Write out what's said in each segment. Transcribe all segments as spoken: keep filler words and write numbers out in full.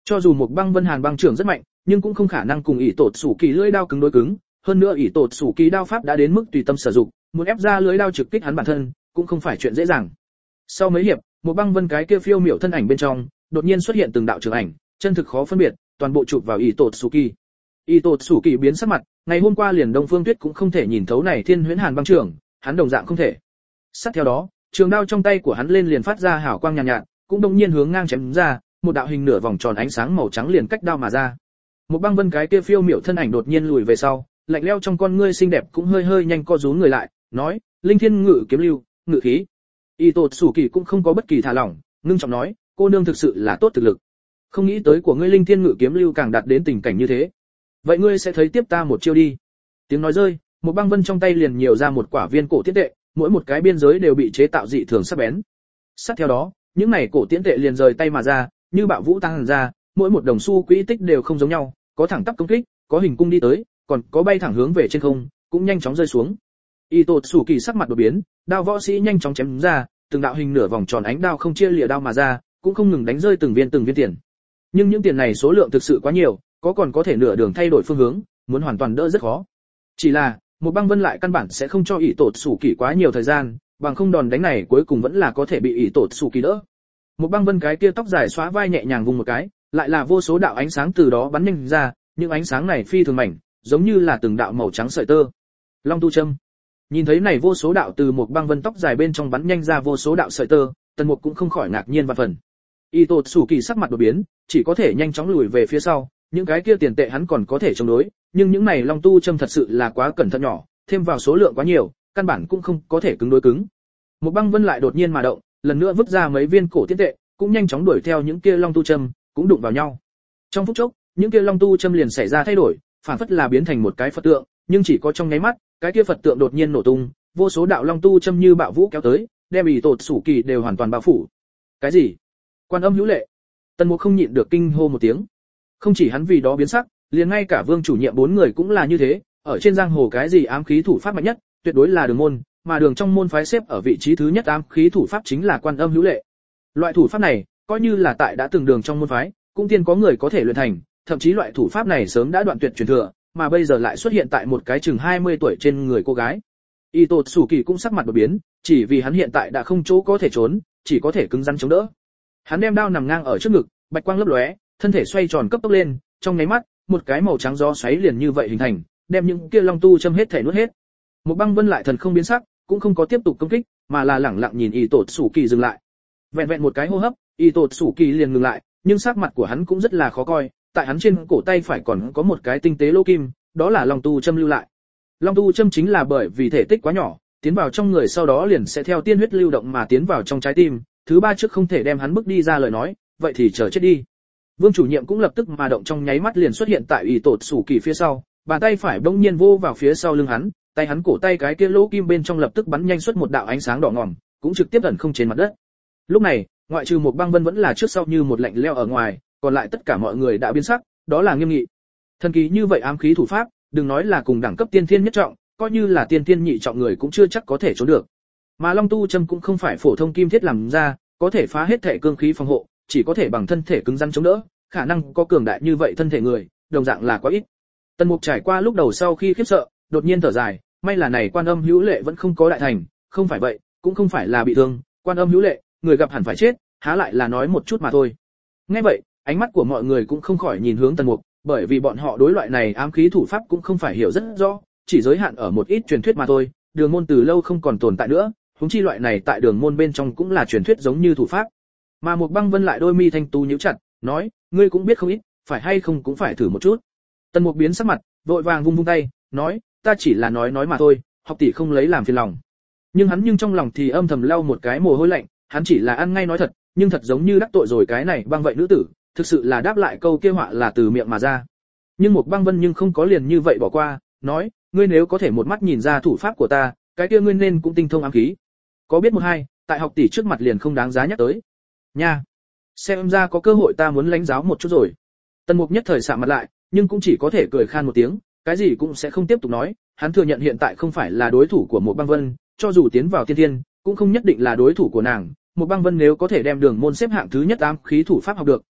Cho dù một băng vân hàn băng trưởng rất mạnh, nhưng cũng không khả năng cùng ỷ tột sủ kỳ lưỡi đao cứng đối cứng, hơn nữa ỷ tột sủ kỳ đao pháp đã đến mức tùy tâm sử dụng, muốn ép ra lưỡi đao trực kích hắn bản thân cũng không phải chuyện dễ dàng. Sau mấy hiệp, một băng vân cái kia phiêu miểu thân ảnh bên trong đột nhiên xuất hiện từng đạo trường ảnh, chân thực khó phân biệt, toàn bộ chụp vào ỷ tột sủ kỳ. ỷ tột sủ kỳ biến sắc mặt, ngày hôm qua liền Đông Phương Tuyết cũng không thể nhìn thấu này thiên huyễn hàn băng trưởng, hắn đồng dạng không thể. Sát theo đó, trường đao trong tay của hắn lên liền phát ra hào quang nhàn nhạt, nhạt, cũng đồng nhiên hướng ngang chém ra, một đạo hình nửa vòng tròn ánh sáng màu trắng liền cách đao mà ra. Một băng vân cái kia phiêu miểu thân ảnh đột nhiên lùi về sau, lạnh lẽo trong con ngươi xinh đẹp cũng hơi hơi nhanh co rúm người lại, nói: "Linh Thiên Ngự Kiếm Lưu, ngự khí." Y Tột Sủ Kỳ cũng không có bất kỳ thả lỏng, ngưng trọng nói: "Cô nương thực sự là tốt thực lực. Không nghĩ tới của ngươi Linh Thiên Ngự Kiếm Lưu càng đạt đến tình cảnh như thế. Vậy ngươi sẽ thấy tiếp ta một chiêu đi." Tiếng nói rơi, một băng vân trong tay liền nhiều ra một quả viên cổ tiễn tệ, mỗi một cái biên giới đều bị chế tạo dị thường sắc bén. Sát theo đó, những này cổ tiễn tệ liền rời tay mà ra, như bạo vũ tăng ra, mỗi một đồng xu quỹ tích đều không giống nhau, có thẳng tắp công kích, có hình cung đi tới, còn có bay thẳng hướng về trên không, cũng nhanh chóng rơi xuống. Y Tột Sủ Kỳ sắc mặt đột biến, đao võ sĩ nhanh chóng chém ra, từng đạo hình nửa vòng tròn ánh đao không chia lìa đao mà ra, cũng không ngừng đánh rơi từng viên từng viên tiền. Nhưng những tiền này số lượng thực sự quá nhiều, có còn có thể nửa đường thay đổi phương hướng, muốn hoàn toàn đỡ rất khó. Chỉ là, một băng vân lại căn bản sẽ không cho Y Tột Sủ Kỳ quá nhiều thời gian, bằng không đòn đánh này cuối cùng vẫn là có thể bị Y Tột Sủ Kỳ đỡ. Một băng vân cái kia tóc dài xóa vai nhẹ nhàng vùng một cái, lại là vô số đạo ánh sáng từ đó bắn nhanh ra, những ánh sáng này phi thường mảnh, giống như là từng đạo màu trắng sợi tơ. Long tu châm. Nhìn thấy này vô số đạo từ một băng vân tóc dài bên trong bắn nhanh ra vô số đạo sợi tơ, Tần Mục cũng không khỏi ngạc nhiên và phần. Y Tột Sủ Kỳ sắc mặt đột biến, chỉ có thể nhanh chóng lùi về phía sau, những cái kia tiền tệ hắn còn có thể chống đối, nhưng những này long tu châm thật sự là quá cẩn thận nhỏ, thêm vào số lượng quá nhiều, căn bản cũng không có thể cứng đối cứng. Một băng vân lại đột nhiên mà động, lần nữa vứt ra mấy viên cổ tiền tệ, cũng nhanh chóng đuổi theo những kia long tu châm, cũng đụng vào nhau. Trong phút chốc, những kia long tu châm liền xảy ra thay đổi, phản phất là biến thành một cái Phật tượng, nhưng chỉ có trong nháy mắt, cái kia Phật tượng đột nhiên nổ tung, vô số đạo long tu châm như bạo vũ kéo tới, đem Y Tột Sủ Kỳ đều hoàn toàn bao phủ. Cái gì? Quan Âm hữu lệ. Tần Mục không nhịn được kinh hô một tiếng. Không chỉ hắn vì đó biến sắc, liền ngay cả Vương chủ nhiệm bốn người cũng là như thế, ở trên giang hồ cái gì ám khí thủ pháp mạnh nhất, tuyệt đối là Đường môn, mà Đường trong môn phái xếp ở vị trí thứ nhất ám khí thủ pháp chính là Quan Âm hữu lệ. Loại thủ pháp này, coi như là tại đã từng Đường trong môn phái, cũng tiên có người có thể luyện thành, thậm chí loại thủ pháp này sớm đã đoạn tuyệt truyền thừa, mà bây giờ lại xuất hiện tại một cái chừng hai mươi tuổi trên người cô gái. Y Tột Sủ Kỳ cũng sắc mặt đột biến, chỉ vì hắn hiện tại đã không chỗ có thể trốn, chỉ có thể cứng rắn chống đỡ. Hắn đem đao nằm ngang ở trước ngực, bạch quang lấp lóe, thân thể xoay tròn cấp tốc lên, trong nháy mắt, một cái màu trắng gió xoáy liền như vậy hình thành, đem những kia long tu châm hết thể nuốt hết. Một băng vân lại thần không biến sắc, cũng không có tiếp tục công kích, mà là lẳng lặng nhìn Y Tột Sủ Kỳ dừng lại. Vẹn vẹn một cái hô hấp, Y Tột Sủ Kỳ liền ngừng lại, nhưng sắc mặt của hắn cũng rất là khó coi, tại hắn trên cổ tay phải còn có một cái tinh tế lỗ kim, đó là long tu châm lưu lại. Long tu châm chính là bởi vì thể tích quá nhỏ, tiến vào trong người sau đó liền sẽ theo tiên huyết lưu động mà tiến vào trong trái tim, thứ ba trước không thể đem hắn bước đi ra lời nói, vậy thì chờ chết đi. Vương chủ nhiệm cũng lập tức mà động trong nháy mắt liền xuất hiện tại Y Tột Sủ Kỳ phía sau, bàn tay phải bỗng nhiên vô vào phía sau lưng hắn, tay hắn cổ tay cái kia lỗ kim bên trong lập tức bắn nhanh xuất một đạo ánh sáng đỏ ngòm, cũng trực tiếp ẩn không trên mặt đất. Lúc này, ngoại trừ một băng vân vẫn là trước sau như một lạnh lẽo ở ngoài, còn lại tất cả mọi người đã biến sắc, đó là nghiêm nghị. Thần kỳ như vậy ám khí thủ pháp, đừng nói là cùng đẳng cấp tiên thiên nhất trọng, coi như là tiên thiên nhị trọng người cũng chưa chắc có thể trốn được. Mà long tu châm cũng không phải phổ thông kim thiết làm ra, có thể phá hết thể cương khí phòng hộ, chỉ có thể bằng thân thể cứng rắn chống đỡ, khả năng có cường đại như vậy thân thể người, đồng dạng là quá ít. Tần Mục trải qua lúc đầu sau khi khiếp sợ, đột nhiên thở dài, may là này Quan Âm hữu lệ vẫn không có đại thành, không phải vậy, cũng không phải là bị thương, Quan Âm hữu lệ, người gặp hẳn phải chết, há lại là nói một chút mà thôi. Nghe vậy, ánh mắt của mọi người cũng không khỏi nhìn hướng Tần Mục, bởi vì bọn họ đối loại này ám khí thủ pháp cũng không phải hiểu rất rõ, chỉ giới hạn ở một ít truyền thuyết mà thôi, Đường môn từ lâu không còn tồn tại nữa, huống chi loại này tại Đường môn bên trong cũng là truyền thuyết giống như thủ pháp. Mà một băng vân lại đôi mi thanh tú nhíu chặt, nói, ngươi cũng biết không ít, phải hay không cũng phải thử một chút. Tần Mục biến sắc mặt, vội vàng vung vung tay, nói, ta chỉ là nói nói mà thôi, học tỷ không lấy làm phiền lòng. Nhưng hắn nhưng trong lòng thì âm thầm lau một cái mồ hôi lạnh, hắn chỉ là ăn ngay nói thật, nhưng thật giống như đắc tội rồi cái này băng vậy nữ tử, thực sự là đáp lại câu kia họa là từ miệng mà ra. Nhưng một băng vân nhưng không có liền như vậy bỏ qua, nói, ngươi nếu có thể một mắt nhìn ra thủ pháp của ta, cái kia ngươi nên cũng tinh thông ám khí. Có biết một hai, tại học tỷ trước mặt liền không đáng giá nhắc tới. Nha, xem ra có cơ hội ta muốn lãnh giáo một chút rồi. Tần Mục nhất thời sạm mặt lại, nhưng cũng chỉ có thể cười khan một tiếng, cái gì cũng sẽ không tiếp tục nói, hắn thừa nhận hiện tại không phải là đối thủ của một băng vân, cho dù tiến vào tiên thiên, cũng không nhất định là đối thủ của nàng. Một băng vân nếu có thể đem Đường môn xếp hạng thứ nhất ám khí thủ pháp học được,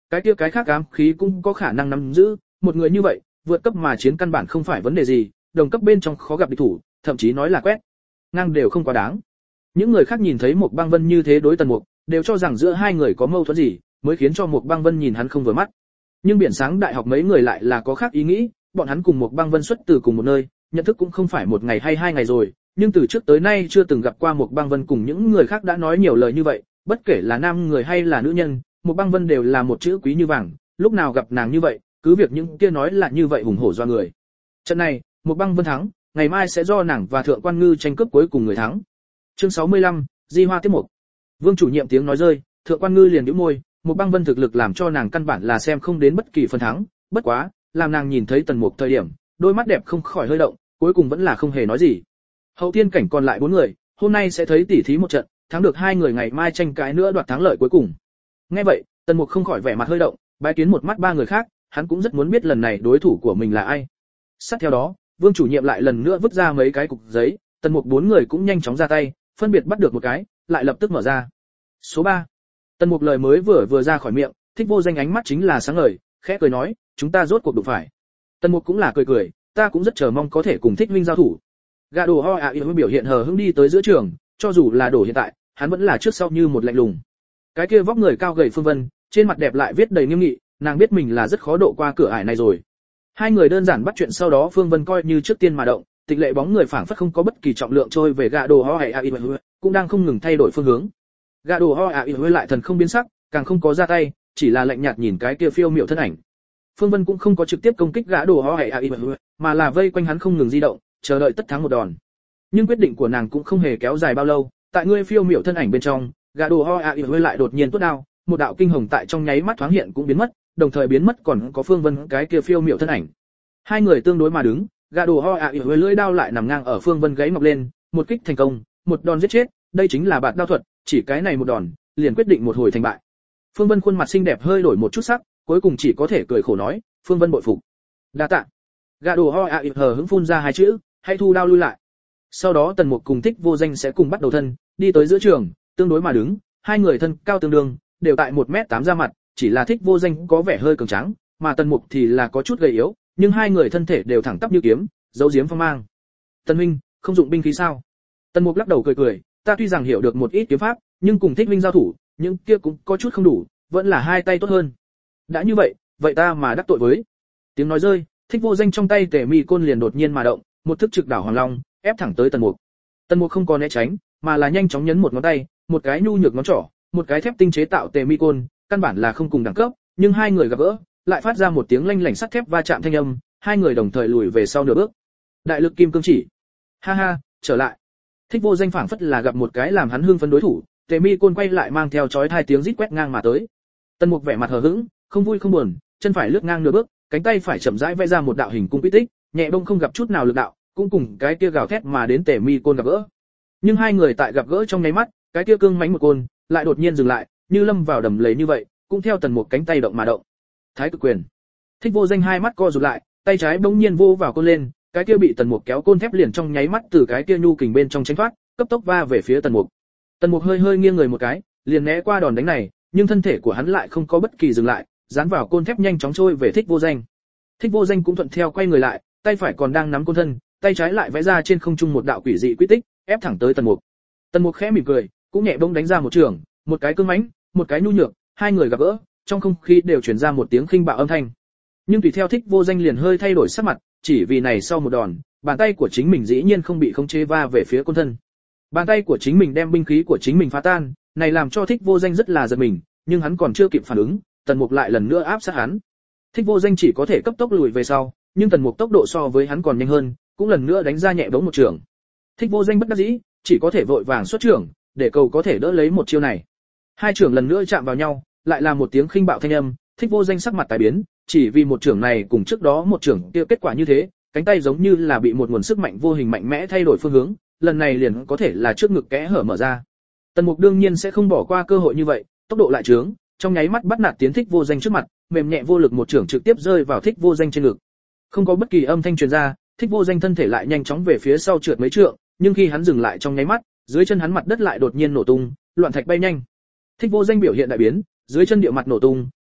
cái kia cái khác ám khí cũng có khả năng nắm giữ, một người như vậy, vượt cấp mà chiến căn bản không phải vấn đề gì, đồng cấp bên trong khó gặp địch thủ, thậm chí nói là quét ngang đều không quá đáng. Những người khác nhìn thấy một Băng Vân như thế đối Tần Mục, đều cho rằng giữa hai người có mâu thuẫn gì, mới khiến cho một Băng Vân nhìn hắn không vừa mắt. Nhưng biển sáng đại học mấy người lại là có khác ý nghĩ, bọn hắn cùng một Băng Vân xuất từ cùng một nơi, nhận thức cũng không phải một ngày hay hai ngày rồi, nhưng từ trước tới nay chưa từng gặp qua một Băng Vân cùng những người khác đã nói nhiều lời như vậy, bất kể là nam người hay là nữ nhân, một Băng Vân đều là một chữ quý như vàng, lúc nào gặp nàng như vậy, cứ việc những kia nói là như vậy hùng hổ do người. Trận này, một Băng Vân thắng, ngày mai sẽ do nàng và Thượng Quan Ngư tranh cướp cuối cùng người thắng. Chương sáu mươi lăm, Di Hoa tiếp một. Vương chủ nhiệm tiếng nói rơi, Thượng Quan Ngư liền nhíu môi, một Băng Vân thực lực làm cho nàng căn bản là xem không đến bất kỳ phần thắng, bất quá, làm nàng nhìn thấy Tần Mục thời điểm, đôi mắt đẹp không khỏi hơi động, cuối cùng vẫn là không hề nói gì. Hậu tiên cảnh còn lại bốn người, hôm nay sẽ thấy tỉ thí một trận, thắng được hai người ngày mai tranh cãi nữa đoạt thắng lợi cuối cùng. Nghe vậy, Tần Mục không khỏi vẻ mặt hơi động, bái kiến một mắt ba người khác, hắn cũng rất muốn biết lần này đối thủ của mình là ai. Sát theo đó, Vương chủ nhiệm lại lần nữa vứt ra mấy cái cục giấy, Tần Mục bốn người cũng nhanh chóng ra tay, phân biệt bắt được một cái, lại lập tức mở ra. Số ba. Tần Mục lời mới vừa vừa ra khỏi miệng, Thích Vô Danh ánh mắt chính là sáng ngời, khẽ cười nói, chúng ta rốt cuộc đụng phải. Tần Mục cũng là cười cười, ta cũng rất chờ mong có thể cùng Thích huynh giao thủ. Gã đồ ho ạ biểu hiện hờ hững đi tới giữa trường, cho dù là đổ hiện tại, hắn vẫn là trước sau như một lạnh lùng. Cái kia vóc người cao gầy Phương Vân, trên mặt đẹp lại viết đầy nghiêm nghị, nàng biết mình là rất khó độ qua cửa ải này rồi. Hai người đơn giản bắt chuyện sau đó Phương Vân coi như trước tiên mà động, tịch lệ bóng người phảng phất không có bất kỳ trọng lượng trôi về gã đồ ho ạ biểu, cũng đang không ngừng thay đổi phương hướng. Gã đồ ho ạ biểu lại thần không biến sắc, càng không có ra tay, chỉ là lạnh nhạt nhìn cái kia phiêu miểu thân ảnh. Phương Vân cũng không có trực tiếp công kích gã đồ ho ạ biểu, mà là vây quanh hắn không ngừng di động, chờ đợi tất thắng một đòn. Nhưng quyết định của nàng cũng không hề kéo dài bao lâu, tại ngươi phiêu miểu thân ảnh bên trong, gã đồ ho ạ biểu lại đột nhiên tuốt đao, một đạo kinh hồng tại trong nháy mắt thoáng hiện cũng biến mất, đồng thời biến mất còn có Phương Vân cái kia phiêu miểu thân ảnh. Hai người tương đối mà đứng, gã đồ ho ạ với lưỡi đao lại nằm ngang ở Phương Vân gáy mọc lên, một kích thành công, một đòn giết chết, đây chính là bạt đao thuật, chỉ cái này một đòn, liền quyết định một hồi thành bại. Phương Vân khuôn mặt xinh đẹp hơi đổi một chút sắc, cuối cùng chỉ có thể cười khổ nói, Phương Vân bội phục. Đa tạ. Gã đồ ho ạ hờ hững phun ra hai chữ, hãy thu đao lui lại. Sau đó Tần Mục cùng Thích Vô Danh sẽ cùng bắt đầu thân, đi tới giữa trường, tương đối mà đứng, hai người thân cao tương đương, đều tại một mét tám ra mặt, chỉ là Thích Vô Danh có vẻ hơi cường tráng, mà Tần Mục thì là có chút gầy yếu, nhưng hai người thân thể đều thẳng tắp như kiếm, giấu giếm phong mang. Tần huynh, không dụng binh khí sao? Tần Mục lắc đầu cười cười, ta tuy rằng hiểu được một ít kiếm pháp, nhưng cùng Thích huynh giao thủ, những kia cũng có chút không đủ, vẫn là hai tay tốt hơn. Đã như vậy, vậy ta mà đắc tội với. Tiếng nói rơi, Thích Vô Danh trong tay Tề Mi côn liền đột nhiên mà động, một thức trực đảo hoàng long, ép thẳng tới Tần Mục. Tần Mục không có né tránh, mà là nhanh chóng nhấn một ngón tay, một cái nhu nhược ngón trỏ, một cái thép tinh chế tạo Tề Mi côn, căn bản là không cùng đẳng cấp, nhưng hai người gặp gỡ, lại phát ra một tiếng lanh lảnh sắt thép va chạm thanh âm, hai người đồng thời lùi về sau nửa bước. Đại lực kim cương chỉ. Ha ha, trở lại. Thích Vô Danh phảng phất là gặp một cái làm hắn hưng phấn đối thủ, Tề Mi côn quay lại mang theo chói tai tiếng rít quét ngang mà tới. Tần Mục vẻ mặt hờ hững, không vui không buồn, chân phải lướt ngang nửa bước, cánh tay phải chậm rãi vẽ ra một đạo hình cung quy tích, nhẹ bông không gặp chút nào lực đạo, cũng cùng cái kia gào thét mà đến Tề Mi côn gặp gỡ. Nhưng hai người tại gặp gỡ trong nháy mắt, cái kia cương mãnh một côn, lại đột nhiên dừng lại, như lâm vào đầm lầy như vậy, cũng theo Tần Mục cánh tay động mà động. Thái cực quyền. Thích Vô Danh hai mắt co rụt lại, tay trái bỗng nhiên vô vào côn lên, cái kia bị Tần Mục kéo côn thép liền trong nháy mắt từ cái kia nhu kình bên trong tránh thoát, cấp tốc va về phía Tần Mục. Tần Mục hơi hơi nghiêng người một cái, liền né qua đòn đánh này, nhưng thân thể của hắn lại không có bất kỳ dừng lại, dán vào côn thép nhanh chóng trôi về Thích Vô Danh. Thích Vô Danh cũng thuận theo quay người lại, tay phải còn đang nắm côn thân, tay trái lại vẽ ra trên không trung một đạo quỷ dị quy tích, ép thẳng tới Tần Mục. Tần Mục khẽ mỉm cười, cũng nhẹ bỗng đánh ra một trường, một cái cương mãnh, một cái nhu nhược, hai người gặp gỡ, trong không khí đều truyền ra một tiếng khinh bạo âm thanh. Nhưng tùy theo Thích Vô Danh liền hơi thay đổi sắc mặt, chỉ vì này sau một đòn, bàn tay của chính mình dĩ nhiên không bị khống chế va về phía côn thân. Bàn tay của chính mình đem binh khí của chính mình phá tan, này làm cho Thích Vô Danh rất là giật mình, nhưng hắn còn chưa kịp phản ứng, Tần Mục lại lần nữa áp sát hắn. Thích Vô Danh chỉ có thể cấp tốc lùi về sau, nhưng Tần Mục tốc độ so với hắn còn nhanh hơn, cũng lần nữa đánh ra nhẹ bỗng một trường. Thích Vô Danh bất đắc dĩ, chỉ có thể vội vàng xuất trưởng, để cầu có thể đỡ lấy một chiêu này. Hai trưởng lần nữa chạm vào nhau, lại là một tiếng khinh bạo thanh âm, Thích Vô Danh sắc mặt tái biến, chỉ vì một trưởng này cùng trước đó một trưởng kia kết quả như thế, cánh tay giống như là bị một nguồn sức mạnh vô hình mạnh mẽ thay đổi phương hướng, lần này liền có thể là trước ngực kẽ hở mở ra. Tần Mục đương nhiên sẽ không bỏ qua cơ hội như vậy, tốc độ lại trướng, trong nháy mắt bắt nạt tiến Thích Vô Danh trước mặt, mềm nhẹ vô lực một trưởng trực tiếp rơi vào Thích Vô Danh trên ngực. Không có bất kỳ âm thanh truyền ra, Thích Vô Danh thân thể lại nhanh chóng về phía sau trượt mấy trượng, nhưng khi hắn dừng lại trong nháy mắt, dưới chân hắn mặt đất lại đột nhiên nổ tung, loạn thạch bay nhanh. Thích Vô Danh biểu hiện đại biến, dưới chân địa mặt nổ tung,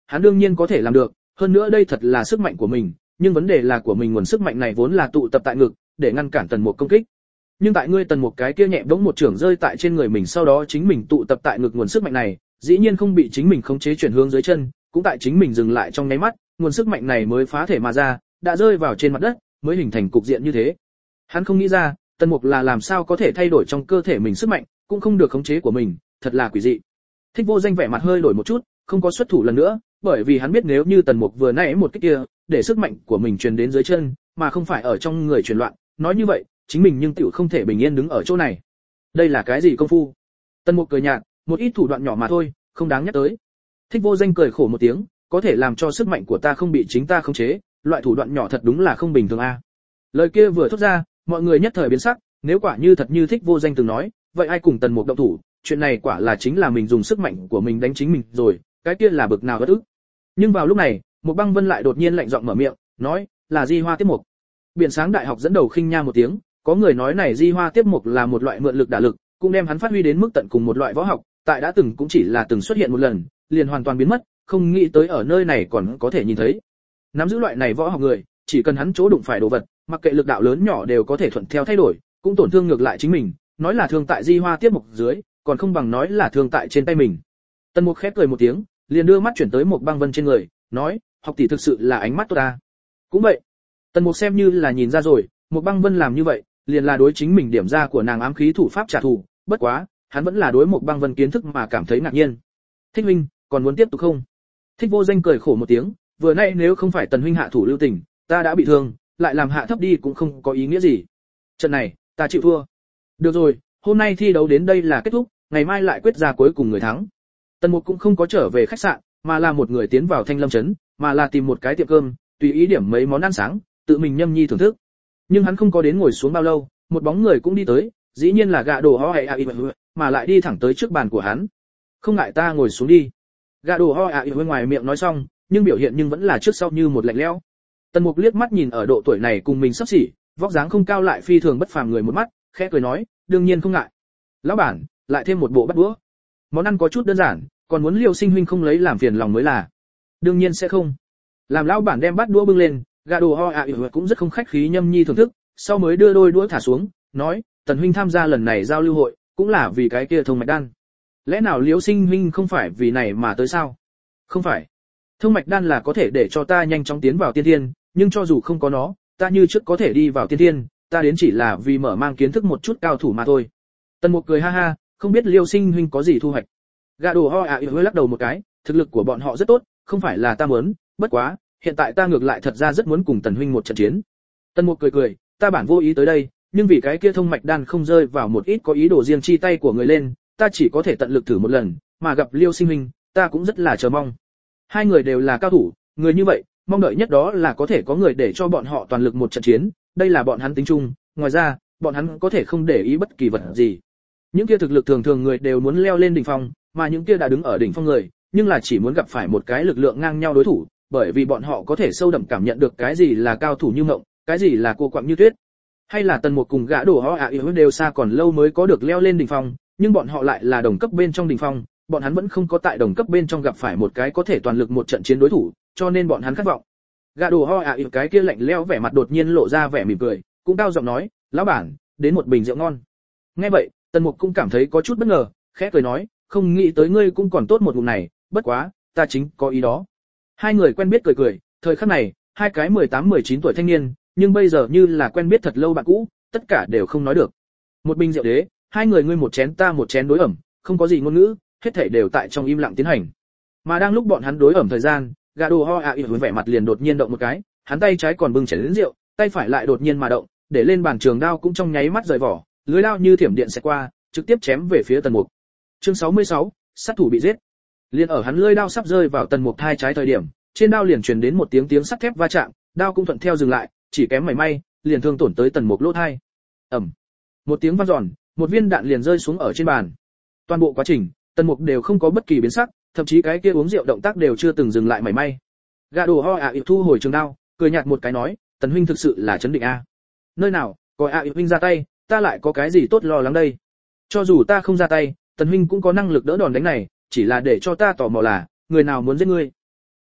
hắn đương nhiên có thể làm được, hơn nữa đây thật là sức mạnh của mình, nhưng vấn đề là của mình nguồn sức mạnh này vốn là tụ tập tại ngực, để ngăn cản Tần Mục công kích. Nhưng tại ngươi Tần Mục cái kia nhẹ bỗng một trưởng rơi tại trên người mình, sau đó chính mình tụ tập tại ngực nguồn sức mạnh này, dĩ nhiên không bị chính mình khống chế chuyển hướng dưới chân, cũng tại chính mình dừng lại trong nháy mắt, nguồn sức mạnh này mới phá thể mà ra, đã rơi vào trên mặt đất, mới hình thành cục diện như thế. Hắn không nghĩ ra, Tần Mục là làm sao có thể thay đổi trong cơ thể mình sức mạnh, cũng không được khống chế của mình, thật là quỷ dị. Thích Vô Danh vẻ mặt hơi đổi một chút, không có xuất thủ lần nữa, bởi vì hắn biết nếu như Tần Mục vừa nãy một cái kia, để sức mạnh của mình truyền đến dưới chân, mà không phải ở trong người truyền loạn, nói như vậy, chính mình nhưng tiểu không thể bình yên đứng ở chỗ này. Đây là cái gì công phu? Tần Mục cười nhạt, một ít thủ đoạn nhỏ mà thôi, không đáng nhắc tới. Thích Vô Danh cười khổ một tiếng, có thể làm cho sức mạnh của ta không bị chính ta khống chế, loại thủ đoạn nhỏ thật đúng là không bình thường a. Lời kia vừa thốt ra, mọi người nhất thời biến sắc, nếu quả như thật như Thích Vô Danh từng nói, vậy ai cùng Tần Mục động thủ, chuyện này quả là chính là mình dùng sức mạnh của mình đánh chính mình rồi, cái kia là bực nào bất ức. Nhưng vào lúc này, một Băng Vân lại đột nhiên lạnh giọng mở miệng, nói, là Di Hoa Tiếp Mục. Biển Sáng Đại học dẫn đầu khinh nha một tiếng, có người nói này Di Hoa Tiếp Mục là một loại mượn lực đả lực, cũng đem hắn phát huy đến mức tận cùng một loại võ học, tại đã từng cũng chỉ là từng xuất hiện một lần, liền hoàn toàn biến mất, không nghĩ tới ở nơi này còn có thể nhìn thấy. Nắm giữ loại này võ học người, chỉ cần hắn chỗ đụng phải đồ vật, mặc kệ lực đạo lớn nhỏ đều có thể thuận theo thay đổi, cũng tổn thương ngược lại chính mình, nói là thương tại Di Hoa Tiếp Mục dưới, còn không bằng nói là thương tại trên tay mình. Tần Mục khép cười một tiếng, liền đưa mắt chuyển tới một Băng Vân trên người, nói, học tỷ thực sự là ánh mắt tốt ta. Cũng vậy. Tần Mục xem như là nhìn ra rồi, một Băng Vân làm như vậy, liền là đối chính mình điểm ra của nàng ám khí thủ pháp trả thù, bất quá, hắn vẫn là đối một Băng Vân kiến thức mà cảm thấy ngạc nhiên. Thích huynh, còn muốn tiếp tục không? Thích Vô Danh cười khổ một tiếng, vừa nãy nếu không phải Tần huynh hạ thủ lưu tình, ta đã bị thương, lại làm hạ thấp đi cũng không có ý nghĩa gì. Trận này, ta chịu thua. Được rồi, hôm nay thi đấu đến đây là kết thúc, ngày mai lại quyết ra cuối cùng người thắng. Tần Mục cũng không có trở về khách sạn, mà là một người tiến vào Thanh Lâm trấn, mà là tìm một cái tiệm cơm, tùy ý điểm mấy món ăn sáng, tự mình nhâm nhi thưởng thức. Nhưng hắn không có đến ngồi xuống bao lâu, một bóng người cũng đi tới, dĩ nhiên là Gạ Đồ Ho Ai Ai, mà lại đi thẳng tới trước bàn của hắn. Không ngại ta ngồi xuống đi. Gạ Đồ Ho Ai Ai ngoài miệng nói xong, nhưng biểu hiện nhưng vẫn là trước sau như một lạnh lẽo. Tần Mục liếc mắt nhìn ở độ tuổi này cùng mình sắp xỉ, vóc dáng không cao lại phi thường bất phàm người một mắt, khẽ cười nói, đương nhiên không ngại. Lão bản, lại thêm một bộ bát đũa. Món ăn có chút đơn giản, còn muốn Liêu Sinh huynh không lấy làm phiền lòng mới là. Đương nhiên sẽ không. Làm lão bản đem bát đũa bưng lên, Gạ Đồ Ho Ai Ai cũng rất không khách khí nhâm nhi thưởng thức, sau mới đưa đôi đũa thả xuống, nói, Tần huynh tham gia lần này giao lưu hội, cũng là vì cái kia thông mạch đan. Lẽ nào Liêu Sinh huynh không phải vì này mà tới sao? Không phải. Thông mạch đan là có thể để cho ta nhanh chóng tiến vào tiên thiên, nhưng cho dù không có nó, ta như trước có thể đi vào tiên thiên, ta đến chỉ là vì mở mang kiến thức một chút cao thủ mà thôi. Tần Mục cười ha ha, không biết Liêu Sinh huynh có gì thu hoạch. Gạ Đồ Ho Ai Ai lắc đầu một cái, thực lực của bọn họ rất tốt, không phải là ta muốn, bất quá, hiện tại ta ngược lại thật ra rất muốn cùng Tần huynh một trận chiến. Tần Mục cười cười, ta bản vô ý tới đây, nhưng vì cái kia thông mạch đan không rơi vào một ít có ý đồ riêng chi tay của người lên, ta chỉ có thể tận lực thử một lần, mà gặp Liêu Sinh huynh, ta cũng rất là chờ mong. Hai người đều là cao thủ, người như vậy, mong đợi nhất đó là có thể có người để cho bọn họ toàn lực một trận chiến, đây là bọn hắn tính chung, ngoài ra, bọn hắn có thể không để ý bất kỳ vật gì. Những kia thực lực thường thường người đều muốn leo lên đỉnh phong, mà những kia đã đứng ở đỉnh phong người, nhưng là chỉ muốn gặp phải một cái lực lượng ngang nhau đối thủ, bởi vì bọn họ có thể sâu đậm cảm nhận được cái gì là cao thủ như mộng, cái gì là cô quạng như tuyết. Hay là Tần Mục cùng Gã Đồ Ho Ai Ai đều xa còn lâu mới có được leo lên đỉnh phong, nhưng bọn họ lại là đồng cấp bên trong đỉnh phong, bọn hắn vẫn không có tại đồng cấp bên trong gặp phải một cái có thể toàn lực một trận chiến đối thủ, cho nên bọn hắn khát vọng. Gã Đồ Ho Ai Ai cái kia lạnh lẽo vẻ mặt đột nhiên lộ ra vẻ mỉm cười, cũng cao giọng nói, lão bản, đến một bình rượu ngon. Nghe vậy, Tần Mục cũng cảm thấy có chút bất ngờ, khẽ cười nói, không nghĩ tới ngươi cũng còn tốt một ngụm này, bất quá, ta chính có ý đó. Hai người quen biết cười cười, thời khắc này, hai cái mười tám mười chín tuổi thanh niên, nhưng bây giờ như là quen biết thật lâu bạn cũ, tất cả đều không nói được. Một bình rượu đế, hai người ngươi một chén ta một chén đối ẩm, không có gì ngôn ngữ, hết thảy đều tại trong im lặng tiến hành. Mà đang lúc bọn hắn đối ẩm thời gian, Gã Đồ Ho Ai Ai vẻ mặt liền đột nhiên động một cái, hắn tay trái còn bưng chén đến rượu, tay phải lại đột nhiên mà động, để lên bàn trường đao cũng trong nháy mắt rời vỏ, lưới đao như thiểm điện sẽ qua, trực tiếp chém về phía Tần Mục. Chương sáu mươi sáu, sát thủ bị giết. Liên ở hắn lưỡi đao sắp rơi vào Tần Mục thai trái thời điểm, trên đao liền truyền đến một tiếng tiếng sắt thép va chạm, đao cũng thuận theo dừng lại, chỉ kém mảy may, liền thương tổn tới Tần Mục lỗ thai. Ầm. Một tiếng vang dọn, một viên đạn liền rơi xuống ở trên bàn. Toàn bộ quá trình, Tần Mục đều không có bất kỳ biến sắc, thậm chí cái kia uống rượu động tác đều chưa từng dừng lại mảy may. Gã Đồ Ho Ai Ai thu hồi trường đao, cười nhạt một cái nói, Tần huynh thực sự là chấn định a. Nơi nào, coi Ai Ai huynh ra tay, ta lại có cái gì tốt lo lắng đây? Cho dù ta không ra tay, Tần huynh cũng có năng lực đỡ đòn đánh này, chỉ là để cho ta tò mò là, người nào muốn giết ngươi?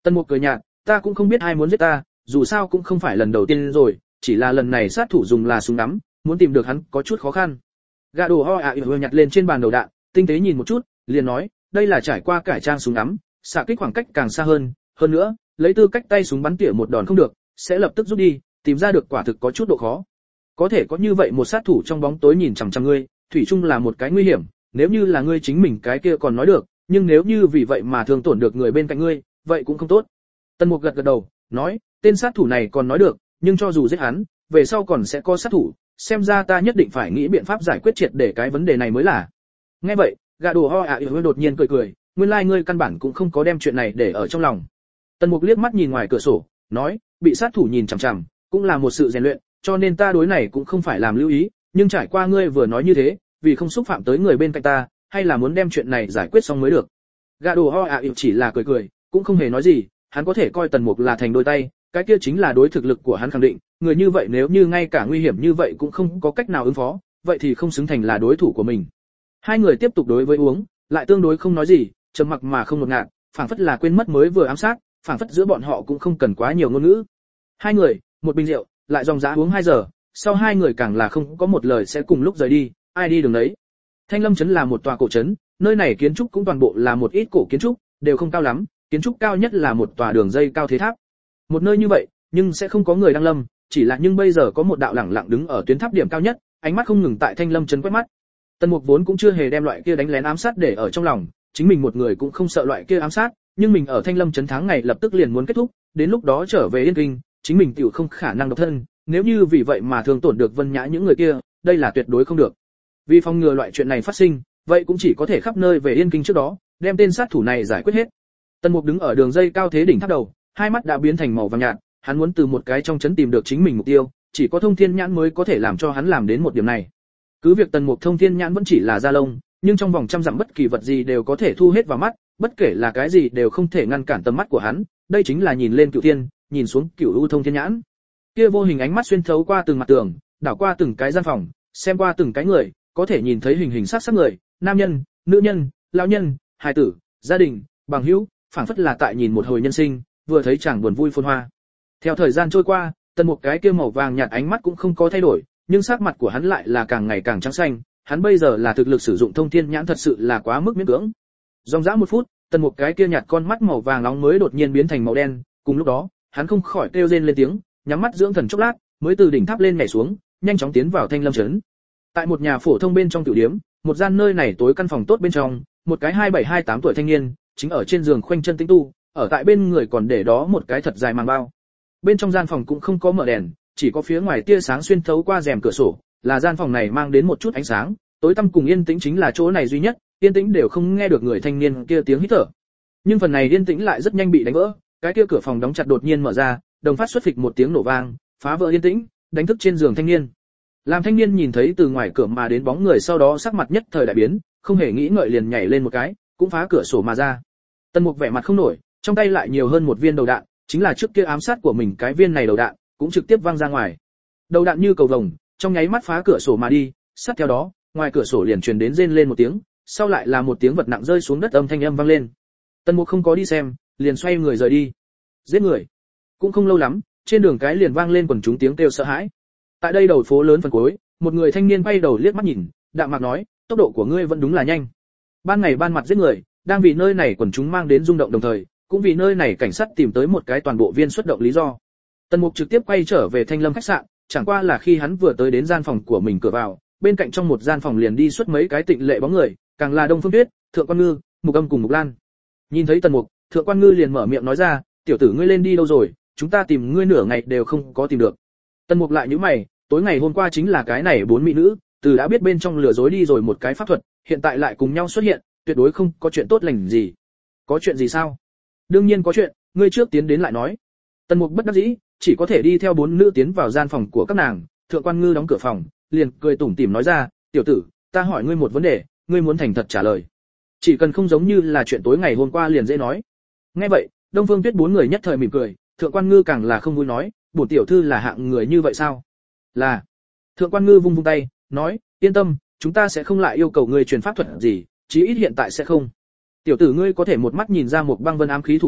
Tần Mục cười nhạt, ta cũng không biết ai muốn giết ta, dù sao cũng không phải lần đầu tiên rồi, chỉ là lần này sát thủ dùng là súng ngắm, muốn tìm được hắn có chút khó khăn. Gã đồ ho ạ vừa nhặt lên trên bàn đầu đạn, tinh tế nhìn một chút, liền nói, đây là trải qua cải trang súng ngắm, xạ kích khoảng cách càng xa hơn, hơn nữa, lấy tư cách tay súng bắn tỉa một đòn không được, sẽ lập tức rút đi, tìm ra được quả thực có chút độ khó. Có thể có như vậy một sát thủ trong bóng tối nhìn chằm chằm ngươi, thủy chung là một cái nguy hiểm, nếu như là ngươi chính mình cái kia còn nói được, nhưng nếu như vì vậy mà thương tổn được người bên cạnh ngươi, vậy cũng không tốt. Tần Mục gật gật đầu, nói, tên sát thủ này còn nói được, nhưng cho dù giết hắn, về sau còn sẽ có sát thủ, xem ra ta nhất định phải nghĩ biện pháp giải quyết triệt để cái vấn đề này mới là. Nghe vậy, gã đồ ho ạ à đột nhiên cười cười, nguyên lai like ngươi căn bản cũng không có đem chuyện này để ở trong lòng. Tần Mục liếc mắt nhìn ngoài cửa sổ, nói, bị sát thủ nhìn chằm chằm, cũng là một sự rèn luyện, cho nên ta đối này cũng không phải làm lưu ý, nhưng trải qua ngươi vừa nói như thế, vì không xúc phạm tới người bên cạnh ta, hay là muốn đem chuyện này giải quyết xong mới được. Gã đồ ho ạ à chỉ là cười cười, cũng không hề nói gì, hắn có thể coi Tần Mục là thành đôi tay, cái kia chính là đối thực lực của hắn khẳng định, người như vậy nếu như ngay cả nguy hiểm như vậy cũng không có cách nào ứng phó, vậy thì không xứng thành là đối thủ của mình. Hai người tiếp tục đối với uống, lại tương đối không nói gì, trầm mặc mà không ngột ngạt, phảng phất là quên mất mới vừa ám sát, phảng phất giữa bọn họ cũng không cần quá nhiều ngôn ngữ. Hai người, một bình rượu, lại dòng dã uống hai giờ, sau hai người càng là không có một lời sẽ cùng lúc rời đi, ai đi đường đấy. Thanh Lâm trấn là một tòa cổ trấn, nơi này kiến trúc cũng toàn bộ là một ít cổ kiến trúc, đều không cao lắm, kiến trúc cao nhất là một tòa đường dây cao thế tháp. Một nơi như vậy, nhưng sẽ không có người đăng lâm, chỉ là nhưng bây giờ có một đạo lẳng lặng đứng ở tuyến tháp điểm cao nhất, ánh mắt không ngừng tại Thanh Lâm trấn quét mắt. Tần Mục vốn cũng chưa hề đem loại kia đánh lén ám sát để ở trong lòng, chính mình một người cũng không sợ loại kia ám sát, nhưng mình ở Thanh Lâm trấn tháng ngày lập tức liền muốn kết thúc, đến lúc đó trở về Yên Kinh, chính mình tiểu không khả năng độc thân, nếu như vì vậy mà thương tổn được Vân Nhã những người kia, đây là tuyệt đối không được. Vì phòng ngừa loại chuyện này phát sinh, vậy cũng chỉ có thể khắp nơi về Yên Kinh trước đó, đem tên sát thủ này giải quyết hết. Tần Mục đứng ở đường dây cao thế đỉnh tháp đầu, hai mắt đã biến thành màu vàng nhạt, hắn muốn từ một cái trong trấn tìm được chính mình mục tiêu, chỉ có Thông Thiên Nhãn mới có thể làm cho hắn làm đến một điểm này. Cứ việc Tần Mục Thông Thiên Nhãn vẫn chỉ là da lông, nhưng trong vòng trăm dặm bất kỳ vật gì đều có thể thu hết vào mắt, bất kể là cái gì đều không thể ngăn cản tầm mắt của hắn, đây chính là nhìn lên cửu thiên, nhìn xuống cửu u Thông Thiên Nhãn. Kia vô hình ánh mắt xuyên thấu qua từng mặt tường, đảo qua từng cái gian phòng, xem qua từng cái người, có thể nhìn thấy hình hình sắc sắc người, nam nhân, nữ nhân, lão nhân, hài tử, gia đình, bằng hữu, phảng phất là tại nhìn một hồi nhân sinh, vừa thấy chàng buồn vui phồn hoa. Theo thời gian trôi qua, Tần Mục cái kia màu vàng nhạt ánh mắt cũng không có thay đổi, nhưng sắc mặt của hắn lại là càng ngày càng trắng xanh, hắn bây giờ là thực lực sử dụng Thông Thiên Nhãn thật sự là quá mức miễn cưỡng. Dòng dã một phút, Tần Mục cái kia nhạt con mắt màu vàng nóng mới đột nhiên biến thành màu đen, cùng lúc đó, hắn không khỏi kêu rên lên tiếng, nhắm mắt dưỡng thần chốc lát, mới từ đỉnh tháp lên nhảy xuống, nhanh chóng tiến vào Thanh Lâm trấn. Tại một nhà phổ thông bên trong tiểu điếm, một gian nơi này tối căn phòng tốt bên trong, một cái hai bảy hai tám tuổi thanh niên, chính ở trên giường khoanh chân tĩnh tu, ở tại bên người còn để đó một cái thật dài màng bao. Bên trong gian phòng cũng không có mở đèn, chỉ có phía ngoài tia sáng xuyên thấu qua rèm cửa sổ, là gian phòng này mang đến một chút ánh sáng, tối tăm cùng yên tĩnh chính là chỗ này duy nhất, yên tĩnh đều không nghe được người thanh niên kia tiếng hít thở. Nhưng phần này yên tĩnh lại rất nhanh bị đánh vỡ, cái kia cửa phòng đóng chặt đột nhiên mở ra, đồng phát xuất phịch một tiếng nổ vang, phá vỡ yên tĩnh, đánh thức trên giường thanh niên. Làm thanh niên nhìn thấy từ ngoài cửa mà đến bóng người, sau đó sắc mặt nhất thời đại biến, không hề nghĩ ngợi liền nhảy lên một cái, cũng phá cửa sổ mà ra. Tần Mục vẻ mặt không nổi, trong tay lại nhiều hơn một viên đầu đạn, chính là trước kia ám sát của mình cái viên này đầu đạn, cũng trực tiếp văng ra ngoài. Đầu đạn như cầu vồng, trong nháy mắt phá cửa sổ mà đi, sát theo đó, ngoài cửa sổ liền truyền đến rên lên một tiếng, sau lại là một tiếng vật nặng rơi xuống đất âm thanh âm vang lên. Tần Mục không có đi xem, liền xoay người rời đi. Giết người. Cũng không lâu lắm, trên đường cái liền vang lên quần chúng tiếng kêu sợ hãi. Tại đây đầu phố lớn phần cuối, một người thanh niên bay đầu liếc mắt nhìn, đạm mạc nói, tốc độ của ngươi vẫn đúng là nhanh. Ban ngày ban mặt giết người, đang vì nơi này quần chúng mang đến rung động đồng thời, cũng vì nơi này cảnh sát tìm tới một cái toàn bộ viên xuất động lý do. Tần Mục trực tiếp quay trở về Thanh Lâm khách sạn, chẳng qua là khi hắn vừa tới đến gian phòng của mình cửa vào, bên cạnh trong một gian phòng liền đi xuất mấy cái tịnh lệ bóng người, càng là Đông Phương Tuyết, Thượng Quan Ngư, Mục Âm cùng Mục Lan. Nhìn thấy Tần Mục, Thượng Quan Ngư liền mở miệng nói ra, tiểu tử ngươi lên đi đâu rồi, chúng ta tìm ngươi nửa ngày đều không có tìm được. Tần Mục lại nhíu mày, tối ngày hôm qua chính là cái này bốn mỹ nữ, từ đã biết bên trong lừa dối đi rồi một cái pháp thuật, hiện tại lại cùng nhau xuất hiện, tuyệt đối không có chuyện tốt lành gì. Có chuyện gì sao? Đương nhiên có chuyện, ngươi trước tiến đến lại nói. Tần Mục bất đắc dĩ, chỉ có thể đi theo bốn nữ tiến vào gian phòng của các nàng. Thượng Quan Ngư đóng cửa phòng, liền cười tủm tỉm nói ra, tiểu tử, ta hỏi ngươi một vấn đề, ngươi muốn thành thật trả lời. Chỉ cần không giống như là chuyện tối ngày hôm qua liền dễ nói. Nghe vậy, Đông Phương Tuyết bốn người nhất thời mỉm cười, Thượng Quan Ngư càng là không vui nói, bổn tiểu thư là hạng người như vậy sao? Là. Thượng Quan Ngư vung vung tay, nói, yên tâm, chúng ta sẽ không lại yêu cầu ngươi truyền pháp thuật gì, chí ít hiện tại sẽ không. Tiểu tử ngươi có thể một mắt nhìn ra một băng vân ám khí thủ pháp,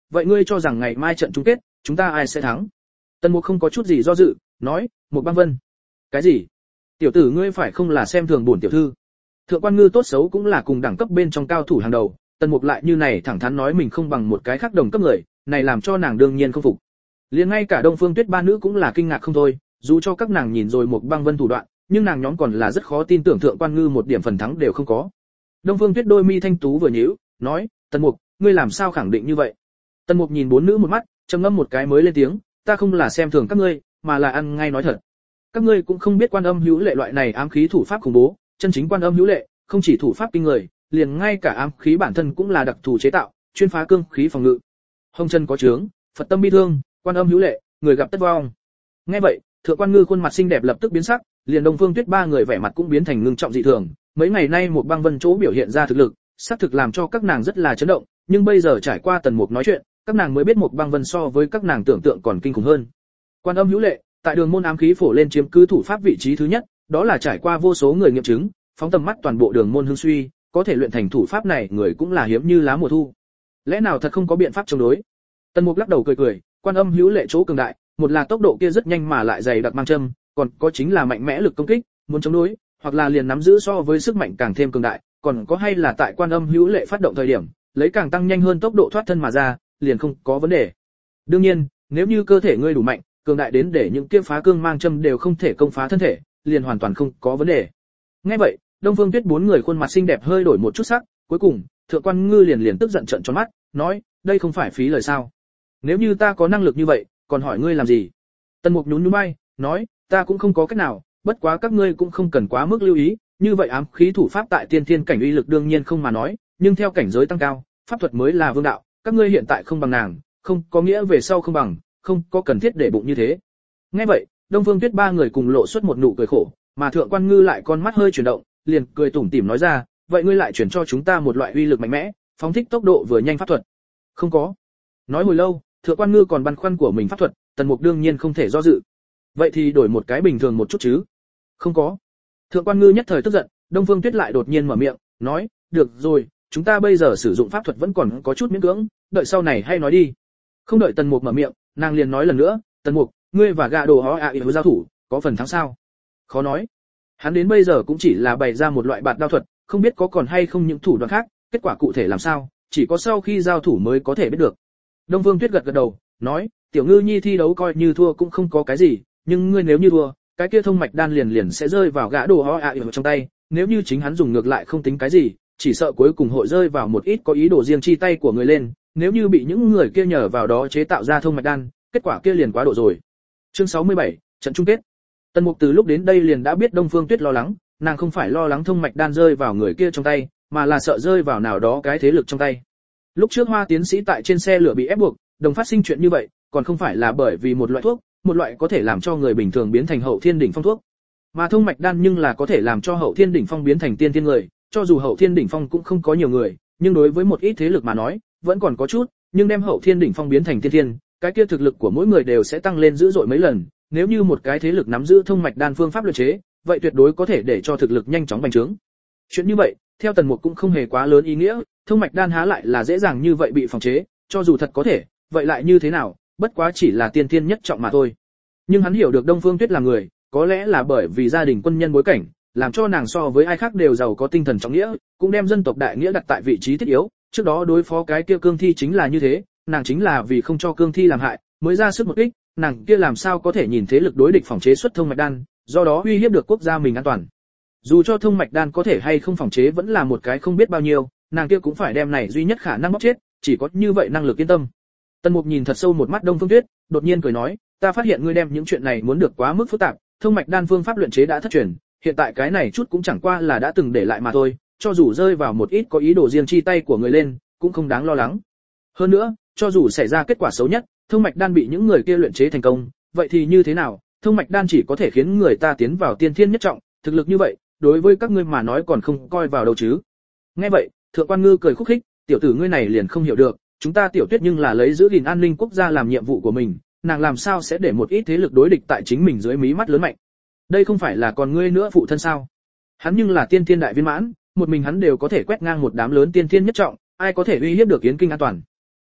vậy ngươi cho rằng ngày mai trận chung kết, chúng ta ai sẽ thắng? Tần Mục không có chút gì do dự, nói, Mục Băng Vân. Cái gì? Tiểu tử ngươi phải không là xem thường bổn tiểu thư? Thượng Quan Ngư tốt xấu cũng là cùng đẳng cấp bên trong cao thủ hàng đầu, Tần Mục lại như này thẳng thắn nói mình không bằng một cái khác đồng cấp người, này làm cho nàng đương nhiên không phục. Liền ngay cả Đông Phương Tuyết ba nữ cũng là kinh ngạc không thôi, dù cho các nàng nhìn rồi Mục Băng Vân thủ đoạn, nhưng nàng nhóm còn là rất khó tin tưởng Thượng Quan Ngư một điểm phần thắng đều không có. Đông Phương Tuyết đôi mi thanh tú vừa nhíu, nói, Tần Mục, ngươi làm sao khẳng định như vậy? Tần Mục nhìn bốn nữ một mắt, trầm ngâm một cái mới lên tiếng, ta không là xem thường các ngươi, mà là ăn ngay nói thật. Các ngươi cũng không biết Quan Âm Hữu Lệ loại này ám khí thủ pháp khủng bố, chân chính Quan Âm Hữu Lệ, không chỉ thủ pháp kinh người, liền ngay cả ám khí bản thân cũng là đặc thù chế tạo, chuyên phá cương khí phòng ngự. Hồng chân có chướng, Phật tâm bi thương, Quan Âm Hữu Lệ, người gặp tất vong. Nghe vậy, Thượng Quan Ngư khuôn mặt xinh đẹp lập tức biến sắc, liền Đông Phương Tuyết ba người vẻ mặt cũng biến thành ngưng trọng dị thường. Mấy ngày nay một Băng Vân chỗ biểu hiện ra thực lực, xác thực làm cho các nàng rất là chấn động, nhưng bây giờ trải qua Tần Mục nói chuyện, các nàng mới biết một Băng Vân so với các nàng tưởng tượng còn kinh khủng hơn. Quan Âm Hữu Lệ, tại đường môn ám khí phổ lên chiếm cứ thủ pháp vị trí thứ nhất, đó là trải qua vô số người nghiệm chứng, phóng tầm mắt toàn bộ đường môn hương suy, có thể luyện thành thủ pháp này người cũng là hiếm như lá mùa thu. Lẽ nào thật không có biện pháp chống đối? Tần Mục lắc đầu cười cười, Quan Âm Hữu Lệ chỗ cường đại, một là tốc độ kia rất nhanh mà lại dày đặc mang châm, còn có chính là mạnh mẽ lực công kích, muốn chống đối, hoặc là liền nắm giữ so với sức mạnh càng thêm cường đại, còn có hay là tại Quan Âm Hữu Lệ phát động thời điểm, lấy càng tăng nhanh hơn tốc độ thoát thân mà ra, liền không có vấn đề. Đương nhiên, nếu như cơ thể ngươi đủ mạnh, cường đại đến để những kia phá cương mang châm đều không thể công phá thân thể, liền hoàn toàn không có vấn đề. Nghe vậy, Đông Phương Tuyết bốn người khuôn mặt xinh đẹp hơi đổi một chút sắc, cuối cùng, Thượng Quan Ngư liền liền tức giận trợn tròn mắt, nói, đây không phải phí lời sao? Nếu như ta có năng lực như vậy, còn hỏi ngươi làm gì? Tần Mục nhún nhún vai, nói, ta cũng không có cách nào, bất quá các ngươi cũng không cần quá mức lưu ý, như vậy ám khí thủ pháp tại tiên thiên cảnh uy lực đương nhiên không mà nói, nhưng theo cảnh giới tăng cao, pháp thuật mới là vương đạo, các ngươi hiện tại không bằng nàng, không có nghĩa về sau không bằng, không có cần thiết để bụng như thế. Nghe vậy, Đông Phương Tuyết ba người cùng lộ xuất một nụ cười khổ, mà Thượng Quan Ngư lại con mắt hơi chuyển động, liền cười tủm tỉm nói ra, vậy ngươi lại chuyển cho chúng ta một loại uy lực mạnh mẽ, phóng thích tốc độ vừa nhanh pháp thuật. Không có. Nói hồi lâu, Thượng Quan Ngư còn băn khoăn của mình pháp thuật, Tần Mục đương nhiên không thể do dự. Vậy thì đổi một cái bình thường một chút chứ? Không có. Thượng Quan Ngư nhất thời tức giận, Đông Phương Tuyết lại đột nhiên mở miệng, nói, được rồi, chúng ta bây giờ sử dụng pháp thuật vẫn còn có chút miễn cưỡng, đợi sau này hay nói đi. Không đợi Tần Mục mở miệng, nàng liền nói lần nữa, Tần Mục, ngươi và gạ đồ hó ạ à giao thủ, có phần thắng sao? Khó nói. Hắn đến bây giờ cũng chỉ là bày ra một loại bạt đao thuật, không biết có còn hay không những thủ đoạn khác, kết quả cụ thể làm sao, chỉ có sau khi giao thủ mới có thể biết được. Đông Phương Tuyết gật gật đầu, nói, Tiểu Ngư Nhi thi đấu coi như thua cũng không có cái gì, nhưng ngươi nếu như thua, cái kia thông mạch đan liền liền sẽ rơi vào gã đồ ho ạ ở trong tay, nếu như chính hắn dùng ngược lại không tính cái gì, chỉ sợ cuối cùng hội rơi vào một ít có ý đồ riêng chi tay của người lên, nếu như bị những người kia nhờ vào đó chế tạo ra thông mạch đan, kết quả kia liền quá độ rồi. Chương sáu mươi bảy, trận chung kết. Tần Mục từ lúc đến đây liền đã biết Đông Phương Tuyết lo lắng, nàng không phải lo lắng thông mạch đan rơi vào người kia trong tay, mà là sợ rơi vào nào đó cái thế lực trong tay. Lúc trước Hoa tiến sĩ tại trên xe lửa bị ép buộc, đồng phát sinh chuyện như vậy, còn không phải là bởi vì một loại thuốc, một loại có thể làm cho người bình thường biến thành hậu thiên đỉnh phong thuốc. Mà thông mạch đan nhưng là có thể làm cho hậu thiên đỉnh phong biến thành tiên thiên người, cho dù hậu thiên đỉnh phong cũng không có nhiều người, nhưng đối với một ít thế lực mà nói, vẫn còn có chút, nhưng đem hậu thiên đỉnh phong biến thành tiên thiên, cái kia thực lực của mỗi người đều sẽ tăng lên dữ dội mấy lần, nếu như một cái thế lực nắm giữ thông mạch đan phương pháp luyện chế, vậy tuyệt đối có thể để cho thực lực nhanh chóng bành trướng. Chuyện như vậy, theo Tần Mục cũng không hề quá lớn ý nghĩa, thông mạch đan há lại là dễ dàng như vậy bị phòng chế, cho dù thật có thể, vậy lại như thế nào, bất quá chỉ là tiên thiên nhất trọng mà thôi. Nhưng hắn hiểu được Đông Phương Tuyết là người, có lẽ là bởi vì gia đình quân nhân bối cảnh, làm cho nàng so với ai khác đều giàu có tinh thần trọng nghĩa, cũng đem dân tộc đại nghĩa đặt tại vị trí thiết yếu, trước đó đối phó cái kia cương thi chính là như thế, nàng chính là vì không cho cương thi làm hại, mới ra sức một kích, nàng kia làm sao có thể nhìn thế lực đối địch phòng chế xuất thông mạch đan, do đó uy hiếp được quốc gia mình an toàn. Dù cho thông mạch đan có thể hay không phòng chế vẫn là một cái không biết bao nhiêu, nàng kia cũng phải đem này duy nhất khả năng bóc chết, chỉ có như vậy năng lực yên tâm. Tần Mục nhìn thật sâu một mắt Đông Phương Tuyết, đột nhiên cười nói, ta phát hiện ngươi đem những chuyện này muốn được quá mức phức tạp, thông mạch đan phương pháp luyện chế đã thất truyền, hiện tại cái này chút cũng chẳng qua là đã từng để lại mà thôi, cho dù rơi vào một ít có ý đồ riêng chi tay của người lên, cũng không đáng lo lắng. Hơn nữa, cho dù xảy ra kết quả xấu nhất, thông mạch đan bị những người kia luyện chế thành công, vậy thì như thế nào? Thông mạch đan chỉ có thể khiến người ta tiến vào tiên thiên nhất trọng, thực lực như vậy, đối với các ngươi mà nói còn không coi vào đâu chứ. Nghe vậy, Thượng Quan Ngư cười khúc khích, tiểu tử ngươi này liền không hiểu được, chúng ta Tiểu Tuyết nhưng là lấy giữ gìn an ninh quốc gia làm nhiệm vụ của mình, nàng làm sao sẽ để một ít thế lực đối địch tại chính mình dưới mí mắt lớn mạnh. Đây không phải là còn ngươi nữa phụ thân sao? Hắn nhưng là tiên thiên đại viên mãn, một mình hắn đều có thể quét ngang một đám lớn tiên thiên nhất trọng, ai có thể uy hiếp được Yến Kinh an toàn.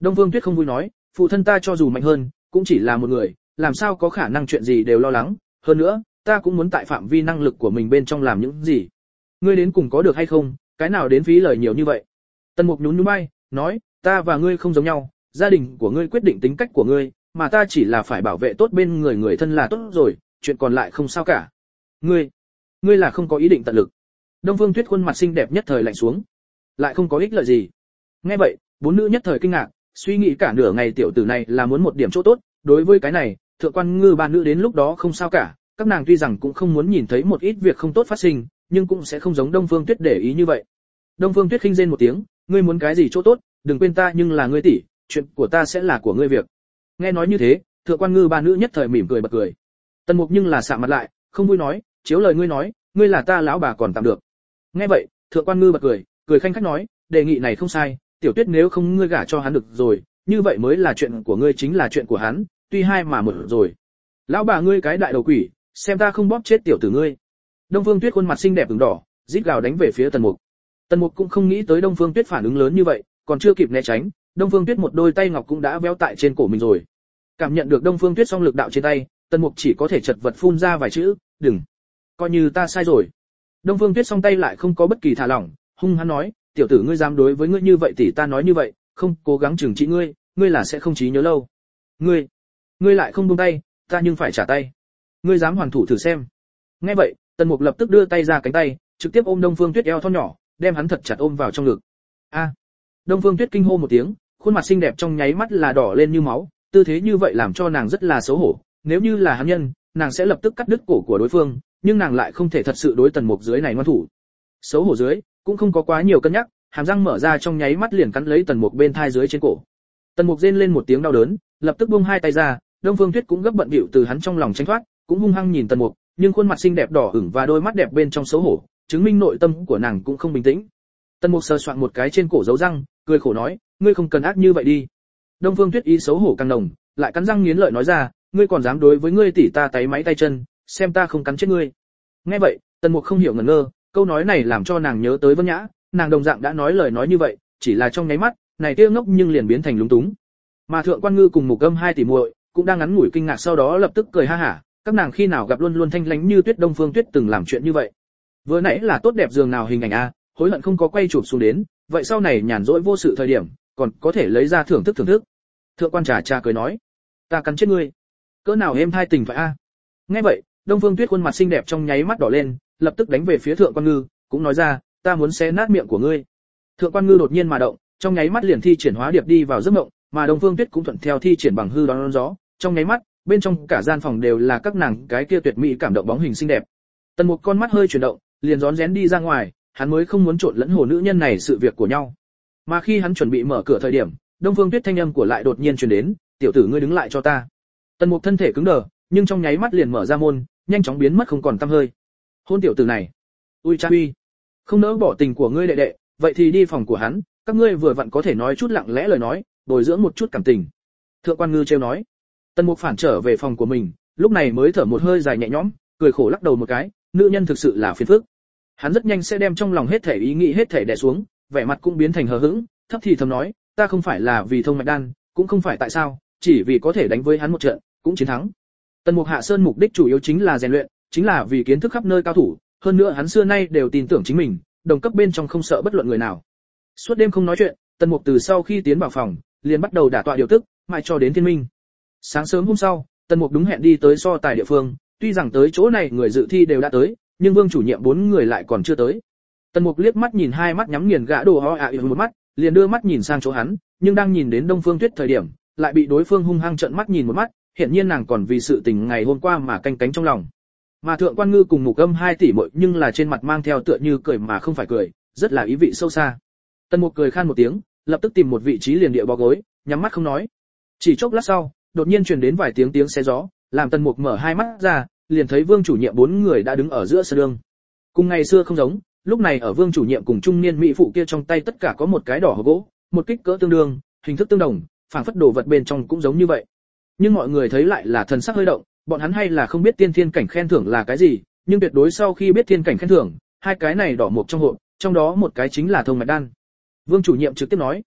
Đông Phương Tuyết không vui nói, phụ thân ta cho dù mạnh hơn, cũng chỉ là một người, làm sao có khả năng chuyện gì đều lo lắng, hơn nữa, ta cũng muốn tại phạm vi năng lực của mình bên trong làm những gì. Ngươi đến cùng có được hay không, cái nào đến phí lời nhiều như vậy. Tần Mục nhún nhún vai, nói, ta và ngươi không giống nhau, gia đình của ngươi quyết định tính cách của ngươi, mà ta chỉ là phải bảo vệ tốt bên người người thân là tốt rồi, chuyện còn lại không sao cả. Ngươi, ngươi là không có ý định tận lực. Đông Phương Tuyết khuôn mặt xinh đẹp nhất thời lạnh xuống, lại không có ích lợi gì. Nghe vậy, bốn nữ nhất thời kinh ngạc, suy nghĩ cả nửa ngày tiểu tử này là muốn một điểm chỗ tốt, đối với cái này, Thượng Quan Ngư ba nữ đến lúc đó không sao cả, các nàng tuy rằng cũng không muốn nhìn thấy một ít việc không tốt phát sinh, nhưng cũng sẽ không giống Đông Phương Tuyết để ý như vậy. Đông Phương Tuyết khinh rên một tiếng, ngươi muốn cái gì chỗ tốt, đừng quên ta nhưng là ngươi tỷ, chuyện của ta sẽ là của ngươi việc. Nghe nói như thế, Thượng Quan Ngư ba nữ nhất thời mỉm cười bật cười. Tần Mục nhưng là sạm mặt lại, không vui nói, chiếu lời ngươi nói, ngươi là ta lão bà còn tạm được. Nghe vậy, Thượng Quan Ngư bật cười, cười khanh khách nói, đề nghị này không sai, Tiểu Tuyết nếu không ngươi gả cho hắn được rồi, như vậy mới là chuyện của ngươi chính là chuyện của hắn, tuy hai mà một rồi. Lão bà ngươi cái đại đầu quỷ, xem ta không bóp chết tiểu tử ngươi. Đông Phương Tuyết khuôn mặt xinh đẹp ửng đỏ, rít gào đánh về phía Tần Mục. Tần Mục cũng không nghĩ tới Đông Phương Tuyết phản ứng lớn như vậy, còn chưa kịp né tránh, Đông Phương Tuyết một đôi tay ngọc cũng đã véo tại trên cổ mình rồi. Cảm nhận được Đông Phương Tuyết song lực đạo trên tay, Tần Mục chỉ có thể chật vật phun ra vài chữ, "Đừng, coi như ta sai rồi." Đông Phương Tuyết song tay lại không có bất kỳ thả lỏng, hung hăng nói, "Tiểu tử ngươi dám đối với ngươi như vậy tỷ ta nói như vậy, không cố gắng trừng trị ngươi, ngươi là sẽ không trí nhớ lâu. Ngươi, ngươi lại không buông tay, ta nhưng phải trả tay. Ngươi dám hoàn thủ thử xem." Nghe vậy, Tần Mục lập tức đưa tay ra cánh tay, trực tiếp ôm Đông Phương Tuyết eo thon nhỏ, đem hắn thật chặt ôm vào trong ngực. A! Đông Phương Tuyết kinh hô một tiếng, khuôn mặt xinh đẹp trong nháy mắt là đỏ lên như máu, tư thế như vậy làm cho nàng rất là xấu hổ, nếu như là hắn nhân, nàng sẽ lập tức cắt đứt cổ của đối phương, nhưng nàng lại không thể thật sự đối Tần Mục dưới này ngoan thủ. Xấu hổ dưới, cũng không có quá nhiều cân nhắc, hàm răng mở ra trong nháy mắt liền cắn lấy Tần Mục bên thai dưới trên cổ. Tần Mục rên lên một tiếng đau đớn, lập tức buông hai tay ra, Đông Phương Tuyết cũng gấp bận bịu từ hắn trong lòng tránh thoát, cũng hung hăng nhìn Tần Mục, nhưng khuôn mặt xinh đẹp đỏ ửng và đôi mắt đẹp bên trong xấu hổ, chứng minh nội tâm của nàng cũng không bình tĩnh. Tần Mục sờ soạn một cái trên cổ dấu răng, cười khổ nói, ngươi không cần ác như vậy đi. Đông Phương Tuyết ý xấu hổ càng nồng, lại cắn răng nghiến lợi nói ra, ngươi còn dám đối với ngươi tỷ ta táy máy tay chân, xem ta không cắn chết ngươi. Nghe vậy, Tần Mục không hiểu ngẩn ngơ, câu nói này làm cho nàng nhớ tới Vân Nhã, nàng đồng dạng đã nói lời nói như vậy, chỉ là trong nháy mắt, này tia ngốc nhưng liền biến thành lúng túng. Mà Thượng Quan Ngư cùng Mục Âm hai tỷ muội cũng đang ngắn ngủi kinh ngạc, sau đó lập tức cười ha hả, các nàng khi nào gặp luôn luôn thanh lãnh như tuyết Đông Phương Tuyết từng làm chuyện như vậy. Vừa nãy là tốt đẹp giường nào hình ảnh a, hối hận không có quay chụp xuống đến, vậy sau này nhàn rỗi vô sự thời điểm, còn có thể lấy ra thưởng thức thưởng thức. Thượng Quan Trà Trà cười nói, ta cắn chết ngươi. Cỡ nào êm thai tình phải a. Nghe vậy, Đông Phương Tuyết khuôn mặt xinh đẹp trong nháy mắt đỏ lên, lập tức đánh về phía Thượng Quan Ngư, cũng nói ra, ta muốn xé nát miệng của ngươi. Thượng Quan Ngư đột nhiên mà động, trong nháy mắt liền thi triển hóa điệp đi vào giấc mộng, mà Đông Phương Tuyết cũng thuận theo thi triển bằng hư đón gió, trong nháy mắt, bên trong cả gian phòng đều là các nàng cái kia tuyệt mỹ cảm động bóng hình xinh đẹp. Tần Mục con mắt hơi chuyển động, liền rón rén đi ra ngoài, hắn mới không muốn trộn lẫn hồ nữ nhân này sự việc của nhau. Mà khi hắn chuẩn bị mở cửa thời điểm, Đông Phương Tuyết thanh âm của lại đột nhiên truyền đến, "Tiểu tử ngươi đứng lại cho ta." Tần Mục thân thể cứng đờ, nhưng trong nháy mắt liền mở ra môn, nhanh chóng biến mất không còn tăm hơi. Hôn tiểu tử này, ui cha uy, không nỡ bỏ tình của ngươi đệ đệ, vậy thì đi phòng của hắn, các ngươi vừa vặn có thể nói chút lặng lẽ lời nói, bồi dưỡng một chút cảm tình. Thượng Quan Ngư trêu nói. Tần Mục phản trở về phòng của mình, lúc này mới thở một hơi dài nhẹ nhõm, cười khổ lắc đầu một cái, nữ nhân thực sự là phiền phức. Hắn rất nhanh sẽ đem trong lòng hết thể ý nghĩ hết thể đè xuống, vẻ mặt cũng biến thành hờ hững, thấp thì thầm nói, ta không phải là vì thông mạch đan, cũng không phải tại sao, chỉ vì có thể đánh với hắn một trận, cũng chiến thắng. Tần Mục hạ sơn mục đích chủ yếu chính là rèn luyện, chính là vì kiến thức khắp nơi cao thủ, hơn nữa hắn xưa nay đều tin tưởng chính mình, đồng cấp bên trong không sợ bất luận người nào. Suốt đêm không nói chuyện, Tần Mục từ sau khi tiến vào phòng, liền bắt đầu đả tọa điều tức, mãi cho đến thiên minh. Sáng sớm hôm sau, Tần Mục đúng hẹn đi tới so tài địa phương, tuy rằng tới chỗ này người dự thi đều đã tới, nhưng Vương chủ nhiệm bốn người lại còn chưa tới. Tần Mục liếc mắt nhìn hai mắt nhắm nghiền gã đồ ho ạ à một mắt, liền đưa mắt nhìn sang chỗ hắn, nhưng đang nhìn đến Đông Phương Tuyết thời điểm, lại bị đối phương hung hăng trợn mắt nhìn một mắt, hiển nhiên nàng còn vì sự tình ngày hôm qua mà canh cánh trong lòng. Mà Thượng Quan Ngư cùng Mục Âm hai tỷ muội nhưng là trên mặt mang theo tựa như cười mà không phải cười, rất là ý vị sâu xa. Tần Mục cười khan một tiếng, lập tức tìm một vị trí liền địa bò gối, nhắm mắt không nói. Chỉ chốc lát sau, đột nhiên truyền đến vài tiếng tiếng xé gió, làm Tần Mục mở hai mắt ra, liền thấy Vương chủ nhiệm bốn người đã đứng ở giữa sân đường. Cùng ngày xưa không giống, lúc này ở Vương chủ nhiệm cùng trung niên mỹ phụ kia trong tay tất cả có một cái đỏ hộp gỗ, một kích cỡ tương đương, hình thức tương đồng, phảng phất đồ vật bên trong cũng giống như vậy. Nhưng mọi người thấy lại là thần sắc hơi động, bọn hắn hay là không biết tiên thiên cảnh khen thưởng là cái gì, nhưng tuyệt đối sau khi biết thiên cảnh khen thưởng, hai cái này đỏ mộc trong hộp, trong đó một cái chính là thông mạch đan. Vương chủ nhiệm trực tiếp nói,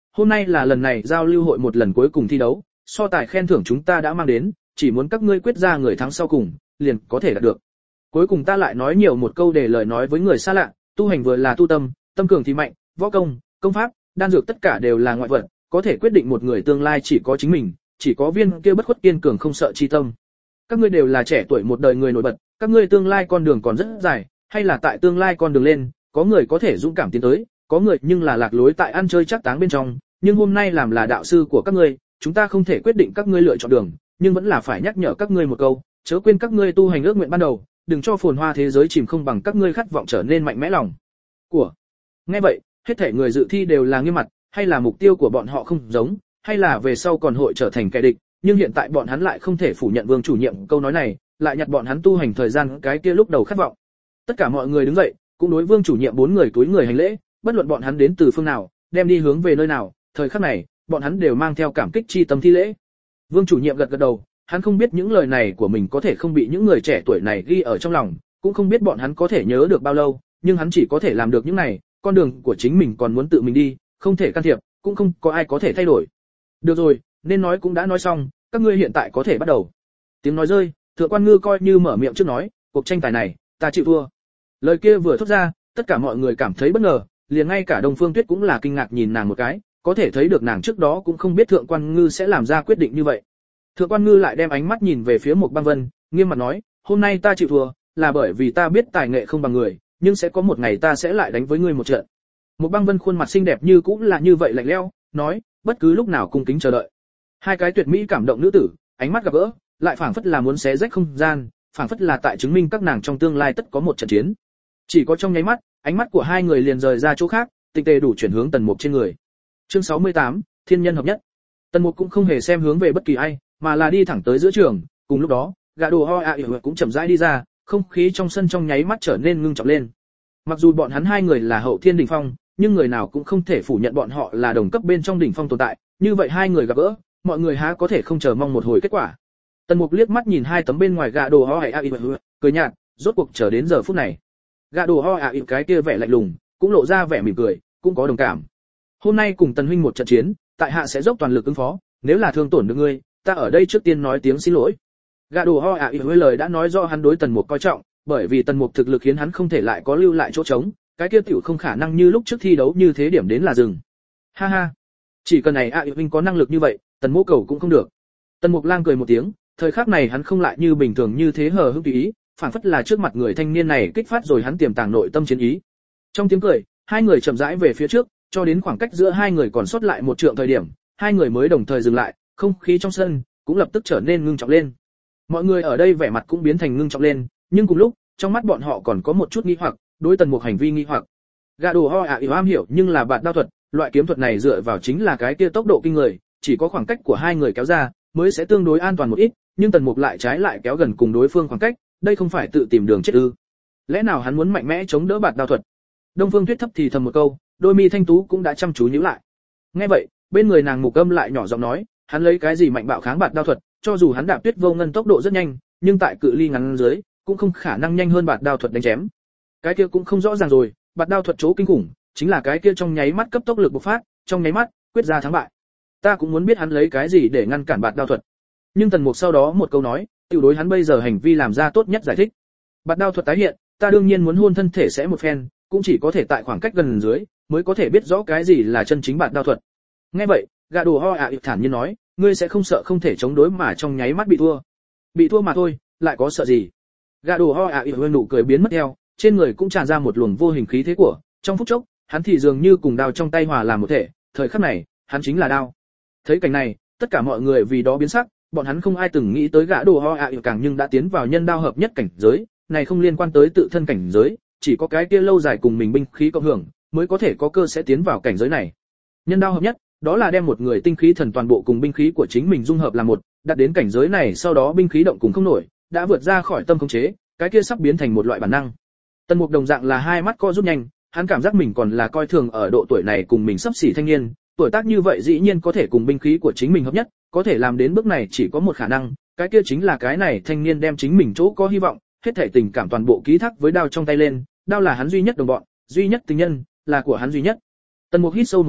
hôm nay là lần này giao lưu hội một lần cuối cùng thi đấu, so tài khen thưởng chúng ta đã mang đến, chỉ muốn các ngươi quyết ra người thắng sau cùng, liền có thể đạt được. Cuối cùng ta lại nói nhiều một câu để lời nói với người xa lạ, tu hành vừa là tu tâm, tâm cường thì mạnh, võ công, công pháp, đan dược tất cả đều là ngoại vật, có thể quyết định một người tương lai chỉ có chính mình, chỉ có viên kia bất khuất kiên cường không sợ chi tâm. Các ngươi đều là trẻ tuổi một đời người nổi bật, các ngươi tương lai con đường còn rất dài, hay là tại tương lai con đường lên, có người có thể dũng cảm tiến tới, có người nhưng là lạc lối tại ăn chơi chắc táng bên trong, nhưng hôm nay làm là đạo sư của các ngươi, chúng ta không thể quyết định các ngươi lựa chọn đường, nhưng vẫn là phải nhắc nhở các ngươi một câu, chớ quên các ngươi tu hành ước nguyện ban đầu, đừng cho phồn hoa thế giới chìm không bằng các ngươi khát vọng trở nên mạnh mẽ lòng của. Nghe vậy, hết thảy người dự thi đều là nghiêm mặt, hay là mục tiêu của bọn họ không giống, hay là về sau còn hội trở thành kẻ địch, nhưng hiện tại bọn hắn lại không thể phủ nhận Vương chủ nhiệm câu nói này, lại nhặt bọn hắn tu hành thời gian cái kia lúc đầu khát vọng. Tất cả mọi người đứng dậy, cũng đối Vương chủ nhiệm bốn người túi người hành lễ, bất luận bọn hắn đến từ phương nào, đem đi hướng về nơi nào, thời khắc này, bọn hắn đều mang theo cảm kích chi tâm thi lễ. Vương chủ nhiệm gật gật đầu, hắn không biết những lời này của mình có thể không bị những người trẻ tuổi này ghi ở trong lòng, cũng không biết bọn hắn có thể nhớ được bao lâu, nhưng hắn chỉ có thể làm được những này, con đường của chính mình còn muốn tự mình đi, không thể can thiệp, cũng không có ai có thể thay đổi. Được rồi, nên nói cũng đã nói xong, các ngươi hiện tại có thể bắt đầu. Tiếng nói rơi, Thượng quan Ngư coi như mở miệng trước nói, cuộc tranh tài này, ta chịu thua. Lời kia vừa thốt ra, tất cả mọi người cảm thấy bất ngờ, liền ngay cả Đông Phương Tuyết cũng là kinh ngạc nhìn nàng một cái, có thể thấy được nàng trước đó cũng không biết Thượng quan Ngư sẽ làm ra quyết định như vậy. Thượng quan Ngư lại đem ánh mắt nhìn về phía Mục Băng Vân, nghiêm mặt nói, hôm nay ta chịu thua, là bởi vì ta biết tài nghệ không bằng người, nhưng sẽ có một ngày ta sẽ lại đánh với ngươi một trận. Mục Băng Vân khuôn mặt xinh đẹp như cũng là như vậy lạnh lẽo, nói, bất cứ lúc nào cung kính chờ đợi. Hai cái tuyệt mỹ cảm động nữ tử, ánh mắt gặp gỡ, lại phảng phất là muốn xé rách không gian, phảng phất là tại chứng minh các nàng trong tương lai tất có một trận chiến. Chỉ có trong nháy mắt, ánh mắt của hai người liền rời ra chỗ khác, tịch tề đủ chuyển hướng Tần Mục trên người. Chương sáu mươi tám, Thiên nhân hợp nhất. Tần Mục cũng không hề xem hướng về bất kỳ ai, mà là đi thẳng tới giữa trường, cùng lúc đó, gã đồ ho a ỉ cũng chậm rãi đi ra, không khí trong sân trong nháy mắt trở nên ngưng trọng lên. Mặc dù bọn hắn hai người là hậu thiên đỉnh phong, nhưng người nào cũng không thể phủ nhận bọn họ là đồng cấp bên trong đỉnh phong tồn tại, như vậy hai người gặp gỡ, mọi người há có thể không chờ mong một hồi kết quả. Tần Mục liếc mắt nhìn hai tấm bên ngoài gã đồ ho a ỉ, cười nhạt, rốt cuộc chờ đến giờ phút này. Gã đồ ho a ỉ cái kia vẻ lạnh lùng, cũng lộ ra vẻ mỉm cười, cũng có đồng cảm. Hôm nay cùng Tần huynh một trận chiến, tại hạ sẽ dốc toàn lực ứng phó, nếu là thương tổn được ngươi, ta ở đây trước tiên nói tiếng xin lỗi. Gã đồ ho a ỉ với lời đã nói rõ hắn đối Tần Mục coi trọng, bởi vì Tần Mục thực lực khiến hắn không thể lại có lưu lại chỗ trống, cái kia tiểu không khả năng như lúc trước thi đấu như thế điểm đến là dừng. Ha ha, chỉ cần này a ỉ huynh có năng lực như vậy, Tần Mục cầu cũng không được. Tần Mục lang cười một tiếng, thời khắc này hắn không lại như bình thường như thế hờ hững tùy ý, phản phất là trước mặt người thanh niên này kích phát rồi hắn tiềm tàng nội tâm chiến ý. Trong tiếng cười, hai người chậm rãi về phía trước, cho đến khoảng cách giữa hai người còn sót lại một trượng thời điểm, hai người mới đồng thời dừng lại, không khí trong sân cũng lập tức trở nên ngưng trọng lên. Mọi người ở đây vẻ mặt cũng biến thành ngưng trọng lên, nhưng cùng lúc, trong mắt bọn họ còn có một chút nghi hoặc, đối Tần Mục hành vi nghi hoặc. Gã đồ ho ả ỉ am hiểu nhưng là bạt đao thuật, loại kiếm thuật này dựa vào chính là cái kia tốc độ kinh người, chỉ có khoảng cách của hai người kéo ra mới sẽ tương đối an toàn một ít, nhưng Tần Mục lại trái lại kéo gần cùng đối phương khoảng cách, đây không phải tự tìm đường chết ư? Lẽ nào hắn muốn mạnh mẽ chống đỡ bạt đao thuật? Đông Phương Tuyết thấp thì thầm một câu, đôi mi thanh tú cũng đã chăm chú nhíu lại. Nghe vậy, bên người nàng Mục Âm lại nhỏ giọng nói, hắn lấy cái gì mạnh bạo kháng bạt đao thuật, cho dù hắn đạp tuyết vô ngân tốc độ rất nhanh, nhưng tại cự ly ngắn dưới, cũng không khả năng nhanh hơn bạt đao thuật đánh chém. Cái kia cũng không rõ ràng rồi, bạt đao thuật chỗ kinh khủng, chính là cái kia trong nháy mắt cấp tốc lực bộc phát, trong nháy mắt, quyết ra thắng bại. Ta cũng muốn biết hắn lấy cái gì để ngăn cản bạt đao thuật. Nhưng Tần Mục sau đó một câu nói, tiểu đối hắn bây giờ hành vi làm ra tốt nhất giải thích. Bạt đao thuật tái hiện, ta đương nhiên muốn hôn thân thể sẽ một phen, cũng chỉ có thể tại khoảng cách gần dưới, mới có thể biết rõ cái gì là chân chính bạt đao thuật. Nghe vậy, gã đồ ho ả ỉ thản nhiên nói, ngươi sẽ không sợ không thể chống đối mà trong nháy mắt bị thua. Bị thua mà thôi, lại có sợ gì? Gã đồ ho ả ỉ nụ cười biến mất theo, trên người cũng tràn ra một luồng vô hình khí thế của, trong phút chốc, hắn thì dường như cùng đao trong tay hòa làm một thể, thời khắc này, hắn chính là đao. Thấy cảnh này, tất cả mọi người vì đó biến sắc, bọn hắn không ai từng nghĩ tới gã đồ ho ả ỉ càng nhưng đã tiến vào nhân đao hợp nhất cảnh giới, này không liên quan tới tự thân cảnh giới, chỉ có cái kia lâu dài cùng mình binh khí cộng hưởng, mới có thể có cơ sẽ tiến vào cảnh giới này. Nhân đao hợp nhất, đó là đem một người tinh khí thần toàn bộ cùng binh khí của chính mình dung hợp làm một, đạt đến cảnh giới này sau đó binh khí động cùng không nổi, đã vượt ra khỏi tâm khống chế, cái kia sắp biến thành một loại bản năng. Tần Mục đồng dạng là hai mắt co rút nhanh, hắn cảm giác mình còn là coi thường ở độ tuổi này cùng mình sắp xỉ thanh niên, tuổi tác như vậy dĩ nhiên có thể cùng binh khí của chính mình hợp nhất, có thể làm đến bước này chỉ có một khả năng, cái kia chính là cái này thanh niên đem chính mình chỗ có hy vọng, hết thảy tình cảm toàn bộ ký thác với đao trong tay lên, đao là hắn duy nhất đồng bọn, duy nhất tình nhân, là của hắn duy nhất. Tần Mục hít sâu một hơi,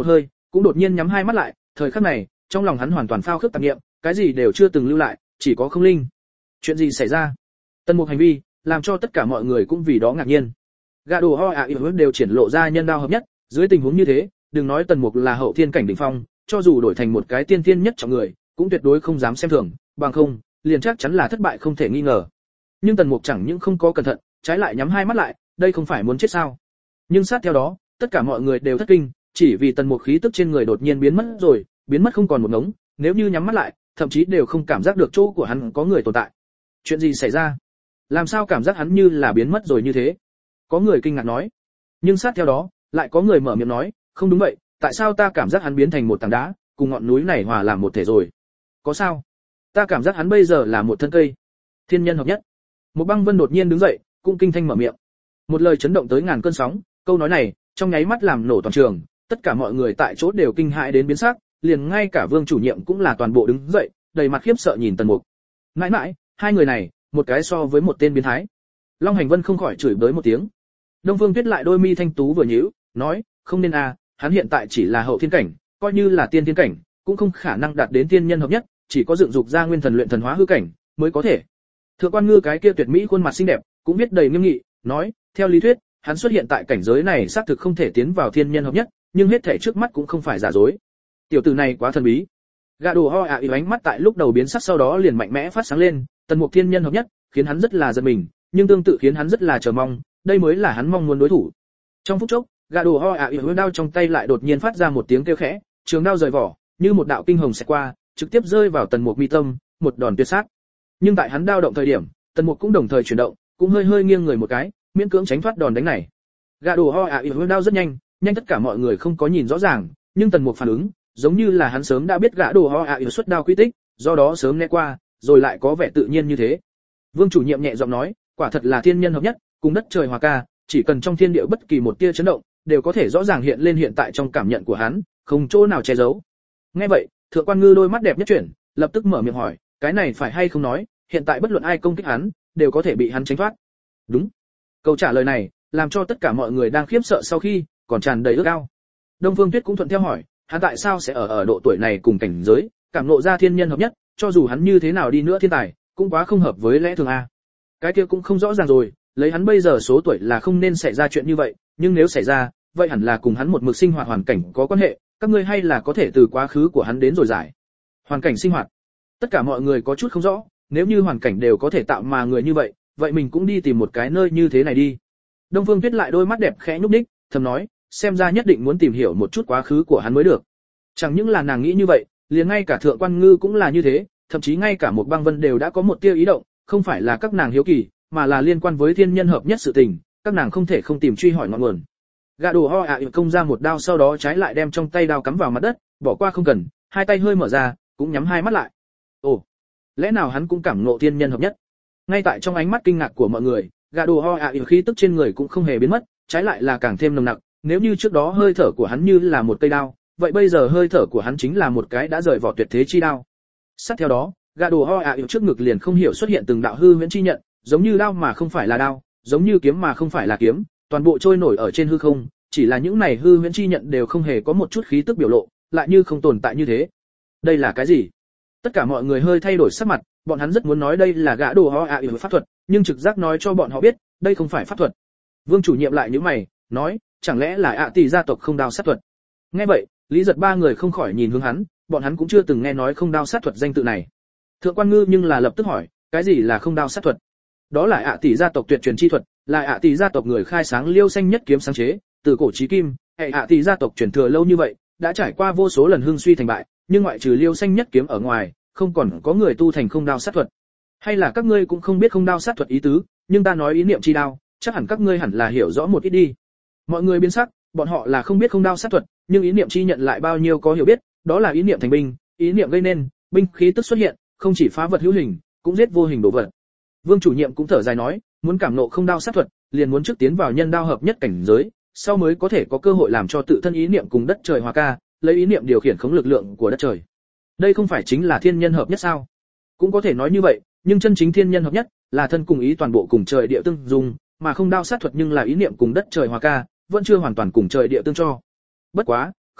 cũng đột nhiên nhắm hai mắt lại, thời khắc này, trong lòng hắn hoàn toàn phao khước tạp niệm, cái gì đều chưa từng lưu lại, chỉ có không linh. Chuyện gì xảy ra? Tần Mục hành vi, làm cho tất cả mọi người cũng vì đó ngạc nhiên. Gã đồ ho ạ à đều triển lộ ra nhân đao hợp nhất, dưới tình huống như thế, đừng nói Tần Mục là hậu thiên cảnh đỉnh phong, cho dù đổi thành một cái tiên tiên nhất trọng người, cũng tuyệt đối không dám xem thường, bằng không, liền chắc chắn là thất bại không thể nghi ngờ. Nhưng Tần Mục chẳng những không có cẩn thận, trái lại nhắm hai mắt lại, đây không phải muốn chết sao? Nhưng sát theo đó, tất cả mọi người đều thất kinh, chỉ vì Tần Mục khí tức trên người đột nhiên biến mất rồi, biến mất không còn một ngống, nếu như nhắm mắt lại, thậm chí đều không cảm giác được chỗ của hắn có người tồn tại. Chuyện gì xảy ra? Làm sao cảm giác hắn như là biến mất rồi như thế? Có người kinh ngạc nói. Nhưng sát theo đó, lại có người mở miệng nói, không đúng vậy, tại sao ta cảm giác hắn biến thành một tảng đá, cùng ngọn núi này hòa làm một thể rồi? Có sao? Ta cảm giác hắn bây giờ là một thân cây. Thiên nhân hợp nhất. Một Băng Vân đột nhiên đứng dậy, cũng kinh thanh mở miệng. Một lời chấn động tới ngàn cơn sóng, câu nói này, trong nháy mắt làm nổ toàn trường, tất cả mọi người tại chỗ đều kinh hãi đến biến sắc, liền ngay cả Vương chủ nhiệm cũng là toàn bộ đứng dậy, đầy mặt khiếp sợ nhìn Tần Mục. Mãi mãi, hai người này, một cái so với một tên biến thái. Long Hành Vân không khỏi chửi bới một tiếng. Đông Phương Tuyết lại đôi mi thanh tú vừa nhíu, nói, không nên à, hắn hiện tại chỉ là hậu thiên cảnh, coi như là tiên thiên cảnh, cũng không khả năng đạt đến tiên nhân hợp nhất, chỉ có dựng dục ra nguyên thần luyện thần hóa hư cảnh mới có thể. Thượng quan Ngư cái kia tuyệt mỹ khuôn mặt xinh đẹp, cũng biết đầy nghiêm nghị, nói, theo lý thuyết, hắn xuất hiện tại cảnh giới này xác thực không thể tiến vào thiên nhân hợp nhất, nhưng hết thảy trước mắt cũng không phải giả dối. Tiểu tử này quá thần bí. Gã đồ ho ạ à ánh mắt tại lúc đầu biến sắc sau đó liền mạnh mẽ phát sáng lên, Tần Mục thiên nhân hợp nhất, khiến hắn rất là giật mình, nhưng tương tự khiến hắn rất là chờ mong, đây mới là hắn mong muốn đối thủ. Trong phút chốc, gã đồ ho ạ à hướng đao trong tay lại đột nhiên phát ra một tiếng kêu khẽ, trường đao rời vỏ, như một đạo kinh hồng xẹt qua, trực tiếp rơi vào Tần Mục mi tâm, một đòn tuyệt sát. Nhưng tại hắn đao động thời điểm, Tần Mục cũng đồng thời chuyển động, cũng hơi hơi nghiêng người một cái, miễn cưỡng tránh thoát đòn đánh này. Gã đồ ho ạ à hướng đao rất nhanh, nhanh tất cả mọi người không có nhìn rõ ràng, nhưng Tần Mục phản ứng, giống như là hắn sớm đã biết gã đồ ho ạ à xuất đao quy tích, do đó sớm né qua, rồi lại có vẻ tự nhiên như thế. Vương chủ nhiệm nhẹ giọng nói, quả thật là thiên nhân hợp nhất, cùng đất trời hòa ca, chỉ cần trong thiên địa bất kỳ một tia chấn động, đều có thể rõ ràng hiện lên hiện tại trong cảm nhận của hắn, không chỗ nào che giấu. Nghe vậy, Thượng quan Ngư đôi mắt đẹp nhất chuyển, lập tức mở miệng hỏi, cái này phải hay không nói, hiện tại bất luận ai công kích hắn, đều có thể bị hắn tránh thoát. Đúng. Câu trả lời này, làm cho tất cả mọi người đang khiếp sợ sau khi, còn tràn đầy ước ao. Đông Phương Tuyết cũng thuận theo hỏi, hắn tại sao sẽ ở ở độ tuổi này cùng cảnh giới, cảm ngộ ra thiên nhân hợp nhất, cho dù hắn như thế nào đi nữa thiên tài, cũng quá không hợp với lẽ thường a. Cái kia cũng không rõ ràng rồi, lấy hắn bây giờ số tuổi là không nên xảy ra chuyện như vậy, nhưng nếu xảy ra, vậy hẳn là cùng hắn một mực sinh hoạt hoàn cảnh có quan hệ, các ngươi hay là có thể từ quá khứ của hắn đến rồi giải. Hoàn cảnh sinh hoạt. Tất cả mọi người có chút không rõ, nếu như hoàn cảnh đều có thể tạo mà người như vậy, vậy mình cũng đi tìm một cái nơi như thế này đi. Đông Phương Tuyết lại đôi mắt đẹp khẽ nhúc nhích, thầm nói, xem ra nhất định muốn tìm hiểu một chút quá khứ của hắn mới được. Chẳng những là nàng nghĩ như vậy, liền ngay cả Thượng quan Ngư cũng là như thế, thậm chí ngay cả một Băng Vân đều đã có một tia ý động, không phải là các nàng hiếu kỳ, mà là liên quan với thiên nhân hợp nhất sự tình, các nàng không thể không tìm truy hỏi ngọn nguồn. Gã đồ ho ạ à công ra một đao sau đó trái lại đem trong tay đao cắm vào mặt đất, bỏ qua không cần, hai tay hơi mở ra, cũng nhắm hai mắt lại. Ồ, lẽ nào hắn cũng cảm ngộ thiên nhân hợp nhất? Ngay tại trong ánh mắt kinh ngạc của mọi người, gã đồ ho ạ à khí tức trên người cũng không hề biến mất, trái lại là càng thêm nồng nặc, nếu như trước đó hơi thở của hắn như là một cây đao, vậy bây giờ hơi thở của hắn chính là một cái đã rời vỏ tuyệt thế chi đao. Sát theo đó, gã đồ ho ạ à trước ngực liền không hiểu xuất hiện từng đạo hư huyễn chi nhận, giống như đao mà không phải là đao, giống như kiếm mà không phải là kiếm, toàn bộ trôi nổi ở trên hư không, chỉ là những này hư huyễn chi nhận đều không hề có một chút khí tức biểu lộ, lại như không tồn tại như thế. Đây là cái gì? Tất cả mọi người hơi thay đổi sắc mặt, bọn hắn rất muốn nói đây là gã đồ ho ạ à pháp thuật, nhưng trực giác nói cho bọn họ biết, đây không phải pháp thuật. Vương chủ nhiệm lại nhíu mày, nói, chẳng lẽ là ạ tỷ gia tộc không đao sát thuật? Nghe vậy, Lý Giật ba người không khỏi nhìn hướng hắn, bọn hắn cũng chưa từng nghe nói không đao sát thuật danh tự này. Thượng quan Ngư nhưng là lập tức hỏi, cái gì là không đao sát thuật? Đó là ạ tỷ gia tộc tuyệt truyền chi thuật, là ạ tỷ gia tộc người khai sáng liêu xanh nhất kiếm sáng chế, từ cổ chí kim, hệ ạ tỷ gia tộc truyền thừa lâu như vậy, đã trải qua vô số lần hưng suy thành bại, nhưng ngoại trừ liêu xanh nhất kiếm ở ngoài, không còn có người tu thành không đao sát thuật. Hay là các ngươi cũng không biết không đao sát thuật ý tứ, nhưng ta nói ý niệm chi đao, chắc hẳn các ngươi hẳn là hiểu rõ một ít đi. Mọi người biến sắc, bọn họ là không biết không đao sát thuật, nhưng ý niệm chi nhận lại bao nhiêu có hiểu biết, đó là ý niệm thành binh, ý niệm gây nên, binh khí tức xuất hiện, không chỉ phá vật hữu hình, cũng giết vô hình đồ vật. Vương chủ nhiệm cũng thở dài nói, muốn cảm nộ không đao sát thuật, liền muốn trước tiến vào nhân đao hợp nhất cảnh giới, sau mới có thể có cơ hội làm cho tự thân ý niệm cùng đất trời hòa ca, lấy ý niệm điều khiển khống lực lượng của đất trời. Đây không phải chính là thiên nhân hợp nhất sao? Cũng có thể nói như vậy, nhưng chân chính thiên nhân hợp nhất là thân cùng ý toàn bộ cùng trời địa tương dung, mà không đao sát thuật nhưng là ý niệm cùng đất trời hòa ca, vẫn chưa hoàn toàn cùng trời địa tương cho. Bất quá,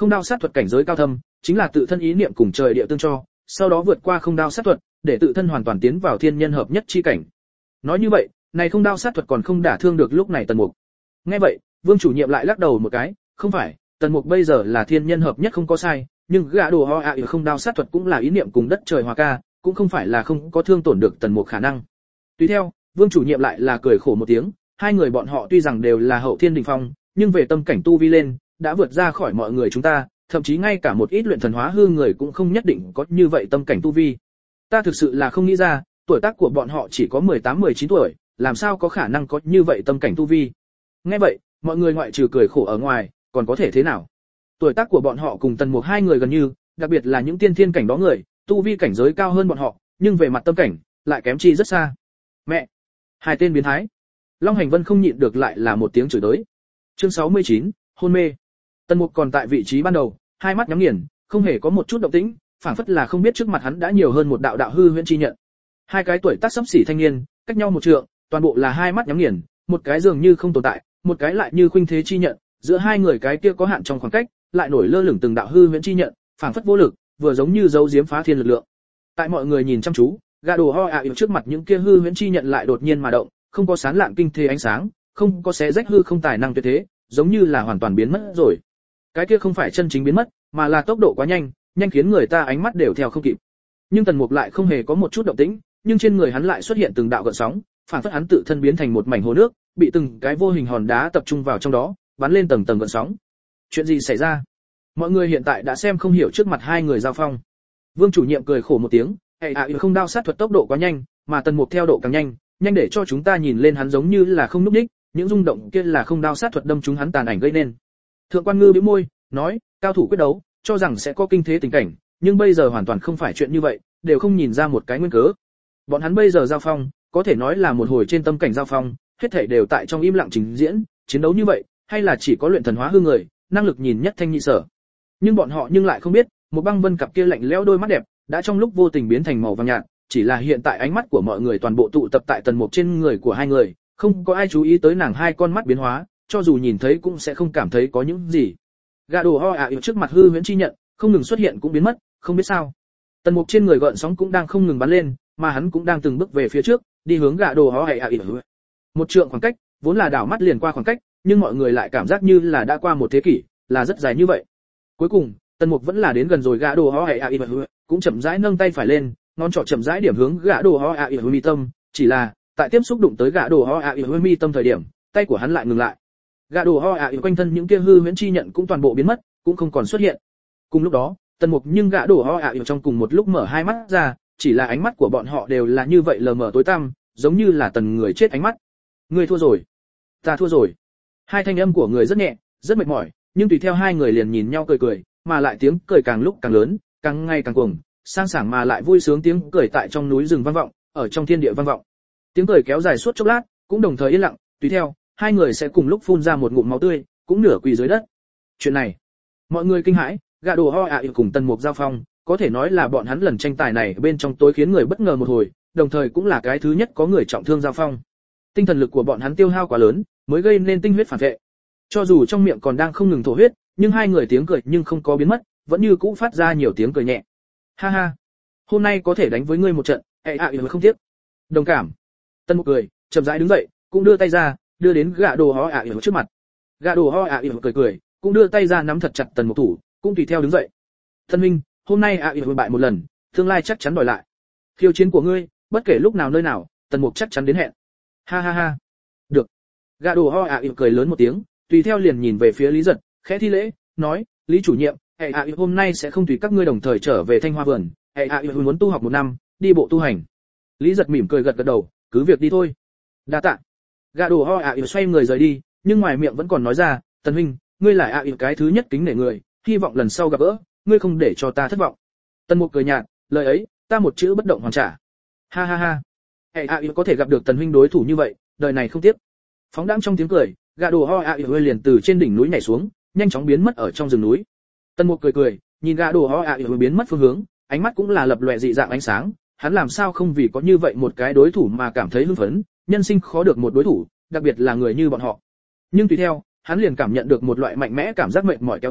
không đao sát thuật cảnh giới cao thâm, chính là tự thân ý niệm cùng trời địa tương cho, sau đó vượt qua không đao sát thuật, để tự thân hoàn toàn tiến vào thiên nhân hợp nhất chi cảnh. Nói như vậy, này không đao sát thuật còn không đả thương được lúc này Tần Mục. Nghe vậy, Vương chủ nhiệm lại lắc đầu một cái, không phải, Tần Mục bây giờ là thiên nhân hợp nhất không có sai, nhưng gã đồ ho ạ không đao sát thuật cũng là ý niệm cùng đất trời hòa ca, cũng không phải là không có thương tổn được Tần Mục khả năng. Tùy theo, Vương chủ nhiệm lại là cười khổ một tiếng, hai người bọn họ tuy rằng đều là hậu thiên đỉnh phong, nhưng về tâm cảnh tu vi lên, đã vượt ra khỏi mọi người chúng ta, thậm chí ngay cả một ít luyện thần hóa hư người cũng không nhất định có như vậy tâm cảnh tu vi. Ta thực sự là không nghĩ ra, tuổi tác của bọn họ chỉ có mười tám mười chín tuổi, làm sao có khả năng có như vậy tâm cảnh tu vi. Nghe vậy, mọi người ngoại trừ cười khổ ở ngoài, còn có thể thế nào? Tuổi tác của bọn họ cùng Tần Mục hai người gần như, đặc biệt là những tiên thiên cảnh đó người, tu vi cảnh giới cao hơn bọn họ, nhưng về mặt tâm cảnh, lại kém chi rất xa. Mẹ, hai tên biến thái. Long Hành Vân không nhịn được lại là một tiếng chửi đới. Chương sáu mươi chín, hôn mê. Tần Mục còn tại vị trí ban đầu, hai mắt nhắm nghiền, không hề có một chút động tĩnh, phảng phất là không biết trước mặt hắn đã nhiều hơn một đạo đạo hư huyễn chi nhận. Hai cái tuổi tác sắp xỉ thanh niên, cách nhau một trượng, toàn bộ là hai mắt nhắm nghiền, một cái dường như không tồn tại, một cái lại như khuynh thế chi nhận, giữa hai người cái kia có hạn trong khoảng cách, lại nổi lơ lửng từng đạo hư huyễn chi nhận, phảng phất vô lực, vừa giống như dấu diếm phá thiên lực lượng. Tại mọi người nhìn chăm chú, gã đồ ho ạ à trước mặt những kia hư huyễn chi nhận lại đột nhiên mà động, không có sán lạn kinh thế ánh sáng, không có xé rách hư không tài năng tuyệt thế, giống như là hoàn toàn biến mất rồi. Cái kia không phải chân chính biến mất, mà là tốc độ quá nhanh, nhanh khiến người ta ánh mắt đều theo không kịp. Nhưng Tần Mục lại không hề có một chút động tĩnh, nhưng trên người hắn lại xuất hiện từng đạo gợn sóng, phản phất hắn tự thân biến thành một mảnh hồ nước, bị từng cái vô hình hòn đá tập trung vào trong đó, bắn lên tầng tầng gợn sóng. Chuyện gì xảy ra? Mọi người hiện tại đã xem không hiểu trước mặt hai người giao phong. Vương chủ nhiệm cười khổ một tiếng, "Hệ ạ, không đao sát thuật tốc độ quá nhanh, mà Tần Mục theo độ càng nhanh, nhanh để cho chúng ta nhìn lên hắn giống như là không núp đích, những rung động kia là không đao sát thuật đâm chúng hắn tàn ảnh gây nên." Thượng quan Ngư bĩu môi, nói, "Cao thủ quyết đấu, cho rằng sẽ có kinh thế tình cảnh, nhưng bây giờ hoàn toàn không phải chuyện như vậy, đều không nhìn ra một cái nguyên cớ. Bọn hắn bây giờ giao phong, có thể nói là một hồi trên tâm cảnh giao phong, hết thảy đều tại trong im lặng trình diễn, chiến đấu như vậy, hay là chỉ có luyện thần hóa hư người, năng lực nhìn nhất thanh nhị sở. Nhưng bọn họ nhưng lại không biết, một băng vân cặp kia lạnh lẽo đôi mắt đẹp, đã trong lúc vô tình biến thành màu vàng nhạt, chỉ là hiện tại ánh mắt của mọi người toàn bộ tụ tập tại Tần Mục trên người của hai người, không có ai chú ý tới nàng hai con mắt biến hóa, cho dù nhìn thấy cũng sẽ không cảm thấy có những gì. Gã đồ ho ạ à trước mặt hư huyễn chi nhận, không ngừng xuất hiện cũng biến mất, không biết sao. Tần Mục trên người gợn sóng cũng đang không ngừng bắn lên, mà hắn cũng đang từng bước về phía trước, đi hướng gã đồ ho ạ à. Một trượng khoảng cách, vốn là đảo mắt liền qua khoảng cách, nhưng mọi người lại cảm giác như là đã qua một thế kỷ, là rất dài như vậy. Cuối cùng, Tần Mục vẫn là đến gần rồi gã đồ ho ạ à, cũng chậm rãi nâng tay phải lên, ngón trỏ chậm rãi điểm hướng gã đồ ho ạ à mi tâm, chỉ là tại tiếp xúc đụng tới gã đồ ho ạ à mi tâm thời điểm, tay của hắn lại ngừng lại. Gã đồ ho ạ à quanh thân những kia hư huyễn chi nhận cũng toàn bộ biến mất, cũng không còn xuất hiện. Cùng lúc đó, Tần Mục nhưng gã đồ ho ạ à trong cùng một lúc mở hai mắt ra, chỉ là ánh mắt của bọn họ đều là như vậy lờ mờ tối tăm, giống như là tần người chết ánh mắt. Ngươi thua rồi, ta thua rồi. Hai thanh âm của người rất nhẹ, rất mệt mỏi, nhưng tùy theo hai người liền nhìn nhau cười cười, mà lại tiếng cười càng lúc càng lớn, càng ngày càng cuồng, sang sảng mà lại vui sướng tiếng cười tại trong núi rừng vang vọng, ở trong thiên địa vang vọng. Tiếng cười kéo dài suốt chốc lát, cũng đồng thời yên lặng, tùy theo, hai người sẽ cùng lúc phun ra một ngụm máu tươi, cũng nửa quỳ dưới đất. Chuyện này, mọi người kinh hãi, gã đồ ho ạ à cùng Tần Mục giao phong, có thể nói là bọn hắn lần tranh tài này bên trong tối khiến người bất ngờ một hồi, đồng thời cũng là cái thứ nhất có người trọng thương giao phong. Tinh thần lực của bọn hắn tiêu hao quá lớn, mới gây nên tinh huyết phản vệ. Cho dù trong miệng còn đang không ngừng thổ huyết, nhưng hai người tiếng cười nhưng không có biến mất, vẫn như cũ phát ra nhiều tiếng cười nhẹ. Ha ha, hôm nay có thể đánh với ngươi một trận, hệ ạ à, không tiếc. Đồng cảm. Tần Mục cười, chậm rãi đứng dậy, cũng đưa tay ra, đưa đến gã đồ ho ạ à trước mặt. Gã đồ ho ạ à cười cười, cũng đưa tay ra nắm thật chặt Tần Mục thủ, cũng tùy theo đứng dậy. Thân minh, hôm nay ạ à bại một lần, tương lai chắc chắn đòi lại. Khiêu chiến của ngươi, bất kể lúc nào nơi nào, Tần Mục chắc chắn đến hẹn. Ha ha ha. Được. Gã đồ ho ạ à cười lớn một tiếng, tùy theo liền nhìn về phía Lý Giật, khẽ thi lễ, nói, Lý chủ nhiệm, hệ ạ à hôm nay sẽ không tùy các ngươi đồng thời trở về Thanh Hoa vườn, hệ ạ à muốn tu học một năm, đi bộ tu hành. Lý Giật mỉm cười gật gật đầu, cứ việc đi thôi. Đa tạ. Gã đồ ho ạ à xoay người rời đi, nhưng ngoài miệng vẫn còn nói ra, Tần huynh, ngươi là ạ à cái thứ nhất kính nể người, hy vọng lần sau gặp gỡ, ngươi không để cho ta thất vọng. Tần Mục cười nhạt, lời ấy, ta một chữ bất động hoàn trả. Ha ha ha. Hệ ạ à có thể gặp được Tần huynh đối thủ như vậy, đời này không tiếc. Phóng đãng trong tiếng cười, gã đồ ho ạ à liền từ trên đỉnh núi nhảy xuống, nhanh chóng biến mất ở trong rừng núi. Tần Mục cười cười, nhìn gã đồ ho ạ à biến mất phương hướng, ánh mắt cũng là lập lòe dị dạng ánh sáng, hắn làm sao không vì có như vậy một cái đối thủ mà cảm thấy hưng phấn, nhân sinh khó được một đối thủ, đặc biệt là người như bọn họ. Nhưng tùy theo, hắn liền cảm nhận được một loại mạnh mẽ cảm giác mệt mỏi kéo tới,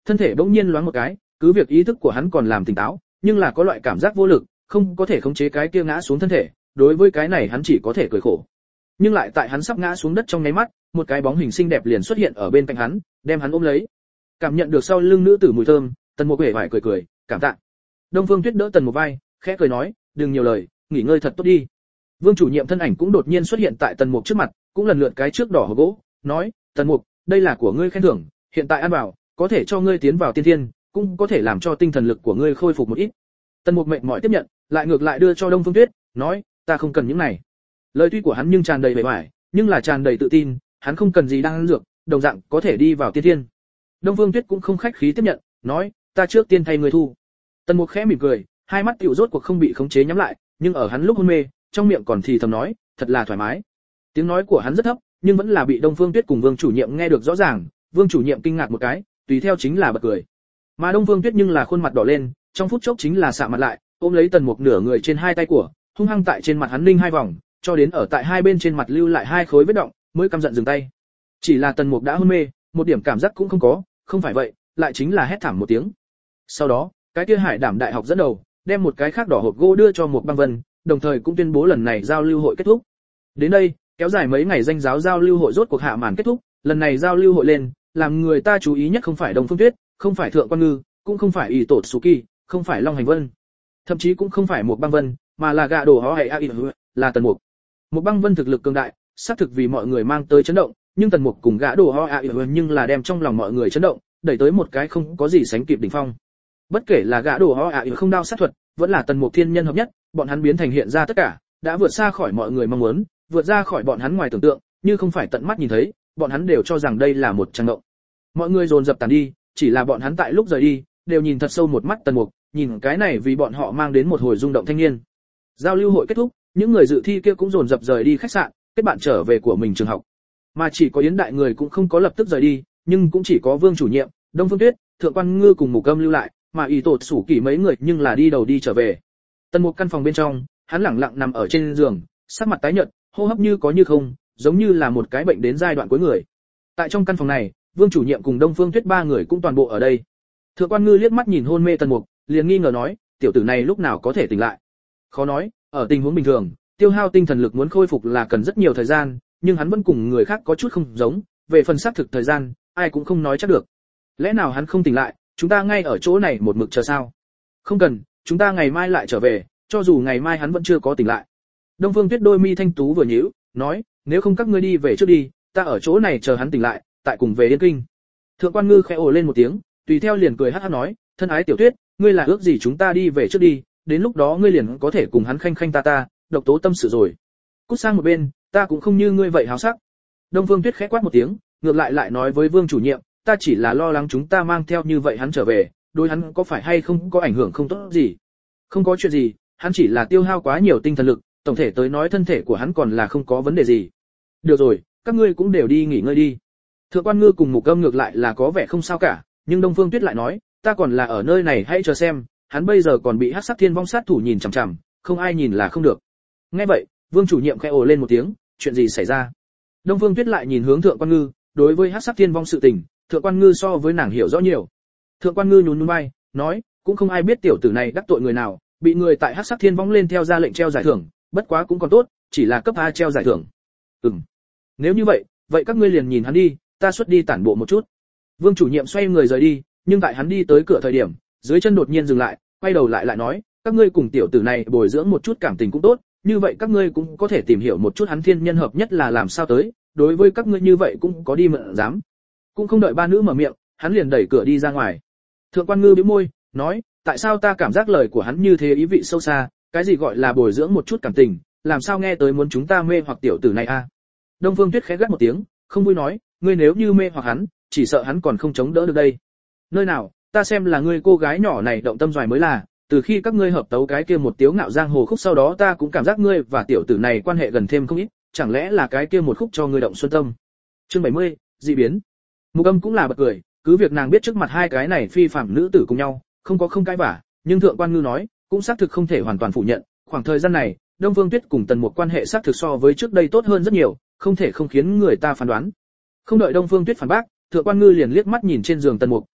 thân thể bỗng nhiên loáng một cái, cứ việc ý thức của hắn còn làm tỉnh táo, nhưng là có loại cảm giác vô lực, không có thể khống chế cái kia ngã xuống thân thể, đối với cái này hắn chỉ có thể cười khổ. Nhưng lại tại hắn sắp ngã xuống đất trong nháy mắt, một cái bóng hình xinh đẹp liền xuất hiện ở bên cạnh hắn, đem hắn ôm lấy. Cảm nhận được sau lưng nữ tử mùi thơm, Tần Mục hề vải cười cười, cảm tạ. Đông Phương Tuyết đỡ Tần Mục vai, khẽ cười nói, đừng nhiều lời, nghỉ ngơi thật tốt đi. Vương chủ nhiệm thân ảnh cũng đột nhiên xuất hiện tại Tần Mục trước mặt, cũng lần lượt cái trước đỏ hộp gỗ, nói, Tần Mục, đây là của ngươi khen thưởng, hiện tại ăn vào, có thể cho ngươi tiến vào tiên thiên, cũng có thể làm cho tinh thần lực của ngươi khôi phục một ít. Tần Mục mệt mỏi tiếp nhận, lại ngược lại đưa cho Đông Phương Tuyết, nói, ta không cần những này. Lời tuy của hắn nhưng tràn đầy vẻ vải, nhưng là tràn đầy tự tin, hắn không cần gì đang ăn dược, đồng dạng có thể đi vào tiên thiên. Đông Phương Tuyết cũng không khách khí tiếp nhận, nói, ta trước tiên thay ngươi thu. Tần Mục khẽ mỉm cười, hai mắt tiểu rốt cuộc không bị khống chế nhắm lại, nhưng ở hắn lúc hôn mê, trong miệng còn thì thầm nói, thật là thoải mái. Tiếng nói của hắn rất thấp, nhưng vẫn là bị Đông Phương Tuyết cùng Vương chủ nhiệm nghe được rõ ràng, Vương chủ nhiệm kinh ngạc một cái, tùy theo chính là bật cười. Mà Đông Phương Tuyết nhưng là khuôn mặt đỏ lên, trong phút chốc chính là sạm mặt lại, ôm lấy Tần Mục nửa người trên hai tay của, hung hăng tại trên mặt hắn ninh hai vòng, cho đến ở tại hai bên trên mặt lưu lại hai khối vết đọng, mới căm giận dừng tay. Chỉ là Tần Mục đã hôn mê, một điểm cảm giác cũng không có, không phải vậy, lại chính là hét thảm một tiếng. Sau đó, cái kia Hải Đảm đại học dẫn đầu, đem một cái khác đỏ hộp gỗ đưa cho một Băng Vân, đồng thời cũng tuyên bố lần này giao lưu hội kết thúc. Đến đây, kéo dài mấy ngày danh giáo giao lưu hội rốt cuộc hạ màn kết thúc, lần này giao lưu hội lên, làm người ta chú ý nhất không phải Đông Phương Tuyết, không phải Thượng Quan Ngư, cũng không phải Y Tột Suki, không phải Long Hành Vân, thậm chí cũng không phải một Băng Vân, mà là gạ đồ hó hay a là Tần Mục. Một Băng Vân thực lực cường đại, xác thực vì mọi người mang tới chấn động, nhưng Tần Mục cùng gã đồ ho a nhưng là đem trong lòng mọi người chấn động, đẩy tới một cái không có gì sánh kịp đỉnh phong. Bất kể là gã đồ ho a không đao sát thuật, vẫn là Tần Mục thiên nhân hợp nhất, bọn hắn biến thành hiện ra tất cả, đã vượt xa khỏi mọi người mong muốn, vượt ra khỏi bọn hắn ngoài tưởng tượng, như không phải tận mắt nhìn thấy, bọn hắn đều cho rằng đây là một trang động. Mọi người dồn dập tàn đi, chỉ là bọn hắn tại lúc rời đi, đều nhìn thật sâu một mắt Tần Mục, nhìn cái này vì bọn họ mang đến một hồi rung động thanh niên. Giao lưu hội kết thúc, những người dự thi kia cũng dồn dập rời đi khách sạn, kết bạn trở về của mình trường học. Mà chỉ có Yến đại người cũng không có lập tức rời đi, nhưng cũng chỉ có Vương chủ nhiệm, Đông Phương Tuyết, Thượng Quan Ngư cùng Mục Âm lưu lại, mà Y Tột Sủ Kỷ mấy người nhưng là đi đầu đi trở về. Tần Mục căn phòng bên trong, hắn lẳng lặng nằm ở trên giường, sắc mặt tái nhợt, hô hấp như có như không, giống như là một cái bệnh đến giai đoạn cuối người. Tại trong căn phòng này, Vương chủ nhiệm cùng Đông Phương Tuyết ba người cũng toàn bộ ở đây. Thượng Quan Ngư liếc mắt nhìn hôn mê Tần Mục, liền nghi ngờ nói, tiểu tử này lúc nào có thể tỉnh lại? Khó nói, ở tình huống bình thường, tiêu hao tinh thần lực muốn khôi phục là cần rất nhiều thời gian, nhưng hắn vẫn cùng người khác có chút không giống, về phần xác thực thời gian, ai cũng không nói chắc được. Lẽ nào hắn không tỉnh lại, chúng ta ngay ở chỗ này một mực chờ sao? Không cần, chúng ta ngày mai lại trở về, cho dù ngày mai hắn vẫn chưa có tỉnh lại. Đông Phương Tuyết đôi mi thanh tú vừa nhíu, nói, nếu không các ngươi đi về trước đi, ta ở chỗ này chờ hắn tỉnh lại, tại cùng về Yên Kinh. Thượng Quan Ngư khẽ ồ lên một tiếng, tùy theo liền cười hắc hắc nói, thân ái Tiểu Tuyết, ngươi là ước gì chúng ta đi về trước đi, đến lúc đó ngươi liền có thể cùng hắn khanh khanh ta ta, độc tố tâm sự rồi. Cút sang một bên, ta cũng không như ngươi vậy háo sắc. Đông Phương Tuyết khẽ quát một tiếng, ngược lại lại nói với Vương chủ nhiệm, ta chỉ là lo lắng chúng ta mang theo như vậy hắn trở về, đối hắn có phải hay không có ảnh hưởng không tốt gì. Không có chuyện gì, hắn chỉ là tiêu hao quá nhiều tinh thần lực, tổng thể tới nói thân thể của hắn còn là không có vấn đề gì. Được rồi, các ngươi cũng đều đi nghỉ ngơi đi. Thượng Quan Ngư cùng Mục Âm ngược lại là có vẻ không sao cả, nhưng Đông Phương Tuyết lại nói, ta còn là ở nơi này hãy chờ xem, hắn bây giờ còn bị Hắc Sắc Thiên Vong sát thủ nhìn chằm chằm, không ai nhìn là không được. Nghe vậy, Vương chủ nhiệm khẽ ồ lên một tiếng, chuyện gì xảy ra? Đông Phương Tuyết lại nhìn hướng Thượng Quan Ngư, đối với Hắc Sắc Thiên Vong sự tình, Thượng Quan Ngư so với nàng hiểu rõ nhiều. Thượng Quan Ngư nhún nhún vai, nói, cũng không ai biết tiểu tử này đắc tội người nào, bị người tại Hắc Sắc Thiên Vong lên theo ra lệnh treo giải thưởng, bất quá cũng còn tốt, chỉ là cấp A treo giải thưởng. Ừm. Nếu như vậy, vậy các ngươi liền nhìn hắn đi, ta xuất đi tản bộ một chút. Vương chủ nhiệm xoay người rời đi, nhưng tại hắn đi tới cửa thời điểm, dưới chân đột nhiên dừng lại, quay đầu lại lại nói, các ngươi cùng tiểu tử này bồi dưỡng một chút cảm tình cũng tốt, như vậy các ngươi cũng có thể tìm hiểu một chút hắn thiên nhân hợp nhất là làm sao tới, đối với các ngươi như vậy cũng có đi mượn dám. Cũng không đợi ba nữ mở miệng, hắn liền đẩy cửa đi ra ngoài. Thượng Quan Ngư bĩu môi, nói, tại sao ta cảm giác lời của hắn như thế ý vị sâu xa, cái gì gọi là bồi dưỡng một chút cảm tình, làm sao nghe tới muốn chúng ta mê hoặc tiểu tử này a? Đông Phương Tuyết khẽ gắt một tiếng, không vui nói, ngươi nếu như mê hoặc hắn, chỉ sợ hắn còn không chống đỡ được đây. Nơi nào, ta xem là ngươi cô gái nhỏ này động tâm doài mới là, từ khi các ngươi hợp tấu cái kia một tiếu ngạo giang hồ khúc sau đó ta cũng cảm giác ngươi và tiểu tử này quan hệ gần thêm không ít, chẳng lẽ là cái kia một khúc cho ngươi động xuân tâm. Chương bảy mươi, dị biến. Mục Âm cũng là bật cười, cứ việc nàng biết trước mặt hai cái này phi phàm nữ tử cùng nhau, không có không cãi vả, nhưng Thượng Quan Ngư nói, cũng xác thực không thể hoàn toàn phủ nhận, khoảng thời gian này, Đông Phương Tuyết cùng Tần Mục quan hệ xác thực so với trước đây tốt hơn rất nhiều, không thể không khiến người ta phán đoán. Không đợi Đông Phương Tuyết phản bác, Thượng Quan Ngư liền liếc mắt nhìn trên giường Tần Mục,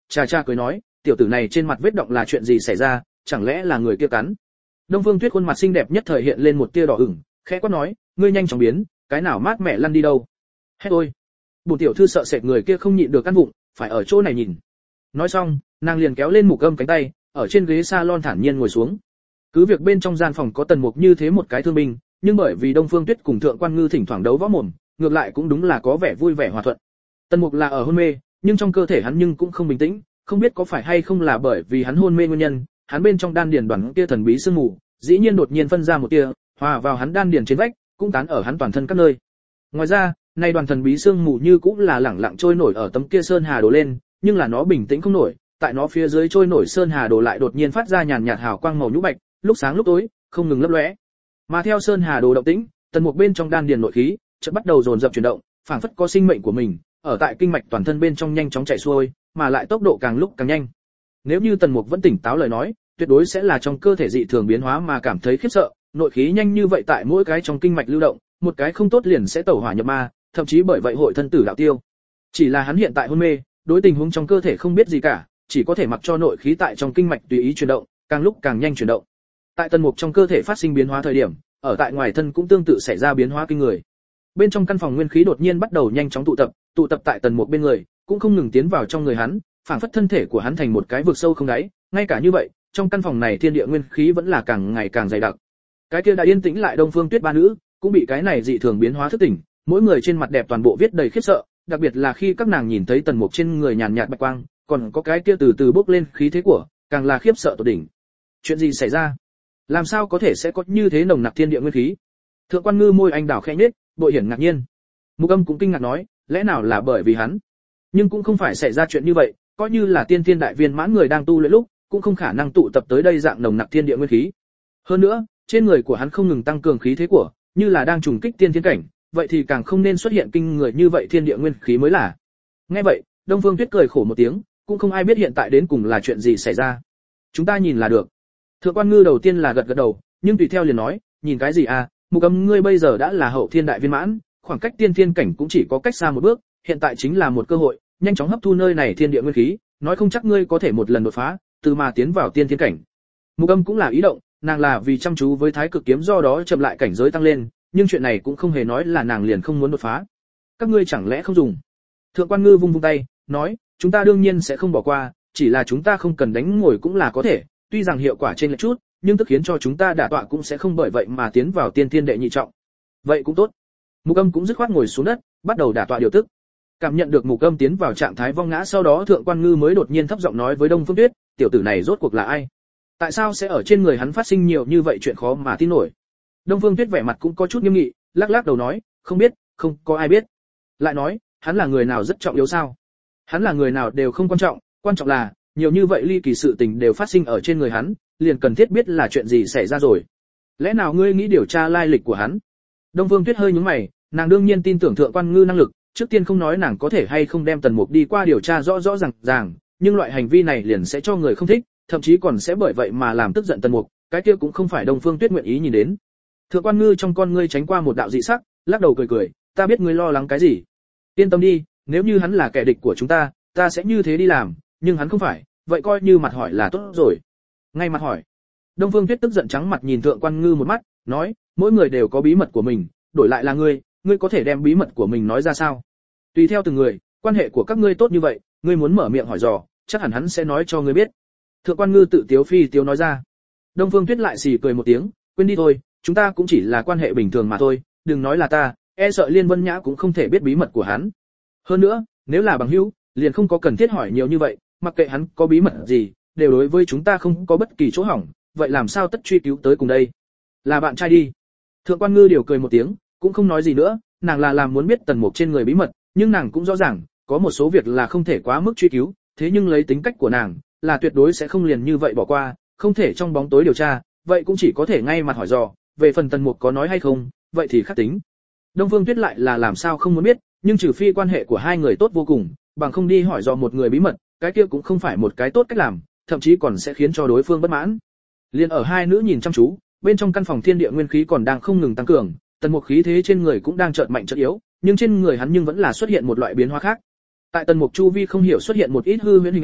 trà trà cười nói, tiểu tử này trên mặt vết động là chuyện gì xảy ra, chẳng lẽ là người kia cắn? Đông Phương Tuyết khuôn mặt xinh đẹp nhất thời hiện lên một tia đỏ ửng, khẽ quát nói, ngươi nhanh chóng biến, cái nào mát mẹ lăn đi đâu? Hết ôi, bổn tiểu thư sợ sệt người kia không nhịn được căn bụng, phải ở chỗ này nhìn. Nói xong, nàng liền kéo lên Mục Âm cánh tay, ở trên ghế salon thản nhiên ngồi xuống. Cứ việc bên trong gian phòng có Tần Mục như thế một cái thương binh, nhưng bởi vì Đông Phương Tuyết cùng Thượng Quan Ngư thỉnh thoảng đấu võ mồm, ngược lại cũng đúng là có vẻ vui vẻ hòa thuận. Tần Mục là ở hôn mê, nhưng trong cơ thể hắn nhưng cũng không bình tĩnh, không biết có phải hay không là bởi vì hắn hôn mê nguyên nhân, hắn bên trong đan điền đoàn kia thần bí sương mù, dĩ nhiên đột nhiên phân ra một tia, hòa vào hắn đan điền trên vách, cũng tán ở hắn toàn thân các nơi. Ngoài ra, nay đoàn thần bí sương mù như cũng là lẳng lặng trôi nổi ở tấm kia sơn hà đồ lên, nhưng là nó bình tĩnh không nổi, tại nó phía dưới trôi nổi sơn hà đồ lại đột nhiên phát ra nhàn nhạt hào quang màu nhũ bạch, lúc sáng lúc tối, không ngừng lấp lóe. Mà theo sơn hà đồ động tĩnh, Tần Mục bên trong đan điền nội khí chợt bắt đầu dồn dập chuyển động, phảng phất có sinh mệnh của mình, ở tại kinh mạch toàn thân bên trong nhanh chóng chảy xuôi, mà lại tốc độ càng lúc càng nhanh. Nếu như Tần Mục vẫn tỉnh táo lời nói, tuyệt đối sẽ là trong cơ thể dị thường biến hóa mà cảm thấy khiếp sợ, nội khí nhanh như vậy tại mỗi cái trong kinh mạch lưu động, một cái không tốt liền sẽ tẩu hỏa nhập ma, thậm chí bởi vậy hội thân tử đạo tiêu. Chỉ là hắn hiện tại hôn mê, đối tình huống trong cơ thể không biết gì cả, chỉ có thể mặc cho nội khí tại trong kinh mạch tùy ý chuyển động, càng lúc càng nhanh chuyển động. Tại Tần Mục trong cơ thể phát sinh biến hóa thời điểm, ở tại ngoài thân cũng tương tự xảy ra biến hóa kinh người. Bên trong căn phòng nguyên khí đột nhiên bắt đầu nhanh chóng tụ tập, tụ tập tại Tần Mục bên người, cũng không ngừng tiến vào trong người hắn, phảng phất thân thể của hắn thành một cái vực sâu không đáy, ngay cả như vậy, trong căn phòng này thiên địa nguyên khí vẫn là càng ngày càng dày đặc. Cái kia đã yên tĩnh lại Đông Phương Tuyết ba nữ, cũng bị cái này dị thường biến hóa thức tỉnh, mỗi người trên mặt đẹp toàn bộ viết đầy khiếp sợ, đặc biệt là khi các nàng nhìn thấy Tần Mục trên người nhàn nhạt bạch quang, còn có cái kia từ từ bốc lên khí thế của, càng là khiếp sợ tột đỉnh. Chuyện gì xảy ra? Làm sao có thể sẽ có như thế nồng nặc thiên địa nguyên khí? Thượng Quan Ngư môi anh đào khẽ nhếch, bội hiển ngạc nhiên. Mục Âm cũng kinh ngạc nói, lẽ nào là bởi vì hắn? Nhưng cũng không phải xảy ra chuyện như vậy, coi như là tiên thiên đại viên mãn người đang tu luyện lúc, cũng không khả năng tụ tập tới đây dạng nồng nặc thiên địa nguyên khí. Hơn nữa, trên người của hắn không ngừng tăng cường khí thế của, như là đang trùng kích tiên thiên cảnh, vậy thì càng không nên xuất hiện kinh người như vậy thiên địa nguyên khí mới là. Nghe vậy, Đông Phương Tuyết cười khổ một tiếng, cũng không ai biết hiện tại đến cùng là chuyện gì xảy ra. Chúng ta nhìn là được. Thượng Quan Ngư đầu tiên là gật gật đầu, nhưng tùy theo liền nói, nhìn cái gì à, Mục Âm ngươi bây giờ đã là hậu thiên đại viên mãn, khoảng cách tiên thiên cảnh cũng chỉ có cách xa một bước, hiện tại chính là một cơ hội, nhanh chóng hấp thu nơi này thiên địa nguyên khí, nói không chắc ngươi có thể một lần đột phá, từ mà tiến vào tiên thiên cảnh. Mục Âm cũng là ý động, nàng là vì chăm chú với Thái Cực kiếm do đó chậm lại cảnh giới tăng lên, nhưng chuyện này cũng không hề nói là nàng liền không muốn đột phá. Các ngươi chẳng lẽ không dùng? Thượng Quan Ngư vung vung tay, nói, chúng ta đương nhiên sẽ không bỏ qua, chỉ là chúng ta không cần đánh ngồi cũng là có thể, tuy rằng hiệu quả trên lệch chút, nhưng tức khiến cho chúng ta đả tọa cũng sẽ không bởi vậy mà tiến vào tiên thiên đệ nhị trọng. Vậy cũng tốt. Mục Âm cũng dứt khoát ngồi xuống đất, bắt đầu đả tọa điều tức. Cảm nhận được Mục Âm tiến vào trạng thái vong ngã sau đó Thượng Quan Ngư mới đột nhiên thấp giọng nói với Đông Phương Tuyết, tiểu tử này rốt cuộc là ai? Tại sao sẽ ở trên người hắn phát sinh nhiều như vậy chuyện khó mà tin nổi? Đông Phương Tuyết vẻ mặt cũng có chút nghiêm nghị, lắc lắc đầu nói, không biết, không có ai biết. Lại nói, hắn là người nào rất trọng yếu sao? Hắn là người nào đều không quan trọng, quan trọng là, nhiều như vậy ly kỳ sự tình đều phát sinh ở trên người hắn, liền cần thiết biết là chuyện gì xảy ra rồi. Lẽ nào ngươi nghĩ điều tra lai lịch của hắn? Đông Phương Tuyết hơi nhướng mày, nàng đương nhiên tin tưởng Thượng Quan Ngư năng lực, trước tiên không nói nàng có thể hay không đem Tần Mục đi qua điều tra rõ rõ ràng ràng, nhưng loại hành vi này liền sẽ cho người không thích, thậm chí còn sẽ bởi vậy mà làm tức giận Tần Mục, cái kia cũng không phải Đông Phương Tuyết nguyện ý nhìn đến. Thượng Quan Ngư trong con ngươi tránh qua một đạo dị sắc, lắc đầu cười cười, ta biết ngươi lo lắng cái gì. Yên tâm đi, nếu như hắn là kẻ địch của chúng ta, ta sẽ như thế đi làm, nhưng hắn không phải, vậy coi như mặt hỏi là tốt rồi. Ngay mặt hỏi. Đông Phương Tuyết tức giận trắng mặt nhìn Thượng Quan Ngư một mắt, nói, mỗi người đều có bí mật của mình, đổi lại là ngươi, ngươi có thể đem bí mật của mình nói ra sao? Tùy theo từng người, quan hệ của các ngươi tốt như vậy, ngươi muốn mở miệng hỏi dò, chắc hẳn hắn sẽ nói cho ngươi biết. Thượng Quan Ngư tự tiếu phi tiếu nói ra. Đông Phương Tuyết lại xì cười một tiếng, quên đi thôi, chúng ta cũng chỉ là quan hệ bình thường mà thôi, đừng nói là ta, e sợ Liên Vân Nhã cũng không thể biết bí mật của hắn. Hơn nữa, nếu là bằng hữu, liền không có cần thiết hỏi nhiều như vậy, mặc kệ hắn có bí mật gì, đều đối với chúng ta không có bất kỳ chỗ hỏng, vậy làm sao tất truy cứu tới cùng đây? Là bạn trai đi. Thượng Quan Ngư điều cười một tiếng, cũng không nói gì nữa, nàng là làm muốn biết Tần Mục trên người bí mật, nhưng nàng cũng rõ ràng, có một số việc là không thể quá mức truy cứu, thế nhưng lấy tính cách của nàng, là tuyệt đối sẽ không liền như vậy bỏ qua, không thể trong bóng tối điều tra, vậy cũng chỉ có thể ngay mặt hỏi dò, về phần Tần Mục có nói hay không, vậy thì khác tính. Đông Phương Tuyết lại là làm sao không muốn biết, nhưng trừ phi quan hệ của hai người tốt vô cùng, bằng không đi hỏi dò một người bí mật, cái kia cũng không phải một cái tốt cách làm, thậm chí còn sẽ khiến cho đối phương bất mãn. Liên ở hai nữ nhìn chăm chú, bên trong căn phòng thiên địa nguyên khí còn đang không ngừng tăng cường, Tần Mục khí thế trên người cũng đang chợt mạnh chợt yếu, nhưng trên người hắn nhưng vẫn là xuất hiện một loại biến hóa khác. Tại Tần Mục chu vi không hiểu xuất hiện một ít hư huyễn hình ảnh,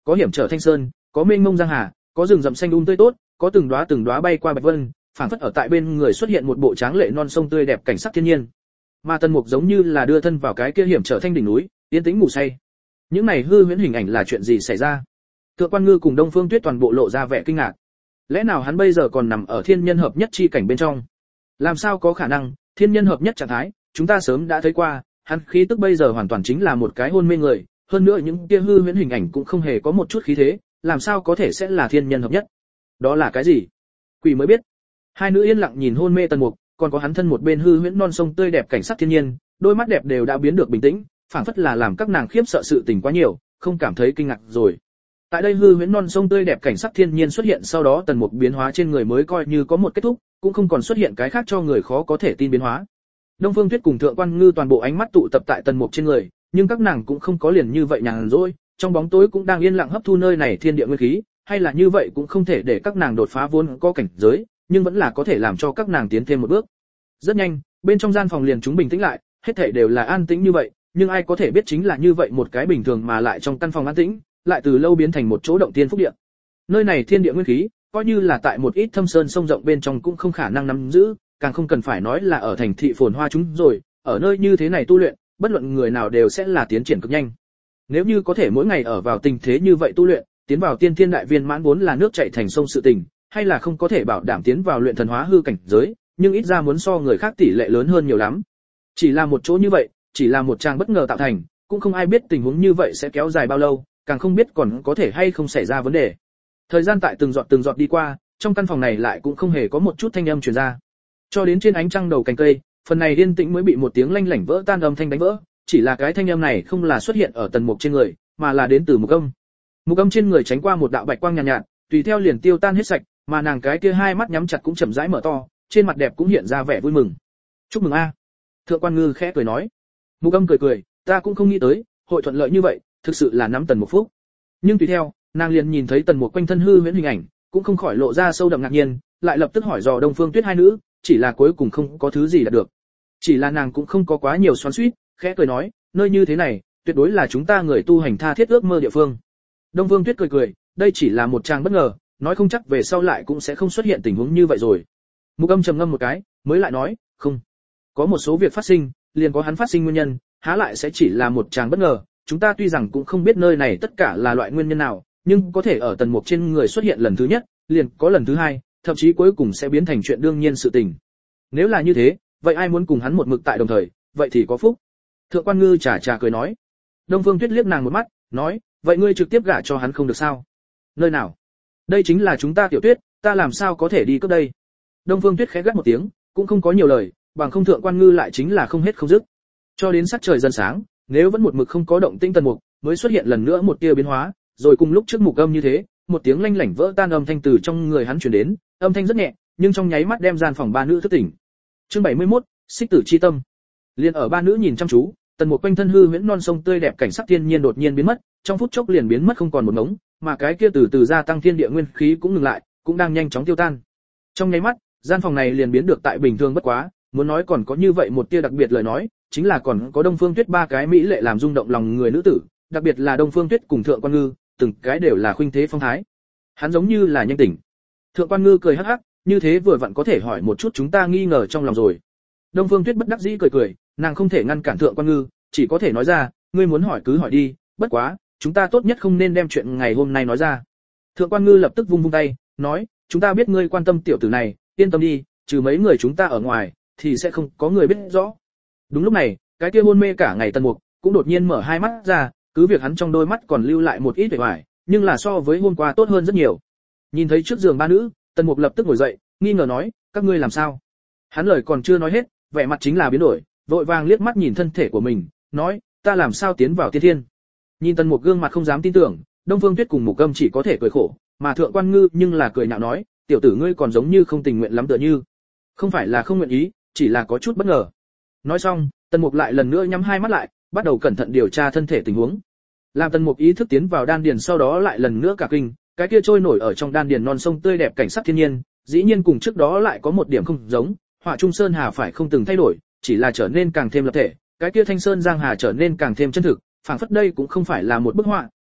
có hiểm trở thanh sơn, có mênh mông giang hà, có rừng rậm xanh um tươi tốt, có từng đóa từng đóa bay qua bạch vân, phảng phất ở tại bên người xuất hiện một bộ tráng lệ non sông tươi đẹp cảnh sắc thiên nhiên. Mà Tần Mục giống như là đưa thân vào cái kia hiểm trở thanh đỉnh núi, yên tĩnh ngủ say. Những này hư huyễn hình ảnh là chuyện gì xảy ra? Thượng Quan Ngư cùng Đông Phương Tuyết toàn bộ lộ ra vẻ kinh ngạc. Lẽ nào hắn bây giờ còn nằm ở thiên nhân hợp nhất chi cảnh bên trong? Làm sao có khả năng, thiên nhân hợp nhất trạng thái, chúng ta sớm đã thấy qua, hắn khí tức bây giờ hoàn toàn chính là một cái hôn mê người, hơn nữa những kia hư huyễn hình ảnh cũng không hề có một chút khí thế, làm sao có thể sẽ là thiên nhân hợp nhất? Đó là cái gì? Quỷ mới biết. Hai nữ yên lặng nhìn hôn mê Tần Mục, còn có hắn thân một bên hư huyễn non sông tươi đẹp cảnh sắc thiên nhiên, đôi mắt đẹp đều đã biến được bình tĩnh, phảng phất là làm các nàng khiếp sợ sự tình quá nhiều, không cảm thấy kinh ngạc rồi. Tại đây hư huyễn non sông tươi đẹp cảnh sắc thiên nhiên xuất hiện, sau đó Tần Mục biến hóa trên người mới coi như có một kết thúc, cũng không còn xuất hiện cái khác cho người khó có thể tin biến hóa. Đông Phương Tuyết cùng Thượng Quan Ngư toàn bộ ánh mắt tụ tập tại Tần Mục trên người, nhưng các nàng cũng không có liền như vậy nhàn rỗi, trong bóng tối cũng đang yên lặng hấp thu nơi này thiên địa nguyên khí, hay là như vậy cũng không thể để các nàng đột phá vốn có cảnh giới, nhưng vẫn là có thể làm cho các nàng tiến thêm một bước. Rất nhanh, bên trong gian phòng liền chúng bình tĩnh lại, hết thảy đều là an tĩnh như vậy, nhưng ai có thể biết chính là như vậy một cái bình thường mà lại trong căn phòng an tĩnh, lại từ lâu biến thành một chỗ động tiên phúc địa. Nơi này thiên địa nguyên khí, coi như là tại một ít thâm sơn sông rộng bên trong cũng không khả năng nắm giữ, càng không cần phải nói là ở thành thị phồn hoa chúng rồi, ở nơi như thế này tu luyện, bất luận người nào đều sẽ là tiến triển cực nhanh. Nếu như có thể mỗi ngày ở vào tình thế như vậy tu luyện, tiến vào tiên thiên đại viên mãn vốn là nước chảy thành sông sự tình, hay là không có thể bảo đảm tiến vào luyện thần hóa hư cảnh giới, nhưng ít ra muốn so người khác tỷ lệ lớn hơn nhiều lắm. Chỉ là một chỗ như vậy, chỉ là một trang bất ngờ tạo thành, cũng không ai biết tình huống như vậy sẽ kéo dài bao lâu, càng không biết còn có thể hay không xảy ra vấn đề. Thời gian tại từng giọt từng giọt đi qua, trong căn phòng này lại cũng không hề có một chút thanh âm truyền ra. Cho đến trên ánh trăng đầu cành cây, phần này yên tĩnh mới bị một tiếng lanh lảnh vỡ tan âm thanh đánh vỡ, chỉ là cái thanh âm này không là xuất hiện ở Tần Mục trên người, mà là đến từ Mục Âm. Mục Âm trên người tránh qua một đạo bạch quang nhàn nhạt, nhạt, tùy theo liền tiêu tan hết sạch, mà nàng cái kia hai mắt nhắm chặt cũng chậm rãi mở to, trên mặt đẹp cũng hiện ra vẻ vui mừng. "Chúc mừng a." Thượng Quan Ngư khẽ cười nói. Mục Âm cười cười, "Ta cũng không nghĩ tới, hội thuận lợi như vậy, thực sự là nắm Tần Mục phúc." Nhưng tùy theo, nàng liền nhìn thấy Tần Mục quanh thân hư huyễn hình ảnh, cũng không khỏi lộ ra sâu đậm ngạc nhiên, lại lập tức hỏi dò Đông Phương Tuyết hai nữ, chỉ là cuối cùng không có thứ gì đạt được. Chỉ là nàng cũng không có quá nhiều xoắn xuýt, khẽ cười nói, "Nơi như thế này, tuyệt đối là chúng ta người tu hành tha thiết ước mơ địa phương." Đông Phương Tuyết cười cười, đây chỉ là một trang bất ngờ, nói không chắc về sau lại cũng sẽ không xuất hiện tình huống như vậy rồi. Mục Âm trầm ngâm một cái, mới lại nói, "Không, có một số việc phát sinh, liền có hắn phát sinh nguyên nhân, há lại sẽ chỉ là một trang bất ngờ, chúng ta tuy rằng cũng không biết nơi này tất cả là loại nguyên nhân nào, nhưng có thể ở Tần Mục trên người xuất hiện lần thứ nhất, liền có lần thứ hai, thậm chí cuối cùng sẽ biến thành chuyện đương nhiên sự tình. Nếu là như thế, vậy ai muốn cùng hắn một mực tại đồng thời, vậy thì có phúc." Thượng Quan Ngư chả chả cười nói. Đông Phương Tuyết liếc nàng một mắt, nói, "Vậy ngươi trực tiếp gả cho hắn không được sao?" "Nơi nào? Đây chính là chúng ta Tiểu Tuyết, ta làm sao có thể đi cướp đây?" Đông Phương Tuyết khẽ gắt một tiếng, cũng không có nhiều lời, bằng không Thượng Quan Ngư lại chính là không hết không dứt. Cho đến sắc trời dần sáng, nếu vẫn một mực không có động tĩnh Tần Mục, mới xuất hiện lần nữa một tia biến hóa, rồi cùng lúc trước Mục Âm như thế, một tiếng lanh lảnh vỡ tan âm thanh từ trong người hắn truyền đến, âm thanh rất nhẹ, nhưng trong nháy mắt đem gian phòng ba nữ thức tỉnh. Chương bảy mươi mốt, Xích tử chi tâm. Liên ở ba nữ nhìn chăm chú, Tần Mục quanh thân hư huyễn non sông tươi đẹp cảnh sắc thiên nhiên đột nhiên biến mất, trong phút chốc liền biến mất không còn một ngống, mà cái kia từ từ gia tăng thiên địa nguyên khí cũng ngừng lại, cũng đang nhanh chóng tiêu tan. Trong nháy mắt, gian phòng này liền biến được tại bình thường bất quá, muốn nói còn có như vậy một tia đặc biệt lời nói, chính là còn có Đông Phương Tuyết ba cái mỹ lệ làm rung động lòng người nữ tử, đặc biệt là Đông Phương Tuyết cùng Thượng Quan Ngư, từng cái đều là khuynh thế phong thái. Hắn giống như là nhanh tỉnh. Thượng Quan Ngư cười hắc hắc, như thế vừa vặn có thể hỏi một chút chúng ta nghi ngờ trong lòng rồi. Đông Phương Tuyết bất đắc dĩ cười cười, nàng không thể ngăn cản Thượng Quan Ngư, chỉ có thể nói ra, ngươi muốn hỏi cứ hỏi đi, bất quá, chúng ta tốt nhất không nên đem chuyện ngày hôm nay nói ra. Thượng Quan Ngư lập tức vung vung tay, nói, chúng ta biết ngươi quan tâm tiểu tử này, yên tâm đi, trừ mấy người chúng ta ở ngoài, thì sẽ không có người biết rõ. Đúng lúc này, cái kia hôn mê cả ngày Tần Mục cũng đột nhiên mở hai mắt ra, cứ việc hắn trong đôi mắt còn lưu lại một ít vẻ vải, nhưng là so với hôm qua tốt hơn rất nhiều. Nhìn thấy trước giường ba nữ, Tần Mục lập tức ngồi dậy, nghi ngờ nói, các ngươi làm sao? Hắn lời còn chưa nói hết, vẻ mặt chính là biến đổi, vội vàng liếc mắt nhìn thân thể của mình, nói, ta làm sao tiến vào tiên thiên? Nhìn Tần Mục gương mặt không dám tin tưởng, Đông Phương Tuyết cùng Mục Âm chỉ có thể cười khổ, mà Thượng Quan Ngư nhưng là cười nhạo nói, tiểu tử ngươi còn giống như không tình nguyện lắm tựa như. Không phải là không nguyện ý, chỉ là có chút bất ngờ. Nói xong, Tần Mục lại lần nữa nhắm hai mắt lại, bắt đầu cẩn thận điều tra thân thể tình huống. Làm Tần Mục ý thức tiến vào đan điền sau đó lại lần nữa cả kinh, cái kia trôi nổi ở trong đan điền non sông tươi đẹp cảnh sắc thiên nhiên, dĩ nhiên cùng trước đó lại có một điểm không giống, Hỏa Trung Sơn Hà phải không từng thay đổi, chỉ là trở nên càng thêm lập thể, cái kia Thanh Sơn Giang Hà trở nên càng thêm chân thực, phảng phất đây cũng không phải là một bức họa,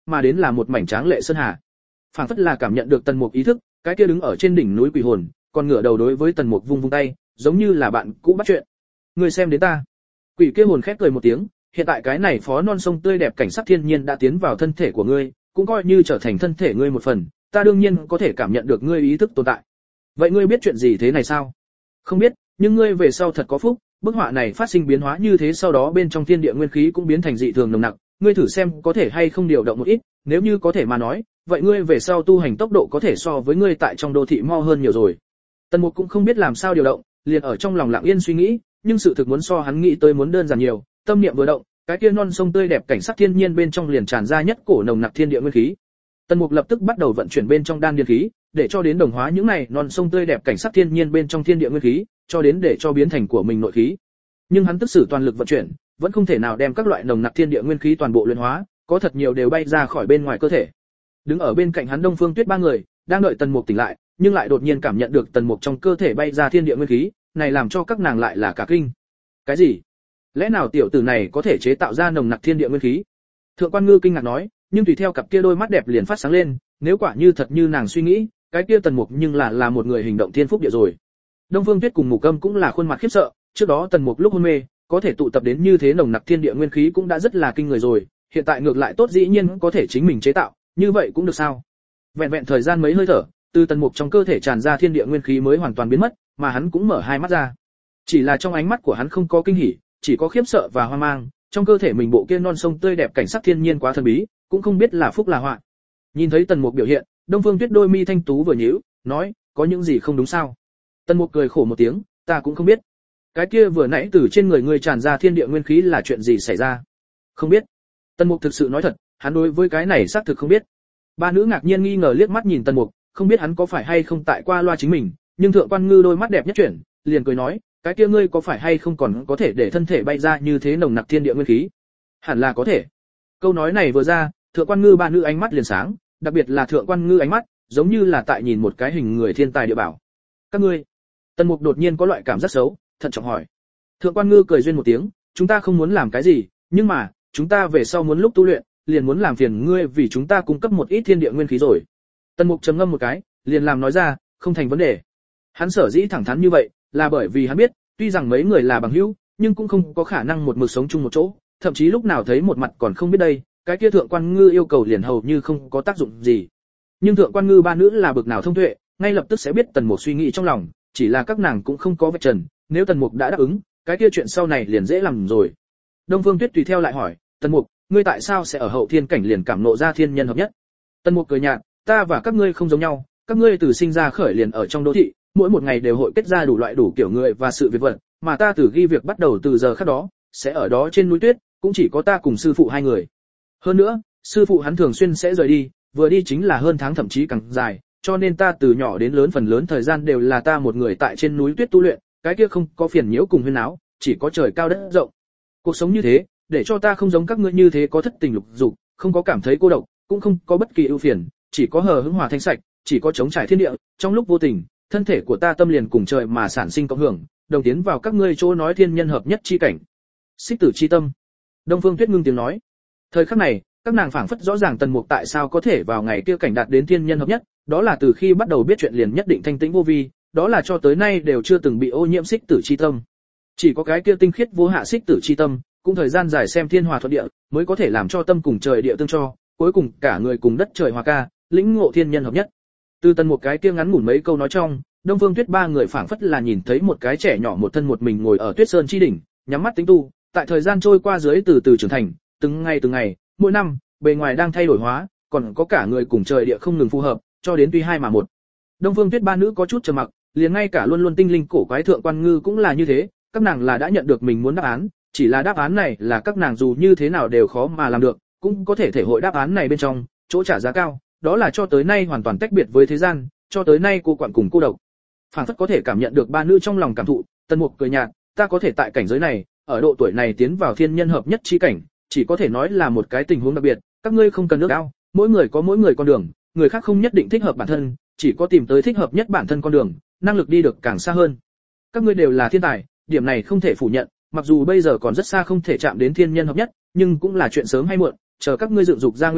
mà đến là một mảnh tráng lệ sơn hà. Phảng phất là cảm nhận được Tần Mục ý thức, cái kia đứng ở trên đỉnh núi quỷ hồn, còn ngửa đầu đối với Tần Mục vung vung tay, giống như là bạn cũ bắt chuyện. Ngươi xem đến ta. Quỷ kia hồn khép cười một tiếng, hiện tại cái này phó non sông tươi đẹp cảnh sắc thiên nhiên đã tiến vào thân thể của ngươi, cũng coi như trở thành thân thể ngươi một phần, ta đương nhiên có thể cảm nhận được ngươi ý thức tồn tại. Vậy ngươi biết chuyện gì thế này sao? Không biết, nhưng ngươi về sau thật có phúc, bức họa này phát sinh biến hóa như thế sau đó bên trong thiên địa nguyên khí cũng biến thành dị thường nồng nặc, ngươi thử xem có thể hay không điều động một ít, nếu như có thể mà nói, vậy ngươi về sau tu hành tốc độ có thể so với ngươi tại trong đô thị mau hơn nhiều rồi. Tần Mục cũng không biết làm sao điều động, liền ở trong lòng lặng yên suy nghĩ, nhưng sự thực muốn so hắn nghĩ tới muốn đơn giản nhiều, tâm niệm vừa động, cái kia non sông tươi đẹp cảnh sắc thiên nhiên bên trong liền tràn ra nhất cổ nồng nặc thiên địa nguyên khí. Tần Mục lập tức bắt đầu vận chuyển bên trong đan điền khí, để cho đến đồng hóa những này non sông tươi đẹp cảnh sắc thiên nhiên bên trong thiên địa nguyên khí, cho đến để cho biến thành của mình nội khí. Nhưng hắn tức sử toàn lực vận chuyển, vẫn không thể nào đem các loại nồng nặc thiên địa nguyên khí toàn bộ luyện hóa, có thật nhiều đều bay ra khỏi bên ngoài cơ thể. Đứng ở bên cạnh hắn Đông Phương Tuyết ba người, đang đợi Tần Mục tỉnh lại, nhưng lại đột nhiên cảm nhận được Tần Mục trong cơ thể bay ra thiên địa nguyên khí, này làm cho các nàng lại là cả kinh. Cái gì? Lẽ nào tiểu tử này có thể chế tạo ra nồng nặc thiên địa nguyên khí? Thượng Quan Ngư kinh ngạc nói, nhưng tùy theo cặp kia đôi mắt đẹp liền phát sáng lên, nếu quả như thật như nàng suy nghĩ, cái kia Tần Mục nhưng là là một người hình động thiên phúc địa rồi. Đông Phương Tuyết cùng Mục Âm cũng là khuôn mặt khiếp sợ, trước đó Tần Mục lúc hôn mê, có thể tụ tập đến như thế nồng nặc thiên địa nguyên khí cũng đã rất là kinh người rồi, hiện tại ngược lại tốt dĩ nhiên có thể chính mình chế tạo, như vậy cũng được sao? Vẹn vẹn thời gian mấy hơi thở, từ Tần Mục trong cơ thể tràn ra thiên địa nguyên khí mới hoàn toàn biến mất, mà hắn cũng mở hai mắt ra. Chỉ là trong ánh mắt của hắn không có kinh hỉ, chỉ có khiếp sợ và hoang mang, trong cơ thể mình bộ kia non sông tươi đẹp cảnh sắc thiên nhiên quá thần bí, cũng không biết là phúc là họa. Nhìn thấy Tần Mục biểu hiện, Đông Phương Tuyết đôi mi thanh tú vừa nhíu, nói, có những gì không đúng sao? Tần Mục cười khổ một tiếng, ta cũng không biết. Cái kia vừa nãy từ trên người ngươi tràn ra thiên địa nguyên khí là chuyện gì xảy ra? Không biết. Tần Mục thực sự nói thật, hắn đối với cái này xác thực không biết. Ba nữ ngạc nhiên nghi ngờ liếc mắt nhìn Tần Mục, không biết hắn có phải hay không tại qua loa chính mình, nhưng Thượng Quan Ngư đôi mắt đẹp nhất chuyển, liền cười nói, cái kia ngươi có phải hay không còn có thể để thân thể bay ra như thế nồng nặc thiên địa nguyên khí? Hẳn là có thể. Câu nói này vừa ra, Thượng Quan Ngư ba nữ ánh mắt liền sáng, đặc biệt là Thượng Quan Ngư ánh mắt, giống như là tại nhìn một cái hình người thiên tài địa bảo. Các ngươi? Tần Mục đột nhiên có loại cảm giác xấu, thận trọng hỏi. Thượng Quan Ngư cười duyên một tiếng, chúng ta không muốn làm cái gì, nhưng mà, chúng ta về sau muốn lúc tu luyện, liền muốn làm phiền ngươi vì chúng ta cung cấp một ít thiên địa nguyên khí rồi. Tần Mục trầm ngâm một cái, liền làm nói ra, không thành vấn đề. Hắn sở dĩ thẳng thắn như vậy, là bởi vì hắn biết, tuy rằng mấy người là bằng hữu, nhưng cũng không có khả năng một mực sống chung một chỗ, thậm chí lúc nào thấy một mặt còn không biết đây, cái kia Thượng Quan Ngư yêu cầu liền hầu như không có tác dụng gì. Nhưng Thượng Quan Ngư ba nữ là bực nào thông tuệ, ngay lập tức sẽ biết Tần Mục suy nghĩ trong lòng, chỉ là các nàng cũng không có vạch trần, nếu Tần Mục đã đáp ứng, cái kia chuyện sau này liền dễ làm rồi. Đông Phương Tuyết tùy theo lại hỏi, Tần Mục, ngươi tại sao sẽ ở hậu thiên cảnh liền cảm nộ ra thiên nhân hợp nhất? Tần Mục cười nhạt, ta và các ngươi không giống nhau, các ngươi từ sinh ra khởi liền ở trong đô thị, mỗi một ngày đều hội kết ra đủ loại đủ kiểu người và sự việc vật, mà ta từ ghi việc bắt đầu từ giờ khắc đó, sẽ ở đó trên núi tuyết, cũng chỉ có ta cùng sư phụ hai người. Hơn nữa, sư phụ hắn thường xuyên sẽ rời đi, vừa đi chính là hơn tháng thậm chí càng dài, cho nên ta từ nhỏ đến lớn phần lớn thời gian đều là ta một người tại trên núi tuyết tu luyện, cái kia không có phiền nhiễu cùng huyên náo, chỉ có trời cao đất rộng. Cuộc sống như thế, để cho ta không giống các ngươi như thế có thất tình lục dục, không có cảm thấy cô độc, cũng không có bất kỳ ưu phiền, chỉ có hờ hững hòa thanh sạch, chỉ có chống trải thiên địa, trong lúc vô tình, thân thể của ta tâm liền cùng trời mà sản sinh cộng hưởng, đồng tiến vào các ngươi chỗ nói thiên nhân hợp nhất chi cảnh. Xích tử chi tâm. Đông Phương Tuyết ngưng tiếng nói. Thời khắc này, các nàng phảng phất rõ ràng Tần Mục tại sao có thể vào ngày kia cảnh đạt đến thiên nhân hợp nhất, đó là từ khi bắt đầu biết chuyện liền nhất định thanh tĩnh vô vi, đó là cho tới nay đều chưa từng bị ô nhiễm xích tử chi tâm. Chỉ có cái kia tinh khiết vô hạ xích tử chi tâm, cũng thời gian dài xem thiên hòa thuận địa, mới có thể làm cho tâm cùng trời địa tương cho, cuối cùng cả người cùng đất trời hòa ca, lĩnh ngộ thiên nhân hợp nhất. Từ Tần Mục cái kia ngắn ngủn mấy câu nói trong, Đông Phương Tuyết ba người phảng phất là nhìn thấy một cái trẻ nhỏ một thân một mình ngồi ở Tuyết Sơn chi đỉnh, nhắm mắt tính tu, tại thời gian trôi qua dưới từ từ trưởng thành, từng ngày từng ngày, mỗi năm, bề ngoài đang thay đổi hóa, còn có cả người cùng trời địa không ngừng phù hợp, cho đến tuy hai mà một. Đông Phương Tuyết ba nữ có chút trầm mặc, liền ngay cả luôn luôn tinh linh cổ quái Thượng Quan Ngư cũng là như thế, các nàng là đã nhận được mình muốn đáp án, chỉ là đáp án này là các nàng dù như thế nào đều khó mà làm được, cũng có thể thể hội đáp án này bên trong, chỗ trả giá cao, đó là cho tới nay hoàn toàn tách biệt với thế gian, cho tới nay cô quản cùng cô độc. Phảng phất có thể cảm nhận được ba nữ trong lòng cảm thụ, Tần Mục cười nhạt, ta có thể tại cảnh giới này, ở độ tuổi này tiến vào thiên nhân hợp nhất chi cảnh, chỉ có thể nói là một cái tình huống đặc biệt, các ngươi không cần ước ao, mỗi người có mỗi người con đường, người khác không nhất định thích hợp bản thân, chỉ có tìm tới thích hợp nhất bản thân con đường, năng lực đi được càng xa hơn. Các ngươi đều là thiên tài, điểm này không thể phủ nhận, mặc dù bây giờ còn rất xa không thể chạm đến thiên nhân hợp nhất, nhưng cũng là chuyện sớm hay muộn, chờ các ngươi dựng dục ra nguyên thần,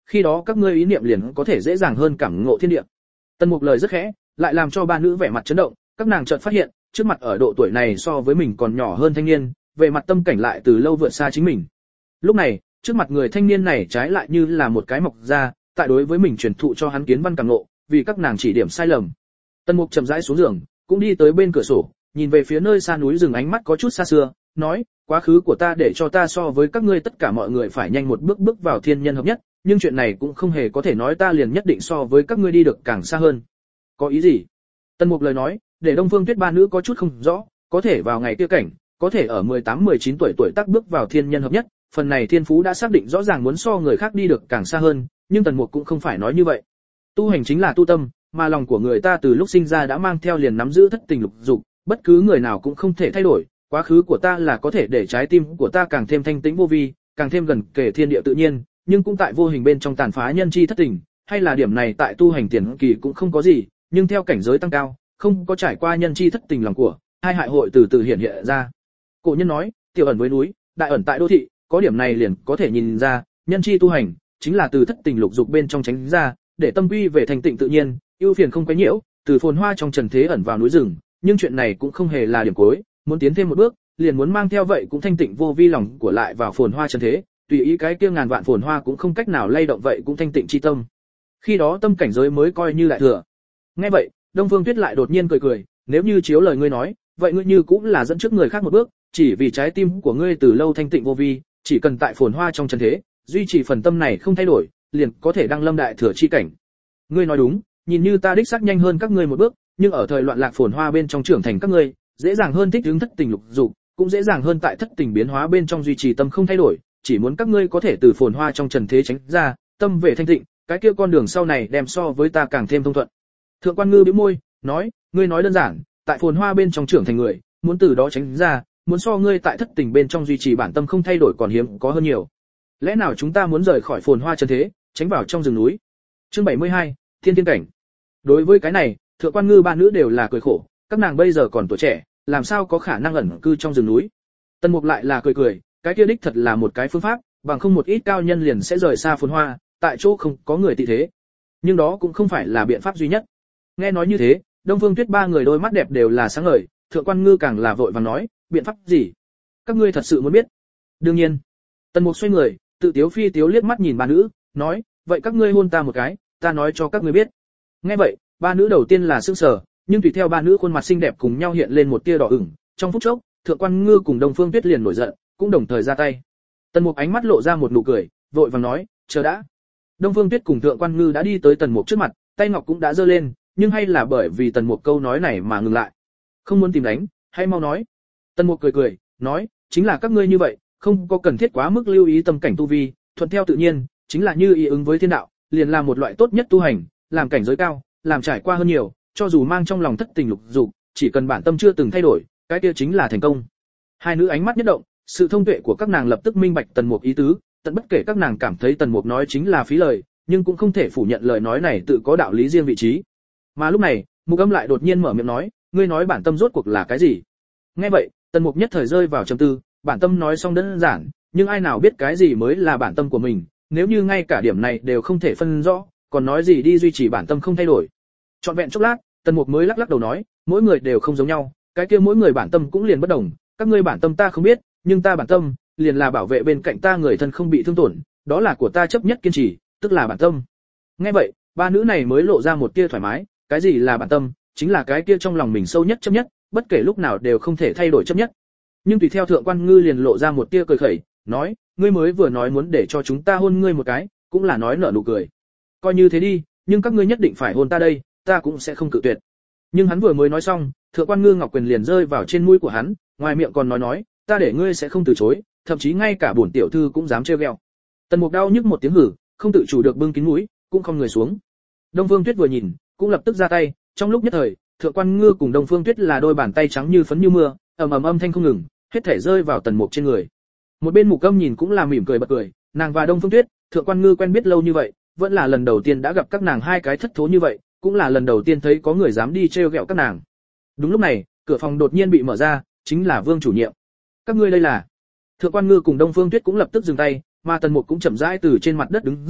khi đó các ngươi ý niệm liền có thể dễ dàng hơn cảm ngộ thiên địa. Tần Mục lời rất khẽ, lại làm cho ba nữ vẻ mặt chấn động, các nàng chợt phát hiện, trước mặt ở độ tuổi này so với mình còn nhỏ hơn thanh niên, về mặt tâm cảnh lại từ lâu vượt xa chính mình. Lúc này, trước mặt người thanh niên này trái lại như là một cái mọc ra, tại đối với mình truyền thụ cho hắn kiến văn cảm ngộ, vì các nàng chỉ điểm sai lầm. Tần Mục chậm rãi xuống giường, cũng đi tới bên cửa sổ, nhìn về phía nơi xa núi rừng, ánh mắt có chút xa xưa, nói, quá khứ của ta để cho ta so với các ngươi tất cả mọi người phải nhanh một bước bước vào thiên nhân hợp nhất, nhưng chuyện này cũng không hề có thể nói ta liền nhất định so với các ngươi đi được càng xa hơn. Có ý gì? Tần Mục lời nói, để Đông Phương Tuyết ba nữ có chút không rõ, có thể vào ngày kia cảnh, có thể ở mười tám mười chín tuổi tuổi tác bước vào thiên nhân hợp nhất, phần này thiên phú đã xác định rõ ràng muốn so người khác đi được càng xa hơn, nhưng Tần Mục cũng không phải nói như vậy. Tu hành chính là tu tâm, mà lòng của người ta từ lúc sinh ra đã mang theo liền nắm giữ thất tình lục dục, bất cứ người nào cũng không thể thay đổi, quá khứ của ta là có thể để trái tim của ta càng thêm thanh tĩnh vô vi, càng thêm gần kề thiên địa tự nhiên, nhưng cũng tại vô hình bên trong tàn phá nhân chi thất tình, hay là điểm này tại tu hành tiền kỳ cũng không có gì, nhưng theo cảnh giới tăng cao, không có trải qua nhân chi thất tình lòng của, hai hại hội từ từ hiện hiện ra. Cổ nhân nói, tiểu ẩn với núi, đại ẩn tại đô thị, có điểm này liền có thể nhìn ra, nhân chi tu hành chính là từ thất tình lục dục bên trong tránh ra, để tâm quy về thành tịnh tự nhiên, ưu phiền không quấy nhiễu, từ phồn hoa trong trần thế ẩn vào núi rừng, nhưng chuyện này cũng không hề là điểm cuối, muốn tiến thêm một bước, liền muốn mang theo vậy cũng thanh tịnh vô vi lòng của lại vào phồn hoa trần thế, tùy ý cái kia ngàn vạn phồn hoa cũng không cách nào lay động vậy cũng thanh tịnh chi tâm. Khi đó tâm cảnh giới mới coi như lại thừa. Nghe vậy, Đông Phương Tuyết lại đột nhiên cười cười, nếu như chiếu lời ngươi nói, vậy ngươi như cũng là dẫn trước người khác một bước, chỉ vì trái tim của ngươi từ lâu thanh tịnh vô vi, chỉ cần tại phồn hoa trong trần thế, duy trì phần tâm này không thay đổi, liền có thể đăng lâm đại thừa chi cảnh. Ngươi nói đúng, nhìn như ta đích xác nhanh hơn các ngươi một bước, nhưng ở thời loạn lạc phồn hoa bên trong trưởng thành các ngươi, dễ dàng hơn thích ứng thất tình lục dục, cũng dễ dàng hơn tại thất tình biến hóa bên trong duy trì tâm không thay đổi, chỉ muốn các ngươi có thể từ phồn hoa trong trần thế tránh ra, tâm về thanh tịnh, cái kia con đường sau này đem so với ta càng thêm thông thuận. Thượng Quan Ngư bĩu môi, nói, ngươi nói đơn giản, tại phồn hoa bên trong trưởng thành người, muốn từ đó tránh ra, muốn so ngươi tại thất tình bên trong duy trì bản tâm không thay đổi còn hiếm có hơn nhiều. Lẽ nào chúng ta muốn rời khỏi phồn hoa trần thế, tránh vào trong rừng núi? Chương bảy mươi hai, Thiên Tiên cảnh. Đối với cái này, Thượng Quan Ngư ba nữ đều là cười khổ, các nàng bây giờ còn tuổi trẻ, làm sao có khả năng ẩn cư trong rừng núi. Tần Mục lại là cười cười, cái kia đích thật là một cái phương pháp, bằng không một ít cao nhân liền sẽ rời xa phồn hoa, tại chỗ không có người tị thế. Nhưng đó cũng không phải là biện pháp duy nhất. Nghe nói như thế, Đông Phương Tuyết ba người đôi mắt đẹp đều là sáng ngời, Thượng Quan Ngư càng là vội vàng nói, biện pháp gì? Các ngươi thật sự muốn biết? Đương nhiên. Tần Mục xoay người, tự tiếu phi tiếu liếc mắt nhìn ba nữ, nói, vậy các ngươi hôn ta một cái, ta nói cho các ngươi biết. Nghe vậy, ba nữ đầu tiên là sững sờ, nhưng tùy theo ba nữ khuôn mặt xinh đẹp cùng nhau hiện lên một tia đỏ ửng, trong phút chốc, Thượng Quan Ngư cùng Đông Phương Tuyết liền nổi giận, cũng đồng thời ra tay. Tần Mục ánh mắt lộ ra một nụ cười, vội vàng nói, chờ đã. Đông Phương Tuyết cùng Thượng Quan Ngư đã đi tới Tần Mục trước mặt, tay ngọc cũng đã giơ lên, nhưng hay là bởi vì Tần Mục câu nói này mà ngừng lại. Không muốn tìm đánh, hãy mau nói. Tần Mục cười cười, nói, chính là các ngươi như vậy, không có cần thiết quá mức lưu ý tâm cảnh tu vi, thuận theo tự nhiên, chính là như ý ứng với thiên đạo, liền là một loại tốt nhất tu hành, làm cảnh giới cao, làm trải qua hơn nhiều, cho dù mang trong lòng thất tình lục dục, chỉ cần bản tâm chưa từng thay đổi, cái kia chính là thành công. Hai nữ ánh mắt nhất động, sự thông tuệ của các nàng lập tức minh bạch Tần Mục ý tứ, tận bất kể các nàng cảm thấy Tần Mục nói chính là phí lời, nhưng cũng không thể phủ nhận lời nói này tự có đạo lý riêng vị trí. Mà lúc này, Mục Âm lại đột nhiên mở miệng nói, ngươi nói bản tâm rốt cuộc là cái gì? Nghe vậy, Tần Mục nhất thời rơi vào trầm tư, bản tâm nói xong đơn giản, nhưng ai nào biết cái gì mới là bản tâm của mình, nếu như ngay cả điểm này đều không thể phân rõ, còn nói gì đi duy trì bản tâm không thay đổi. Trọn vẹn chốc lát, Tần Mục mới lắc lắc đầu nói, mỗi người đều không giống nhau, cái kia mỗi người bản tâm cũng liền bất đồng, các ngươi bản tâm ta không biết, nhưng ta bản tâm liền là bảo vệ bên cạnh ta người thân không bị thương tổn, đó là của ta chấp nhất kiên trì, tức là bản tâm. Nghe vậy, ba nữ này mới lộ ra một tia thoải mái, cái gì là bản tâm, chính là cái kia trong lòng mình sâu nhất chấp nhất, bất kể lúc nào đều không thể thay đổi chấp nhất. Nhưng tùy theo Thượng Quan Ngư liền lộ ra một tia cười khẩy, nói, ngươi mới vừa nói muốn để cho chúng ta hôn ngươi một cái, cũng là nói nở nụ cười. Coi như thế đi, nhưng các ngươi nhất định phải hôn ta đây, ta cũng sẽ không cự tuyệt. Nhưng hắn vừa mới nói xong, Thượng Quan Ngư ngọc quyền liền rơi vào trên mũi của hắn, ngoài miệng còn nói nói, ta để ngươi sẽ không từ chối, thậm chí ngay cả bổn tiểu thư cũng dám trêu ghẹo. Tần Mục đau nhức một tiếng hử, không tự chủ được bưng kín mũi, cũng không người xuống. Đông Phương Tuyết vừa nhìn, cũng lập tức ra tay, trong lúc nhất thời, Thượng Quan Ngư cùng Đông Phương Tuyết là đôi bàn tay trắng như phấn như mưa, ầm ầm âm thanh không ngừng, hết thể rơi vào Tần Mục trên người. Một bên Mục Âm nhìn cũng là mỉm cười bật cười, nàng và Đông Phương Tuyết, Thượng Quan Ngư quen biết lâu như vậy, vẫn là lần đầu tiên đã gặp các nàng hai cái thất thố như vậy, cũng là lần đầu tiên thấy có người dám đi trêu ghẹo các nàng. Đúng lúc này, cửa phòng đột nhiên bị mở ra, chính là Vương chủ nhiệm. Các ngươi đây là? Thượng Quan Ngư cùng Đông Phương Tuyết cũng lập tức dừng tay, mà Tần Mục cũng chậm rãi từ trên mặt đất đứng dậy,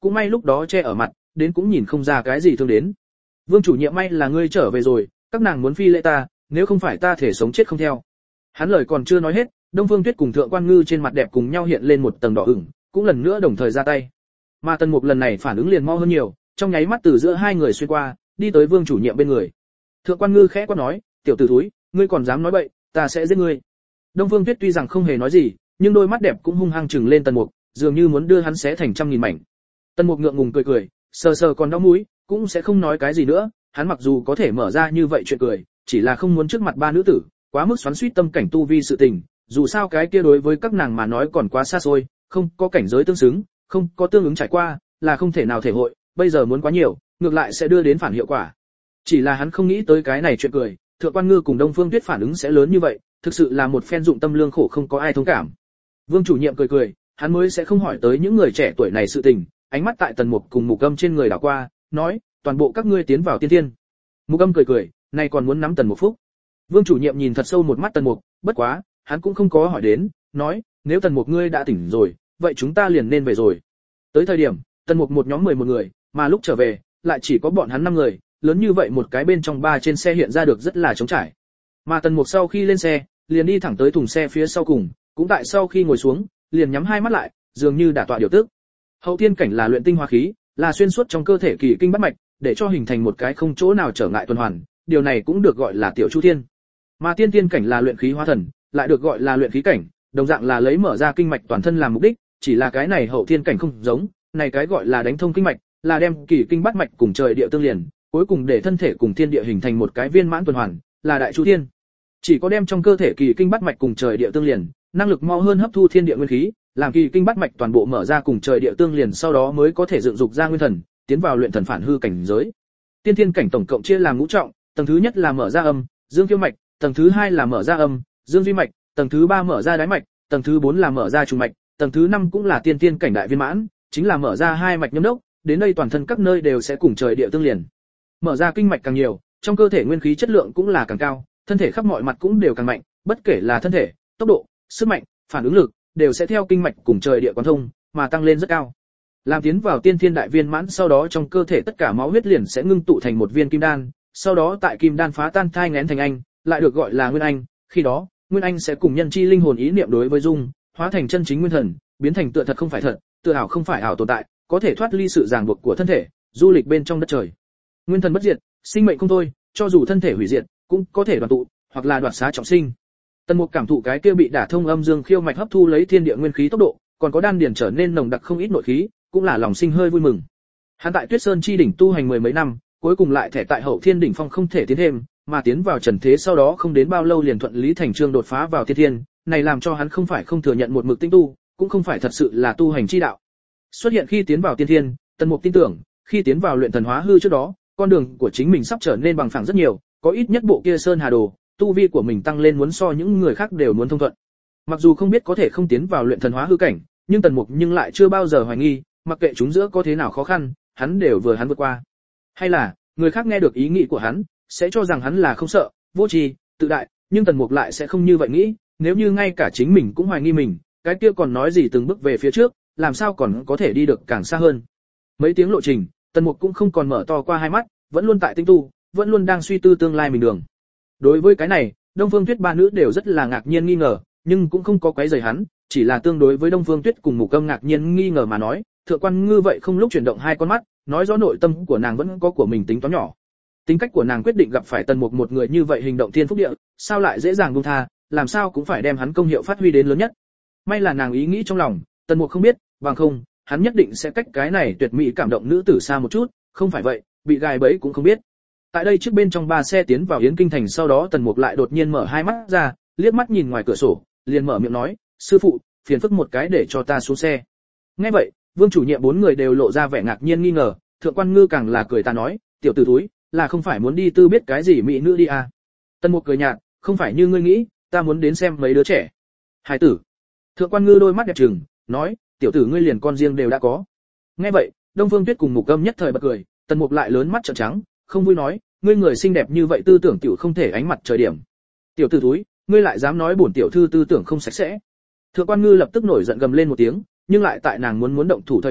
cũng may lúc đó che ở mặt, đến cũng nhìn không ra cái gì thương đến. Vương chủ nhiệm may là ngươi trở về rồi, các nàng muốn phi lễ ta, nếu không phải ta thể sống chết không theo. Hắn lời còn chưa nói hết, Đông Phương Tuyết cùng Thượng Quan Ngư trên mặt đẹp cùng nhau hiện lên một tầng đỏ ửng, cũng lần nữa đồng thời ra tay. Mà Tần Mục lần này phản ứng liền mau hơn nhiều, trong nháy mắt từ giữa hai người xuyên qua, đi tới Vương chủ nhiệm bên người. Thượng Quan Ngư khẽ quát nói, tiểu tử thúi, ngươi còn dám nói bậy, ta sẽ giết ngươi. Đông Phương Tuyết tuy rằng không hề nói gì, nhưng đôi mắt đẹp cũng hung hăng trừng lên Tần Mục, dường như muốn đưa hắn xé thành trăm nghìn mảnh. Tần Mục ngượng ngùng cười cười, sờ sờ còn đau mũi, cũng sẽ không nói cái gì nữa, hắn mặc dù có thể mở ra như vậy chuyện cười, chỉ là không muốn trước mặt ba nữ tử, quá mức xoắn xuýt tâm cảnh tu vi sự tình, dù sao cái kia đối với các nàng mà nói còn quá xa xôi, không có cảnh giới tương xứng, không có tương ứng trải qua, là không thể nào thể hội, bây giờ muốn quá nhiều, ngược lại sẽ đưa đến phản hiệu quả. Chỉ là hắn không nghĩ tới cái này chuyện cười, Thượng Quan Ngư cùng Đông Phương Tuyết phản ứng sẽ lớn như vậy, thực sự là một phen dụng tâm lương khổ không có ai thông cảm. Vương chủ nhiệm cười cười, hắn mới sẽ không hỏi tới những người trẻ tuổi này sự tình, ánh mắt tại Tần Mục cùng Mục Âm trên người đảo qua, nói, toàn bộ các ngươi tiến vào tiên thiên. Mục Âm cười cười, này còn muốn nắm Tần Mục phúc. Vương chủ nhiệm nhìn thật sâu một mắt Tần Mục, bất quá, hắn cũng không có hỏi đến, nói, nếu Tần Mục ngươi đã tỉnh rồi, vậy chúng ta liền nên về rồi. Tới thời điểm, Tần Mục một nhóm mười một người, mà lúc trở về, lại chỉ có bọn hắn năm người, lớn như vậy một cái bên trong ba trên xe hiện ra được rất là trống trải. Mà Tần Mục sau khi lên xe, liền đi thẳng tới thùng xe phía sau cùng, cũng tại sau khi ngồi xuống, liền nhắm hai mắt lại, dường như đả tọa điều tức. Hậu thiên cảnh là luyện tinh hóa khí, là xuyên suốt trong cơ thể kỳ kinh bát mạch, để cho hình thành một cái không chỗ nào trở ngại tuần hoàn, điều này cũng được gọi là tiểu chu thiên. Mà tiên tiên cảnh là luyện khí hóa thần, lại được gọi là luyện khí cảnh, đồng dạng là lấy mở ra kinh mạch toàn thân làm mục đích, chỉ là cái này hậu thiên cảnh không giống, này cái gọi là đánh thông kinh mạch, là đem kỳ kinh bát mạch cùng trời địa tương liền, cuối cùng để thân thể cùng thiên địa hình thành một cái viên mãn tuần hoàn, là đại chu thiên. Chỉ có đem trong cơ thể kỳ kinh bát mạch cùng trời địa tương liền, năng lực mau hơn hấp thu thiên địa nguyên khí, làm kỳ kinh bát mạch toàn bộ mở ra cùng trời địa tương liền, sau đó mới có thể dựng dục ra nguyên thần, tiến vào luyện thần phản hư cảnh giới. Tiên thiên cảnh tổng cộng chia làm ngũ trọng, tầng thứ nhất là mở ra âm, dương kiêu mạch, tầng thứ hai là mở ra âm, dương duy mạch, tầng thứ ba mở ra đái mạch, tầng thứ bốn là mở ra trùng mạch, tầng thứ năm cũng là tiên thiên cảnh đại viên mãn, chính là mở ra hai mạch nhâm đốc, đến đây toàn thân các nơi đều sẽ cùng trời địa tương liền. Mở ra kinh mạch càng nhiều, trong cơ thể nguyên khí chất lượng cũng là càng cao, thân thể khắp mọi mặt cũng đều càng mạnh, bất kể là thân thể, tốc độ, sức mạnh, phản ứng lực, đều sẽ theo kinh mạch cùng trời địa quán thông mà tăng lên rất cao. Làm tiến vào tiên thiên đại viên mãn, sau đó trong cơ thể tất cả máu huyết liền sẽ ngưng tụ thành một viên kim đan, sau đó tại kim đan phá tan thai nghén thành anh, lại được gọi là nguyên anh, khi đó, nguyên anh sẽ cùng nhân chi linh hồn ý niệm đối với dung, hóa thành chân chính nguyên thần, biến thành tựa thật không phải thật, tựa ảo không phải ảo tồn tại, có thể thoát ly sự ràng buộc của thân thể, du lịch bên trong đất trời. Nguyên thần bất diệt, sinh mệnh không thôi, cho dù thân thể hủy diệt, cũng có thể đoàn tụ, hoặc là đoạt xá trọng sinh. Tần Mục cảm thụ cái kia bị đả thông âm dương khiêu mạch hấp thu lấy thiên địa nguyên khí tốc độ, còn có đan điền trở nên nồng đặc không ít nội khí, cũng là lòng sinh hơi vui mừng. Hắn tại Tuyết Sơn chi đỉnh tu hành mười mấy năm, cuối cùng lại thẻ tại Hậu Thiên đỉnh phong không thể tiến thêm, mà tiến vào trần thế sau đó không đến bao lâu liền thuận lý thành chương đột phá vào tiên thiên, này làm cho hắn không phải không thừa nhận một mực tinh tu, cũng không phải thật sự là tu hành chi đạo. Xuất hiện khi tiến vào tiên thiên, Tần Mục tin tưởng, khi tiến vào luyện thần hóa hư trước đó, con đường của chính mình sắp trở nên bằng phẳng rất nhiều, có ít nhất bộ kia sơn hà đồ, tu vi của mình tăng lên muốn so những người khác đều muốn thông thuận. Mặc dù không biết có thể không tiến vào luyện thần hóa hư cảnh, nhưng Tần Mục nhưng lại chưa bao giờ hoài nghi, mặc kệ chúng giữa có thế nào khó khăn, hắn đều vừa hắn vượt qua. Hay là, người khác nghe được ý nghĩ của hắn, sẽ cho rằng hắn là không sợ, vô tri, tự đại, nhưng Tần Mục lại sẽ không như vậy nghĩ, nếu như ngay cả chính mình cũng hoài nghi mình, cái kia còn nói gì từng bước về phía trước, làm sao còn có thể đi được càng xa hơn. Mấy tiếng lộ trình, Tần Mục cũng không còn mở to qua hai mắt, vẫn luôn tại tinh tu, vẫn luôn đang suy tư tương lai mình đường. Đối với cái này, Đông Phương Tuyết ba nữ đều rất là ngạc nhiên nghi ngờ, nhưng cũng không có quấy rầy hắn, chỉ là tương đối với Đông Phương Tuyết cùng Mục Âm ngạc nhiên nghi ngờ mà nói, Thượng Quan Ngư vậy không lúc chuyển động hai con mắt, nói rõ nội tâm của nàng vẫn có của mình tính toán nhỏ. Tính cách của nàng quyết định gặp phải Tần Mục một người như vậy hành động thiên phúc địa, sao lại dễ dàng buông tha, làm sao cũng phải đem hắn công hiệu phát huy đến lớn nhất. May là nàng ý nghĩ trong lòng, Tần Mục không biết, bằng không, hắn nhất định sẽ cách cái này tuyệt mỹ cảm động nữ tử xa một chút, không phải vậy, bị gài bẫy cũng không biết. Tại đây trước bên trong ba xe tiến vào Yến Kinh thành sau đó, Tần Mục lại đột nhiên mở hai mắt ra, liếc mắt nhìn ngoài cửa sổ, liền mở miệng nói, sư phụ, phiền phức một cái để cho ta xuống xe. Nghe vậy, Vương chủ nhiệm bốn người đều lộ ra vẻ ngạc nhiên nghi ngờ, Thượng Quan Ngư càng là cười ta nói, tiểu tử túi, là không phải muốn đi tư biết cái gì mỹ nữ đi à? Tần Mục cười nhạt, không phải như ngươi nghĩ, ta muốn đến xem mấy đứa trẻ. Hải tử. Thượng Quan Ngư đôi mắt đẹp trừng, nói, tiểu tử ngươi liền con riêng đều đã có. Nghe vậy, Đông Phương Tuyết cùng Mục Âm nhất thời bật cười, Tần Mục lại lớn mắt trợn trắng, không vui nói, ngươi người xinh đẹp như vậy tư tưởng tiểu không thể ánh mặt trời điểm. Tiểu tử túi, ngươi lại dám nói bổn tiểu thư tư tưởng không sạch sẽ. Thượng Quan Ngư lập tức nổi giận gầm lên một tiếng, nhưng lại tại nàng muốn muốn động thủ thời điểm,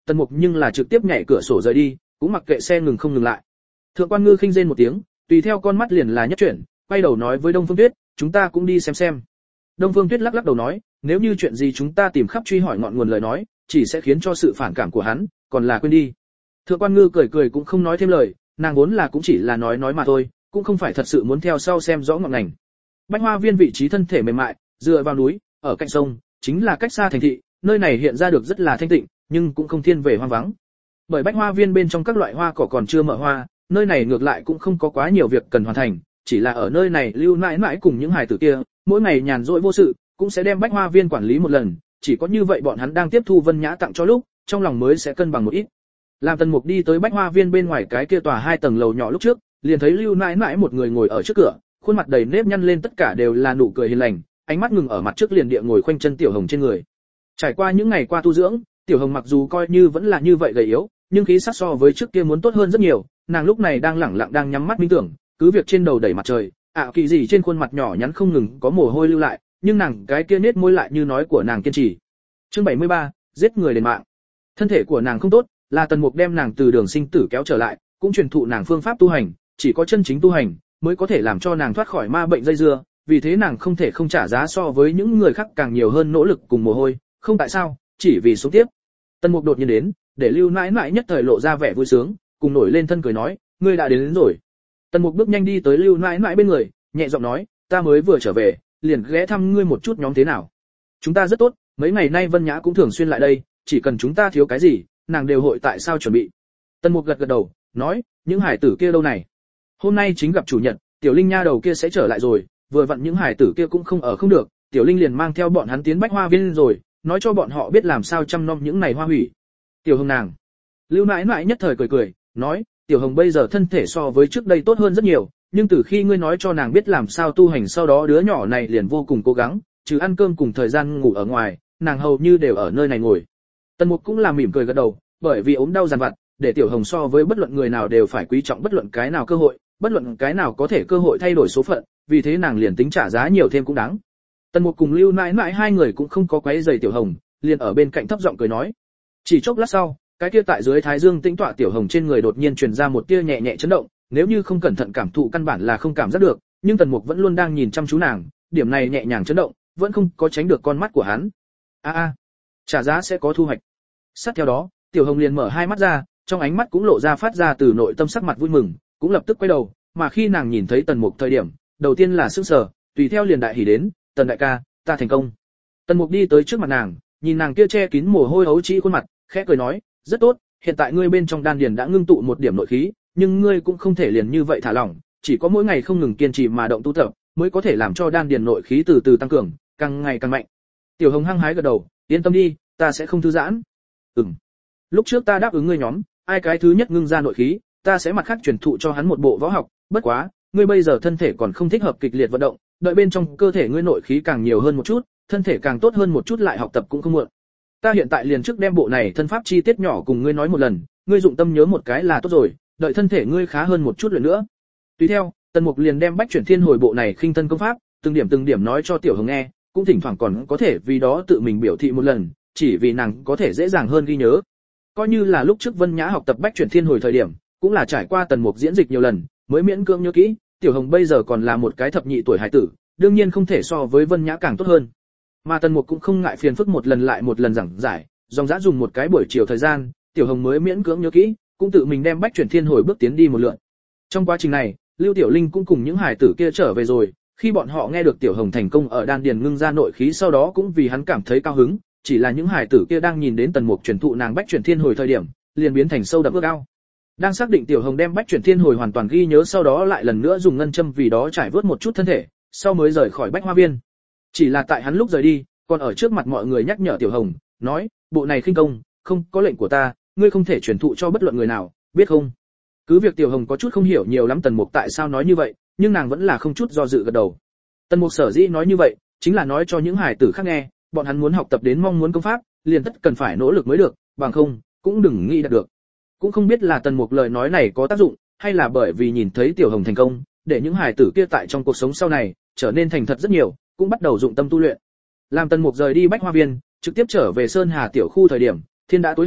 Tần Mục nhưng là trực tiếp nhảy cửa sổ rời đi, cũng mặc kệ xe ngừng không ngừng lại. Thượng quan Ngư khinh rên một tiếng, tùy theo con mắt liền là nhất chuyển, quay đầu nói với Đông Phương Tuyết, chúng ta cũng đi xem xem. Đông Phương Tuyết lắc lắc đầu nói, nếu như chuyện gì chúng ta tìm khắp truy hỏi ngọn nguồn lời nói, chỉ sẽ khiến cho sự phản cảm của hắn, còn là quên đi. Thượng quan Ngư cười cười cũng không nói thêm lời, nàng vốn là cũng chỉ là nói nói mà thôi, cũng không phải thật sự muốn theo sau xem rõ ngọn ngành. Bách Hoa Viên vị trí thân thể mềm mại, dựa vào núi, ở cạnh sông, chính là cách xa thành thị, nơi này hiện ra được rất là thanh tịnh, nhưng cũng không thiên về hoang vắng. Bởi Bách Hoa Viên bên trong các loại hoa cỏ còn chưa mở hoa, nơi này ngược lại cũng không có quá nhiều việc cần hoàn thành, chỉ là ở nơi này Lưu Nãi Nãi cùng những hài tử kia, mỗi ngày nhàn rỗi vô sự, cũng sẽ đem Bách Hoa Viên quản lý một lần, chỉ có như vậy bọn hắn đang tiếp thu Vân Nhã tặng cho lúc, trong lòng mới sẽ cân bằng một ít. Làm Tần Mục đi tới Bách Hoa Viên bên ngoài cái kia tòa hai tầng lầu nhỏ lúc trước, liền thấy Lưu Nãi Nãi một người ngồi ở trước cửa, khuôn mặt đầy nếp nhăn lên tất cả đều là nụ cười hiền lành, ánh mắt ngừng ở mặt trước liền địa ngồi khoanh chân Tiểu Hồng trên người. Trải qua những ngày qua tu dưỡng, Tiểu Hồng mặc dù coi như vẫn là như vậy gầy yếu, nhưng khí sắc so với trước kia muốn tốt hơn rất nhiều, nàng lúc này đang lẳng lặng đang nhắm mắt minh tưởng, cứ việc trên đầu đầy mặt trời, ạ kỳ gì trên khuôn mặt nhỏ nhắn không ngừng có mồ hôi lưu lại, nhưng nàng cái kia nết môi lại như nói của nàng kiên trì. Chương bảy mươi ba, giết người đền mạng. Thân thể của nàng không tốt, là Tần Mục đem nàng từ đường sinh tử kéo trở lại, cũng truyền thụ nàng phương pháp tu hành, chỉ có chân chính tu hành mới có thể làm cho nàng thoát khỏi ma bệnh dây dưa, vì thế nàng không thể không trả giá so với những người khác càng nhiều hơn nỗ lực cùng mồ hôi, không tại sao, chỉ vì sống tiếp. Tần Mục đột nhiên đến, để Lưu Nãi Nãi nhất thời lộ ra vẻ vui sướng, cùng nổi lên thân cười nói, ngươi đã đến, đến rồi. Tần Mục bước nhanh đi tới Lưu Nãi Nãi bên người, nhẹ giọng nói, ta mới vừa trở về, liền ghé thăm ngươi một chút nhóm thế nào. Chúng ta rất tốt, mấy ngày nay Vân Nhã cũng thường xuyên lại đây, chỉ cần chúng ta thiếu cái gì, nàng đều hội tại sao chuẩn bị. Tần Mục gật gật đầu, nói, những hải tử kia đâu này? Hôm nay chính gặp chủ nhật, Tiểu Linh nha đầu kia sẽ trở lại rồi, vừa vặn những hải tử kia cũng không ở không được, Tiểu Linh liền mang theo bọn hắn tiến Bách Hoa Viên rồi, nói cho bọn họ biết làm sao chăm nom những này hoa hủy. Tiểu Hồng nàng. Lưu Nãi Nãi nhất thời cười cười, nói, Tiểu Hồng bây giờ thân thể so với trước đây tốt hơn rất nhiều, nhưng từ khi ngươi nói cho nàng biết làm sao tu hành sau đó đứa nhỏ này liền vô cùng cố gắng, trừ ăn cơm cùng thời gian ngủ ở ngoài, nàng hầu như đều ở nơi này ngồi. Tần Mục cũng là mỉm cười gật đầu, bởi vì ốm đau dằn vặt, để Tiểu Hồng so với bất luận người nào đều phải quý trọng bất luận cái nào cơ hội, bất luận cái nào có thể cơ hội thay đổi số phận, vì thế nàng liền tính trả giá nhiều thêm cũng đáng. Tần Mục cùng Lưu Nãi Nãi hai người cũng không có quấy rầy Tiểu Hồng, liền ở bên cạnh thấp giọng cười nói. Chỉ chốc lát sau, cái kia tại dưới thái dương tĩnh tọa Tiểu Hồng trên người đột nhiên truyền ra một tia nhẹ nhẹ chấn động, nếu như không cẩn thận cảm thụ căn bản là không cảm giác được, nhưng Tần Mục vẫn luôn đang nhìn chăm chú nàng, điểm này nhẹ nhàng chấn động, vẫn không có tránh được con mắt của hắn. A a, trả giá sẽ có thu hoạch. Sát theo đó, Tiểu Hồng liền mở hai mắt ra, trong ánh mắt cũng lộ ra phát ra từ nội tâm sắc mặt vui mừng, cũng lập tức quay đầu, mà khi nàng nhìn thấy Tần Mục thời điểm, đầu tiên là sững sờ, tùy theo liền đại hỉ đến, "Tần đại ca, ta thành công." Tần Mục đi tới trước mặt nàng, nhìn nàng kia che kín mồ hôi ấu trĩ khuôn mặt, khẽ cười nói, "Rất tốt, hiện tại ngươi bên trong đan điền đã ngưng tụ một điểm nội khí, nhưng ngươi cũng không thể liền như vậy thả lỏng, chỉ có mỗi ngày không ngừng kiên trì mà động tu tập, mới có thể làm cho đan điền nội khí từ từ tăng cường, càng ngày càng mạnh." Tiểu Hồng hăng hái gật đầu, "Yên tâm đi, ta sẽ không thư giãn." "Ừm. Lúc trước ta đáp ứng ngươi nhóm, ai cái thứ nhất ngưng ra nội khí, ta sẽ mặt khác truyền thụ cho hắn một bộ võ học, bất quá, ngươi bây giờ thân thể còn không thích hợp kịch liệt vận động, đợi bên trong cơ thể ngươi nội khí càng nhiều hơn một chút, thân thể càng tốt hơn một chút lại học tập cũng không muộn. Ta hiện tại liền trước đem bộ này thân pháp chi tiết nhỏ cùng ngươi nói một lần, ngươi dụng tâm nhớ một cái là tốt rồi, đợi thân thể ngươi khá hơn một chút luyện nữa." Tùy theo, Tần Mục liền đem Bách Chuyển Thiên Hồi bộ này khinh thân công pháp, từng điểm từng điểm nói cho Tiểu Hồng nghe, cũng thỉnh thoảng còn có thể vì đó tự mình biểu thị một lần, chỉ vì nàng có thể dễ dàng hơn ghi nhớ. Coi như là lúc trước Vân Nhã học tập Bách Chuyển Thiên Hồi thời điểm, cũng là trải qua Tần Mục diễn dịch nhiều lần, mới miễn cưỡng nhớ kỹ, Tiểu Hồng bây giờ còn là một cái thập nhị tuổi hải tử, đương nhiên không thể so với Vân Nhã càng tốt hơn. Mà Tần Mục cũng không ngại phiền phức một lần lại một lần giảng giải, dòng dã dùng một cái buổi chiều thời gian, Tiểu Hồng mới miễn cưỡng nhớ kỹ, cũng tự mình đem Bách Chuyển Thiên Hồi bước tiến đi một lượt. Trong quá trình này, Lưu Tiểu Linh cũng cùng những hải tử kia trở về rồi, khi bọn họ nghe được Tiểu Hồng thành công ở đan điền ngưng ra nội khí sau đó cũng vì hắn cảm thấy cao hứng, chỉ là những hải tử kia đang nhìn đến Tần Mục truyền thụ nàng Bách Chuyển Thiên Hồi thời điểm, liền biến thành sâu đậm ước ao. Đang xác định Tiểu Hồng đem Bách Chuyển Thiên Hồi hoàn toàn ghi nhớ sau đó lại lần nữa dùng ngân châm vì đó trải vớt một chút thân thể, sau mới rời khỏi Bách Hoa Viên. Chỉ là tại hắn lúc rời đi, còn ở trước mặt mọi người nhắc nhở Tiểu Hồng, nói, bộ này khinh công, không có lệnh của ta, ngươi không thể truyền thụ cho bất luận người nào, biết không? Cứ việc Tiểu Hồng có chút không hiểu nhiều lắm Tần Mục tại sao nói như vậy, nhưng nàng vẫn là không chút do dự gật đầu. Tần Mục sở dĩ nói như vậy, chính là nói cho những hải tử khác nghe, bọn hắn muốn học tập đến mong muốn công pháp, liền tất cần phải nỗ lực mới được, bằng không, cũng đừng nghĩ đạt được. Cũng không biết là Tần Mục lời nói này có tác dụng, hay là bởi vì nhìn thấy Tiểu Hồng thành công, để những hải tử kia tại trong cuộc sống sau này trở nên thành thật rất nhiều, cũng bắt đầu dụng tâm tu luyện. Làm Tần Mục rời đi Bách Hoa Viên, trực tiếp trở về Sơn Hà tiểu khu thời điểm, thiên đã tối hẳn,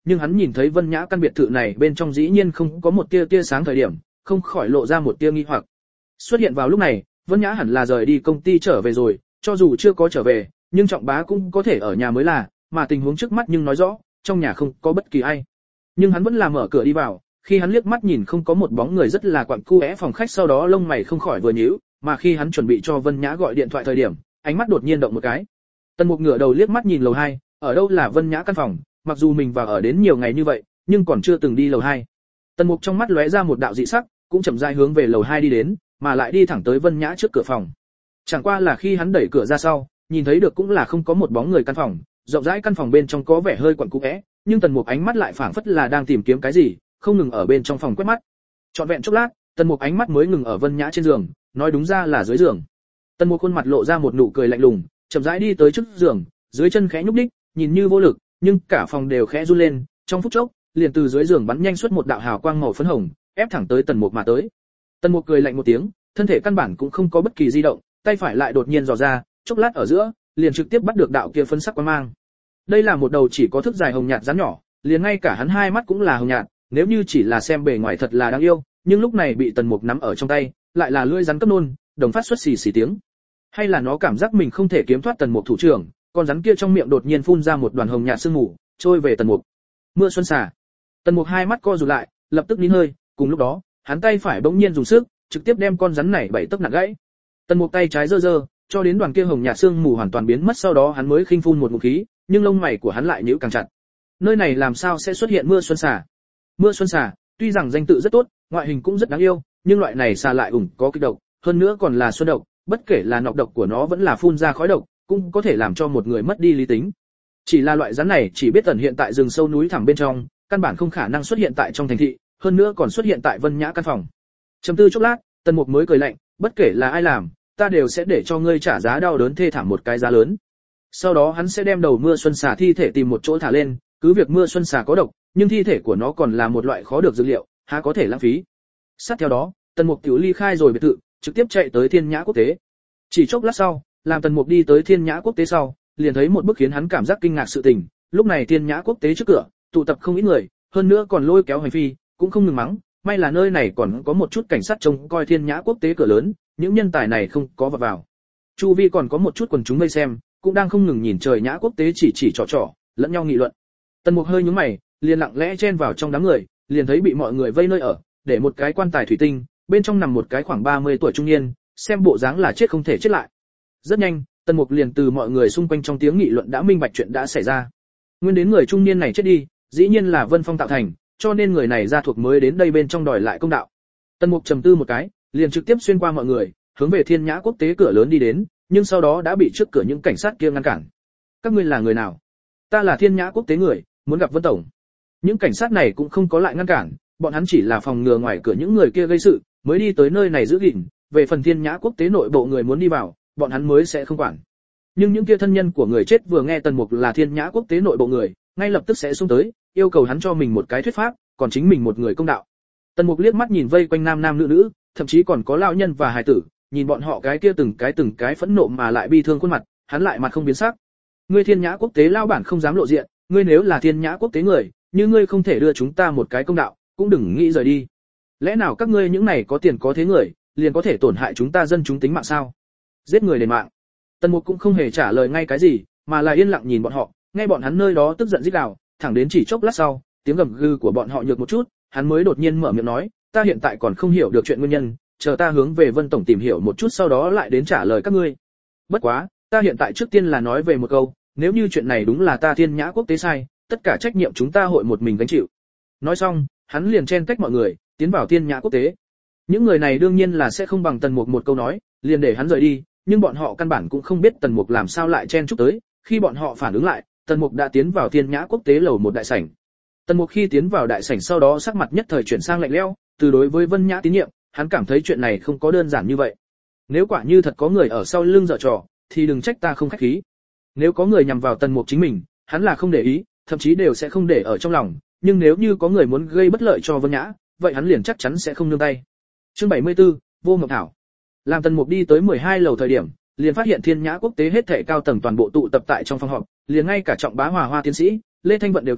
nhưng hắn nhìn thấy Vân Nhã căn biệt thự này bên trong dĩ nhiên không có một tia tia sáng thời điểm, không khỏi lộ ra một tia nghi hoặc. Xuất hiện vào lúc này, Vân Nhã hẳn là rời đi công ty trở về rồi, cho dù chưa có trở về, nhưng Trọng Bá cũng có thể ở nhà mới là, mà tình huống trước mắt nhưng nói rõ, trong nhà không có bất kỳ ai. Nhưng hắn vẫn là mở cửa đi vào, khi hắn liếc mắt nhìn không có một bóng người rất là quặn cue phòng khách, sau đó lông mày không khỏi vừa nhíu, mà khi hắn chuẩn bị cho Vân Nhã gọi điện thoại thời điểm, ánh mắt đột nhiên động một cái. Tần Mục ngửa đầu liếc mắt nhìn lầu hai, ở đâu là Vân Nhã căn phòng, mặc dù mình vào ở đến nhiều ngày như vậy, nhưng còn chưa từng đi lầu hai. Tần Mục trong mắt lóe ra một đạo dị sắc, cũng chậm rãi hướng về lầu hai đi đến, mà lại đi thẳng tới Vân Nhã trước cửa phòng. Chẳng qua là khi hắn đẩy cửa ra sau, nhìn thấy được cũng là không có một bóng người căn phòng, rộng rãi căn phòng bên trong có vẻ hơi quặn cũ, nhưng Tần Mục ánh mắt lại phảng phất là đang tìm kiếm cái gì, không ngừng ở bên trong phòng quét mắt. Trọn vẹn chốc lát, Tần Mục ánh mắt mới ngừng ở Vân Nhã trên giường, nói đúng ra là dưới giường. Tần Mục khuôn mặt lộ ra một nụ cười lạnh lùng, chậm rãi đi tới trước giường, dưới chân khẽ nhúc nhích, nhìn như vô lực, nhưng cả phòng đều khẽ run lên, trong phút chốc, liền từ dưới giường bắn nhanh xuất một đạo hào quang màu phấn hồng, ép thẳng tới Tần Mục mà tới. Tần Mục cười lạnh một tiếng, thân thể căn bản cũng không có bất kỳ di động, tay phải lại đột nhiên dò ra, chốc lát ở giữa, liền trực tiếp bắt được đạo kia phấn sắc quang mang. Đây là một đầu chỉ có thước dài hồng nhạt rắn nhỏ, liền ngay cả hắn hai mắt cũng là hồng nhạt, nếu như chỉ là xem bề ngoài thật là đáng yêu, nhưng lúc này bị Tần Mục nắm ở trong tay, lại là lưỡi rắn cấp nôn, đồng phát xuất xì xì tiếng. Hay là nó cảm giác mình không thể kiếm thoát Tần Mục thủ trưởng, con rắn kia trong miệng đột nhiên phun ra một đoàn hồng nhạt sương mù, trôi về Tần Mục. Mưa xuân xả. Tần Mục hai mắt co rụt lại, lập tức nín hơi, cùng lúc đó, hắn tay phải bỗng nhiên dùng sức, trực tiếp đem con rắn này bảy tấc nặng gãy. Tần Mục tay trái giơ giơ, cho đến đoàn kia hồng nhạt sương mù hoàn toàn biến mất, sau đó hắn mới khinh phun một ngụm khí, nhưng lông mày của hắn lại nhíu càng chặt. Nơi này làm sao sẽ xuất hiện mưa xuân xả? Mưa xuân xả, tuy rằng danh tự rất tốt, ngoại hình cũng rất đáng yêu, nhưng loại này xả lại ủng có kịch độc, hơn nữa còn là xuân độc, bất kể là nọc độc của nó vẫn là phun ra khói độc, cũng có thể làm cho một người mất đi lý tính. Chỉ là loại rắn này chỉ biết ẩn hiện tại rừng sâu núi thẳm bên trong, căn bản không khả năng xuất hiện tại trong thành thị, hơn nữa còn xuất hiện tại Vân Nhã căn phòng. Trầm tư chốc lát, Tần Mục mới cười lạnh, bất kể là ai làm, ta đều sẽ để cho ngươi trả giá đau đớn thê thảm một cái giá lớn. Sau đó hắn sẽ đem đầu mưa xuân xà thi thể tìm một chỗ thả lên, cứ việc mưa xuân xà có độc, nhưng thi thể của nó còn là một loại khó được dược liệu, há có thể lãng phí. Sát theo đó, Tần Mục tiểu ly khai rồi biệt thự, trực tiếp chạy tới Thiên Nhã Quốc tế. Chỉ chốc lát sau, làm Tần Mục đi tới Thiên Nhã Quốc tế sau, liền thấy một bức khiến hắn cảm giác kinh ngạc sự tình. Lúc này Thiên Nhã Quốc tế trước cửa tụ tập không ít người, hơn nữa còn lôi kéo hành phi, cũng không ngừng mắng. May là nơi này còn có một chút cảnh sát trông coi Thiên Nhã Quốc tế cửa lớn, những nhân tài này không có vào vào. Chu vi còn có một chút quần chúng vây xem, cũng đang không ngừng nhìn trời Nhã Quốc tế chỉ chỉ trò trò, lẫn nhau nghị luận. Tần Mục hơi nhướng mày, liền lặng lẽ chen vào trong đám người, liền thấy bị mọi người vây nơi ở, để một cái quan tài thủy tinh, bên trong nằm một cái khoảng ba mươi tuổi trung niên, xem bộ dáng là chết không thể chết lại. Rất nhanh, Tần Mục liền từ mọi người xung quanh trong tiếng nghị luận đã minh bạch chuyện đã xảy ra. Nguyên đến người trung niên này chết đi, dĩ nhiên là Vân Phong tạo thành, cho nên người này ra thuộc mới đến đây bên trong đòi lại công đạo. Tần Mục trầm tư một cái, liền trực tiếp xuyên qua mọi người, hướng về Thiên Nhã Quốc tế cửa lớn đi đến, nhưng sau đó đã bị trước cửa những cảnh sát kia ngăn cản. Các ngươi là người nào? Ta là Thiên Nhã Quốc tế người, muốn gặp Vân tổng. Những cảnh sát này cũng không có lại ngăn cản, bọn hắn chỉ là phòng ngừa ngoài cửa những người kia gây sự, mới đi tới nơi này giữ gìn, về phần Thiên Nhã Quốc tế nội bộ người muốn đi vào, bọn hắn mới sẽ không quản. Nhưng những kia thân nhân của người chết vừa nghe Tần Mục là Thiên Nhã Quốc tế nội bộ người, ngay lập tức sẽ xông tới, yêu cầu hắn cho mình một cái thuyết pháp, còn chính mình một người công đạo. Tần Mục liếc mắt nhìn vây quanh nam nam nữ nữ, thậm chí còn có lão nhân và hài tử, nhìn bọn họ cái kia từng cái từng cái phẫn nộ mà lại bi thương khuôn mặt, hắn lại mặt không biến sắc. Ngươi Thiên Nhã Quốc tế lao bản không dám lộ diện, ngươi nếu là Thiên Nhã Quốc tế người, như ngươi không thể đưa chúng ta một cái công đạo, cũng đừng nghĩ rời đi. Lẽ nào các ngươi những này có tiền có thế người, liền có thể tổn hại chúng ta dân chúng tính mạng sao? Giết người đền mạng. Tần Mục cũng không hề trả lời ngay cái gì, mà là yên lặng nhìn bọn họ, nghe bọn hắn nơi đó tức giận rít gào, thẳng đến chỉ chốc lát sau, tiếng gầm gừ của bọn họ nhược một chút, hắn mới đột nhiên mở miệng nói, ta hiện tại còn không hiểu được chuyện nguyên nhân, chờ ta hướng về Vân tổng tìm hiểu một chút sau đó lại đến trả lời các ngươi. Bất quá, ta hiện tại trước tiên là nói về một câu, nếu như chuyện này đúng là ta Thiên Nhã Quốc tế sai, tất cả trách nhiệm chúng ta hội một mình gánh chịu. Nói xong, hắn liền chen tách mọi người, tiến vào Thiên Nhã Quốc tế. Những người này đương nhiên là sẽ không bằng Tần Mục một câu nói, liền để hắn rời đi, nhưng bọn họ căn bản cũng không biết Tần Mục làm sao lại chen chúc tới, khi bọn họ phản ứng lại, Tần Mục đã tiến vào Thiên Nhã Quốc tế lầu một đại sảnh. Tần Mục khi tiến vào đại sảnh sau đó sắc mặt nhất thời chuyển sang lạnh lẽo, từ đối với Vân Nhã tín nhiệm, hắn cảm thấy chuyện này không có đơn giản như vậy. Nếu quả như thật có người ở sau lưng giở trò, thì đừng trách ta không khách khí. Nếu có người nhằm vào Tần Mục chính mình, hắn là không để ý, thậm chí đều sẽ không để ở trong lòng, nhưng nếu như có người muốn gây bất lợi cho Vân Nhã, vậy hắn liền chắc chắn sẽ không nương tay. Chương bảy mươi tư, Vô Ngọc Thảo. Làm Tần Mục đi tới mười hai lầu thời điểm, liền phát hiện Thiên Nhã Quốc tế hết thảy cao tầng toàn bộ tụ tập tại trong phòng họp, liền ngay cả Trọng Bá Hòa Hoa tiến sĩ, Lê Thanh Vận đều tại,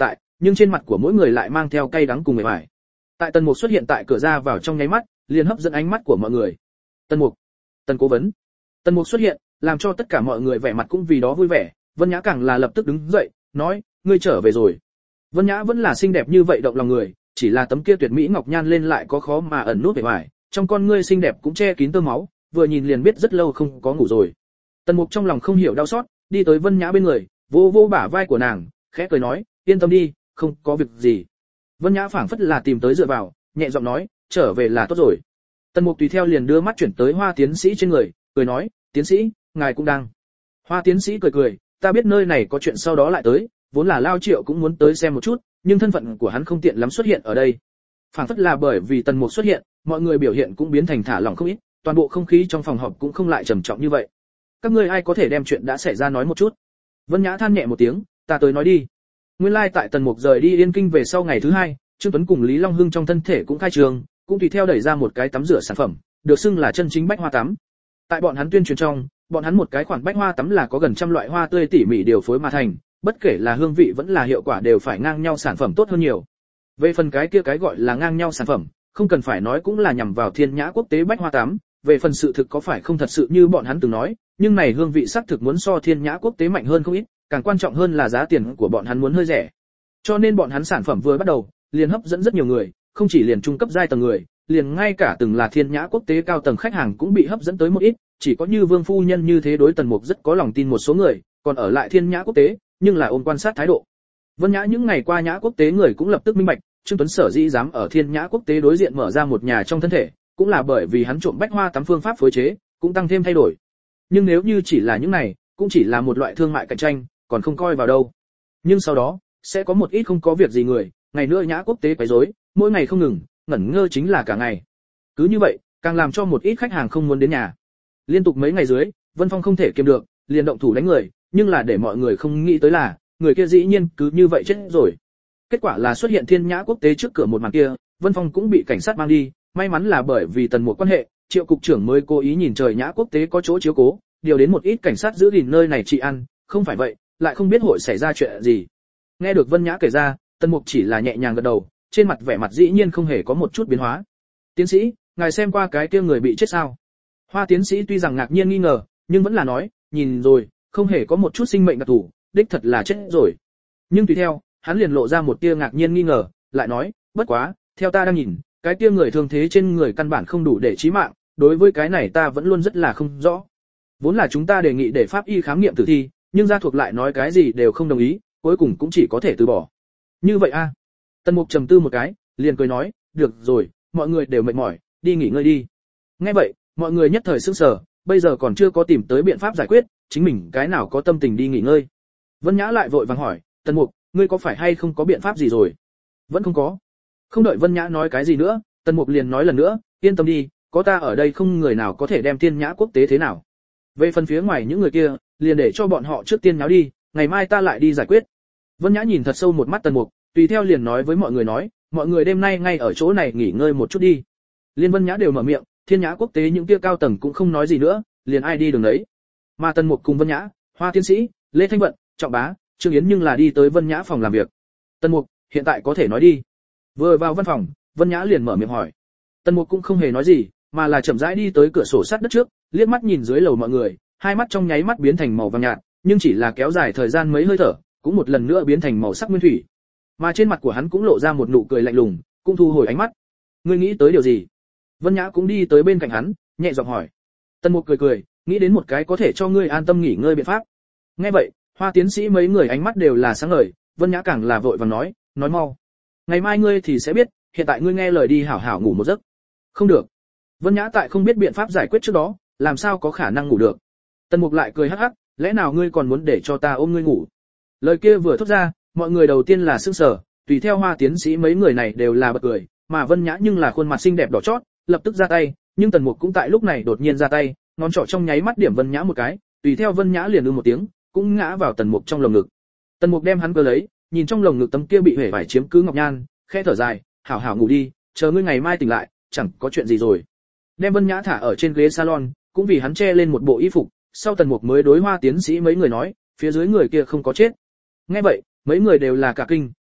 nhưng trên mặt của mỗi người lại mang theo cay đắng cùng mệt mỏi. Tại Tần Mục xuất hiện tại cửa ra vào trong nháy mắt, liền hấp dẫn ánh mắt của mọi người. Tần Mục, Tần cố vấn. Tần Mục xuất hiện, làm cho tất cả mọi người vẻ mặt cũng vì đó vui vẻ, Vân Nhã càng là lập tức đứng dậy, nói, ngươi trở về rồi. Vân Nhã vẫn là xinh đẹp như vậy động lòng người, chỉ là tấm kia tuyệt mỹ ngọc nhan lên lại có khó mà ẩn nút vẻ ngoài, trong con ngươi xinh đẹp cũng che kín tơ máu, vừa nhìn liền biết rất lâu không có ngủ rồi. Tần Mục trong lòng không hiểu đau xót, đi tới Vân Nhã bên người, vô vô bả vai của nàng, khẽ cười nói, yên tâm đi, không có việc gì. Vân Nhã phảng phất là tìm tới dựa vào, nhẹ giọng nói, trở về là tốt rồi. Tần Mục tùy theo liền đưa mắt chuyển tới Hoa tiến sĩ trên người, cười nói, tiến sĩ, ngài cũng đang. Hoa tiến sĩ cười cười, ta biết nơi này có chuyện sau đó lại tới, vốn là Lao Triệu cũng muốn tới xem một chút, nhưng thân phận của hắn không tiện lắm xuất hiện ở đây. Phảng phất là bởi vì Tần Mục xuất hiện, mọi người biểu hiện cũng biến thành thả lỏng không ít, toàn bộ không khí trong phòng họp cũng không lại trầm trọng như vậy. Các ngươi ai có thể đem chuyện đã xảy ra nói một chút? Vân Nhã than nhẹ một tiếng, ta tới nói đi. Nguyên lai like tại Tần Mục rời đi Yên Kinh về sau ngày thứ hai, Trương Tuấn cùng Lý Long Hưng trong thân thể cũng khai trường, cũng tùy theo đẩy ra một cái tắm rửa sản phẩm, được xưng là chân chính bách hoa tắm. Tại bọn hắn tuyên truyền trong, bọn hắn một cái khoản bách hoa tắm là có gần trăm loại hoa tươi tỉ mỉ điều phối mà thành, bất kể là hương vị vẫn là hiệu quả đều phải ngang nhau, sản phẩm tốt hơn nhiều. Về phần cái kia cái gọi là ngang nhau sản phẩm, không cần phải nói cũng là nhằm vào Thiên Nhã quốc tế bách hoa tắm, về phần sự thực có phải không thật sự như bọn hắn từng nói, nhưng này hương vị xác thực muốn so Thiên Nhã quốc tế mạnh hơn không ít, càng quan trọng hơn là giá tiền của bọn hắn muốn hơi rẻ. Cho nên bọn hắn sản phẩm vừa bắt đầu, liền hấp dẫn rất nhiều người, không chỉ liền trung cấp giai tầng người, liền ngay cả từng là Thiên Nhã quốc tế cao tầng khách hàng cũng bị hấp dẫn tới một ít, chỉ có như Vương phu nhân như thế đối Tần Mục rất có lòng tin một số người, còn ở lại Thiên Nhã quốc tế, nhưng là ôm quan sát thái độ. Vân Nhã những ngày qua Nhã quốc tế người cũng lập tức minh bạch, Trương Tuấn sở dĩ dám ở Thiên Nhã quốc tế đối diện mở ra một nhà trong thân thể, cũng là bởi vì hắn trộm bách hoa tắm phương pháp phối chế, cũng tăng thêm thay đổi. Nhưng nếu như chỉ là những này, cũng chỉ là một loại thương mại cạnh tranh, còn không coi vào đâu. Nhưng sau đó, sẽ có một ít không có việc gì người, ngày nữa Nhã quốc tế quấy rối, mỗi ngày không ngừng, ngẩn ngơ chính là cả ngày. Cứ như vậy, càng làm cho một ít khách hàng không muốn đến nhà. Liên tục mấy ngày dưới, Vân Phong không thể kiềm được, liền động thủ đánh người, nhưng là để mọi người không nghĩ tới là, người kia dĩ nhiên cứ như vậy chết rồi. Kết quả là xuất hiện Thiên Nhã quốc tế trước cửa một màn kia, Vân Phong cũng bị cảnh sát mang đi, may mắn là bởi vì Tần Mục quan hệ, Triệu cục trưởng mới cố ý nhìn trời Nhã quốc tế có chỗ chiếu cố, điều đến một ít cảnh sát giữ gìn nơi này trị an, không phải vậy, lại không biết hội xảy ra chuyện gì. Nghe được Vân Nhã kể ra, Tần Mục chỉ là nhẹ nhàng gật đầu, trên mặt vẻ mặt dĩ nhiên không hề có một chút biến hóa. Tiến sĩ, ngài xem qua cái kia người bị chết sao? Hoa tiến sĩ tuy rằng ngạc nhiên nghi ngờ, nhưng vẫn là nói, nhìn rồi, không hề có một chút sinh mệnh đặc thù, đích thật là chết rồi. Nhưng tùy theo, hắn liền lộ ra một tia ngạc nhiên nghi ngờ, lại nói, bất quá, theo ta đang nhìn, cái tia người thương thế trên người căn bản không đủ để chí mạng, đối với cái này ta vẫn luôn rất là không rõ. Vốn là chúng ta đề nghị để pháp y khám nghiệm tử thi, nhưng gia thuộc lại nói cái gì đều không đồng ý, cuối cùng cũng chỉ có thể từ bỏ. Như vậy a? À? Tần Mục trầm tư một cái, liền cười nói, được rồi, mọi người đều mệt mỏi, đi nghỉ ngơi đi. Nghe vậy, mọi người nhất thời sững sờ, bây giờ còn chưa có tìm tới biện pháp giải quyết, chính mình cái nào có tâm tình đi nghỉ ngơi. Vân Nhã lại vội vàng hỏi, Tần Mục, ngươi có phải hay không có biện pháp gì rồi? Vẫn không có. Không đợi Vân Nhã nói cái gì nữa, Tần Mục liền nói lần nữa, yên tâm đi, có ta ở đây không người nào có thể đem Thiên Nhã quốc tế thế nào. Về phần phía ngoài những người kia, liền để cho bọn họ trước tiên nháo đi, ngày mai ta lại đi giải quyết. Vân Nhã nhìn thật sâu một mắt Tần Mục, tùy theo liền nói với mọi người nói, mọi người đêm nay ngay ở chỗ này nghỉ ngơi một chút đi. Liên Vân Nhã đều mở miệng, Thiên Nhã quốc tế những kia cao tầng cũng không nói gì nữa, liền ai đi đường đấy. Mà Tần Mục cùng Vân Nhã, Hoa tiến sĩ, Lê Thanh Vận, Trọng Bá, Trương Yến nhưng là đi tới Vân Nhã phòng làm việc. Tần Mục, hiện tại có thể nói đi. Vừa vào văn phòng, Vân Nhã liền mở miệng hỏi. Tần Mục cũng không hề nói gì, mà là chậm rãi đi tới cửa sổ sát đất trước, liếc mắt nhìn dưới lầu mọi người, hai mắt trong nháy mắt biến thành màu vàng nhạt, nhưng chỉ là kéo dài thời gian mấy hơi thở, cũng một lần nữa biến thành màu sắc nguyên thủy. Mà trên mặt của hắn cũng lộ ra một nụ cười lạnh lùng, cũng thu hồi ánh mắt. Ngươi nghĩ tới điều gì? Vân Nhã cũng đi tới bên cạnh hắn, nhẹ giọng hỏi. Tần Mục cười cười, nghĩ đến một cái có thể cho ngươi an tâm nghỉ ngơi biện pháp. Nghe vậy, Hoa tiến sĩ mấy người ánh mắt đều là sáng ngời, Vân Nhã càng là vội vàng nói, nói mau. Ngày mai ngươi thì sẽ biết, hiện tại ngươi nghe lời đi hảo hảo ngủ một giấc. Không được. Vân Nhã tại không biết biện pháp giải quyết trước đó, làm sao có khả năng ngủ được. Tần Mục lại cười hắc hắc, lẽ nào ngươi còn muốn để cho ta ôm ngươi ngủ? Lời kia vừa thốt ra, mọi người đầu tiên là sững sờ, tùy theo Hoa tiến sĩ mấy người này đều là bật cười, mà Vân Nhã nhưng là khuôn mặt xinh đẹp đỏ chót, lập tức ra tay, nhưng Tần Mục cũng tại lúc này đột nhiên ra tay, ngón trỏ trong nháy mắt điểm Vân Nhã một cái, tùy theo Vân Nhã liền ư một tiếng, cũng ngã vào Tần Mục trong lồng ngực. Tần Mục đem hắn cơ lấy, nhìn trong lồng ngực tấm kia bị hể vải chiếm cứ ngọc nhan, khẽ thở dài, hảo hảo ngủ đi, chờ ngươi ngày mai tỉnh lại, chẳng có chuyện gì rồi. Đem Vân Nhã thả ở trên ghế salon, cũng vì hắn che lên một bộ y phục, sau Tần Mục mới đối Hoa tiến sĩ mấy người nói, phía dưới người kia không có chết. Nghe vậy, mấy người đều là cả kinh,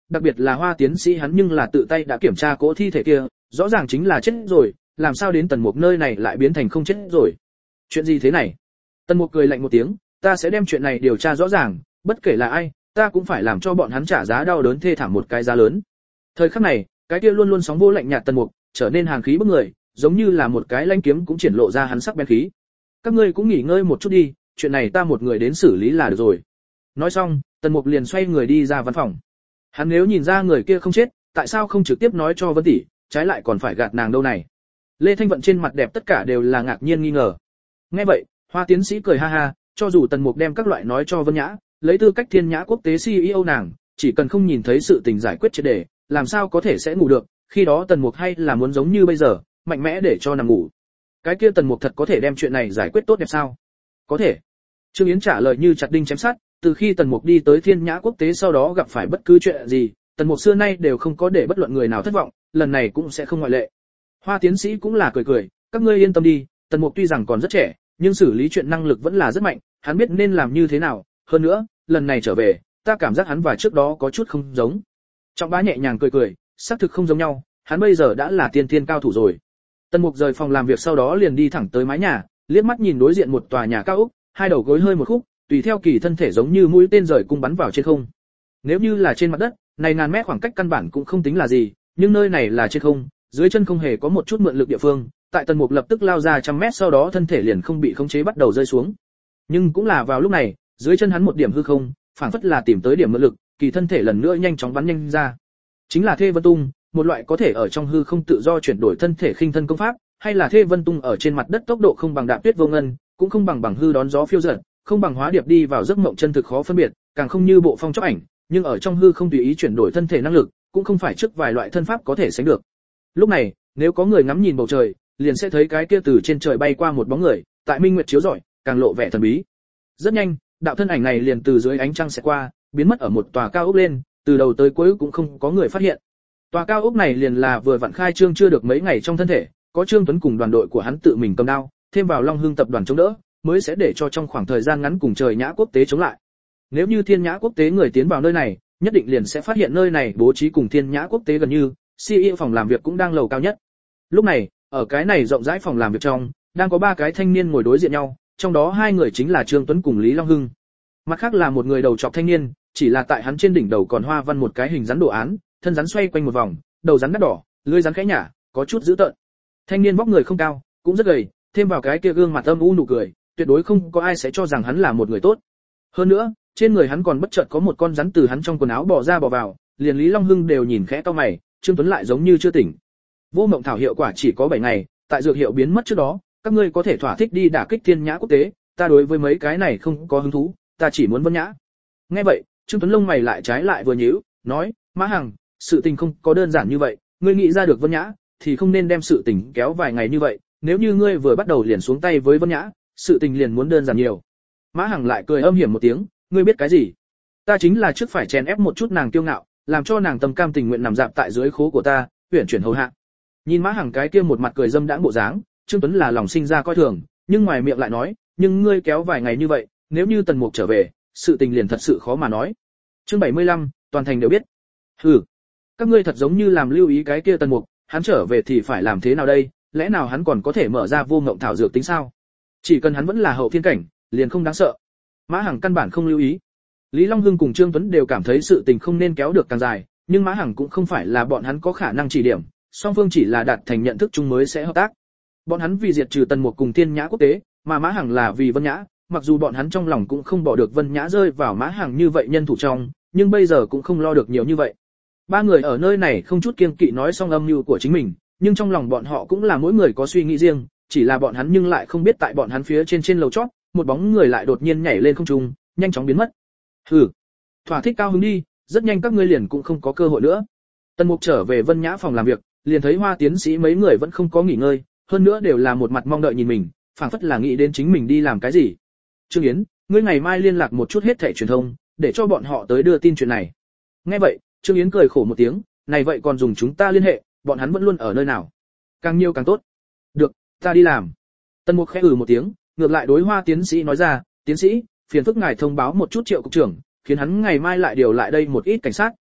đặc biệt là Hoa tiến sĩ hắn nhưng là tự tay đã kiểm tra cỗ thi thể kia, rõ ràng chính là chết rồi, làm sao đến Tần Mục nơi này lại biến thành không chết rồi? Chuyện gì thế này? Tần Mục cười lạnh một tiếng, ta sẽ đem chuyện này điều tra rõ ràng, bất kể là ai, ta cũng phải làm cho bọn hắn trả giá đau đớn thê thảm một cái giá lớn. Thời khắc này, cái kia luôn luôn sóng vô lạnh nhạt Tần Mục, trở nên hàn khí bức người, giống như là một cái lanh kiếm cũng triển lộ ra hắn sắc bén khí. Các ngươi cũng nghỉ ngơi một chút đi, chuyện này ta một người đến xử lý là được rồi. Nói xong, Tần Mục liền xoay người đi ra văn phòng. Hắn nếu nhìn ra người kia không chết, tại sao không trực tiếp nói cho Vân tỷ, trái lại còn phải gạt nàng đâu này? Lê Thanh Vận trên mặt đẹp tất cả đều là ngạc nhiên nghi ngờ. Nghe vậy, Hoa tiến sĩ cười ha ha, cho dù Tần Mục đem các loại nói cho Vân Nhã, lấy tư cách Thiên Nhã Quốc tế xê e ô nàng, chỉ cần không nhìn thấy sự tình giải quyết triệt để, làm sao có thể sẽ ngủ được, khi đó Tần Mục hay là muốn giống như bây giờ, mạnh mẽ để cho nằm ngủ. Cái kia Tần Mục thật có thể đem chuyện này giải quyết tốt đẹp sao? Có thể. Trương Yến trả lời như chặt đinh chém sắt, từ khi Tần Mục đi tới Thiên Nhã Quốc tế sau đó gặp phải bất cứ chuyện gì, Tần Mục xưa nay đều không có để bất luận người nào thất vọng, lần này cũng sẽ không ngoại lệ. Hoa tiến sĩ cũng là cười cười, các ngươi yên tâm đi, Tần Mục tuy rằng còn rất trẻ, nhưng xử lý chuyện năng lực vẫn là rất mạnh, hắn biết nên làm như thế nào, hơn nữa, lần này trở về, ta cảm giác hắn và trước đó có chút không giống. Trọng Bá nhẹ nhàng cười cười, xác thực không giống nhau, hắn bây giờ đã là tiên thiên cao thủ rồi. Tần Mục rời phòng làm việc sau đó liền đi thẳng tới mái nhà, liếc mắt nhìn đối diện một tòa nhà cao ốc, hai đầu gối hơi một khúc, tùy theo kỳ thân thể giống như mũi tên rời cung bắn vào trên không. Nếu như là trên mặt đất, này ngàn mét khoảng cách căn bản cũng không tính là gì, nhưng nơi này là trên không, dưới chân không hề có một chút mượn lực địa phương, tại Tần Mục lập tức lao ra trăm mét sau đó thân thể liền không bị khống chế bắt đầu rơi xuống. Nhưng cũng là vào lúc này, dưới chân hắn một điểm hư không, phảng phất là tìm tới điểm mượn lực, kỳ thân thể lần nữa nhanh chóng bắn nhanh ra. Chính là Thê Vân Tung, một loại có thể ở trong hư không tự do chuyển đổi thân thể khinh thân công pháp, hay là Thê Vân Tung ở trên mặt đất tốc độ không bằng Đạp Tuyết Vô Ngân, cũng không bằng bằng hư đón gió phiêu dật, không bằng hóa điệp đi vào giấc mộng chân thực khó phân biệt, càng không như bộ phong chóc ảnh, nhưng ở trong hư không tùy ý chuyển đổi thân thể năng lực, cũng không phải trước vài loại thân pháp có thể sánh được. Lúc này, nếu có người ngắm nhìn bầu trời, liền sẽ thấy cái kia từ trên trời bay qua một bóng người, tại minh nguyệt chiếu rọi, càng lộ vẻ thần bí. Rất nhanh, đạo thân ảnh này liền từ dưới ánh trăng sẽ qua, biến mất ở một tòa cao ốc lên, từ đầu tới cuối cũng không có người phát hiện. Tòa cao ốc này liền là vừa vặn khai trương chưa được mấy ngày trong thân thể, có Trương Tuấn cùng đoàn đội của hắn tự mình cầm đao, thêm vào Long Hưng tập đoàn chống đỡ, mới sẽ để cho trong khoảng thời gian ngắn cùng Trời Nhã Quốc tế chống lại. Nếu như Thiên Nhã Quốc tế người tiến vào nơi này, nhất định liền sẽ phát hiện nơi này bố trí cùng Thiên Nhã Quốc tế gần như, xê e ô phòng làm việc cũng đang lầu cao nhất. Lúc này, ở cái này rộng rãi phòng làm việc trong, đang có ba cái thanh niên ngồi đối diện nhau, trong đó hai người chính là Trương Tuấn cùng Lý Long Hưng. Mặt khác là một người đầu trọc thanh niên, chỉ là tại hắn trên đỉnh đầu còn hoa văn một cái hình rắn đồ án, thân rắn xoay quanh một vòng, đầu rắn đắt đỏ, lưỡi rắn khẽ nhả, có chút dữ tợn. Thanh niên vóc người không cao, cũng rất gầy, thêm vào cái kia gương mặt âm u nụ cười, tuyệt đối không có ai sẽ cho rằng hắn là một người tốt. Hơn nữa, trên người hắn còn bất chợt có một con rắn từ hắn trong quần áo bò ra bò vào, liền Lý Long Hưng đều nhìn khẽ cau mày, Trương Tuấn lại giống như chưa tỉnh. Vô Mộng Thảo hiệu quả chỉ có bảy ngày, tại dược hiệu biến mất trước đó, các ngươi có thể thỏa thích đi đả kích Thiên Nhã Quốc tế, ta đối với mấy cái này không có hứng thú, ta chỉ muốn Vân Nhã. Nghe vậy, Trương Tuấn lông mày lại trái lại vừa nhíu, nói, Mã Hằng, sự tình không có đơn giản như vậy, ngươi nghĩ ra được Vân Nhã, thì không nên đem sự tình kéo vài ngày như vậy, nếu như ngươi vừa bắt đầu liền xuống tay với Vân Nhã, sự tình liền muốn đơn giản nhiều. Mã Hằng lại cười âm hiểm một tiếng, ngươi biết cái gì? Ta chính là trước phải chèn ép một chút nàng kiêu ngạo, làm cho nàng tâm cam tình nguyện nằm dạp tại dưới khố của ta, uyển chuyển hầu hạ. Nhìn Mã Hằng cái kia một mặt cười dâm đãng bộ dáng, Trương Tuấn là lòng sinh ra coi thường, nhưng ngoài miệng lại nói, nhưng ngươi kéo vài ngày như vậy, nếu như Tần Mục trở về, sự tình liền thật sự khó mà nói. Chương bảy mươi lăm, toàn thành đều biết. Hừ, các ngươi thật giống như làm lưu ý cái kia Tần Mục, hắn trở về thì phải làm thế nào đây, lẽ nào hắn còn có thể mở ra Vô Ngộng Thảo dược tính sao? Chỉ cần hắn vẫn là hậu thiên cảnh, liền không đáng sợ. Mã Hằng căn bản không lưu ý. Lý Long Hưng cùng Trương Tuấn đều cảm thấy sự tình không nên kéo được càng dài, nhưng Mã Hằng cũng không phải là bọn hắn có khả năng chỉ điểm, song phương chỉ là đạt thành nhận thức chung mới sẽ hợp tác. Bọn hắn vì diệt trừ Tần Mục cùng Thiên Nhã Quốc tế, mà Mã Hằng là vì Vân Nhã, mặc dù bọn hắn trong lòng cũng không bỏ được Vân Nhã rơi vào Mã Hằng như vậy nhân thủ trong, nhưng bây giờ cũng không lo được nhiều như vậy. Ba người ở nơi này không chút kiêng kỵ nói xong âm mưu của chính mình, nhưng trong lòng bọn họ cũng là mỗi người có suy nghĩ riêng, chỉ là bọn hắn nhưng lại không biết tại bọn hắn phía trên trên lầu chót, một bóng người lại đột nhiên nhảy lên không trung, nhanh chóng biến mất. Hừ, thỏa thích cao hứng đi, rất nhanh các ngươi liền cũng không có cơ hội nữa. Tần Mục trở về Vân Nhã phòng làm việc, liền thấy Hoa tiến sĩ mấy người vẫn không có nghỉ ngơi, hơn nữa đều là một mặt mong đợi nhìn mình, phảng phất là nghĩ đến chính mình đi làm cái gì. Trương Yến, ngươi ngày mai liên lạc một chút hết thảy truyền thông, để cho bọn họ tới đưa tin chuyện này. Nghe vậy, Trương Yến cười khổ một tiếng, này vậy còn dùng chúng ta liên hệ, bọn hắn vẫn luôn ở nơi nào? Càng nhiều càng tốt. Được, ta đi làm. Tần Mục khẽ ừ một tiếng, ngược lại đối Hoa tiến sĩ nói ra, tiến sĩ, phiền phức ngài thông báo một chút Triệu cục trưởng, khiến hắn ngày mai lại điều lại đây một ít cảnh sát,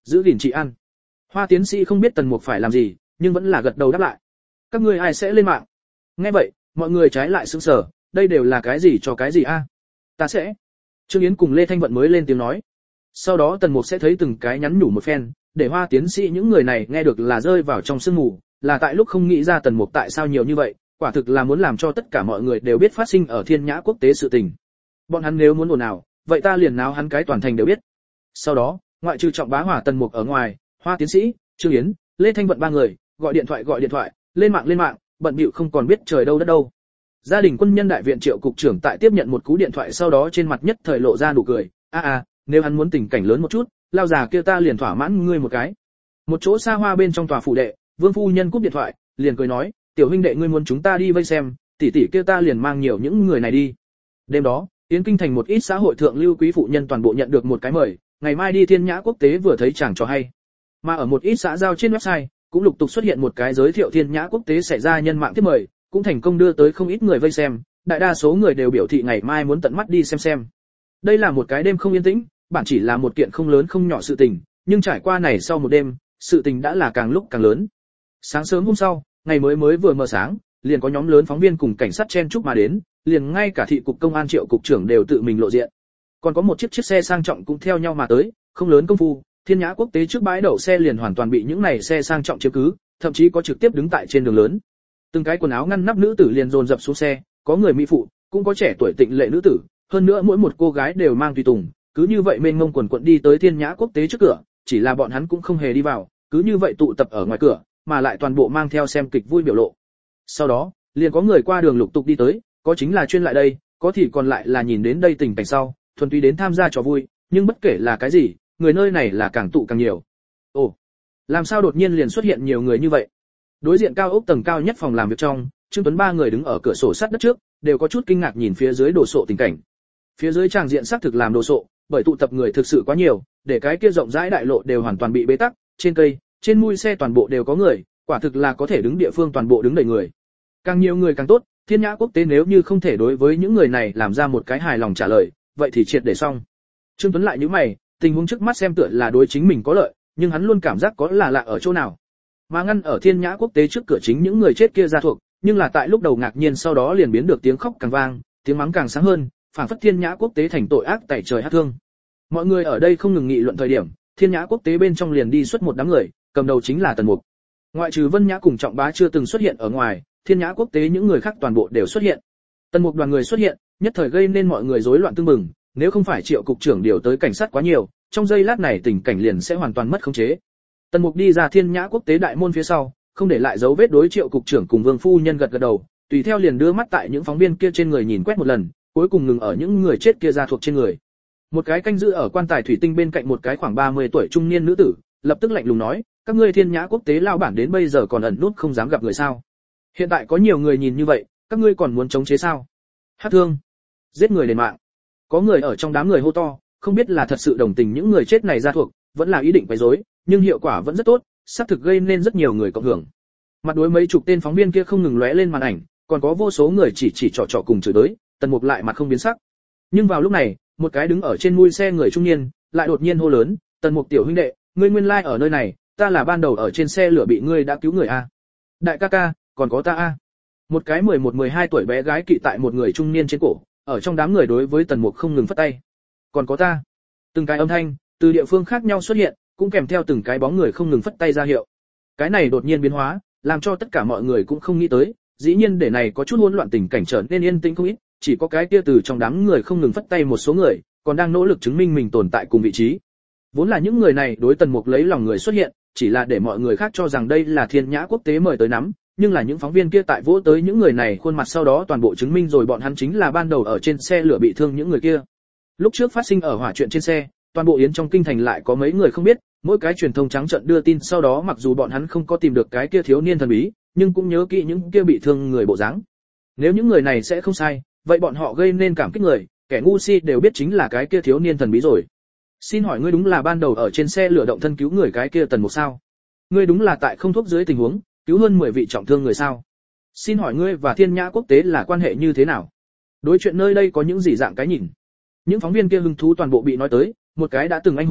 giữ gìn trị an. Hoa tiến sĩ không biết Tần Mục phải làm gì, nhưng vẫn là gật đầu đáp lại. Các ngươi ai sẽ lên mạng? Nghe vậy, mọi người trái lại sững sờ, đây đều là cái gì cho cái gì a? Ta sẽ. Trương Yến cùng Lê Thanh Vận mới lên tiếng nói. Sau đó Tần Mục sẽ thấy từng cái nhắn nhủ một phen, để Hoa tiến sĩ những người này nghe được là rơi vào trong sương mù, là tại lúc không nghĩ ra Tần Mục tại sao nhiều như vậy, quả thực là muốn làm cho tất cả mọi người đều biết phát sinh ở Thiên Nhã quốc tế sự tình. Bọn hắn nếu muốn ồn ào, vậy ta liền náo hắn cái toàn thành đều biết. Sau đó, ngoại trừ Trọng Bá Hỏa Tần Mục ở ngoài, Hoa tiến sĩ, Trương Yến, Lê Thanh Vận ba người, gọi điện thoại gọi điện thoại, lên mạng lên mạng, bận bịu không còn biết trời đâu đất đâu. Gia đình quân nhân đại viện Triệu cục trưởng tại tiếp nhận một cú điện thoại sau đó trên mặt nhất thời lộ ra nụ cười, a a, nếu hắn muốn tình cảnh lớn một chút, lao già kia ta liền thỏa mãn ngươi một cái. Một chỗ xa hoa bên trong tòa phủ đệ, Vương phu nhân cúp điện thoại, liền cười nói, tiểu huynh đệ ngươi muốn chúng ta đi vây xem, tỷ tỷ kia ta liền mang nhiều những người này đi. Đêm đó, Yến Kinh thành một ít xã hội thượng lưu quý phụ nhân toàn bộ nhận được một cái mời, ngày mai đi Thiên Nhã quốc tế vừa thấy chẳng cho hay. Mà ở một ít xã giao trên website, cũng lục tục xuất hiện một cái giới thiệu Thiên Nhã quốc tế xảy ra nhân mạng tiếp mời, cũng thành công đưa tới không ít người vây xem, đại đa số người đều biểu thị ngày mai muốn tận mắt đi xem xem. Đây là một cái đêm không yên tĩnh, bản chỉ là một kiện không lớn không nhỏ sự tình, nhưng trải qua này sau một đêm, sự tình đã là càng lúc càng lớn. Sáng sớm hôm sau, ngày mới mới vừa mờ sáng, liền có nhóm lớn phóng viên cùng cảnh sát chen chúc mà đến, liền ngay cả thị cục công an Triệu cục trưởng đều tự mình lộ diện. Còn có một chiếc chiếc xe sang trọng cũng theo nhau mà tới, không lớn công phu, Thiên Nhã quốc tế trước bãi đậu xe liền hoàn toàn bị những này xe sang trọng chiếm cứ, thậm chí có trực tiếp đứng tại trên đường lớn. Từng cái quần áo ngăn nắp nữ tử liền dồn dập xuống xe, có người mỹ phụ, cũng có trẻ tuổi tịnh lệ nữ tử, hơn nữa mỗi một cô gái đều mang tùy tùng, cứ như vậy mênh mông quần quần đi tới Thiên Nhã quốc tế trước cửa, chỉ là bọn hắn cũng không hề đi vào, cứ như vậy tụ tập ở ngoài cửa, mà lại toàn bộ mang theo xem kịch vui biểu lộ. Sau đó, liền có người qua đường lục tục đi tới, có chính là chuyên lại đây, có thì còn lại là nhìn đến đây tình cảnh sau, thuần túy đến tham gia trò vui, nhưng bất kể là cái gì, người nơi này là càng tụ càng nhiều. Ồ, làm sao đột nhiên liền xuất hiện nhiều người như vậy? Đối diện cao ốc tầng cao nhất phòng làm việc trong, Trương Tuấn ba người đứng ở cửa sổ sắt đất trước, đều có chút kinh ngạc nhìn phía dưới đồ sộ tình cảnh. Phía dưới tràng diện xác thực làm đồ sộ, bởi tụ tập người thực sự quá nhiều, để cái kia rộng rãi đại lộ đều hoàn toàn bị bế tắc, trên cây, trên mui xe toàn bộ đều có người, quả thực là có thể đứng địa phương toàn bộ đứng đầy người. Càng nhiều người càng tốt, Thiên Nhã quốc tế nếu như không thể đối với những người này làm ra một cái hài lòng trả lời, vậy thì triệt để xong. Trương Tuấn lại nhíu mày, tình huống trước mắt xem tựa là đối chính mình có lợi, nhưng hắn luôn cảm giác có là lạ ở chỗ nào. Mà ngăn ở Thiên Nhã quốc tế trước cửa chính những người chết kia ra thuộc, nhưng là tại lúc đầu ngạc nhiên sau đó liền biến được tiếng khóc càng vang, tiếng mắng càng sáng hơn, phảng phất Thiên Nhã quốc tế thành tội ác tẩy trời hát thương. Mọi người ở đây không ngừng nghị luận thời điểm, Thiên Nhã quốc tế bên trong liền đi xuất một đám người, cầm đầu chính là Tần Mục. Ngoại trừ Vân Nhã cùng Trọng Bá chưa từng xuất hiện ở ngoài, Thiên Nhã quốc tế những người khác toàn bộ đều xuất hiện. Tần Mục đoàn người xuất hiện, nhất thời gây nên mọi người rối loạn tương mừng, nếu không phải Triệu cục trưởng điều tới cảnh sát quá nhiều, trong giây lát này tình cảnh liền sẽ hoàn toàn mất khống chế. Tần Mục đi ra Thiên Nhã quốc tế đại môn phía sau, không để lại dấu vết đối Triệu cục trưởng cùng Vương phu nhân gật gật đầu, tùy theo liền đưa mắt tại những phóng viên kia trên người nhìn quét một lần, cuối cùng ngừng ở những người chết kia ra thuộc trên người. Một cái canh giữ ở quan tài thủy tinh bên cạnh một cái khoảng ba mươi tuổi trung niên nữ tử, lập tức lạnh lùng nói, các ngươi Thiên Nhã quốc tế lao bản đến bây giờ còn ẩn nút không dám gặp người sao? Hiện tại có nhiều người nhìn như vậy, các ngươi còn muốn chống chế sao? Hát thương, giết người đền mạng. Có người ở trong đám người hô to, không biết là thật sự đồng tình những người chết này ra thuộc, vẫn là ý định quấy rối, nhưng hiệu quả vẫn rất tốt, xác thực gây nên rất nhiều người cộng hưởng. Mặt đối mấy chục tên phóng viên kia không ngừng lóe lên màn ảnh, còn có vô số người chỉ chỉ trò trò cùng chửi tới, Tần Mục lại mặt không biến sắc. Nhưng vào lúc này, một cái đứng ở trên mui xe người trung niên, lại đột nhiên hô lớn, "Tần Mục tiểu huynh đệ, ngươi nguyên lai like ở nơi này, ta là ban đầu ở trên xe lửa bị ngươi đã cứu người a." "Đại ca ca, còn có ta a." Một cái mười một mười hai tuổi bé gái kỵ tại một người trung niên trên cổ, ở trong đám người đối với Tần Mục không ngừng phất tay. "Còn có ta." Từng cái âm thanh từ địa phương khác nhau xuất hiện, cũng kèm theo từng cái bóng người không ngừng phất tay ra hiệu. Cái này đột nhiên biến hóa, làm cho tất cả mọi người cũng không nghĩ tới, dĩ nhiên để này có chút hỗn loạn tình cảnh trở nên yên tĩnh không ít, chỉ có cái kia từ trong đám người không ngừng phất tay một số người, còn đang nỗ lực chứng minh mình tồn tại cùng vị trí. Vốn là những người này đối Tần Mục lấy lòng người xuất hiện, chỉ là để mọi người khác cho rằng đây là Thiên Nhã quốc tế mời tới nắm, nhưng là những phóng viên kia tại vỗ tới những người này khuôn mặt sau đó toàn bộ chứng minh rồi bọn hắn chính là ban đầu ở trên xe lửa bị thương những người kia. Lúc trước phát sinh ở hỏa chuyện trên xe, toàn bộ yến trong kinh thành lại có mấy người không biết, mỗi cái truyền thông trắng trợn đưa tin sau đó mặc dù bọn hắn không có tìm được cái kia thiếu niên thần bí, nhưng cũng nhớ kỹ những kia bị thương người bộ dáng. Nếu những người này sẽ không sai, vậy bọn họ gây nên cảm kích người, kẻ ngu si đều biết chính là cái kia thiếu niên thần bí rồi. Xin hỏi ngươi đúng là ban đầu ở trên xe lửa động thân cứu người cái kia Tần Mục sao? Ngươi đúng là tại không thuốc dưới tình huống, cứu hơn mười vị trọng thương người sao? Xin hỏi ngươi và Thiên Nhã quốc tế là quan hệ như thế nào? Đối chuyện nơi đây có những gì dạng cái nhìn? Những phóng viên kia hứng thú toàn bộ bị nói tới, một cái đã từng anh hùng,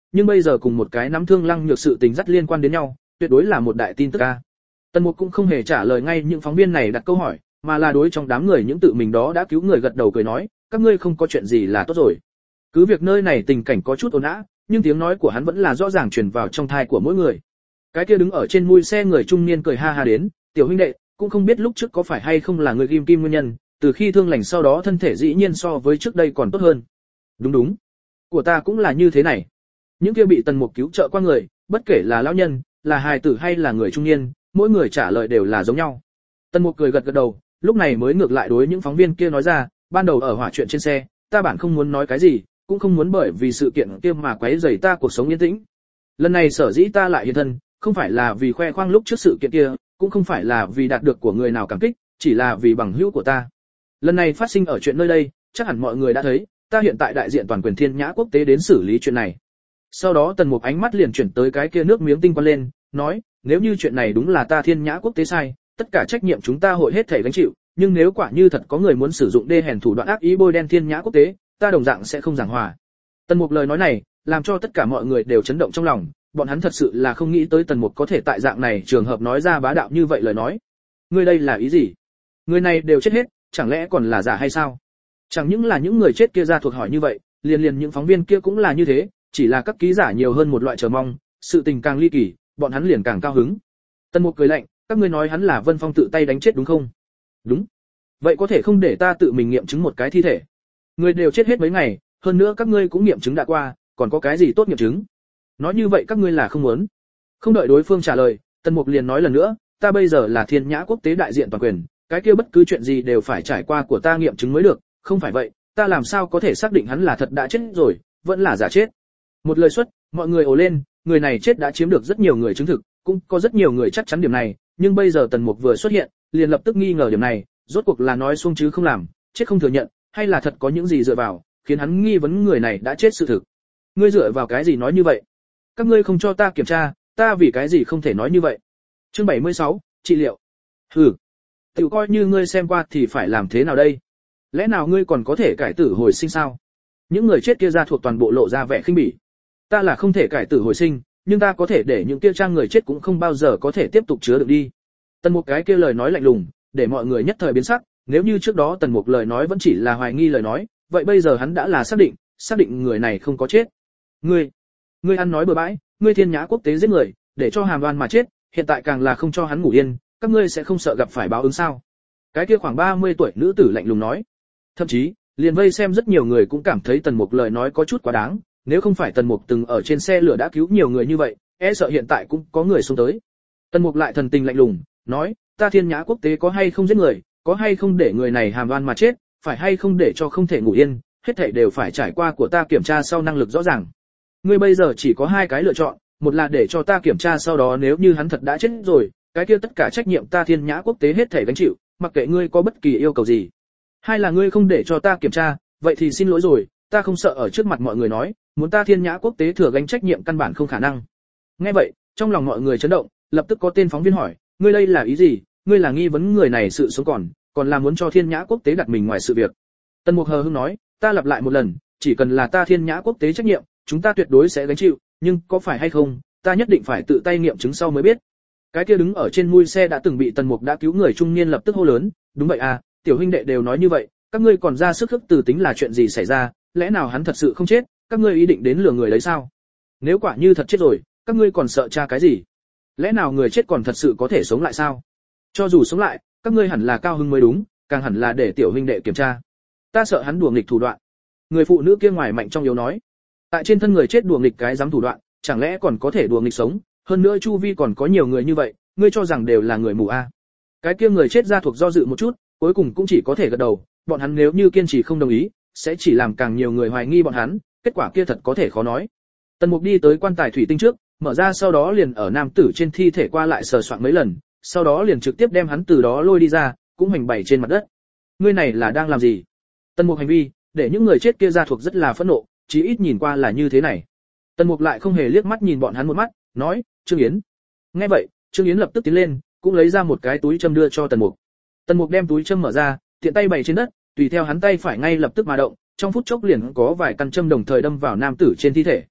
nhưng bây giờ cùng một cái nắm thương Lăng Nhược sự tình rất liên quan đến nhau, tuyệt đối là một đại tin tức a. Tần Mục cũng không hề trả lời ngay những phóng viên này đặt câu hỏi, mà là đối trong đám người những tự mình đó đã cứu người gật đầu cười nói, các ngươi không có chuyện gì là tốt rồi. Cứ việc nơi này tình cảnh có chút ồn ào, nhưng tiếng nói của hắn vẫn là rõ ràng truyền vào trong tai của mỗi người. Cái kia đứng ở trên mui xe người trung niên cười ha ha đến, tiểu huynh đệ, cũng không biết lúc trước có phải hay không là người ghim kim nguyên nhân, từ khi thương lành sau đó thân thể dĩ nhiên so với trước đây còn tốt hơn. Đúng đúng, của ta cũng là như thế này. Những kia bị Tần Mục cứu trợ qua người, bất kể là lão nhân, là hài tử hay là người trung niên, mỗi người trả lời đều là giống nhau. Tần Mục cười gật gật đầu, lúc này mới ngược lại đối những phóng viên kia nói ra, ban đầu ở hỏa chuyện trên xe, ta bản không muốn nói cái gì, cũng không muốn bởi vì sự kiện kia mà quấy rầy ta cuộc sống yên tĩnh. Lần này sở dĩ ta lại hiện thân, không phải là vì khoe khoang lúc trước sự kiện kia, cũng không phải là vì đạt được của người nào cảm kích, chỉ là vì bằng hữu của ta. Lần này phát sinh ở chuyện nơi đây, chắc hẳn mọi người đã thấy, ta hiện tại đại diện toàn quyền Thiên Nhã quốc tế đến xử lý chuyện này. Sau đó Tần Mục ánh mắt liền chuyển tới cái kia nước miếng tinh quan lên, nói, nếu như chuyện này đúng là ta Thiên Nhã quốc tế sai, tất cả trách nhiệm chúng ta hội hết thảy gánh chịu, nhưng nếu quả như thật có người muốn sử dụng đê hèn thủ đoạn ác ý bôi đen Thiên Nhã quốc tế, ta đồng dạng sẽ không giảng hòa. Tần Mục lời nói này, làm cho tất cả mọi người đều chấn động trong lòng, bọn hắn thật sự là không nghĩ tới Tần Mục có thể tại dạng này trường hợp nói ra bá đạo như vậy lời nói. Ngươi đây là ý gì? Người này đều chết hết, chẳng lẽ còn là giả hay sao? Chẳng những là những người chết kia ra thuộc hỏi như vậy, liền liền những phóng viên kia cũng là như thế, chỉ là các ký giả nhiều hơn một loại chờ mong, sự tình càng ly kỳ, bọn hắn liền càng cao hứng. Tần Mục cười lạnh, các ngươi nói hắn là Vân Phong tự tay đánh chết đúng không? Đúng. Vậy có thể không để ta tự mình nghiệm chứng một cái thi thể? Người đều chết hết mấy ngày, hơn nữa các ngươi cũng nghiệm chứng đã qua, còn có cái gì tốt nghiệm chứng? Nói như vậy các ngươi là không muốn. Không đợi đối phương trả lời, Tần Mục liền nói lần nữa, ta bây giờ là Thiên Nhã quốc tế đại diện toàn quyền, cái kia bất cứ chuyện gì đều phải trải qua của ta nghiệm chứng mới được, không phải vậy, ta làm sao có thể xác định hắn là thật đã chết rồi, vẫn là giả chết. Một lời xuất, mọi người ồ lên, người này chết đã chiếm được rất nhiều người chứng thực, cũng có rất nhiều người chắc chắn điểm này, nhưng bây giờ Tần Mục vừa xuất hiện, liền lập tức nghi ngờ điểm này, rốt cuộc là nói xuông chứ không làm, chết không thừa nhận, hay là thật có những gì dựa vào, khiến hắn nghi vấn người này đã chết sự thực. Ngươi dựa vào cái gì nói như vậy? Các ngươi không cho ta kiểm tra, ta vì cái gì không thể nói như vậy? Chương bảy mươi sáu, trị liệu. Hừ, tiểu coi như ngươi xem qua thì phải làm thế nào đây? Lẽ nào ngươi còn có thể cải tử hồi sinh sao? Những người chết kia ra thuộc toàn bộ lộ ra vẻ khinh bỉ. Ta là không thể cải tử hồi sinh, nhưng ta có thể để những kia trang người chết cũng không bao giờ có thể tiếp tục chứa được đi. Tần Mục cái kia lời nói lạnh lùng, để mọi người nhất thời biến sắc, nếu như trước đó Tần Mục lời nói vẫn chỉ là hoài nghi lời nói, vậy bây giờ hắn đã là xác định, xác định người này không có chết. Ngươi, ngươi ăn nói bừa bãi, ngươi Thiên Nhã quốc tế giết người, để cho Hàm Đoan mà chết, hiện tại càng là không cho hắn ngủ yên, các ngươi sẽ không sợ gặp phải báo ứng sao? Cái kia khoảng ba mươi tuổi nữ tử lạnh lùng nói. Thậm chí, liền vây xem rất nhiều người cũng cảm thấy Tần Mục lời nói có chút quá đáng, nếu không phải Tần Mục từng ở trên xe lửa đã cứu nhiều người như vậy, e sợ hiện tại cũng có người xông tới. Tần Mục lại thần tình lạnh lùng, nói, ta Thiên Nhã quốc tế có hay không giết người, có hay không để người này Hàm Đoan mà chết, phải hay không để cho không thể ngủ yên, hết thảy đều phải trải qua của ta kiểm tra sau năng lực rõ ràng. Ngươi bây giờ chỉ có hai cái lựa chọn, một là để cho ta kiểm tra sau đó nếu như hắn thật đã chết rồi, cái kia tất cả trách nhiệm ta Thiên Nhã quốc tế hết thảy gánh chịu, mặc kệ ngươi có bất kỳ yêu cầu gì. Hai là ngươi không để cho ta kiểm tra, vậy thì xin lỗi rồi, ta không sợ ở trước mặt mọi người nói, muốn ta Thiên Nhã quốc tế thừa gánh trách nhiệm căn bản không khả năng. Nghe vậy, trong lòng mọi người chấn động, lập tức có tên phóng viên hỏi, ngươi đây là ý gì? Ngươi là nghi vấn người này sự sống còn, còn là muốn cho Thiên Nhã quốc tế đặt mình ngoài sự việc. Tần Mục hờ hững nói, ta lặp lại một lần, chỉ cần là ta Thiên Nhã quốc tế trách nhiệm, chúng ta tuyệt đối sẽ gánh chịu, nhưng có phải hay không, ta nhất định phải tự tay nghiệm chứng sau mới biết. Cái kia đứng ở trên mui xe đã từng bị Tần Mục đã cứu người trung niên lập tức hô lớn, đúng vậy à, tiểu huynh đệ đều nói như vậy, các ngươi còn ra sức khước từ tính là chuyện gì xảy ra, lẽ nào hắn thật sự không chết, các ngươi ý định đến lừa người đấy sao? Nếu quả như thật chết rồi, các ngươi còn sợ tra cái gì? Lẽ nào người chết còn thật sự có thể sống lại sao? Cho dù sống lại, các ngươi hẳn là cao hứng mới đúng, càng hẳn là để tiểu huynh đệ kiểm tra. Ta sợ hắn đùa nghịch thủ đoạn. Người phụ nữ kia ngoài mạnh trong yếu nói, tại trên thân người chết đùa nghịch cái dám thủ đoạn, chẳng lẽ còn có thể đùa nghịch sống? Hơn nữa chu vi còn có nhiều người như vậy, ngươi cho rằng đều là người mù à? Cái kia người chết ra thuộc do dự một chút, cuối cùng cũng chỉ có thể gật đầu, bọn hắn nếu như kiên trì không đồng ý, sẽ chỉ làm càng nhiều người hoài nghi bọn hắn, kết quả kia thật có thể khó nói. Tần Mục đi tới quan tài thủy tinh trước, mở ra sau đó liền ở nam tử trên thi thể qua lại sờ soạn mấy lần, sau đó liền trực tiếp đem hắn từ đó lôi đi ra, cũng hành bày trên mặt đất. Ngươi này là đang làm gì? Tần Mục hành vi, để những người chết kia ra thuộc rất là phẫn nộ, chí ít nhìn qua là như thế này. Tần Mục lại không hề liếc mắt nhìn bọn hắn một mắt, nói, Trương Yến. Nghe vậy, Trương Yến lập tức tiến lên, cũng lấy ra một cái túi châm đưa cho Tần Mục. Tần Mục đem túi châm mở ra, tiện tay bày trên đất, tùy theo hắn tay phải ngay lập tức mà động, trong phút chốc liền có vài căn châm đồng thời đâm vào nam tử trên thi thể.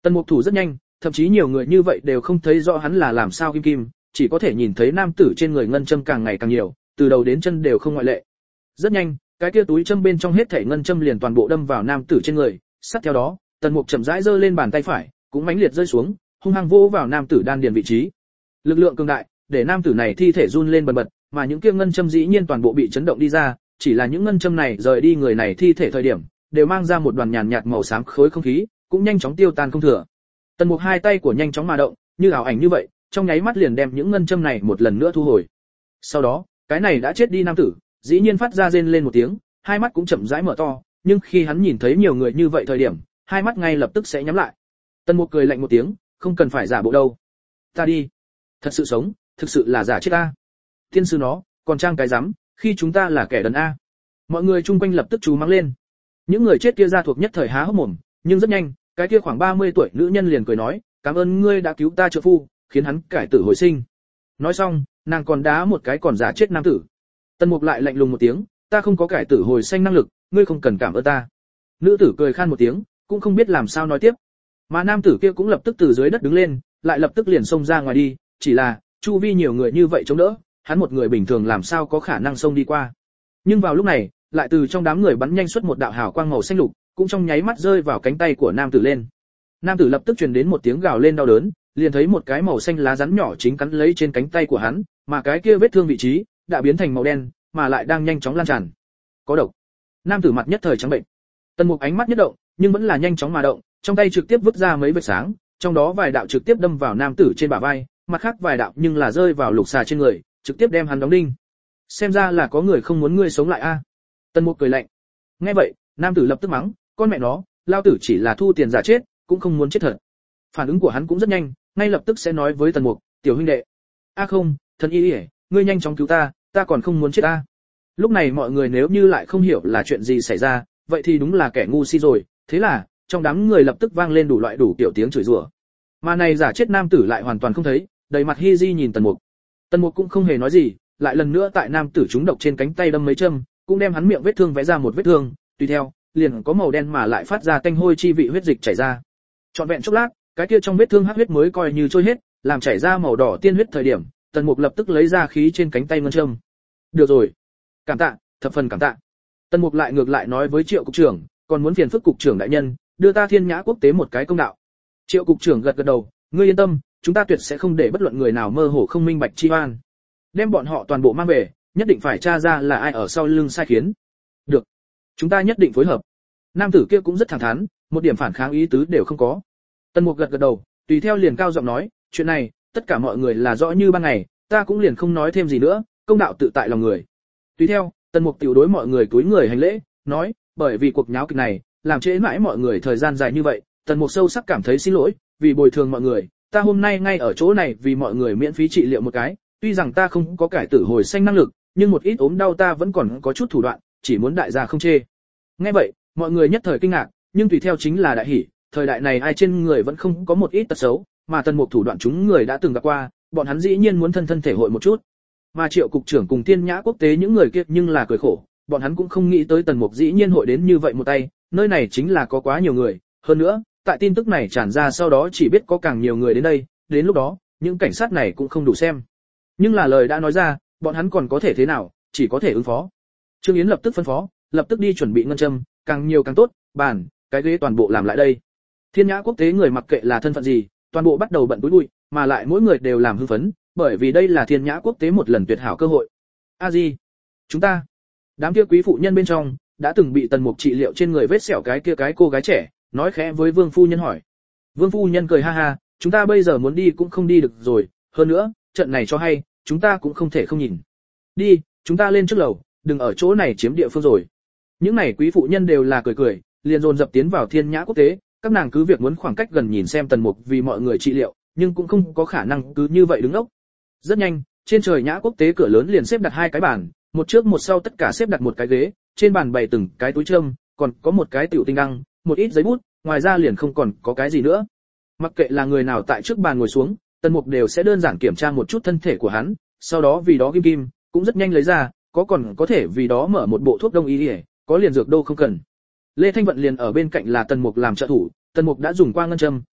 Tần Mục thủ rất nhanh, thậm chí nhiều người như vậy đều không thấy rõ hắn là làm sao kim kim, chỉ có thể nhìn thấy nam tử trên người ngân châm càng ngày càng nhiều, từ đầu đến chân đều không ngoại lệ. Rất nhanh, cái kia túi châm bên trong hết thảy ngân châm liền toàn bộ đâm vào nam tử trên người, sát theo đó, Tần Mục chậm rãi giơ lên bàn tay phải, cũng mãnh liệt rơi xuống, hung hăng vỗ vào nam tử đan điền vị trí. Lực lượng cường đại, để nam tử này thi thể run lên bần bật, mà những kia ngân châm dĩ nhiên toàn bộ bị chấn động đi ra, chỉ là những ngân châm này rời đi người này thi thể thời điểm, đều mang ra một đoàn nhàn nhạt màu xám khối không khí, cũng nhanh chóng tiêu tan không thừa. Tần Mục hai tay của nhanh chóng mà động, như ảo ảnh như vậy, trong nháy mắt liền đem những ngân châm này một lần nữa thu hồi. Sau đó, cái này đã chết đi nam tử, dĩ nhiên phát ra rên lên một tiếng, hai mắt cũng chậm rãi mở to, nhưng khi hắn nhìn thấy nhiều người như vậy thời điểm, hai mắt ngay lập tức sẽ nhắm lại. Tần Mục cười lạnh một tiếng, không cần phải giả bộ đâu. Ta đi. Thật sự sống, thực sự là giả chết a. Tiên sư nó, còn trang cái rắm, khi chúng ta là kẻ đần a. Mọi người chung quanh lập tức chú mắng lên. Những người chết kia ra thuộc nhất thời há hốc mồm, nhưng rất nhanh, cái kia khoảng ba mươi tuổi nữ nhân liền cười nói, cảm ơn ngươi đã cứu ta trợ phu, khiến hắn cải tử hồi sinh. Nói xong, nàng còn đá một cái còn giả chết nam tử. Tần Mục lại lạnh lùng một tiếng, ta không có cải tử hồi sinh năng lực, ngươi không cần cảm ơn ta. Nữ tử cười khan một tiếng, cũng không biết làm sao nói tiếp. Mà nam tử kia cũng lập tức từ dưới đất đứng lên, lại lập tức liền xông ra ngoài đi, chỉ là, chu vi nhiều người như vậy chống đỡ, hắn một người bình thường làm sao có khả năng xông đi qua. Nhưng vào lúc này, lại từ trong đám người bắn nhanh xuất một đạo hào quang màu xanh lục, cũng trong nháy mắt rơi vào cánh tay của nam tử lên. Nam tử lập tức truyền đến một tiếng gào lên đau đớn, liền thấy một cái màu xanh lá rắn nhỏ chính cắn lấy trên cánh tay của hắn, mà cái kia vết thương vị trí đã biến thành màu đen, mà lại đang nhanh chóng lan tràn. Có độc. Nam tử mặt nhất thời trắng bệnh. Tần Mục ánh mắt nhất động, nhưng vẫn là nhanh chóng mà động, trong tay trực tiếp vứt ra mấy vệt sáng, trong đó vài đạo trực tiếp đâm vào nam tử trên bả vai, mặt khác vài đạo nhưng là rơi vào lục xà trên người, trực tiếp đem hắn đóng đinh. Xem ra là có người không muốn ngươi sống lại a. À? Tần Mục cười lạnh. Nghe vậy, nam tử lập tức mắng, con mẹ nó, lao tử chỉ là thu tiền giả chết, cũng không muốn chết thật. Phản ứng của hắn cũng rất nhanh, ngay lập tức sẽ nói với Tần Mục, tiểu huynh đệ, a không, thần y ỉa, ngươi nhanh chóng cứu ta, ta còn không muốn chết a. Lúc này mọi người nếu như lại không hiểu là chuyện gì xảy ra, vậy thì đúng là kẻ ngu si rồi. Thế là, trong đám người lập tức vang lên đủ loại đủ kiểu tiếng chửi rủa. Mà này giả chết nam tử lại hoàn toàn không thấy, đầy mặt hi di nhìn Tần Mục. Tần Mục cũng không hề nói gì, lại lần nữa tại nam tử trúng độc trên cánh tay đâm mấy châm, cũng đem hắn miệng vết thương vẽ ra một vết thương, tùy theo, liền có màu đen mà lại phát ra tanh hôi chi vị huyết dịch chảy ra. Trọn vẹn chốc lát, cái kia trong vết thương hắc huyết mới coi như trôi hết, làm chảy ra màu đỏ tiên huyết thời điểm, Tần Mục lập tức lấy ra khí trên cánh tay ngân châm. Được rồi, cảm tạ, thập phần cảm tạ. Tần Mục lại ngược lại nói với Triệu cục trưởng, còn muốn phiền phức cục trưởng đại nhân, đưa ta Thiên Nhã quốc tế một cái công đạo. Triệu cục trưởng gật gật đầu, ngươi yên tâm, chúng ta tuyệt sẽ không để bất luận người nào mơ hồ không minh bạch chi oan. Đem bọn họ toàn bộ mang về, nhất định phải tra ra là ai ở sau lưng sai khiến. Được, chúng ta nhất định phối hợp. Nam tử kia cũng rất thẳng thắn, một điểm phản kháng ý tứ đều không có. Tần Mục gật gật đầu, tùy theo liền cao giọng nói, chuyện này, tất cả mọi người là rõ như ban ngày, ta cũng liền không nói thêm gì nữa, công đạo tự tại lòng người. Tùy theo, Tần Mục tiểu đối mọi người cúi người hành lễ, nói, bởi vì cuộc nháo kịch này, làm trễ mãi mọi người thời gian dài như vậy, Tần Mục sâu sắc cảm thấy xin lỗi, vì bồi thường mọi người, ta hôm nay ngay ở chỗ này vì mọi người miễn phí trị liệu một cái, tuy rằng ta không có cải tử hồi sinh năng lực, nhưng một ít ốm đau ta vẫn còn có chút thủ đoạn, chỉ muốn đại gia không chê. Nghe vậy, mọi người nhất thời kinh ngạc, nhưng tùy theo chính là đại hỉ, thời đại này ai trên người vẫn không có một ít tật xấu, mà Tần Mục thủ đoạn chúng người đã từng gặp qua, bọn hắn dĩ nhiên muốn thân thân thể hội một chút. Mà Triệu cục trưởng cùng Thiên Nhã quốc tế những người kia nhưng là cười khổ, bọn hắn cũng không nghĩ tới Tần Mục dĩ nhiên hội đến như vậy một tay, nơi này chính là có quá nhiều người, hơn nữa, tại tin tức này tràn ra sau đó chỉ biết có càng nhiều người đến đây, đến lúc đó, những cảnh sát này cũng không đủ xem. Nhưng là lời đã nói ra, bọn hắn còn có thể thế nào, chỉ có thể ứng phó. Trương Yến lập tức phân phó, lập tức đi chuẩn bị ngân châm, càng nhiều càng tốt, bàn, cái ghế toàn bộ làm lại đây. Thiên Nhã quốc tế người mặc kệ là thân phận gì, toàn bộ bắt đầu bận túi bụi, mà lại mỗi người đều làm hưng phấn, bởi vì đây là Thiên Nhã quốc tế một lần tuyệt hảo cơ hội. A Di, chúng ta, đám kia quý phụ nhân bên trong, đã từng bị Tần Mục trị liệu trên người vết sẹo cái kia cái cô gái trẻ, nói khẽ với Vương phu nhân hỏi. Vương phu nhân cười ha ha, chúng ta bây giờ muốn đi cũng không đi được rồi, hơn nữa, trận này cho hay, chúng ta cũng không thể không nhìn. Đi, chúng ta lên trước lầu, đừng ở chỗ này chiếm địa phương rồi. Những này quý phụ nhân đều là cười cười, liền dồn dập tiến vào Thiên Nhã quốc tế, các nàng cứ việc muốn khoảng cách gần nhìn xem Tần Mục vì mọi người trị liệu, nhưng cũng không có khả năng cứ như vậy đứng ốc. Rất nhanh, trên trời Nhã quốc tế cửa lớn liền xếp đặt hai cái bàn, một trước một sau tất cả xếp đặt một cái ghế, trên bàn bày từng cái túi trâm, còn có một cái tiểu tinh đăng, một ít giấy bút, ngoài ra liền không còn có cái gì nữa. Mặc kệ là người nào tại trước bàn ngồi xuống, Tần Mục đều sẽ đơn giản kiểm tra một chút thân thể của hắn, sau đó vì đó kim kim, cũng rất nhanh lấy ra, có còn có thể vì đó mở một bộ thuốc đông y đi, có liền dược đô không cần. Lê Thanh Vận liền ở bên cạnh là Tần Mục làm trợ thủ, Tần Mục đã dùng qua ngân châm,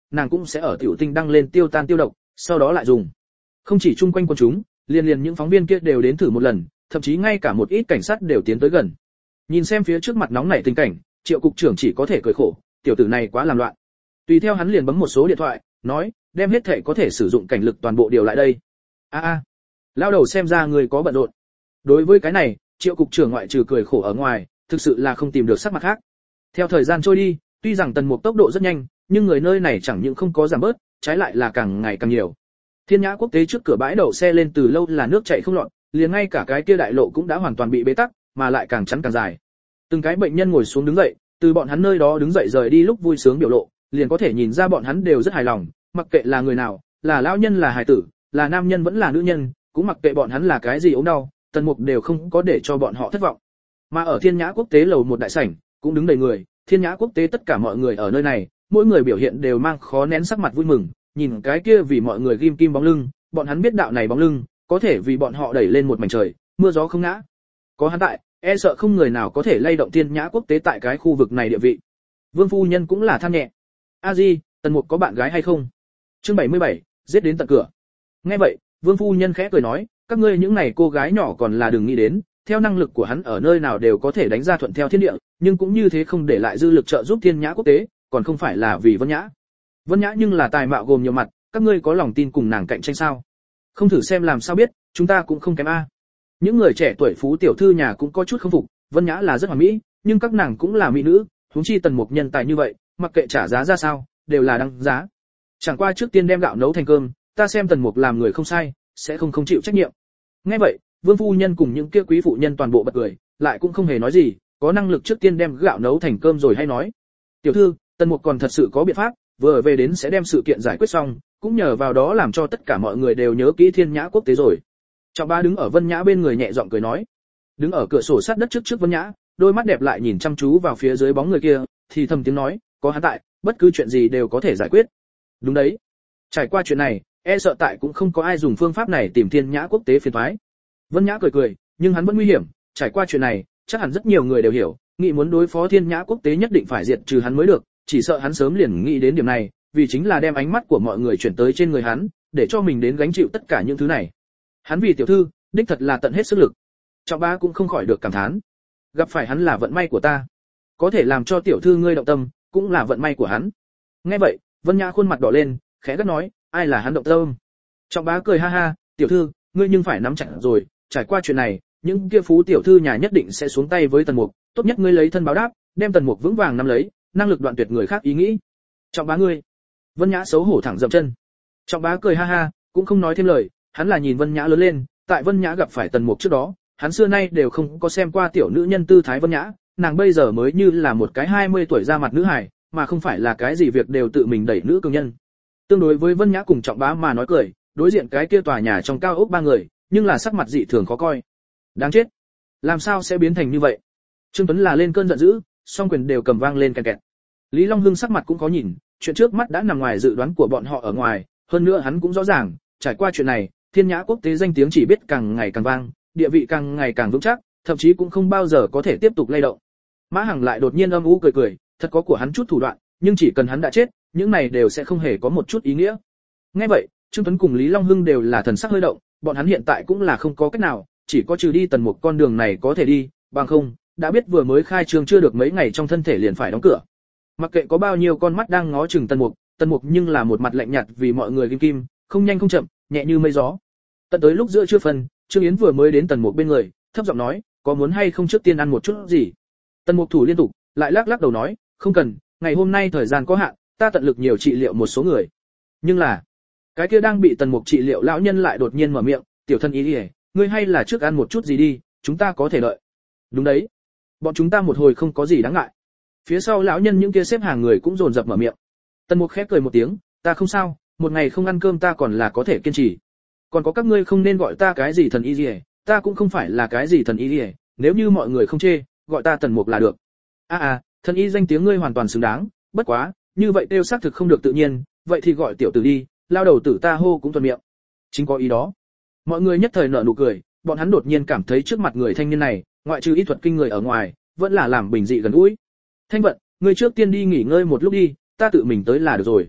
nàng cũng sẽ ở tiểu tinh đăng lên tiêu tan tiêu độc, sau đó lại dùng. Không chỉ chung quanh quần chúng, liền liền những phóng viên kia đều đến thử một lần, thậm chí ngay cả một ít cảnh sát đều tiến tới gần. Nhìn xem phía trước mặt nóng nảy tình cảnh, Triệu cục trưởng chỉ có thể cười khổ, tiểu tử này quá làm loạn. Tùy theo hắn liền bấm một số điện thoại, nói, đem hết thể có thể sử dụng cảnh lực toàn bộ điều lại đây. A a, lao đầu xem ra người có bận rộn. Đối với cái này, Triệu cục trưởng ngoại trừ cười khổ ở ngoài, thực sự là không tìm được sắc mặt khác. Theo thời gian trôi đi, tuy rằng Tần Mục tốc độ rất nhanh, nhưng người nơi này chẳng những không có giảm bớt, trái lại là càng ngày càng nhiều. Thiên Nhã Quốc tế trước cửa bãi đậu xe lên từ lâu là nước chảy không lọt, liền ngay cả cái kia đại lộ cũng đã hoàn toàn bị bế tắc, mà lại càng chắn càng dài. Từng cái bệnh nhân ngồi xuống đứng dậy, từ bọn hắn nơi đó đứng dậy rời đi lúc vui sướng biểu lộ, liền có thể nhìn ra bọn hắn đều rất hài lòng, mặc kệ là người nào, là lão nhân là hài tử, là nam nhân vẫn là nữ nhân, cũng mặc kệ bọn hắn là cái gì ốm đau, Tần Mục đều không có để cho bọn họ thất vọng. Mà ở Thiên Nhã Quốc tế lầu một đại sảnh, cũng đứng đầy người, Thiên Nhã Quốc tế tất cả mọi người ở nơi này, mỗi người biểu hiện đều mang khó nén sắc mặt vui mừng, nhìn cái kia vì mọi người ghim kim bóng lưng, bọn hắn biết đạo này bóng lưng, có thể vì bọn họ đẩy lên một mảnh trời, mưa gió không ngã. Có hắn tại, e sợ không người nào có thể lay động Thiên Nhã Quốc tế tại cái khu vực này địa vị. Vương phu nhân cũng là than nhẹ. A Di, Tần Mục có bạn gái hay không? Chương bảy mươi bảy, giết đến tận cửa. Nghe vậy, Vương phu nhân khẽ cười nói, các ngươi những này cô gái nhỏ còn là đừng nghĩ đến, theo năng lực của hắn ở nơi nào đều có thể đánh ra thuận theo thiên địa, nhưng cũng như thế không để lại dư lực trợ giúp Thiên Nhã Quốc tế, còn không phải là vì Vân Nhã. Vân Nhã nhưng là tài mạo gồm nhiều mặt, các ngươi có lòng tin cùng nàng cạnh tranh sao? Không thử xem làm sao biết, chúng ta cũng không kém a. Những người trẻ tuổi phú tiểu thư nhà cũng có chút không phục, Vân Nhã là rất hoàn mỹ, nhưng các nàng cũng là mỹ nữ, huống chi Tần Mục nhân tài như vậy, mặc kệ trả giá ra sao, đều là đăng giá. Chẳng qua trước tiên đem gạo nấu thành cơm, ta xem Tần Mục làm người không sai, sẽ không không chịu trách nhiệm. Nghe vậy, Vương phu nhân cùng những kia quý phụ nhân toàn bộ bật cười, lại cũng không hề nói gì, có năng lực trước tiên đem gạo nấu thành cơm rồi hay nói. Tiểu thư, Tần Mục còn thật sự có biện pháp, vừa về đến sẽ đem sự kiện giải quyết xong, cũng nhờ vào đó làm cho tất cả mọi người đều nhớ kỹ Thiên Nhã Quốc tế rồi. Trọng Bá đứng ở Vân Nhã bên người nhẹ giọng cười nói. Đứng ở cửa sổ sát đất trước trước Vân Nhã, đôi mắt đẹp lại nhìn chăm chú vào phía dưới bóng người kia, thì thầm tiếng nói, có hắn tại, bất cứ chuyện gì đều có thể giải quyết. Đúng đấy. Trải qua chuyện này, e sợ tại cũng không có ai dùng phương pháp này tìm Thiên Nhã Quốc tế phiền toái. Vân Nhã cười cười, nhưng hắn vẫn nguy hiểm, trải qua chuyện này, chắc hẳn rất nhiều người đều hiểu, nghĩ muốn đối phó Thiên Nhã Quốc tế nhất định phải diệt trừ hắn mới được, chỉ sợ hắn sớm liền nghĩ đến điểm này, vì chính là đem ánh mắt của mọi người chuyển tới trên người hắn, để cho mình đến gánh chịu tất cả những thứ này. Hắn vì tiểu thư, đích thật là tận hết sức lực. Trọng Bá cũng không khỏi được cảm thán, gặp phải hắn là vận may của ta, có thể làm cho tiểu thư ngươi động tâm, cũng là vận may của hắn. Nghe vậy, Vân Nhã khuôn mặt đỏ lên, khẽ gắt nói, ai là hắn động tâm? Trọng Bá cười ha ha, tiểu thư, ngươi nhưng phải nắm chặt rồi, trải qua chuyện này, những kia phú tiểu thư nhà nhất định sẽ xuống tay với Tần Mục, tốt nhất ngươi lấy thân báo đáp, đem Tần Mục vững vàng nắm lấy, năng lực đoạn tuyệt người khác ý nghĩ. Trọng Bá ngươi. Vân Nhã xấu hổ thẳng dậm chân. Trọng Bá cười ha ha, cũng không nói thêm lời, hắn là nhìn Vân Nhã lớn lên, tại Vân Nhã gặp phải Tần Mục trước đó, hắn xưa nay đều không có xem qua tiểu nữ nhân tư thái Vân Nhã, nàng bây giờ mới như là một cái hai mươi tuổi ra mặt nữ hài, mà không phải là cái gì việc đều tự mình đẩy nữ cường nhân. Tương đối với Vân Nhã cùng Trọng Bá mà nói cười, đối diện cái kia tòa nhà trong cao ốc ba người, nhưng là sắc mặt dị thường khó coi. Đáng chết, làm sao sẽ biến thành như vậy? Trương Tuấn là lên cơn giận dữ, song quyền đều cầm vang lên kẹt kẹt. Lý Long Hưng sắc mặt cũng có nhìn, chuyện trước mắt đã nằm ngoài dự đoán của bọn họ ở ngoài, hơn nữa hắn cũng rõ ràng, trải qua chuyện này, Thiên Nhã Quốc tế danh tiếng chỉ biết càng ngày càng vang, địa vị càng ngày càng vững chắc, thậm chí cũng không bao giờ có thể tiếp tục lay động. Mã Hằng lại đột nhiên âm u cười cười, thật có của hắn chút thủ đoạn, nhưng chỉ cần hắn đã chết, những này đều sẽ không hề có một chút ý nghĩa. Nghe vậy, Trương Tuấn cùng Lý Long Hưng đều là thần sắc hơi động, bọn hắn hiện tại cũng là không có cách nào, chỉ có trừ đi Tần Mục con đường này có thể đi, bằng không, đã biết vừa mới khai trương chưa được mấy ngày trong thân thể liền phải đóng cửa. Mặc kệ có bao nhiêu con mắt đang ngó chừng Tần Mục, Tần Mục nhưng là một mặt lạnh nhạt vì mọi người kim kim, không nhanh không chậm, nhẹ như mây gió. Tận tới lúc giữa trưa phần, Trương Yến vừa mới đến Tần Mục bên người, thấp giọng nói, có muốn hay không trước tiên ăn một chút gì? Tần Mục thủ liên tục, lại lắc lắc đầu nói, không cần, ngày hôm nay thời gian có hạn, ta tận lực nhiều trị liệu một số người. Nhưng là, cái kia đang bị Tần Mục trị liệu lão nhân lại đột nhiên mở miệng, tiểu thân ý đi, ngươi hay là trước ăn một chút gì đi, chúng ta có thể đợi. Đúng đấy, bọn chúng ta một hồi không có gì đáng ngại. Phía sau lão nhân những kia xếp hàng người cũng dồn dập mở miệng. Tần Mục khép cười một tiếng, ta không sao, một ngày không ăn cơm ta còn là có thể kiên trì. Còn có các ngươi không nên gọi ta cái gì thần y gì, ta cũng không phải là cái gì thần y gì, nếu như mọi người không chê, gọi ta Tần Mục là được. A à, à, thần y danh tiếng ngươi hoàn toàn xứng đáng, bất quá, như vậy tiêu xác thực không được tự nhiên, vậy thì gọi tiểu tử đi, lao đầu tử ta hô cũng thuận miệng. Chính có ý đó. Mọi người nhất thời nở nụ cười, bọn hắn đột nhiên cảm thấy trước mặt người thanh niên này, ngoại trừ y thuật kinh người ở ngoài, vẫn là làm bình dị gần gũi. Thanh Vận, ngươi trước tiên đi nghỉ ngơi một lúc đi, ta tự mình tới là được rồi.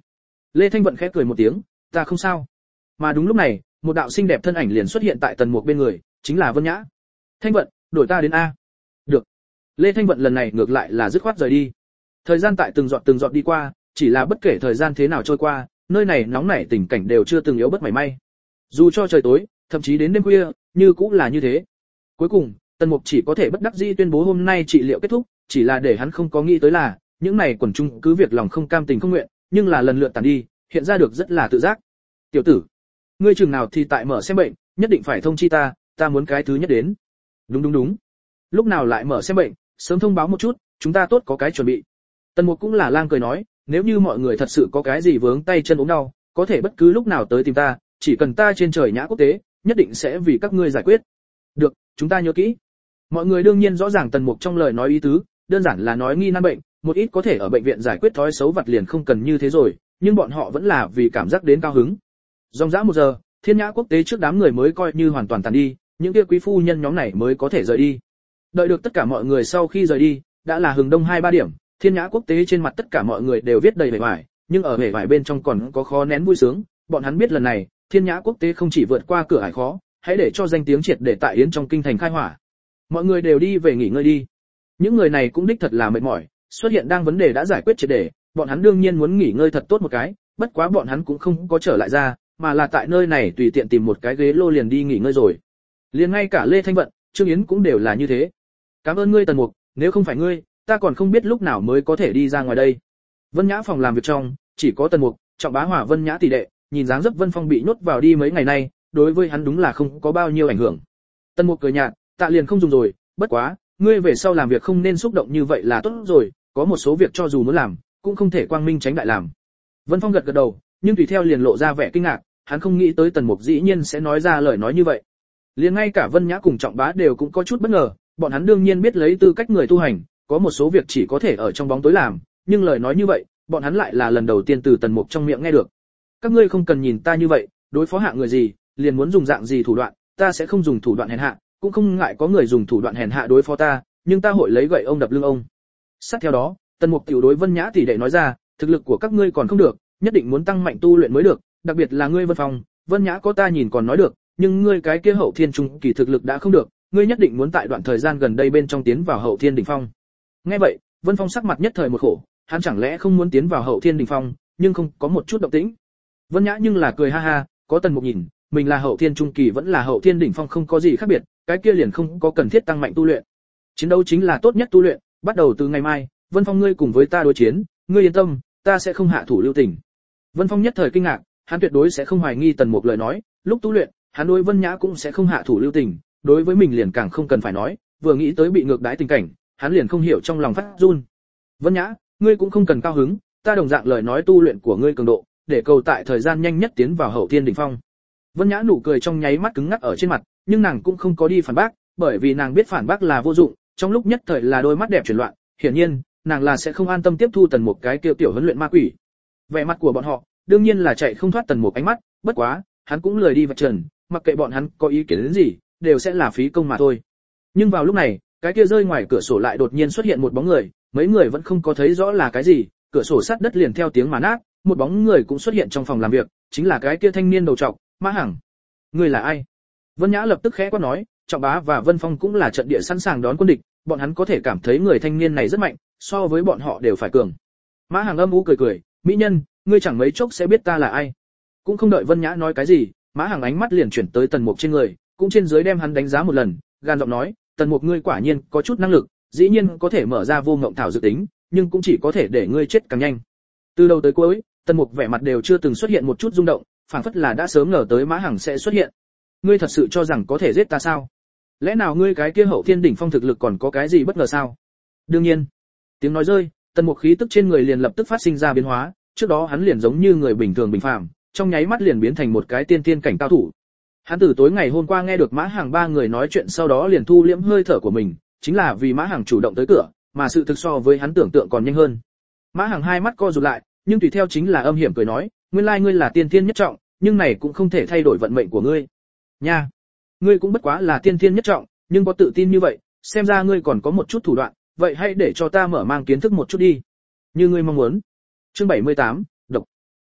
Lê Thanh Vận khẽ cười một tiếng, ta không sao. Mà đúng lúc này, một đạo xinh đẹp thân ảnh liền xuất hiện tại Tần Mục bên người, chính là Vân Nhã. Thanh Vận, đổi ta đến a. Được. Lê Thanh Vận lần này ngược lại là dứt khoát rời đi. Thời gian tại từng giọt từng giọt đi qua, chỉ là bất kể thời gian thế nào trôi qua, nơi này nóng nảy tình cảnh đều chưa từng yếu bất mảy may. Dù cho trời tối, thậm chí đến đêm khuya, như cũng là như thế. Cuối cùng, Tần Mục chỉ có thể bất đắc dĩ tuyên bố hôm nay trị liệu kết thúc, chỉ là để hắn không có nghĩ tới là, những này quần chúng cứ việc lòng không cam tình không nguyện, nhưng là lần lượt tàn đi, hiện ra được rất là tự giác. Tiểu tử, ngươi chừng nào thì tại mở xem bệnh, nhất định phải thông chi ta, ta muốn cái thứ nhất đến. Đúng đúng đúng. Lúc nào lại mở xem bệnh, sớm thông báo một chút, chúng ta tốt có cái chuẩn bị. Tần Mục cũng là lang cười nói, nếu như mọi người thật sự có cái gì vướng tay chân ốm đau, có thể bất cứ lúc nào tới tìm ta, chỉ cần ta trên trời nhã quốc tế, nhất định sẽ vì các ngươi giải quyết. Được, chúng ta nhớ kỹ. Mọi người đương nhiên rõ ràng Tần Mục trong lời nói ý tứ, đơn giản là nói nghi nan bệnh, một ít có thể ở bệnh viện giải quyết thói xấu vặt liền không cần như thế rồi, nhưng bọn họ vẫn là vì cảm giác đến cao hứng. Dòng dã một giờ, Thiên Nhã quốc tế trước đám người mới coi như hoàn toàn tàn đi, những kia quý phu nhân nhóm này mới có thể rời đi. Đợi được tất cả mọi người sau khi rời đi, đã là hừng đông hai ba điểm, Thiên Nhã quốc tế trên mặt tất cả mọi người đều viết đầy vẻ vải, nhưng ở vẻ vải bên trong còn có khó nén vui sướng, bọn hắn biết lần này, Thiên Nhã quốc tế không chỉ vượt qua cửa ải khó, hãy để cho danh tiếng triệt để tại yến trong kinh thành khai hỏa. Mọi người đều đi về nghỉ ngơi đi. Những người này cũng đích thật là mệt mỏi, xuất hiện đang vấn đề đã giải quyết triệt để, bọn hắn đương nhiên muốn nghỉ ngơi thật tốt một cái, bất quá bọn hắn cũng không có trở lại ra, mà là tại nơi này tùy tiện tìm một cái ghế lô liền đi nghỉ ngơi rồi. Liền ngay cả Lê Thanh Vận, Trương Yến cũng đều là như thế. Cảm ơn ngươi Tần Mục, nếu không phải ngươi, ta còn không biết lúc nào mới có thể đi ra ngoài đây. Vân Nhã phòng làm việc trong, chỉ có Tần Mục, Trọng Bá Hỏa Vân Nhã tỷ đệ, nhìn dáng dấp Vân Phong bị nhốt vào đi mấy ngày nay, đối với hắn đúng là không có bao nhiêu ảnh hưởng. Tần Mục cười nhạt, tạ liền không dùng rồi, bất quá, ngươi về sau làm việc không nên xúc động như vậy là tốt rồi, có một số việc cho dù muốn làm, cũng không thể quang minh tránh đại làm. Vân Phong gật gật đầu, nhưng tùy theo liền lộ ra vẻ kinh ngạc, hắn không nghĩ tới Tần Mục dĩ nhiên sẽ nói ra lời nói như vậy. Liền ngay cả Vân Nhã cùng Trọng Bá đều cũng có chút bất ngờ, bọn hắn đương nhiên biết lấy tư cách người tu hành, có một số việc chỉ có thể ở trong bóng tối làm, nhưng lời nói như vậy, bọn hắn lại là lần đầu tiên từ Tần Mục trong miệng nghe được. Các ngươi không cần nhìn ta như vậy, đối phó hạ người gì, liền muốn dùng dạng gì thủ đoạn, ta sẽ không dùng thủ đoạn hèn hạ, cũng không ngại có người dùng thủ đoạn hèn hạ đối phó ta, nhưng ta hội lấy gậy ông đập lưng ông. Sát theo đó, Tần Mục tiểu đối Vân Nhã tỷ đệ nói ra, thực lực của các ngươi còn không được, nhất định muốn tăng mạnh tu luyện mới được, đặc biệt là ngươi Vân Phong, Vân Nhã có ta nhìn còn nói được, nhưng ngươi cái kia hậu thiên trung kỳ thực lực đã không được, ngươi nhất định muốn tại đoạn thời gian gần đây bên trong tiến vào hậu thiên đỉnh phong. Nghe vậy, Vân Phong sắc mặt nhất thời một khổ, hắn chẳng lẽ không muốn tiến vào hậu thiên đỉnh phong, nhưng không có một chút động tĩnh. Vân Nhã nhưng là cười ha ha, có Tần Mục nhìn, mình là hậu thiên trung kỳ vẫn là hậu thiên đỉnh phong không có gì khác biệt, cái kia liền không có cần thiết tăng mạnh tu luyện. Chiến đấu chính là tốt nhất tu luyện, bắt đầu từ ngày mai, Vân Phong ngươi cùng với ta đối chiến, ngươi yên tâm, ta sẽ không hạ thủ lưu tình. Vân Phong nhất thời kinh ngạc, hắn tuyệt đối sẽ không hoài nghi Tần Mục lời nói, lúc tu luyện, hắn đối Vân Nhã cũng sẽ không hạ thủ lưu tình, đối với mình liền càng không cần phải nói, vừa nghĩ tới bị ngược đãi tình cảnh, hắn liền không hiểu trong lòng phát run. Vân Nhã, ngươi cũng không cần cao hứng, ta đồng dạng lời nói tu luyện của ngươi cường độ, để cầu tại thời gian nhanh nhất tiến vào hậu thiên đỉnh phong. Vân Nhã nụ cười trong nháy mắt cứng ngắc ở trên mặt, nhưng nàng cũng không có đi phản bác, bởi vì nàng biết phản bác là vô dụng, trong lúc nhất thời là đôi mắt đẹp chuyển loạn, hiển nhiên, nàng là sẽ không an tâm tiếp thu Tần Mục cái kia tiểu huấn luyện ma quỷ. Vẻ mặt của bọn họ, đương nhiên là chạy không thoát Tần Mục ánh mắt, bất quá, hắn cũng lười đi vạch trần, mặc kệ bọn hắn có ý kiến đến gì, đều sẽ là phí công mà thôi. Nhưng vào lúc này, cái kia rơi ngoài cửa sổ lại đột nhiên xuất hiện một bóng người, mấy người vẫn không có thấy rõ là cái gì, cửa sổ sát đất liền theo tiếng mà nát, một bóng người cũng xuất hiện trong phòng làm việc, chính là cái kia thanh niên đầu trọc, Mã Hằng. Ngươi là ai? Vân Nhã lập tức khẽ quát nói, Trọng Bá và Vân Phong cũng là trận địa sẵn sàng đón quân địch, bọn hắn có thể cảm thấy người thanh niên này rất mạnh, so với bọn họ đều phải cường. Mã Hằng âm u cười cười, mỹ nhân, ngươi chẳng mấy chốc sẽ biết ta là ai. Cũng không đợi Vân Nhã nói cái gì, Mã Hằng ánh mắt liền chuyển tới Tần Mục trên người, cũng trên dưới đem hắn đánh giá một lần, gan giọng nói, Tần Mục ngươi quả nhiên có chút năng lực, dĩ nhiên có thể mở ra vô ngộng thảo dự tính, nhưng cũng chỉ có thể để ngươi chết càng nhanh. Từ đầu tới cuối, Tần Mục vẻ mặt đều chưa từng xuất hiện một chút rung động, phảng phất là đã sớm ngờ tới Mã Hằng sẽ xuất hiện. Ngươi thật sự cho rằng có thể giết ta sao? Lẽ nào ngươi cái kia hậu thiên đỉnh phong thực lực còn có cái gì bất ngờ sao? Đương nhiên. Tiếng nói rơi, Tần Mục khí tức trên người liền lập tức phát sinh ra biến hóa, trước đó hắn liền giống như người bình thường bình phàm, trong nháy mắt liền biến thành một cái tiên tiên cảnh cao thủ. Hắn từ tối ngày hôm qua nghe được Mã Hằng ba người nói chuyện sau đó liền thu liễm hơi thở của mình, chính là vì Mã Hằng chủ động tới cửa, mà sự thực so với hắn tưởng tượng còn nhanh hơn. Mã Hằng hai mắt co rụt lại, nhưng tùy theo chính là âm hiểm cười nói, nguyên lai ngươi là tiên tiên nhất trọng, nhưng này cũng không thể thay đổi vận mệnh của ngươi. Nha, ngươi cũng bất quá là tiên tiên nhất trọng, nhưng có tự tin như vậy, xem ra ngươi còn có một chút thủ đoạn, vậy hãy để cho ta mở mang kiến thức một chút đi. Như ngươi mong muốn. Chương bảy mươi tám, độc.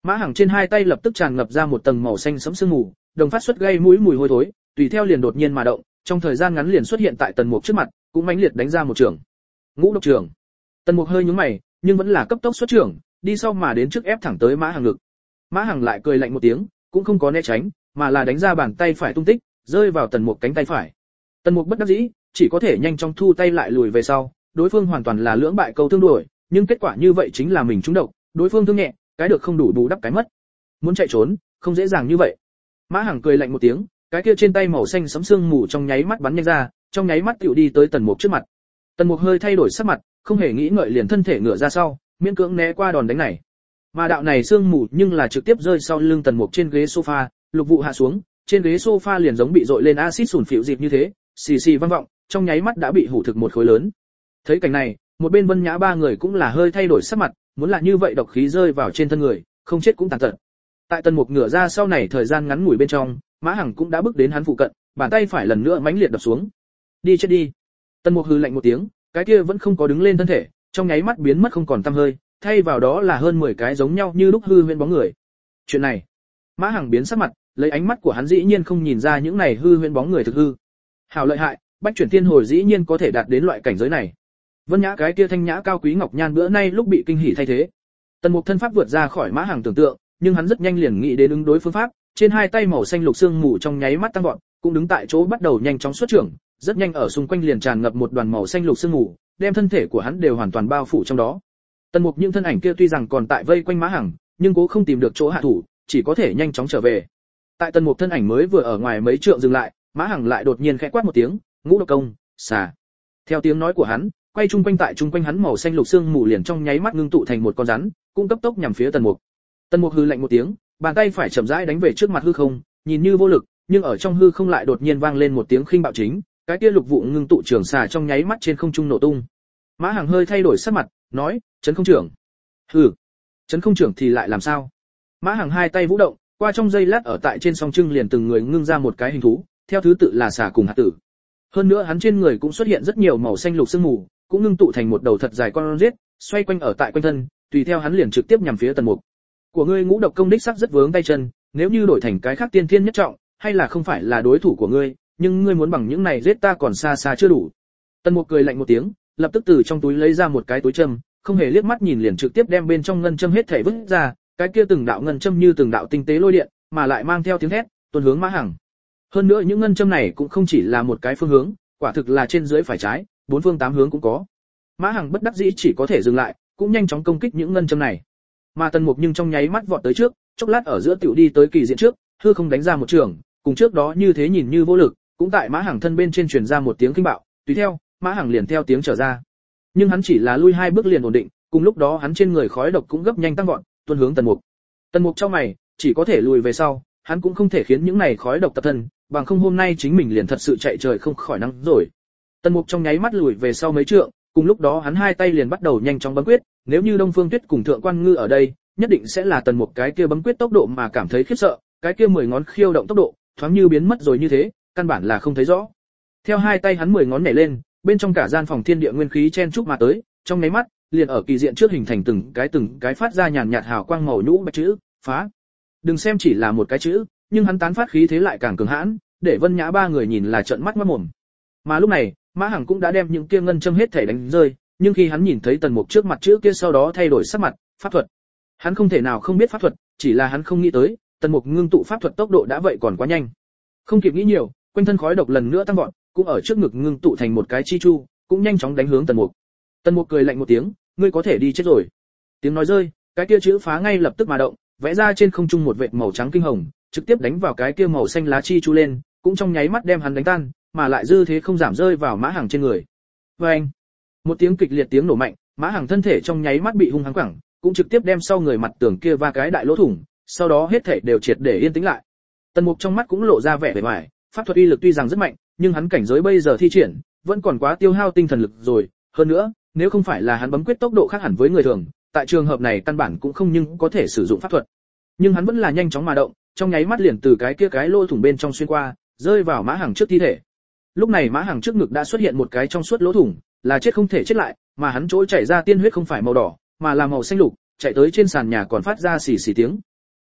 Mã Hằng trên hai tay lập tức tràn ngập ra một tầng màu xanh sẫm sương mù, đồng phát xuất gây mũi mùi hôi thối, tùy theo liền đột nhiên mà động, trong thời gian ngắn liền xuất hiện tại Tần Mục trước mặt, cũng mãnh liệt đánh ra một trường. Ngũ độc trường. Tần Mục hơi nhướng mày, nhưng vẫn là cấp tốc xuất trưởng, đi sau mà đến trước ép thẳng tới Mã Hằng ngực. Mã Hằng lại cười lạnh một tiếng, cũng không có né tránh, mà là đánh ra bàn tay phải tung tích, rơi vào Tần Mục cánh tay phải. Tần Mục bất đắc dĩ, chỉ có thể nhanh chóng thu tay lại lùi về sau, đối phương hoàn toàn là lưỡng bại câu thương đuổi, nhưng kết quả như vậy chính là mình trúng độc, đối phương thương nhẹ, cái được không đủ bù đắp cái mất. Muốn chạy trốn, không dễ dàng như vậy. Mã Hằng cười lạnh một tiếng, cái kia trên tay màu xanh sẫm sương mù trong nháy mắt bắn nhanh ra, trong nháy mắt tựu đi tới Tần Mục trước mặt. Tần Mục hơi thay đổi sắc mặt, không hề nghĩ ngợi liền thân thể ngửa ra sau, miễn cưỡng né qua đòn đánh này. Mà đạo này sương mù nhưng là trực tiếp rơi sau lưng Tần Mục trên ghế sofa, Lục Vụ hạ xuống, trên ghế sofa liền giống bị dội lên axit sủn phịu dịp như thế, xì xì vang vọng, trong nháy mắt đã bị hủ thực một khối lớn. Thấy cảnh này, một bên Vân Nhã ba người cũng là hơi thay đổi sắc mặt, muốn là như vậy độc khí rơi vào trên thân người, không chết cũng tàn tật. Tại Tần Mục ngửa ra sau này thời gian ngắn ngủi bên trong, Mã Hằng cũng đã bước đến hắn phụ cận, bàn tay phải lần nữa mãnh liệt đập xuống. Đi chết đi. Tần Mục hừ lạnh một tiếng, cái kia vẫn không có đứng lên thân thể, trong nháy mắt biến mất không còn tăm hơi, thay vào đó là hơn mười cái giống nhau như lúc hư huyễn bóng người. Chuyện này, Mã Hằng biến sắc mặt, lấy ánh mắt của hắn dĩ nhiên không nhìn ra những này hư huyễn bóng người thực hư. Hảo lợi hại, Bách Chuyển Thiên Hồi dĩ nhiên có thể đạt đến loại cảnh giới này. Vân Nhã cái kia thanh nhã cao quý ngọc nhan bữa nay lúc bị kinh hỉ thay thế. Tần Mục thân pháp vượt ra khỏi Mã Hằng tưởng tượng, nhưng hắn rất nhanh liền nghĩ đến ứng đối phương pháp, trên hai tay màu xanh lục xương mù trong nháy mắt tăng vọt, cũng đứng tại chỗ bắt đầu nhanh chóng xuất trưởng, rất nhanh ở xung quanh liền tràn ngập một đoàn màu xanh lục xương mù, đem thân thể của hắn đều hoàn toàn bao phủ trong đó. Tần Mục những thân ảnh kia tuy rằng còn tại vây quanh Mã Hằng, nhưng cố không tìm được chỗ hạ thủ, chỉ có thể nhanh chóng trở về. Tại Tần Mục thân ảnh mới vừa ở ngoài mấy trượng dừng lại, Mã Hằng lại đột nhiên khẽ quát một tiếng, "Ngũ độc công, xà." Theo tiếng nói của hắn, quay trung quanh tại trung quanh hắn màu xanh lục xương mù liền trong nháy mắt ngưng tụ thành một con rắn, cũng cấp tốc nhằm phía Tần Mục. Tần Mục hừ lạnh một tiếng, bàn tay phải chậm rãi đánh về trước mặt hư không, nhìn như vô lực, nhưng ở trong hư không lại đột nhiên vang lên một tiếng khinh bạo chính, cái kia lục vụ ngưng tụ trường xà trong nháy mắt trên không trung nổ tung. Mã Hằng hơi thay đổi sắc mặt, nói, "Trấn không trưởng." "Hừ, Trấn không trưởng thì lại làm sao?" Mã Hằng hai tay vũ động, qua trong giây lát ở tại trên song trưng liền từng người ngưng ra một cái hình thú, theo thứ tự là xà cùng hạt tử. Hơn nữa hắn trên người cũng xuất hiện rất nhiều màu xanh lục sương mù, cũng ngưng tụ thành một đầu thật dài con rết, xoay quanh ở tại quanh thân, tùy theo hắn liền trực tiếp nhằm phía Tần Mục. "Của ngươi ngũ độc công đích sắc rất vướng tay chân, nếu như đổi thành cái khác tiên thiên nhất trọng, hay là không phải là đối thủ của ngươi, nhưng ngươi muốn bằng những này giết ta còn xa xa chưa đủ." Tần Mục cười lạnh một tiếng, lập tức từ trong túi lấy ra một cái túi châm, không hề liếc mắt nhìn liền trực tiếp đem bên trong ngân châm hết thảy vứt ra, cái kia từng đạo ngân châm như từng đạo tinh tế lôi điện, mà lại mang theo tiếng thét, tuôn hướng Mã Hằng. Hơn nữa những ngân châm này cũng không chỉ là một cái phương hướng, quả thực là trên dưới phải trái, bốn phương tám hướng cũng có. Mã Hằng bất đắc dĩ chỉ có thể dừng lại, cũng nhanh chóng công kích những ngân châm này. Mà Tần Mục nhưng trong nháy mắt vọt tới trước, chốc lát ở giữa tiểu đi tới kỳ diện trước, hư không đánh ra một trường, cùng trước đó như thế nhìn như vô lực, cũng tại Mã Hằng thân bên trên truyền ra một tiếng kinh bạo, tùy theo, Mã Hằng liền theo tiếng trở ra. Nhưng hắn chỉ là lui hai bước liền ổn định, cùng lúc đó hắn trên người khói độc cũng gấp nhanh tăng vọt, tuôn hướng Tần Mục. Tần Mục trong mày, chỉ có thể lùi về sau, hắn cũng không thể khiến những này khói độc tập thân, bằng không hôm nay chính mình liền thật sự chạy trời không khỏi nắng rồi. Tần Mục trong nháy mắt lùi về sau mấy trượng, cùng lúc đó hắn hai tay liền bắt đầu nhanh chóng bấm quyết, nếu như Đông Phương Tuyết cùng Thượng Quan Ngư ở đây, nhất định sẽ là Tần Mục cái kia bấm quyết tốc độ mà cảm thấy khiếp sợ, cái kia mười ngón khiêu động tốc độ, thoáng như biến mất rồi như thế, căn bản là không thấy rõ. Theo hai tay hắn mười ngón nhảy lên, bên trong cả gian phòng thiên địa nguyên khí chen chúc mà tới, trong nháy mắt, liền ở kỳ diện trước hình thành từng cái từng cái phát ra nhàn nhạt hào quang màu nhũ bạch chữ, phá. Đừng xem chỉ là một cái chữ, nhưng hắn tán phát khí thế lại càng cường hãn, để Vân Nhã ba người nhìn là trợn mắt mắt mồm. Mà lúc này, Mã Hằng cũng đã đem những kia ngân châm hết thể đánh rơi, nhưng khi hắn nhìn thấy Tần Mục trước mặt chữ kia sau đó thay đổi sắc mặt, pháp thuật. Hắn không thể nào không biết pháp thuật, chỉ là hắn không nghĩ tới, Tần Mục ngưng tụ pháp thuật tốc độ đã vậy còn quá nhanh. Không kịp nghĩ nhiều, quanh thân khói độc lần nữa tăng vọt, cũng ở trước ngực ngưng tụ thành một cái chi chu, cũng nhanh chóng đánh hướng Tần Mục. Tần Mục cười lạnh một tiếng, ngươi có thể đi chết rồi. Tiếng nói rơi, cái kia chữ phá ngay lập tức mà động, vẽ ra trên không trung một vệt màu trắng kinh hồng, trực tiếp đánh vào cái kia màu xanh lá chi chu lên, cũng trong nháy mắt đem hắn đánh tan, mà lại dư thế không giảm rơi vào Mã Hằng trên người. Oeng! Một tiếng kịch liệt tiếng nổ mạnh, Mã Hằng thân thể trong nháy mắt bị hung hăng quẳng, cũng trực tiếp đem sau người mặt tường kia va cái đại lỗ thủng, sau đó hết thảy đều triệt để yên tĩnh lại. Tần Mục trong mắt cũng lộ ra vẻ bề ngoài, pháp thuật uy lực tuy rằng rất mạnh, nhưng hắn cảnh giới bây giờ thi triển, vẫn còn quá tiêu hao tinh thần lực rồi, hơn nữa, nếu không phải là hắn bấm quyết tốc độ khác hẳn với người thường, tại trường hợp này căn bản cũng không nhưng có thể sử dụng pháp thuật. Nhưng hắn vẫn là nhanh chóng mà động, trong nháy mắt liền từ cái kia cái lỗ thủng bên trong xuyên qua, rơi vào Mã Hằng trước thi thể. Lúc này Mã Hằng trước ngực đã xuất hiện một cái trong suốt lỗ thủng, là chết không thể chết lại, mà hắn chỗ chảy ra tiên huyết không phải màu đỏ, mà là màu xanh lục, chạy tới trên sàn nhà còn phát ra xì xì tiếng.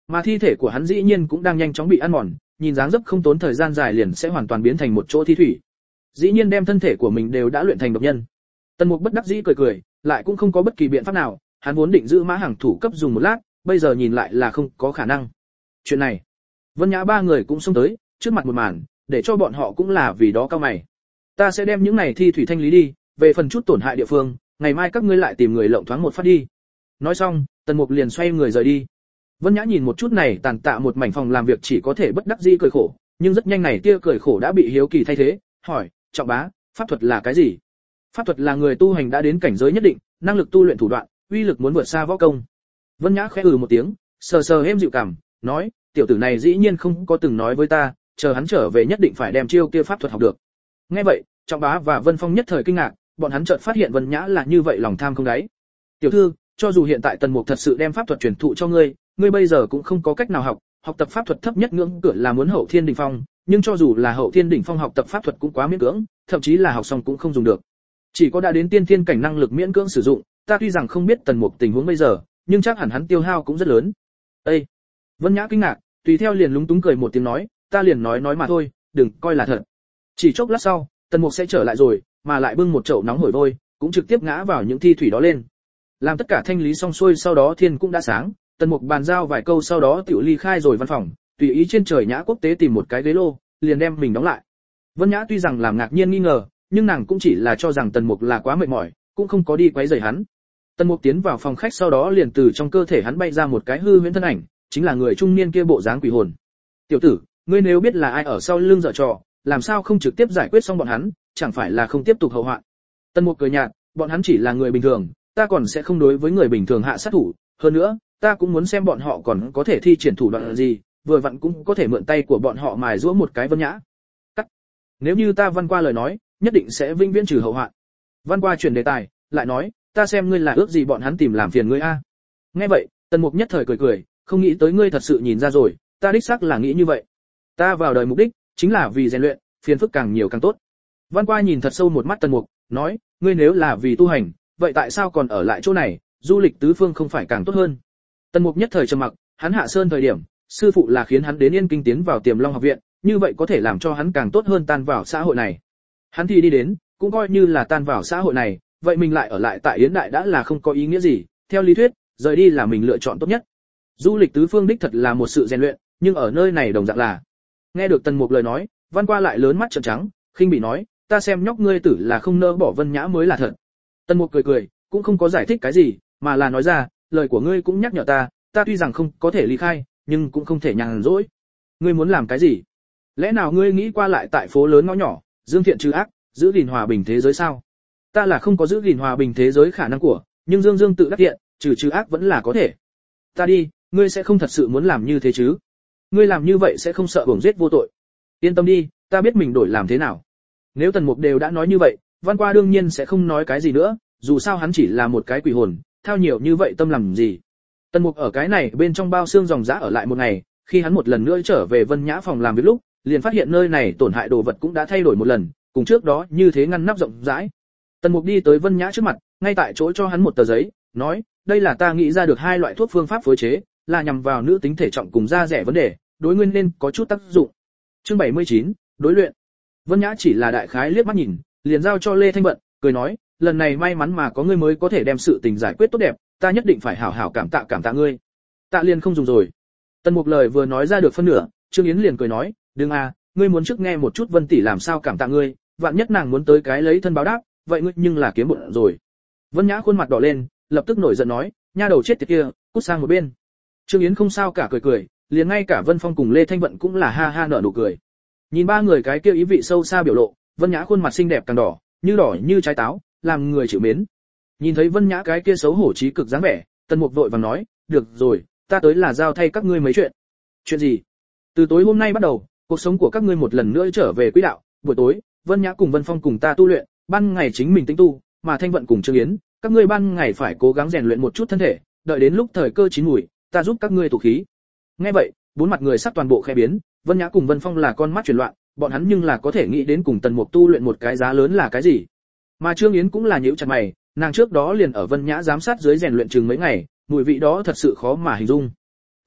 Mà thi thể của hắn dĩ nhiên cũng đang nhanh chóng bị ăn mòn, nhìn dáng dấp không tốn thời gian dài liền sẽ hoàn toàn biến thành một chỗ thi thủy. Dĩ nhiên đem thân thể của mình đều đã luyện thành độc nhân. Tần Mục bất đắc dĩ cười cười, lại cũng không có bất kỳ biện pháp nào, hắn vốn định giữ Mã Hằng thủ cấp dùng một lát, bây giờ nhìn lại là không có khả năng. Chuyện này, Vân Nhã ba người cũng xông tới, trước mặt một màn, để cho bọn họ cũng là vì đó cao mày. Ta sẽ đem những này thi thủy thanh lý đi, về phần chút tổn hại địa phương, ngày mai các ngươi lại tìm người lộng thoáng một phát đi. Nói xong, Tần Mục liền xoay người rời đi. Vân Nhã nhìn một chút này tàn tạ một mảnh phòng làm việc chỉ có thể bất đắc dĩ cười khổ, nhưng rất nhanh này tia cười khổ đã bị hiếu kỳ thay thế, hỏi, "Trọng bá, pháp thuật là cái gì?" Pháp thuật là người tu hành đã đến cảnh giới nhất định, năng lực tu luyện thủ đoạn, uy lực muốn vượt xa võ công. Vân Nhã khẽ ừ một tiếng, sờ sờ êm dịu cảm, nói, tiểu tử này dĩ nhiên không có từng nói với ta, chờ hắn trở về nhất định phải đem chiêu kia pháp thuật học được. Nghe vậy, Trọng bá và Vân Phong nhất thời kinh ngạc, bọn hắn chợt phát hiện Vân Nhã là như vậy lòng tham không đáy. Tiểu thư, cho dù hiện tại Tần Mục thật sự đem pháp thuật truyền thụ cho ngươi, ngươi bây giờ cũng không có cách nào học, học tập pháp thuật thấp nhất ngưỡng cửa là muốn hậu thiên đỉnh phong, nhưng cho dù là hậu thiên đỉnh phong học tập pháp thuật cũng quá miễn cưỡng, thậm chí là học xong cũng không dùng được. Chỉ có đã đến tiên thiên cảnh năng lực miễn cưỡng sử dụng, ta tuy rằng không biết Tần Mục tình huống bây giờ, nhưng chắc hẳn hắn tiêu hao cũng rất lớn. Ê! Vân Nhã kinh ngạc, tùy theo liền lúng túng cười một tiếng nói, ta liền nói nói mà thôi, đừng coi là thật. Chỉ chốc lát sau, Tần Mục sẽ trở lại rồi, mà lại bưng một chậu nóng hổi vôi, cũng trực tiếp ngã vào những thi thủy đó lên. Làm tất cả thanh lý xong xuôi sau đó thiên cũng đã sáng, Tần Mục bàn giao vài câu sau đó tiểu ly khai rồi văn phòng, tùy ý trên trời Nhã Quốc tế tìm một cái ghế lô, liền đem mình đóng lại. Vân Nhã tuy rằng làm ngạc nhiên nghi ngờ, nhưng nàng cũng chỉ là cho rằng Tần Mục là quá mệt mỏi, cũng không có đi quấy rầy hắn. Tần Mục tiến vào phòng khách sau đó liền từ trong cơ thể hắn bay ra một cái hư huyễn thân ảnh, chính là người trung niên kia bộ dáng quỷ hồn. "Tiểu tử, ngươi nếu biết là ai ở sau lưng giở trò, làm sao không trực tiếp giải quyết xong bọn hắn, chẳng phải là không tiếp tục hậu hoạn?" Tần Mục cười nhạt, "Bọn hắn chỉ là người bình thường, ta còn sẽ không đối với người bình thường hạ sát thủ, hơn nữa, ta cũng muốn xem bọn họ còn có thể thi triển thủ đoạn gì, vừa vặn cũng có thể mượn tay của bọn họ mài giũa một cái Vân Nhã. Cắt. Nếu như ta Văn Qua lời nói, nhất định sẽ vinh viễn trừ hậu hoạn." Văn Qua chuyển đề tài, lại nói, "Ta xem ngươi là ước gì bọn hắn tìm làm phiền ngươi a?" Nghe vậy, Tần Mục nhất thời cười cười, "Không nghĩ tới ngươi thật sự nhìn ra rồi, ta đích xác là nghĩ như vậy. Ta vào đời mục đích chính là vì rèn luyện, phiền phức càng nhiều càng tốt." Văn Qua nhìn thật sâu một mắt Tần Mục, nói, "Ngươi nếu là vì tu hành, vậy tại sao còn ở lại chỗ này, du lịch tứ phương không phải càng tốt hơn?" Tần Mục nhất thời trầm mặc, hắn hạ sơn thời điểm, sư phụ là khiến hắn đến Yên Kinh tiến vào Tiềm Long học viện, như vậy có thể làm cho hắn càng tốt hơn tan vào xã hội này. Hắn thì đi đến, cũng coi như là tan vào xã hội này, vậy mình lại ở lại tại Yến Đại đã là không có ý nghĩa gì, theo lý thuyết, rời đi là mình lựa chọn tốt nhất. Du lịch tứ phương đích thật là một sự rèn luyện, nhưng ở nơi này đồng dạng là. Nghe được Tần Mục lời nói, Văn Qua lại lớn mắt trợn trắng, khinh bỉ nói, "Ta xem nhóc ngươi tử là không nỡ bỏ Vân Nhã mới là thật." Tần Mục cười cười, cũng không có giải thích cái gì, mà là nói ra, "Lời của ngươi cũng nhắc nhở ta, ta tuy rằng không có thể ly khai, nhưng cũng không thể nhàn rỗi. Ngươi muốn làm cái gì? Lẽ nào ngươi nghĩ qua lại tại phố lớn ngõ nhỏ, dương thiện trừ ác, giữ gìn hòa bình thế giới sao?" "Ta là không có giữ gìn hòa bình thế giới khả năng của, nhưng dương dương tự đắc thiện, trừ trừ ác vẫn là có thể." "Ta đi, ngươi sẽ không thật sự muốn làm như thế chứ? Ngươi làm như vậy sẽ không sợ uổng giết vô tội?" "Yên tâm đi, ta biết mình đổi làm thế nào." Nếu Tần Mục đều đã nói như vậy, Văn Qua đương nhiên sẽ không nói cái gì nữa, dù sao hắn chỉ là một cái quỷ hồn, thao nhiều như vậy tâm làm gì. Tần Mục ở cái này bên trong bao xương dòng dã ở lại một ngày, khi hắn một lần nữa trở về Vân Nhã phòng làm việc lúc, liền phát hiện nơi này tổn hại đồ vật cũng đã thay đổi một lần, cùng trước đó như thế ngăn nắp rộng rãi. Tần Mục đi tới Vân Nhã trước mặt, ngay tại chỗ cho hắn một tờ giấy, nói, "Đây là ta nghĩ ra được hai loại thuốc phương pháp phối chế, là nhằm vào nữ tính thể trọng cùng da rẻ vấn đề, đối nguyên nên có chút tác dụng." Chương bảy mươi chín, đối luyện. Vân Nhã chỉ là đại khái liếc mắt nhìn, liền giao cho Lê Thanh Vận, cười nói, "Lần này may mắn mà có ngươi mới có thể đem sự tình giải quyết tốt đẹp, ta nhất định phải hảo hảo cảm tạ cảm tạ ngươi." "Tạ liền không dùng rồi." Tần Mục lời vừa nói ra được phân nửa, Trương Yến liền cười nói, "Đừng à, ngươi muốn trước nghe một chút Vân tỷ làm sao cảm tạ ngươi, vạn nhất nàng muốn tới cái lấy thân báo đáp, vậy ngươi nhưng là kiếm bụng rồi." Vân Nhã khuôn mặt đỏ lên, lập tức nổi giận nói, "Nha đầu chết tiệt kia, cút sang một bên." Trương Yến không sao cả cười cười, liền ngay cả Vân Phong cùng Lê Thanh Vận cũng là ha ha nở nụ cười. Nhìn ba người cái kia ý vị sâu xa biểu lộ, Vân Nhã khuôn mặt xinh đẹp càng đỏ, như đỏ như trái táo, làm người chịu mến. Nhìn thấy Vân Nhã cái kia xấu hổ trí cực dáng vẻ, Tần Mục vội vàng nói, "Được rồi, ta tới là giao thay các ngươi mấy chuyện." "Chuyện gì?" "Từ tối hôm nay bắt đầu, cuộc sống của các ngươi một lần nữa trở về quỹ đạo, buổi tối, Vân Nhã cùng Vân Phong cùng ta tu luyện, ban ngày chính mình tĩnh tu, mà Thanh Vận cùng Trương Yến, các ngươi ban ngày phải cố gắng rèn luyện một chút thân thể, đợi đến lúc thời cơ chín mùi, ta giúp các ngươi tụ khí." Nghe vậy, bốn mặt người sắc toàn bộ khẽ biến, Vân Nhã cùng Vân Phong là con mắt chuyển loạn, bọn hắn nhưng là có thể nghĩ đến cùng Tần Mục tu luyện một cái giá lớn là cái gì. Mà Trương Yến cũng là nhíu chặt mày, nàng trước đó liền ở Vân Nhã giám sát dưới rèn luyện chừng mấy ngày, mùi vị đó thật sự khó mà hình dung.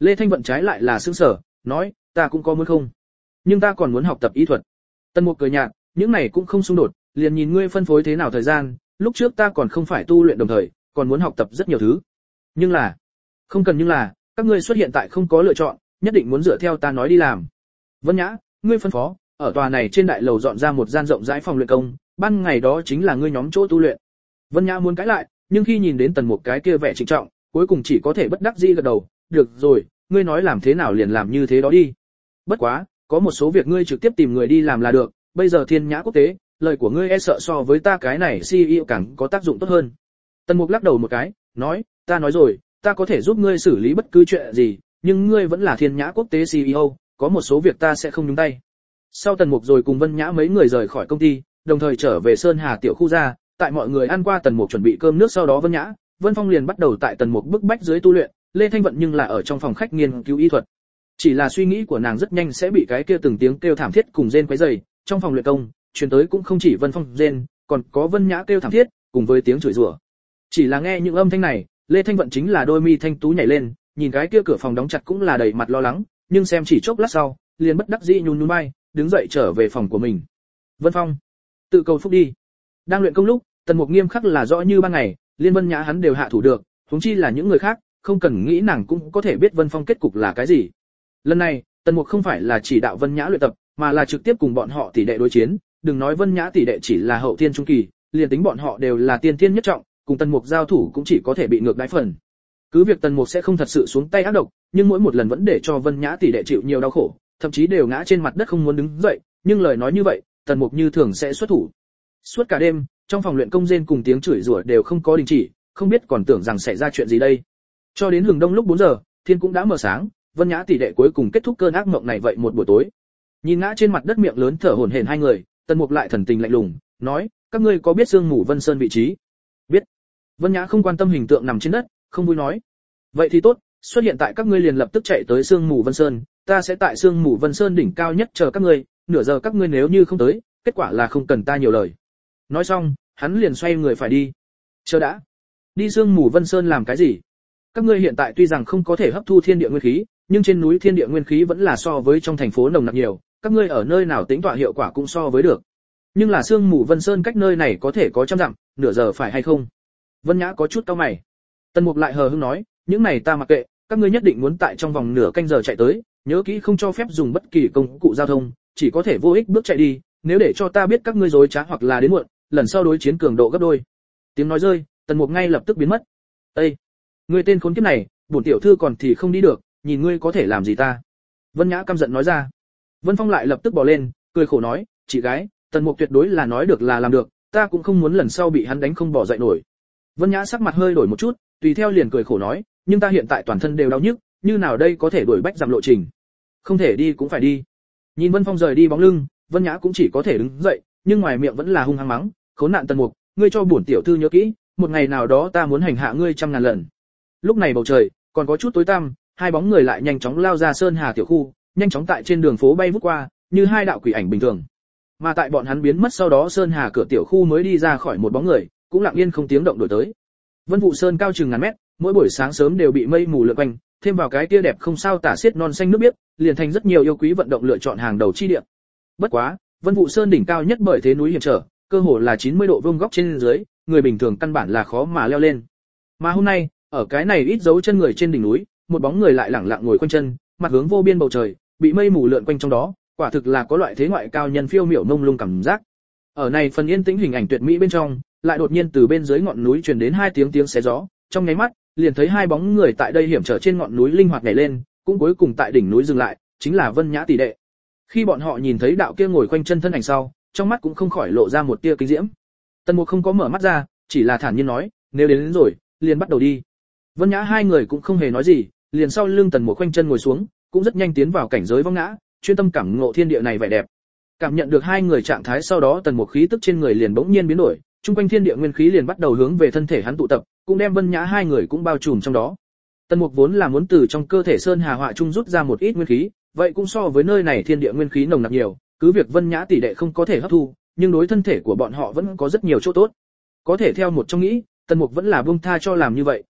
Lê Thanh Vận trái lại là sững sờ, nói, ta cũng có muốn không, nhưng ta còn muốn học tập y thuật. Tần Mục cười nhạt, những này cũng không xung đột, liền nhìn ngươi phân phối thế nào thời gian, lúc trước ta còn không phải tu luyện đồng thời, còn muốn học tập rất nhiều thứ. Nhưng là, không cần nhưng là, các ngươi xuất hiện tại không có lựa chọn, nhất định muốn dựa theo ta nói đi làm. Vân Nhã, ngươi phân phó, ở tòa này trên đại lầu dọn ra một gian rộng rãi phòng luyện công, ban ngày đó chính là ngươi nhóm chỗ tu luyện. Vân Nhã muốn cãi lại, nhưng khi nhìn đến Tần Mục cái kia vẻ trịnh trọng, cuối cùng chỉ có thể bất đắc dĩ gật đầu, được rồi, ngươi nói làm thế nào liền làm như thế đó đi. Bất quá, có một số việc ngươi trực tiếp tìm người đi làm là được, bây giờ Thiên Nhã quốc tế, lời của ngươi e sợ so với ta cái này xê e ô càng có tác dụng tốt hơn. Tần Mục lắc đầu một cái, nói, ta nói rồi, ta có thể giúp ngươi xử lý bất cứ chuyện gì, nhưng ngươi vẫn là Thiên Nhã quốc tế xê e ô, có một số việc ta sẽ không nhúng tay. Sau Tần Mục rồi cùng Vân Nhã mấy người rời khỏi công ty, đồng thời trở về Sơn Hà tiểu khu ra, tại mọi người ăn qua Tần Mục chuẩn bị cơm nước sau đó Vân Nhã, Vân Phong liền bắt đầu tại Tần Mục bức bách dưới tu luyện, Lê Thanh Vận nhưng là ở trong phòng khách nghiên cứu y thuật. Chỉ là suy nghĩ của nàng rất nhanh sẽ bị cái kia từng tiếng kêu thảm thiết cùng rên quấy rầy, trong phòng luyện công, truyền tới cũng không chỉ Vân Phong rên, còn có Vân Nhã kêu thảm thiết, cùng với tiếng chửi rủa. Chỉ là nghe những âm thanh này, Lê Thanh Vận chính là đôi mi thanh tú nhảy lên, nhìn cái kia cửa phòng đóng chặt cũng là đầy mặt lo lắng, nhưng xem chỉ chốc lát sau, liền bất đắc dĩ nhún nhún vai, đứng dậy trở về phòng của mình. Vân Phong, tự cầu phúc đi. Đang luyện công lúc, Tần Mục nghiêm khắc là rõ như ban ngày, liên Vân Nhã hắn đều hạ thủ được, huống chi là những người khác, không cần nghĩ nàng cũng có thể biết Vân Phong kết cục là cái gì. Lần này, Tần Mục không phải là chỉ đạo Vân Nhã luyện tập, mà là trực tiếp cùng bọn họ tỷ đệ đối chiến, đừng nói Vân Nhã tỷ đệ chỉ là hậu thiên trung kỳ, liền tính bọn họ đều là tiên thiên nhất trọng, cùng Tần Mục giao thủ cũng chỉ có thể bị ngược đãi phần. Cứ việc Tần Mục sẽ không thật sự xuống tay ác độc, nhưng mỗi một lần vẫn để cho Vân Nhã tỷ đệ chịu nhiều đau khổ, thậm chí đều ngã trên mặt đất không muốn đứng dậy, nhưng lời nói như vậy, Tần Mục như thường sẽ xuất thủ. Suốt cả đêm, trong phòng luyện công rên cùng tiếng chửi rủa đều không có đình chỉ, không biết còn tưởng rằng xảy ra chuyện gì đây. Cho đến hừng đông lúc bốn giờ, thiên cũng đã mở sáng, Vân Nhã tỷ đệ cuối cùng kết thúc cơn ác mộng này vậy một buổi tối. Nhìn ngã trên mặt đất miệng lớn thở hổn hển hai người, Tần Mục lại thần tình lạnh lùng, nói, các ngươi có biết Sương Mù Vân Sơn vị trí? Biết. Vân Nhã không quan tâm hình tượng nằm trên đất, không vui nói. Vậy thì tốt, xuất hiện tại các ngươi liền lập tức chạy tới Sương Mù Vân Sơn, ta sẽ tại Sương Mù Vân Sơn đỉnh cao nhất chờ các ngươi, nửa giờ các ngươi nếu như không tới, kết quả là không cần ta nhiều lời. Nói xong, hắn liền xoay người phải đi. Chờ đã. Đi Sương Mù Vân Sơn làm cái gì? Các ngươi hiện tại tuy rằng không có thể hấp thu thiên địa nguyên khí, nhưng trên núi thiên địa nguyên khí vẫn là so với trong thành phố nồng nặc nhiều, các ngươi ở nơi nào tính tọa hiệu quả cũng so với được. Nhưng là Sương Mù Vân Sơn cách nơi này có thể có trăm dặm, nửa giờ phải hay không? Vân Nhã có chút cau mày. Tần Mục lại hờ hững nói, những này ta mặc kệ, các ngươi nhất định muốn tại trong vòng nửa canh giờ chạy tới, nhớ kỹ không cho phép dùng bất kỳ công cụ giao thông, chỉ có thể vô ích bước chạy đi, nếu để cho ta biết các ngươi dối trá hoặc là đến muộn, lần sau đối chiến cường độ gấp đôi. Tiếng nói rơi, Tần Mục ngay lập tức biến mất. Ê, ngươi tên khốn kiếp này, bổn tiểu thư còn thì không đi được, nhìn ngươi có thể làm gì ta? Vân Nhã căm giận nói ra. Vân Phong lại lập tức bỏ lên, cười khổ nói, chị gái, Tần Mục tuyệt đối là nói được là làm được, ta cũng không muốn lần sau bị hắn đánh không bỏ dậy nổi. Vân Nhã sắc mặt hơi đổi một chút, tùy theo liền cười khổ nói, nhưng ta hiện tại toàn thân đều đau nhức, như nào đây có thể đuổi bách giảm lộ trình? Không thể đi cũng phải đi. Nhìn Vân Phong rời đi bóng lưng, Vân Nhã cũng chỉ có thể đứng dậy, nhưng ngoài miệng vẫn là hung hăng mắng, khốn nạn Tần Mục, ngươi cho bổn tiểu thư nhớ kỹ, một ngày nào đó ta muốn hành hạ ngươi trăm ngàn lần. Lúc này bầu trời còn có chút tối tăm, hai bóng người lại nhanh chóng lao ra Sơn Hà tiểu khu, nhanh chóng tại trên đường phố bay vút qua, như hai đạo quỷ ảnh bình thường. Mà tại bọn hắn biến mất sau đó Sơn Hà cửa tiểu khu mới đi ra khỏi một bóng người, cũng lặng yên không tiếng động đổi tới. Vân Vũ Sơn cao chừng ngàn mét, mỗi buổi sáng sớm đều bị mây mù lượn quanh, thêm vào cái kia đẹp không sao tả xiết non xanh nước biếc, liền thành rất nhiều yêu quý vận động lựa chọn hàng đầu chi địa. Bất quá, Vân Vũ Sơn đỉnh cao nhất bởi thế núi hiểm trở, cơ hồ là chín mươi độ vuông góc trên dưới, người bình thường căn bản là khó mà leo lên. Mà hôm nay, ở cái này ít dấu chân người trên đỉnh núi, một bóng người lại lẳng lặng ngồi quanh chân, mặt hướng vô biên bầu trời, bị mây mù lượn quanh trong đó, quả thực là có loại thế ngoại cao nhân phiêu miểu mông lung cảm giác. Ở này phần yên tĩnh hình ảnh tuyệt mỹ bên trong, lại đột nhiên từ bên dưới ngọn núi truyền đến hai tiếng tiếng xé gió, trong nháy mắt, liền thấy hai bóng người tại đây hiểm trở trên ngọn núi linh hoạt nhảy lên, cũng cuối cùng tại đỉnh núi dừng lại, chính là Vân Nhã tỷ đệ. Khi bọn họ nhìn thấy đạo kia ngồi quanh chân thân ảnh sau, trong mắt cũng không khỏi lộ ra một tia kinh diễm. Tần Mục không có mở mắt ra, chỉ là thản nhiên nói, nếu đến, đến rồi, liền bắt đầu đi. Vân Nhã hai người cũng không hề nói gì, liền sau lưng Tần Mục quanh chân ngồi xuống, cũng rất nhanh tiến vào cảnh giới vong ngã, chuyên tâm cảm ngộ thiên địa này vẻ đẹp. Cảm nhận được hai người trạng thái sau đó Tần Mục khí tức trên người liền bỗng nhiên biến đổi, trung quanh thiên địa nguyên khí liền bắt đầu hướng về thân thể hắn tụ tập, cũng đem Vân Nhã hai người cũng bao trùm trong đó. Tần Mục vốn là muốn từ trong cơ thể Sơn Hà Họa trung rút ra một ít nguyên khí, vậy cũng so với nơi này thiên địa nguyên khí nồng nặc nhiều, cứ việc Vân Nhã tỷ đệ không có thể hấp thu, nhưng đối thân thể của bọn họ vẫn có rất nhiều chỗ tốt. Có thể theo một trong nghĩ, Tần Mục vẫn là buông tha cho làm như vậy,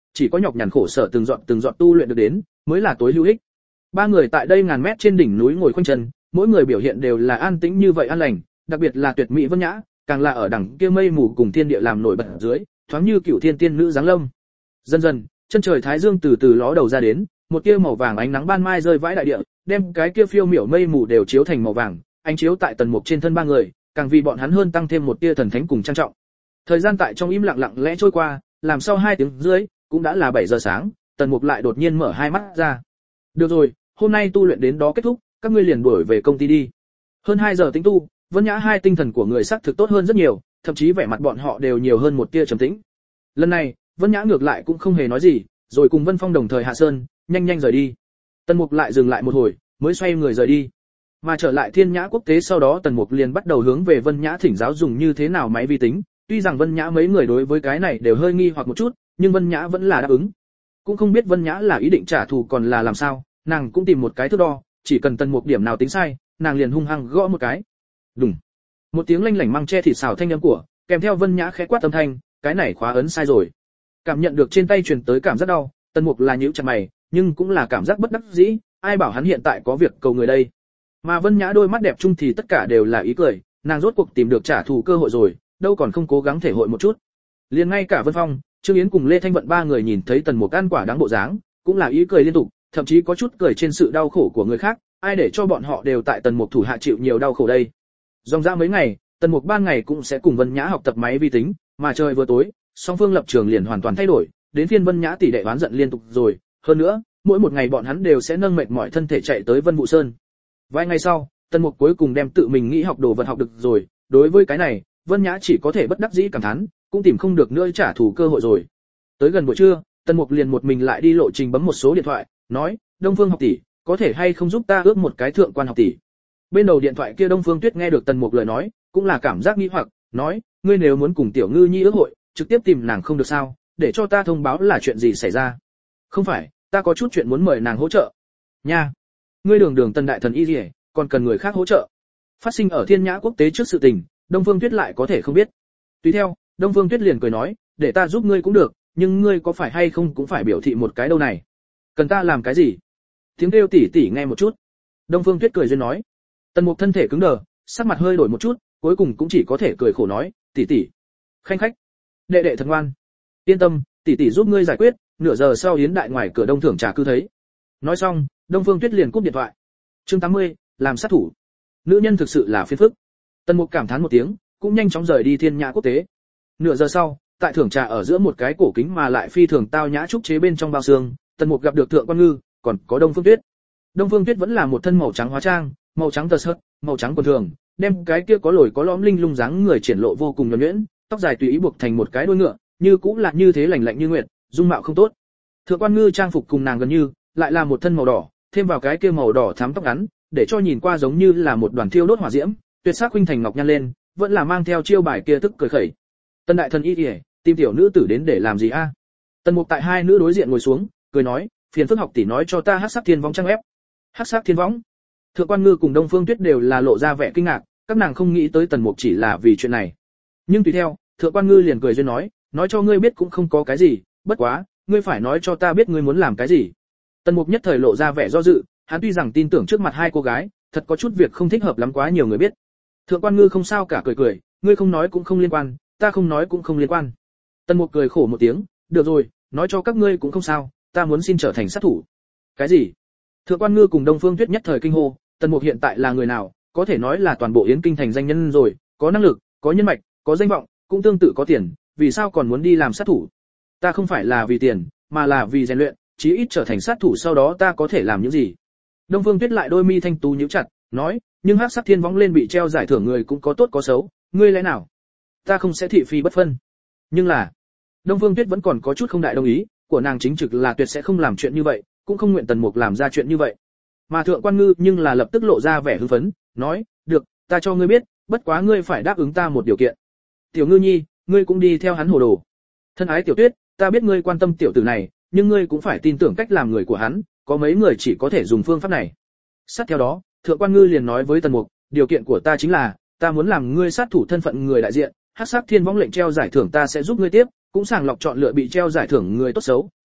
chỉ có nhọc nhằn khổ sở từng dọn từng dọn tu luyện được đến, mới là tối hữu ích. Ba người tại đây ngàn mét trên đỉnh núi ngồi khoanh chân, mỗi người biểu hiện đều là an tĩnh như vậy an lành, đặc biệt là tuyệt mỹ Vân Nhã, càng là ở đằng kia mây mù cùng thiên địa làm nổi bật dưới, thoáng như cửu thiên tiên nữ giáng lâm. Dần dần, chân trời thái dương từ từ ló đầu ra đến, một tia màu vàng ánh nắng ban mai rơi vãi đại địa, đem cái kia phiêu miểu mây mù đều chiếu thành màu vàng, ánh chiếu tại Tần Mục trên thân ba người, càng vì bọn hắn hơn tăng thêm một tia thần thánh cùng trang trọng. Thời gian tại trong im lặng lặng lẽ trôi qua, làm sau hai tiếng rưỡi, cũng đã là bảy giờ sáng, Tần Mục lại đột nhiên mở hai mắt ra. Được rồi, hôm nay tu luyện đến đó kết thúc, các ngươi liền đuổi về công ty đi. Hơn hai giờ tính tu, Vân Nhã hai tinh thần của người sắc thực tốt hơn rất nhiều, thậm chí vẻ mặt bọn họ đều nhiều hơn một tia trầm tĩnh. Lần này, Vân Nhã ngược lại cũng không hề nói gì, rồi cùng Vân Phong đồng thời hạ sơn, nhanh nhanh rời đi. Tần Mục lại dừng lại một hồi, mới xoay người rời đi. Mà trở lại Thiên Nhã Quốc tế sau đó Tần Mục liền bắt đầu hướng về Vân Nhã thỉnh giáo dùng như thế nào máy vi tính, tuy rằng Vân Nhã mấy người đối với cái này đều hơi nghi hoặc một chút, nhưng Vân Nhã vẫn là đáp ứng. Cũng không biết Vân Nhã là ý định trả thù còn là làm sao, nàng cũng tìm một cái thước đo, chỉ cần Tần Mục điểm nào tính sai, nàng liền hung hăng gõ một cái. Đùng. Một tiếng lanh lảnh măng che thịt xào thanh âm của, kèm theo Vân Nhã khẽ quát âm thanh, cái này khóa ấn sai rồi. Cảm nhận được trên tay truyền tới cảm giác đau, Tần Mục là nhíu chặt mày, nhưng cũng là cảm giác bất đắc dĩ, ai bảo hắn hiện tại có việc cầu người đây. Mà Vân Nhã đôi mắt đẹp chung thì tất cả đều là ý cười, nàng rốt cuộc tìm được trả thù cơ hội rồi, đâu còn không cố gắng thể hội một chút. Liền ngay cả Vân Phong, Trương Yến cùng Lê Thanh Vận ba người nhìn thấy Tần Mục ăn quả đáng bộ dáng, cũng là ý cười liên tục, thậm chí có chút cười trên sự đau khổ của người khác, ai để cho bọn họ đều tại Tần Mục thủ hạ chịu nhiều đau khổ đây. Dòng dã mấy ngày, Tần Mục ban ngày cũng sẽ cùng Vân Nhã học tập máy vi tính, mà trời vừa tối, song phương lập trường liền hoàn toàn thay đổi, đến phiên Vân Nhã tỷ đệ oán giận liên tục rồi, hơn nữa, mỗi một ngày bọn hắn đều sẽ nâng mệt mỏi thân thể chạy tới Vân Vũ Sơn. Vài ngày sau, Tần Mục cuối cùng đem tự mình nghĩ học đồ vật học được rồi, đối với cái này, Vân Nhã chỉ có thể bất đắc dĩ cảm thán, cũng tìm không được nữa trả thù cơ hội rồi. Tới gần buổi trưa, Tần Mục liền một mình lại đi lộ trình bấm một số điện thoại, nói, Đông Phương học tỷ, có thể hay không giúp ta ước một cái thượng quan học tỷ. Bên đầu điện thoại kia Đông Phương Tuyết nghe được Tần Mục lời nói, cũng là cảm giác nghi hoặc, nói, ngươi nếu muốn cùng Tiểu Ngư Nhi ước hội, trực tiếp tìm nàng không được sao, để cho ta thông báo là chuyện gì xảy ra. Không phải, ta có chút chuyện muốn mời nàng hỗ trợ. Nha, ngươi đường đường Tần đại thần y liễu, còn cần người khác hỗ trợ. Phát sinh ở Thiên Nhã Quốc tế trước sự tình, Đông Phương Tuyết lại có thể không biết. Tùy theo, Đông Phương Tuyết liền cười nói, để ta giúp ngươi cũng được, nhưng ngươi có phải hay không cũng phải biểu thị một cái đâu này. Cần ta làm cái gì? Tiếng kêu tỉ tỉ nghe một chút. Đông Phương Tuyết cười duyên nói. Tần Mục thân thể cứng đờ, sắc mặt hơi đổi một chút, cuối cùng cũng chỉ có thể cười khổ nói, tỷ tỷ, khanh khách, đệ đệ thật ngoan, yên tâm, tỷ tỷ giúp ngươi giải quyết, nửa giờ sau yến đại ngoài cửa Đông thưởng trà cứ thấy. Nói xong, Đông Phương Tuyết liền cúp điện thoại. Chương tám mươi, làm sát thủ. Nữ nhân thực sự là phiền phức. Tần Mục cảm thán một tiếng, cũng nhanh chóng rời đi Thiên Nhã Quốc tế. Nửa giờ sau, tại thưởng trà ở giữa một cái cổ kính mà lại phi thường tao nhã trúc chế bên trong bao xương, Tần Mục gặp được Thượng Quan Ngư, còn có Đông Phương Tuyết. Đông Phương Tuyết vẫn là một thân màu trắng hóa trang, màu trắng tơ sợi, màu trắng quần thường, đem cái kia có lồi có lõm linh lung dáng người triển lộ vô cùng nhuần nhuyễn, tóc dài tùy ý buộc thành một cái đuôi ngựa, như cũng là như thế lạnh lạnh như nguyệt, dung mạo không tốt. Thượng Quan Ngư trang phục cùng nàng gần như, lại là một thân màu đỏ, thêm vào cái kia màu đỏ thắm tóc ngắn, để cho nhìn qua giống như là một đoàn thiêu đốt hỏa diễm, tuyệt sắc khuynh thành ngọc nhan lên, vẫn là mang theo chiêu bài kia tức cười khẩy. Tân đại thần y y, tìm tiểu nữ tử đến để làm gì a? Tần Mục tại hai nữ đối diện ngồi xuống, cười nói, phiền phức học tỷ nói cho ta Hắc Sắc Thiên Võng trang ép. Hắc Sắc Thiên Võng? Thượng Quan Ngư cùng Đông Phương Tuyết đều là lộ ra vẻ kinh ngạc, các nàng không nghĩ tới Tần Mục chỉ là vì chuyện này. Nhưng tùy theo, Thượng Quan Ngư liền cười duyên nói, nói cho ngươi biết cũng không có cái gì, bất quá, ngươi phải nói cho ta biết ngươi muốn làm cái gì. Tần Mục nhất thời lộ ra vẻ do dự, hắn tuy rằng tin tưởng trước mặt hai cô gái, thật có chút việc không thích hợp lắm quá nhiều người biết. Thượng Quan Ngư không sao cả cười cười, ngươi không nói cũng không liên quan, ta không nói cũng không liên quan. Tần Mục cười khổ một tiếng, được rồi, nói cho các ngươi cũng không sao, ta muốn xin trở thành sát thủ. Cái gì? Thượng Quan Ngư cùng Đông Phương Tuyết nhất thời kinh hô, Tần Mục hiện tại là người nào, có thể nói là toàn bộ Yến Kinh thành danh nhân rồi, có năng lực, có nhân mạch, có danh vọng, cũng tương tự có tiền, vì sao còn muốn đi làm sát thủ? Ta không phải là vì tiền, mà là vì rèn luyện, chí ít trở thành sát thủ sau đó ta có thể làm những gì? Đông Phương Tuyết lại đôi mi thanh tú nhíu chặt, nói, nhưng Hắc Sắc Thiên Võng lên bị treo giải thưởng người cũng có tốt có xấu, ngươi lẽ nào? Ta không sẽ thị phi bất phân. Nhưng là, Đông Phương Tuyết vẫn còn có chút không đại đồng ý, của nàng chính trực là tuyệt sẽ không làm chuyện như vậy, cũng không nguyện Tần Mục làm ra chuyện như vậy. Mà Thượng Quan Ngư nhưng là lập tức lộ ra vẻ hưng phấn, nói, được, ta cho ngươi biết, bất quá ngươi phải đáp ứng ta một điều kiện. Tiểu Ngư Nhi, ngươi cũng đi theo hắn hồ đồ. Thân ái Tiểu Tuyết, ta biết ngươi quan tâm tiểu tử này, nhưng ngươi cũng phải tin tưởng cách làm người của hắn, có mấy người chỉ có thể dùng phương pháp này. Sát theo đó, Thượng Quan Ngư liền nói với Tần Mục, điều kiện của ta chính là, ta muốn làm ngươi sát thủ thân phận người đại diện, Hắc Sắc Thiên Võng lệnh treo giải thưởng ta sẽ giúp ngươi tiếp, cũng sàng lọc chọn lựa bị treo giải thưởng người tốt xấu,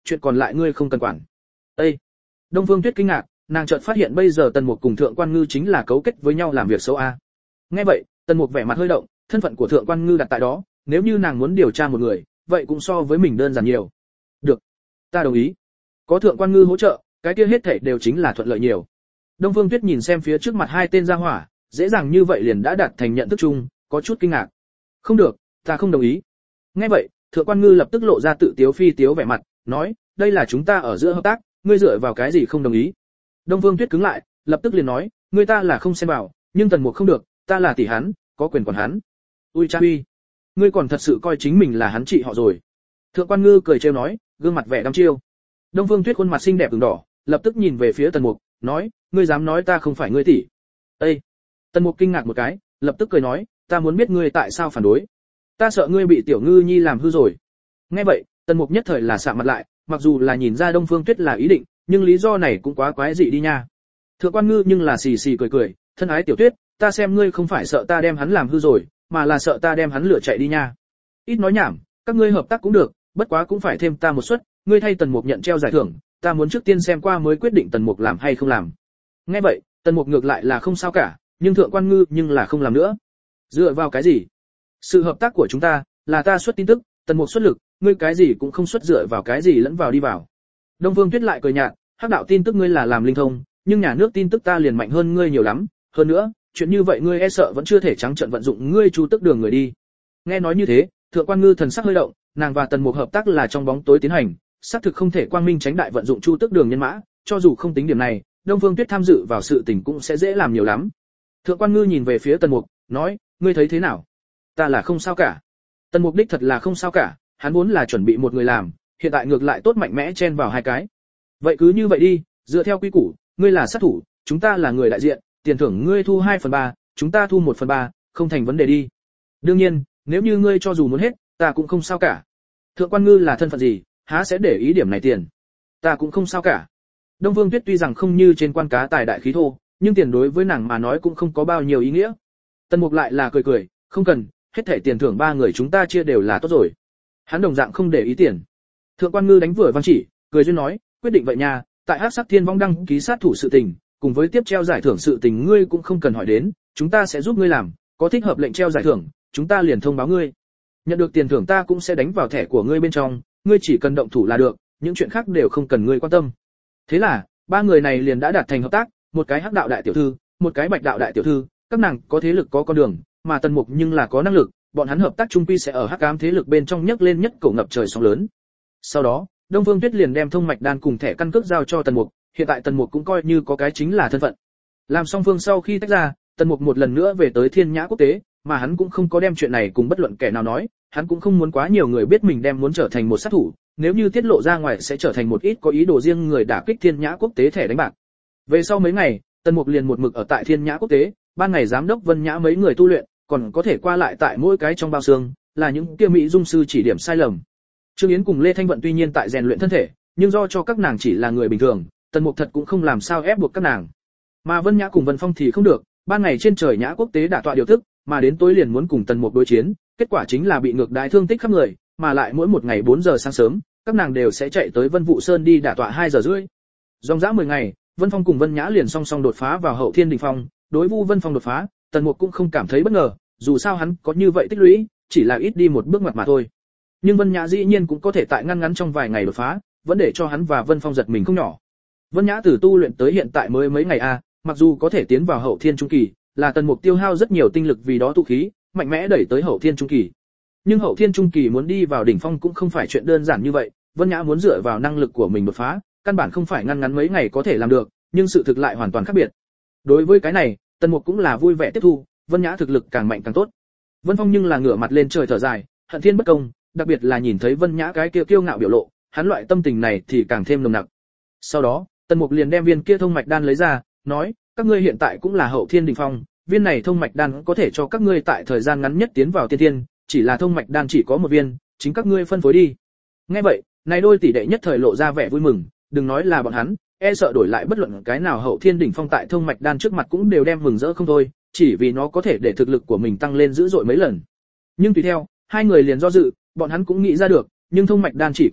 chuyện còn lại ngươi không cần quản. Ê! Đông Phương Tuyết kinh ngạc, nàng chợt phát hiện bây giờ Tần Mục cùng Thượng Quan Ngư chính là cấu kết với nhau làm việc xấu a. Nghe vậy, Tần Mục vẻ mặt hơi động, thân phận của Thượng Quan Ngư đặt tại đó, nếu như nàng muốn điều tra một người, vậy cũng so với mình đơn giản nhiều. Được, ta đồng ý. Có Thượng Quan Ngư hỗ trợ, cái kia hết thảy đều chính là thuận lợi nhiều. Đông Phương Tuyết nhìn xem phía trước mặt hai tên gia hỏa, dễ dàng như vậy liền đã đạt thành nhận thức chung, có chút kinh ngạc. Không được, ta không đồng ý. Nghe vậy, Thượng Quan Ngư lập tức lộ ra tự tiếu phi tiếu vẻ mặt, nói, đây là chúng ta ở giữa hợp tác, ngươi dựa vào cái gì không đồng ý? Đông Phương Tuyết cứng lại, lập tức liền nói, ngươi ta là không xem vào, nhưng Tần Mục không được, ta là tỷ hắn, có quyền quản hắn. Ui cha uy, ngươi còn thật sự coi chính mình là hắn chị họ rồi. Thượng Quan Ngư cười trêu nói, gương mặt vẻ đăm chiêu. Đông Phương Tuyết khuôn mặt xinh đẹp ửng đỏ, lập tức nhìn về phía Tần Mục, nói, ngươi dám nói ta không phải ngươi tỷ? Ê! Tần Mục kinh ngạc một cái, lập tức cười nói, ta muốn biết ngươi tại sao phản đối. Ta sợ ngươi bị Tiểu Ngư Nhi làm hư rồi. Nghe vậy, Tần Mục nhất thời là sạm mặt lại, mặc dù là nhìn ra Đông Phương Tuyết là ý định, nhưng lý do này cũng quá quái dị đi nha. Thượng Quan Ngư nhưng là xì xì cười cười, thân ái Tiểu Tuyết, ta xem ngươi không phải sợ ta đem hắn làm hư rồi, mà là sợ ta đem hắn lửa chạy đi nha. Ít nói nhảm, các ngươi hợp tác cũng được, bất quá cũng phải thêm ta một suất, ngươi thay Tần Mục nhận treo giải thưởng, ta muốn trước tiên xem qua mới quyết định Tần Mục làm hay không làm. Nghe vậy, Tần Mục ngược lại là không sao cả, nhưng Thượng Quan Ngư nhưng là không làm nữa. Dựa vào cái gì? Sự hợp tác của chúng ta là ta xuất tin tức, Tần Mục xuất lực, ngươi cái gì cũng không xuất, dựa vào cái gì lẫn vào đi vào. Đông Phương Tuyết lại cười nhạt, hắc đạo tin tức ngươi là làm linh thông, nhưng nhà nước tin tức ta liền mạnh hơn ngươi nhiều lắm, hơn nữa, chuyện như vậy ngươi e sợ vẫn chưa thể trắng trợn vận dụng ngươi chu tức đường người đi. Nghe nói như thế, Thượng Quan Ngư thần sắc hơi động, nàng và Tần Mục hợp tác là trong bóng tối tiến hành, xác thực không thể quang minh tránh đại vận dụng chu tức đường nhân mã, cho dù không tính điểm này, Đông Phương Tuyết tham dự vào sự tình cũng sẽ dễ làm nhiều lắm. Thượng Quan Ngư nhìn về phía Tần Mục, nói, ngươi thấy thế nào? Ta là không sao cả. Tần Mục đích thật là không sao cả, hắn vốn là chuẩn bị một người làm, hiện tại ngược lại tốt mạnh mẽ chen vào hai cái. Vậy cứ như vậy đi, dựa theo quy củ, ngươi là sát thủ, chúng ta là người đại diện, tiền thưởng ngươi thu hai phần ba, chúng ta thu một phần ba, không thành vấn đề đi. Đương nhiên, nếu như ngươi cho dù muốn hết, ta cũng không sao cả. Thượng Quan Ngư là thân phận gì, há sẽ để ý điểm này tiền? Ta cũng không sao cả. Đông Phương Tuyết tuy rằng không như trên quan cá tài đại khí thô, nhưng tiền đối với nàng mà nói cũng không có bao nhiêu ý nghĩa. Tần Mục lại là cười cười, không cần, hết thảy tiền thưởng ba người chúng ta chia đều là tốt rồi. Hắn đồng dạng không để ý tiền. Thượng Quan Ngư đánh vừa văn chỉ, cười duyên nói, quyết định vậy nha, tại Hắc Sắc Thiên Vong đăng ký sát thủ sự tình, cùng với tiếp treo giải thưởng sự tình ngươi cũng không cần hỏi đến, chúng ta sẽ giúp ngươi làm, có thích hợp lệnh treo giải thưởng, chúng ta liền thông báo ngươi. Nhận được tiền thưởng ta cũng sẽ đánh vào thẻ của ngươi bên trong, ngươi chỉ cần động thủ là được, những chuyện khác đều không cần ngươi quan tâm. Thế là, ba người này liền đã đạt thành hợp tác, một cái Hắc đạo đại tiểu thư, một cái Bạch đạo đại tiểu thư, các nàng có thế lực có con đường, mà Tần Mục nhưng là có năng lực, bọn hắn hợp tác chung quy sẽ ở hắc ám thế lực bên trong nhấc lên nhất cổ ngập trời sóng lớn. Sau đó, Đông Phương Tuyết liền đem thông mạch đan cùng thẻ căn cước giao cho Tần Mục, hiện tại Tần Mục cũng coi như có cái chính là thân phận. Làm song phương sau khi tách ra, Tần Mục một lần nữa về tới Thiên Nhã quốc tế, mà hắn cũng không có đem chuyện này cùng bất luận kẻ nào nói, hắn cũng không muốn quá nhiều người biết mình đem muốn trở thành một sát thủ, nếu như tiết lộ ra ngoài sẽ trở thành một ít có ý đồ riêng người đả kích Thiên Nhã quốc tế thẻ đánh bạc. Về sau mấy ngày, Tần Mục liền một mực ở tại Thiên Nhã quốc tế, ban ngày giám đốc Vân Nhã mấy người tu luyện, còn có thể qua lại tại mỗi cái trong bao xương, là những kia mỹ dung sư chỉ điểm sai lầm. Trương Yến cùng Lê Thanh Vận tuy nhiên tại rèn luyện thân thể, nhưng do cho các nàng chỉ là người bình thường, Tần Mục thật cũng không làm sao ép buộc các nàng. Mà Vân Nhã cùng Vân Phong thì không được, ban ngày trên trời Nhã quốc tế đả tọa điều tức, mà đến tối liền muốn cùng Tần Mục đối chiến, kết quả chính là bị ngược đãi thương tích khắp người, mà lại mỗi một ngày bốn giờ sáng sớm, các nàng đều sẽ chạy tới Vân Vũ Sơn đi đả tọa hai giờ rưỡi. Dòng dã mười ngày, Vân Phong cùng Vân Nhã liền song song đột phá vào Hậu Thiên đỉnh phong, đối Vu Vân Phong đột phá, Tần Mục cũng không cảm thấy bất ngờ, dù sao hắn có như vậy tích lũy, chỉ là ít đi một bước ngoặt mà thôi. Nhưng Vân Nhã dĩ nhiên cũng có thể tại ngăn ngắn trong vài ngày đột phá, vẫn để cho hắn và Vân Phong giật mình không nhỏ. Vân Nhã từ tu luyện tới hiện tại mới mấy ngày a, mặc dù có thể tiến vào Hậu Thiên trung kỳ, là Tần Mục tiêu hao rất nhiều tinh lực vì đó tụ khí, mạnh mẽ đẩy tới Hậu Thiên trung kỳ. Nhưng Hậu Thiên trung kỳ muốn đi vào đỉnh phong cũng không phải chuyện đơn giản như vậy, Vân Nhã muốn dựa vào năng lực của mình đột phá, căn bản không phải ngăn ngắn mấy ngày có thể làm được, nhưng sự thực lại hoàn toàn khác biệt. Đối với cái này, Tần Mục cũng là vui vẻ tiếp thu, Vân Nhã thực lực càng mạnh càng tốt. Vân Phong nhưng là ngửa mặt lên trời thở dài, hận thiên bất công, đặc biệt là nhìn thấy Vân Nhã cái kia kiêu ngạo biểu lộ, hắn loại tâm tình này thì càng thêm nồng nặc. Sau đó, Tần Mục liền đem viên kia thông mạch đan lấy ra, nói, các ngươi hiện tại cũng là Hậu Thiên đỉnh phong, viên này thông mạch đan có thể cho các ngươi tại thời gian ngắn nhất tiến vào tiên thiên, chỉ là thông mạch đan chỉ có một viên, chính các ngươi phân phối đi. Nghe vậy, này đôi tỷ đệ nhất thời lộ ra vẻ vui mừng, đừng nói là bọn hắn, e sợ đổi lại bất luận cái nào Hậu Thiên đỉnh phong tại thông mạch đan trước mặt cũng đều đem mừng rỡ không thôi, chỉ vì nó có thể để thực lực của mình tăng lên dữ dội mấy lần. Nhưng tùy theo, hai người liền do dự, bọn hắn cũng nghĩ ra được, nhưng thông mạch đan chỉ có một,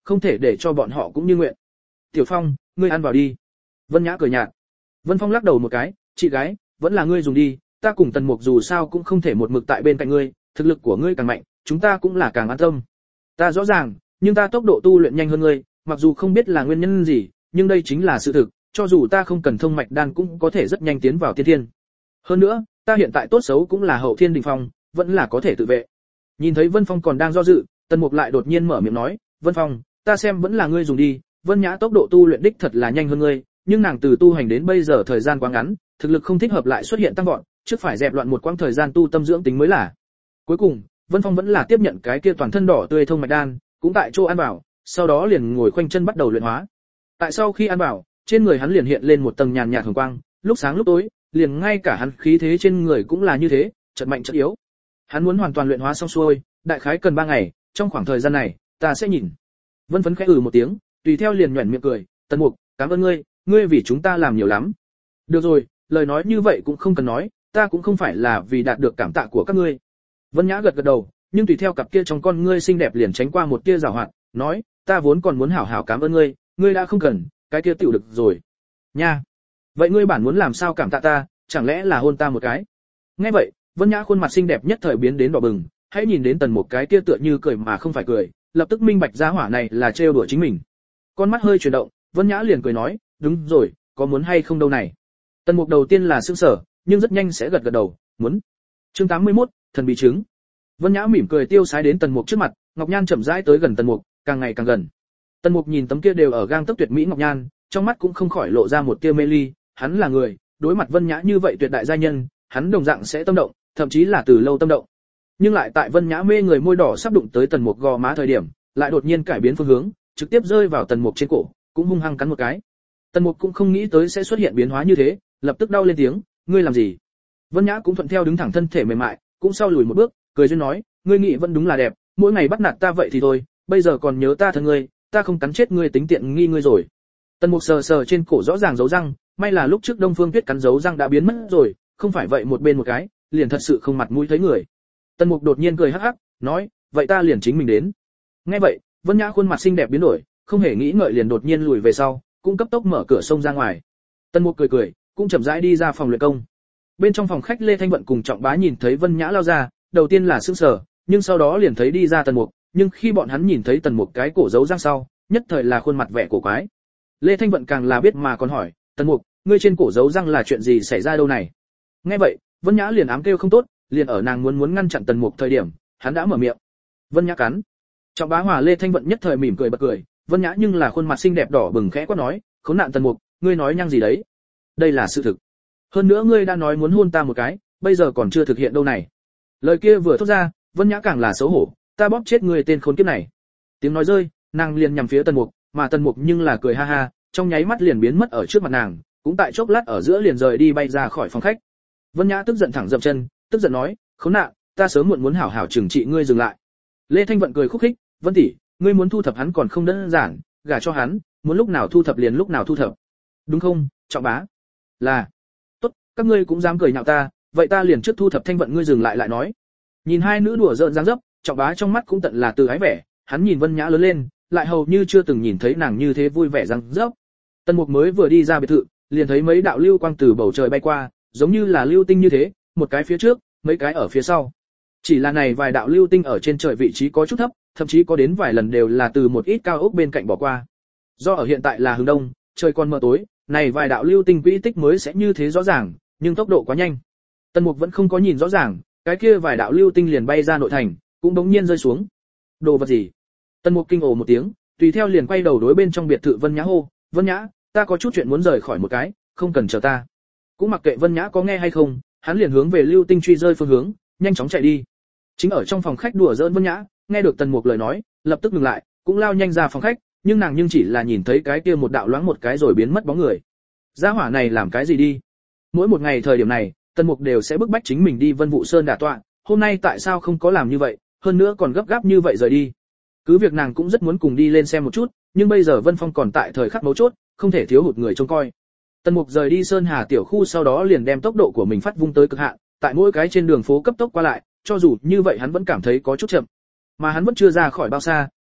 không thể để cho bọn họ cũng như nguyện. Tiểu Phong, ngươi ăn vào đi. Vân Nhã cười nhạt. Vân Phong lắc đầu một cái, chị gái, vẫn là ngươi dùng đi, ta cùng Tần Mục dù sao cũng không thể một mực tại bên cạnh ngươi, thực lực của ngươi càng mạnh, chúng ta cũng là càng an tâm. Ta rõ ràng, nhưng ta tốc độ tu luyện nhanh hơn ngươi, mặc dù không biết là nguyên nhân gì, nhưng đây chính là sự thực, cho dù ta không cần thông mạch đan cũng có thể rất nhanh tiến vào tiên thiên. Hơn nữa, ta hiện tại tốt xấu cũng là hậu thiên đỉnh phong, vẫn là có thể tự vệ. Nhìn thấy Vân Phong còn đang do dự, Tần Mục lại đột nhiên mở miệng nói, "Vân Phong, ta xem vẫn là ngươi dùng đi, Vân Nhã tốc độ tu luyện đích thật là nhanh hơn ngươi, nhưng nàng từ tu hành đến bây giờ thời gian quá ngắn, thực lực không thích hợp lại xuất hiện tăng vọt, trước phải dẹp loạn một quãng thời gian tu tâm dưỡng tính mới là." Cuối cùng, Vân Phong vẫn là tiếp nhận cái kia toàn thân đỏ tươi thông mạch đan, cũng tại chỗ ăn vào, sau đó liền ngồi khoanh chân bắt đầu luyện hóa. Tại sau khi ăn vào, trên người hắn liền hiện lên một tầng nhàn nhạt hồng quang, lúc sáng lúc tối, liền ngay cả hắn khí thế trên người cũng là như thế, chợt mạnh chợt yếu. Hắn muốn hoàn toàn luyện hóa xong xuôi, đại khái cần ba ngày, trong khoảng thời gian này, ta sẽ nhìn. Vân Phấn khẽ ừ một tiếng, tùy theo liền nhuyễn miệng cười, "Tần Mục, cảm ơn ngươi, ngươi vì chúng ta làm nhiều lắm." "Được rồi, lời nói như vậy cũng không cần nói, ta cũng không phải là vì đạt được cảm tạ của các ngươi." Vân Nhã gật gật đầu, nhưng tùy theo cặp kia trong con ngươi xinh đẹp liền tránh qua một tia giảo hoạt, nói, "Ta vốn còn muốn hảo hảo cảm ơn ngươi, ngươi đã không cần, cái kia tiểu được rồi." "Nha. Vậy ngươi bản muốn làm sao cảm tạ ta, chẳng lẽ là hôn ta một cái?" Nghe vậy, Vân Nhã khuôn mặt xinh đẹp nhất thời biến đến đỏ bừng, hãy nhìn đến Tần Mục cái kia tựa như cười mà không phải cười, lập tức minh bạch giá hỏa này là trêu đùa chính mình. Con mắt hơi chuyển động, Vân Nhã liền cười nói, "Đúng rồi, có muốn hay không đâu này." Tần Mục đầu tiên là sững sờ, nhưng rất nhanh sẽ gật gật đầu, "Muốn." Chương tám mươi mốt, thần bí trứng. Vân Nhã mỉm cười tiêu sái đến Tần Mục trước mặt, Ngọc Nhan chậm rãi tới gần Tần Mục, càng ngày càng gần. Tần Mục nhìn tấm kia đều ở gang tấc tuyệt mỹ Ngọc Nhan, trong mắt cũng không khỏi lộ ra một tia mê ly, hắn là người, đối mặt Vân Nhã như vậy tuyệt đại gia nhân, hắn đồng dạng sẽ tâm động, thậm chí là từ lâu tâm động. Nhưng lại tại Vân Nhã mê người môi đỏ sắp đụng tới Tần Mục gò má thời điểm, lại đột nhiên cải biến phương hướng, trực tiếp rơi vào Tần Mục trên cổ, cũng hung hăng cắn một cái. Tần Mục cũng không nghĩ tới sẽ xuất hiện biến hóa như thế, lập tức đau lên tiếng, "Ngươi làm gì?" Vân Nhã cũng thuận theo đứng thẳng thân thể mềm mại, cũng sau lùi một bước, cười duyên nói, "Ngươi nghĩ vẫn đúng là đẹp, mỗi ngày bắt nạt ta vậy thì thôi, bây giờ còn nhớ ta thân ngươi, ta không cắn chết ngươi tính tiện nghi ngươi rồi." Tần Mục sờ sờ trên cổ rõ ràng dấu răng, may là lúc trước Đông Phương Tuyết cắn dấu răng đã biến mất rồi, không phải vậy một bên một cái, liền thật sự không mặt mũi thấy người. Tần Mục đột nhiên cười hắc hắc, nói, "Vậy ta liền chính mình đến." Nghe vậy, Vân Nhã khuôn mặt xinh đẹp biến đổi, không hề nghĩ ngợi liền đột nhiên lùi về sau, cũng cấp tốc mở cửa xông ra ngoài. Tần Mục cười cười, cũng chậm rãi đi ra phòng luyện công. Bên trong phòng khách, Lê Thanh Vận cùng Trọng Bá nhìn thấy Vân Nhã lao ra, đầu tiên là sững sờ, nhưng sau đó liền thấy đi ra Tần Mục, nhưng khi bọn hắn nhìn thấy Tần Mục cái cổ giấu răng sau, nhất thời là khuôn mặt vẻ cổ quái. Lê Thanh Vận càng là biết mà còn hỏi, "Tần Mục, ngươi trên cổ giấu răng là chuyện gì xảy ra đâu này?" Nghe vậy, Vân Nhã liền ám kêu không tốt, liền ở nàng muốn muốn ngăn chặn Tần Mục thời điểm, hắn đã mở miệng. Vân Nhã cắn. Trọng Bá Hòa Lê Thanh Vận nhất thời mỉm cười bật cười, Vân Nhã nhưng là khuôn mặt xinh đẹp đỏ bừng khẽ quát nói, "Khốn nạn Tần Mục, ngươi nói nhăng gì đấy? Đây là sự thực. Hơn nữa ngươi đã nói muốn hôn ta một cái, bây giờ còn chưa thực hiện đâu này." Lời kia vừa thốt ra, Vân Nhã càng là xấu hổ, "Ta bóp chết ngươi tên khốn kiếp này." Tiếng nói rơi, nàng liền nhằm phía Tần Mục, mà Tần Mục nhưng là cười ha ha, trong nháy mắt liền biến mất ở trước mặt nàng, cũng tại chốc lát ở giữa liền rời đi bay ra khỏi phòng khách. Vân Nhã tức giận thẳng dậm chân, tức giận nói, "Khốn nạn, ta sớm muộn muốn hảo hảo trừng trị ngươi, dừng lại." Lê Thanh Vận cười khúc khích, "Vân tỷ, ngươi muốn thu thập hắn còn không đơn giản, gả cho hắn, muốn lúc nào thu thập liền lúc nào thu thập. Đúng không, Trọng Bá?" "Là." "Tốt, các ngươi cũng dám cười nhạo ta, vậy ta liền trước thu thập Thanh Vận ngươi dừng lại lại nói." Nhìn hai nữ đùa giỡn dáng dấp, Trọng Bá trong mắt cũng tận là từ ái vẻ, hắn nhìn Vân Nhã lớn lên, lại hầu như chưa từng nhìn thấy nàng như thế vui vẻ răng rớp. Tần Mục mới vừa đi ra biệt thự, liền thấy mấy đạo lưu quang từ bầu trời bay qua, giống như là lưu tinh như thế, một cái phía trước, mấy cái ở phía sau. Chỉ là này vài đạo lưu tinh ở trên trời vị trí có chút thấp, thậm chí có đến vài lần đều là từ một ít cao ốc bên cạnh bỏ qua. Do ở hiện tại là hướng đông, trời còn mờ tối, này vài đạo lưu tinh quỹ tích mới sẽ như thế rõ ràng, nhưng tốc độ quá nhanh. Tần Mục vẫn không có nhìn rõ ràng, cái kia vài đạo lưu tinh liền bay ra nội thành, cũng bỗng nhiên rơi xuống. Đồ vật gì? Tần Mục kinh ồ một tiếng, tùy theo liền quay đầu đối bên trong biệt thự Vân Nhã hô, "Vân Nhã, ta có chút chuyện muốn rời khỏi một cái, không cần chờ ta." Cũng mặc kệ Vân Nhã có nghe hay không, hắn liền hướng về lưu tinh truy rơi phương hướng, nhanh chóng chạy đi. Chính ở trong phòng khách đùa giỡn Vân Nhã, nghe được Tần Mục lời nói, lập tức ngừng lại, cũng lao nhanh ra phòng khách, nhưng nàng nhưng chỉ là nhìn thấy cái kia một đạo loáng một cái rồi biến mất bóng người. Gia hỏa này làm cái gì đi? Mỗi một ngày thời điểm này, Tần Mục đều sẽ bức bách chính mình đi Vân Vũ Sơn đả tọa, hôm nay tại sao không có làm như vậy, hơn nữa còn gấp gáp như vậy rời đi. Cứ việc nàng cũng rất muốn cùng đi lên xem một chút, nhưng bây giờ Vân Phong còn tại thời khắc mấu chốt, không thể thiếu hụt người trông coi. Tần Mục rời đi Sơn Hà tiểu khu sau đó liền đem tốc độ của mình phát vung tới cực hạn, tại mỗi cái trên đường phố cấp tốc qua lại, cho dù như vậy hắn vẫn cảm thấy có chút chậm. Mà hắn vẫn chưa ra khỏi bao xa,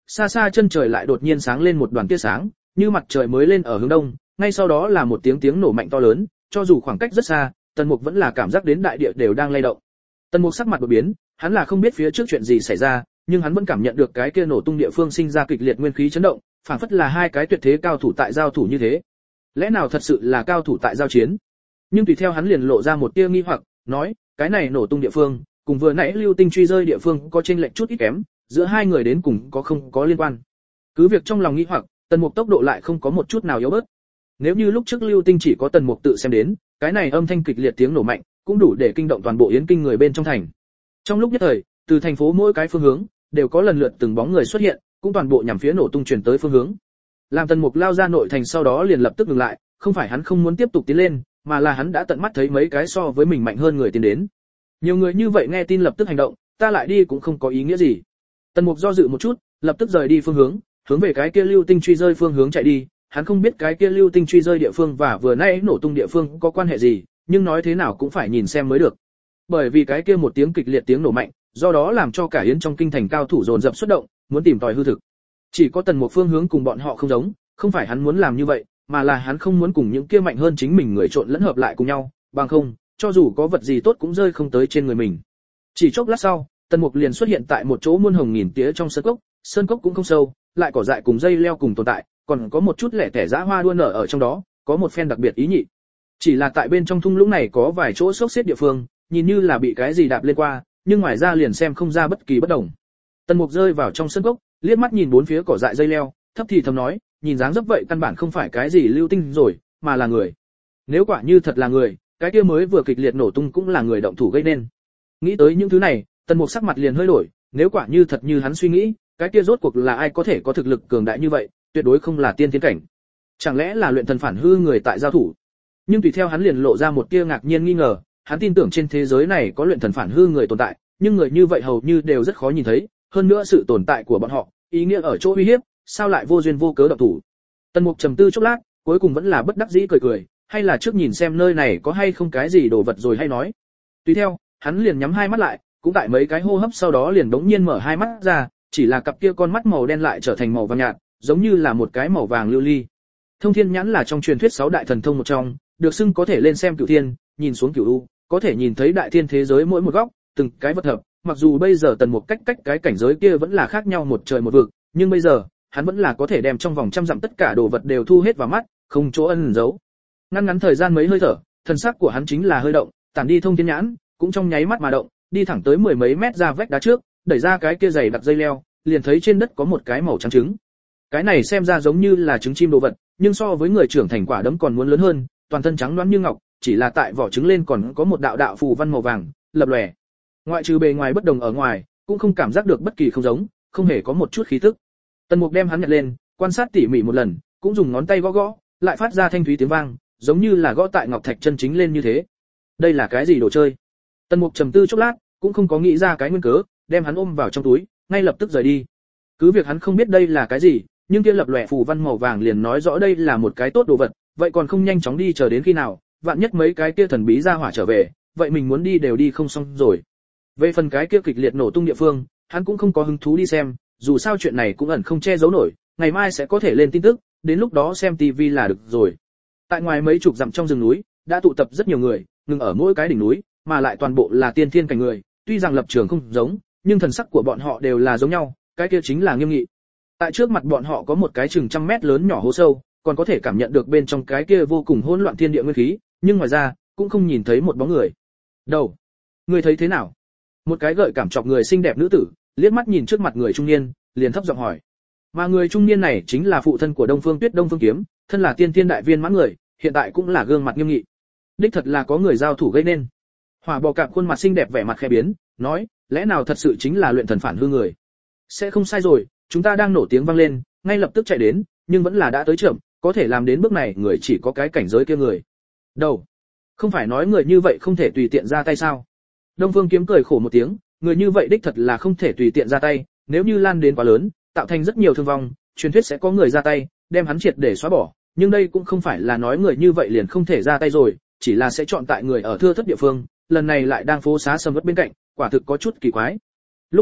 xa xa chân trời lại đột nhiên sáng lên một đoàn tia sáng, như mặt trời mới lên ở hướng đông, ngay sau đó là một tiếng tiếng nổ mạnh to lớn, cho dù khoảng cách rất xa, Tần Mục vẫn là cảm giác đến đại địa đều đang lay động. Tần Mục sắc mặt đột biến, hắn là không biết phía trước chuyện gì xảy ra, nhưng hắn vẫn cảm nhận được cái kia nổ tung địa phương sinh ra kịch liệt nguyên khí chấn động, phảng phất là hai cái tuyệt thế cao thủ tại giao thủ như thế. Lẽ nào thật sự là cao thủ tại giao chiến? Nhưng tùy theo hắn liền lộ ra một tia nghi hoặc, nói, cái này nổ tung địa phương, cùng vừa nãy lưu tinh truy rơi địa phương có chênh lệch chút ít kém, giữa hai người đến cùng có không có liên quan. Cứ việc trong lòng nghi hoặc, Tần Mục tốc độ lại không có một chút nào yếu bớt. Nếu như lúc trước lưu tinh chỉ có Tần Mục tự xem đến, cái này âm thanh kịch liệt tiếng nổ mạnh, cũng đủ để kinh động toàn bộ Yến Kinh người bên trong thành. Trong lúc nhất thời, từ thành phố mỗi cái phương hướng đều có lần lượt từng bóng người xuất hiện, cũng toàn bộ nhằm phía nổ tung truyền tới phương hướng. Làm Tần Mục lao ra nội thành sau đó liền lập tức ngừng lại, không phải hắn không muốn tiếp tục tiến lên, mà là hắn đã tận mắt thấy mấy cái so với mình mạnh hơn người tiến đến. Nhiều người như vậy nghe tin lập tức hành động, ta lại đi cũng không có ý nghĩa gì. Tần Mục do dự một chút, lập tức rời đi phương hướng, hướng về cái kia lưu tinh truy rơi phương hướng chạy đi. Hắn không biết cái kia lưu tinh truy rơi địa phương và vừa nãy nổ tung địa phương có quan hệ gì, nhưng nói thế nào cũng phải nhìn xem mới được. Bởi vì cái kia một tiếng kịch liệt tiếng nổ mạnh, do đó làm cho cả Yến trong kinh thành cao thủ dồn dập xuất động, muốn tìm tòi hư thực. Chỉ có Tần Mục phương hướng cùng bọn họ không giống, không phải hắn muốn làm như vậy, mà là hắn không muốn cùng những kia mạnh hơn chính mình người trộn lẫn hợp lại cùng nhau, bằng không, cho dù có vật gì tốt cũng rơi không tới trên người mình. Chỉ chốc lát sau, Tần Mục liền xuất hiện tại một chỗ muôn hồng nghìn tía trong sơn cốc, sơn cốc cũng không sâu, lại cỏ dại cùng dây leo cùng tồn tại, còn có một chút lẻ tẻ dã hoa đua nở ở trong đó, có một phen đặc biệt ý nhị. Chỉ là tại bên trong thung lũng này có vài chỗ xốc xếp địa phương, nhìn như là bị cái gì đạp lên qua, nhưng ngoài ra liền xem không ra bất kỳ bất đồng. Tần Mục rơi vào trong sân cốc, liếc mắt nhìn bốn phía cỏ dại dây leo, thấp thì thầm nói, nhìn dáng dấp vậy căn bản không phải cái gì lưu tinh rồi, mà là người. Nếu quả như thật là người, cái kia mới vừa kịch liệt nổ tung cũng là người động thủ gây nên. Nghĩ tới những thứ này, Tần Mục sắc mặt liền hơi đổi, nếu quả như thật như hắn suy nghĩ, cái kia rốt cuộc là ai có thể có thực lực cường đại như vậy, tuyệt đối không là tiên tiến cảnh. Chẳng lẽ là luyện thần phản hư người tại giao thủ? Nhưng tùy theo hắn liền lộ ra một tia ngạc nhiên nghi ngờ, hắn tin tưởng trên thế giới này có luyện thần phản hư người tồn tại, nhưng người như vậy hầu như đều rất khó nhìn thấy, hơn nữa sự tồn tại của bọn họ, ý nghĩa ở chỗ uy hiếp, sao lại vô duyên vô cớ động thủ. Tần Mục trầm tư chốc lát, cuối cùng vẫn là bất đắc dĩ cười cười, hay là trước nhìn xem nơi này có hay không cái gì đồ vật rồi hay nói. Tùy theo, hắn liền nhắm hai mắt lại, cũng tại mấy cái hô hấp sau đó liền đống nhiên mở hai mắt ra, chỉ là cặp kia con mắt màu đen lại trở thành màu vàng nhạt, giống như là một cái màu vàng lưu ly. Thông Thiên Nhãn là trong truyền thuyết sáu đại thần thông một trong, được xưng có thể lên xem cửu thiên, nhìn xuống cửu u, có thể nhìn thấy đại thiên thế giới mỗi một góc, từng cái vật hợp, mặc dù bây giờ Tần Mục cách cách cái cảnh giới kia vẫn là khác nhau một trời một vực, nhưng bây giờ, hắn vẫn là có thể đem trong vòng trăm dặm tất cả đồ vật đều thu hết vào mắt, không chỗ ẩn giấu. Ngắn ngắn thời gian mấy hơi thở, thần sắc của hắn chính là hơi động, tản đi Thông Thiên Nhãn, cũng trong nháy mắt mà động, đi thẳng tới mười mấy mét ra vách đá trước, đẩy ra cái kia dày đặc dây leo, liền thấy trên đất có một cái màu trắng trứng. Cái này xem ra giống như là trứng chim đồ vật, nhưng so với người trưởng thành quả đấm còn muốn lớn hơn, toàn thân trắng loáng như ngọc, chỉ là tại vỏ trứng lên còn có một đạo đạo phù văn màu vàng, lập lòe. Ngoại trừ bề ngoài bất đồng ở ngoài, cũng không cảm giác được bất kỳ không giống, không hề có một chút khí tức. Tần Mục đem hắn nhặt lên, quan sát tỉ mỉ một lần, cũng dùng ngón tay gõ gõ, lại phát ra thanh thúy tiếng vang, giống như là gõ tại ngọc thạch chân chính lên như thế. Đây là cái gì đồ chơi? Tần Mục trầm tư chốc lát, cũng không có nghĩ ra cái nguyên cớ, đem hắn ôm vào trong túi, ngay lập tức rời đi. Cứ việc hắn không biết đây là cái gì, nhưng kia lập lòe phù văn màu vàng liền nói rõ đây là một cái tốt đồ vật, vậy còn không nhanh chóng đi chờ đến khi nào, vạn nhất mấy cái kia thần bí ra hỏa trở về, vậy mình muốn đi đều đi không xong rồi. Về phần cái kia kịch liệt nổ tung địa phương, hắn cũng không có hứng thú đi xem, dù sao chuyện này cũng ẩn không che giấu nổi, ngày mai sẽ có thể lên tin tức, đến lúc đó xem tivi là được rồi. Tại ngoài mấy chục dặm trong rừng núi, đã tụ tập rất nhiều người, ngừng ở mỗi cái đỉnh núi, mà lại toàn bộ là tiên thiên cảnh người, tuy rằng lập trường không giống, nhưng thần sắc của bọn họ đều là giống nhau, cái kia chính là nghiêm nghị. Tại trước mặt bọn họ có một cái chừng trăm mét lớn nhỏ hố sâu, còn có thể cảm nhận được bên trong cái kia vô cùng hỗn loạn thiên địa nguyên khí, nhưng ngoài ra, cũng không nhìn thấy một bóng người. Đầu, ngươi thấy thế nào? Một cái gợi cảm chọc người xinh đẹp nữ tử, liếc mắt nhìn trước mặt người trung niên, liền thấp giọng hỏi. Mà người trung niên này chính là phụ thân của Đông Phương Tuyết Đông Phương Kiếm, thân là tiên thiên đại viên mãn người, hiện tại cũng là gương mặt nghiêm nghị. Đích thật là có người giao thủ gây nên. Hỏa Bò Cạp khuôn mặt xinh đẹp vẻ mặt khẽ biến, nói, lẽ nào thật sự chính là luyện thần phản hư người? Sẽ không sai rồi, chúng ta đang nổ tiếng vang lên, ngay lập tức chạy đến, nhưng vẫn là đã tới chậm, có thể làm đến bước này người chỉ có cái cảnh giới kia người. Đâu? Không phải nói người như vậy không thể tùy tiện ra tay sao? Đông Phương Kiếm cười khổ một tiếng, người như vậy đích thật là không thể tùy tiện ra tay, nếu như lan đến quá lớn, tạo thành rất nhiều thương vong, truyền thuyết sẽ có người ra tay, đem hắn triệt để xóa bỏ, nhưng đây cũng không phải là nói người như vậy liền không thể ra tay rồi, chỉ là sẽ chọn tại người ở thưa thất địa phương, lần này lại đang phố xá sầm uất bên cạnh, quả thực có chút kỳ quái. Lúc này,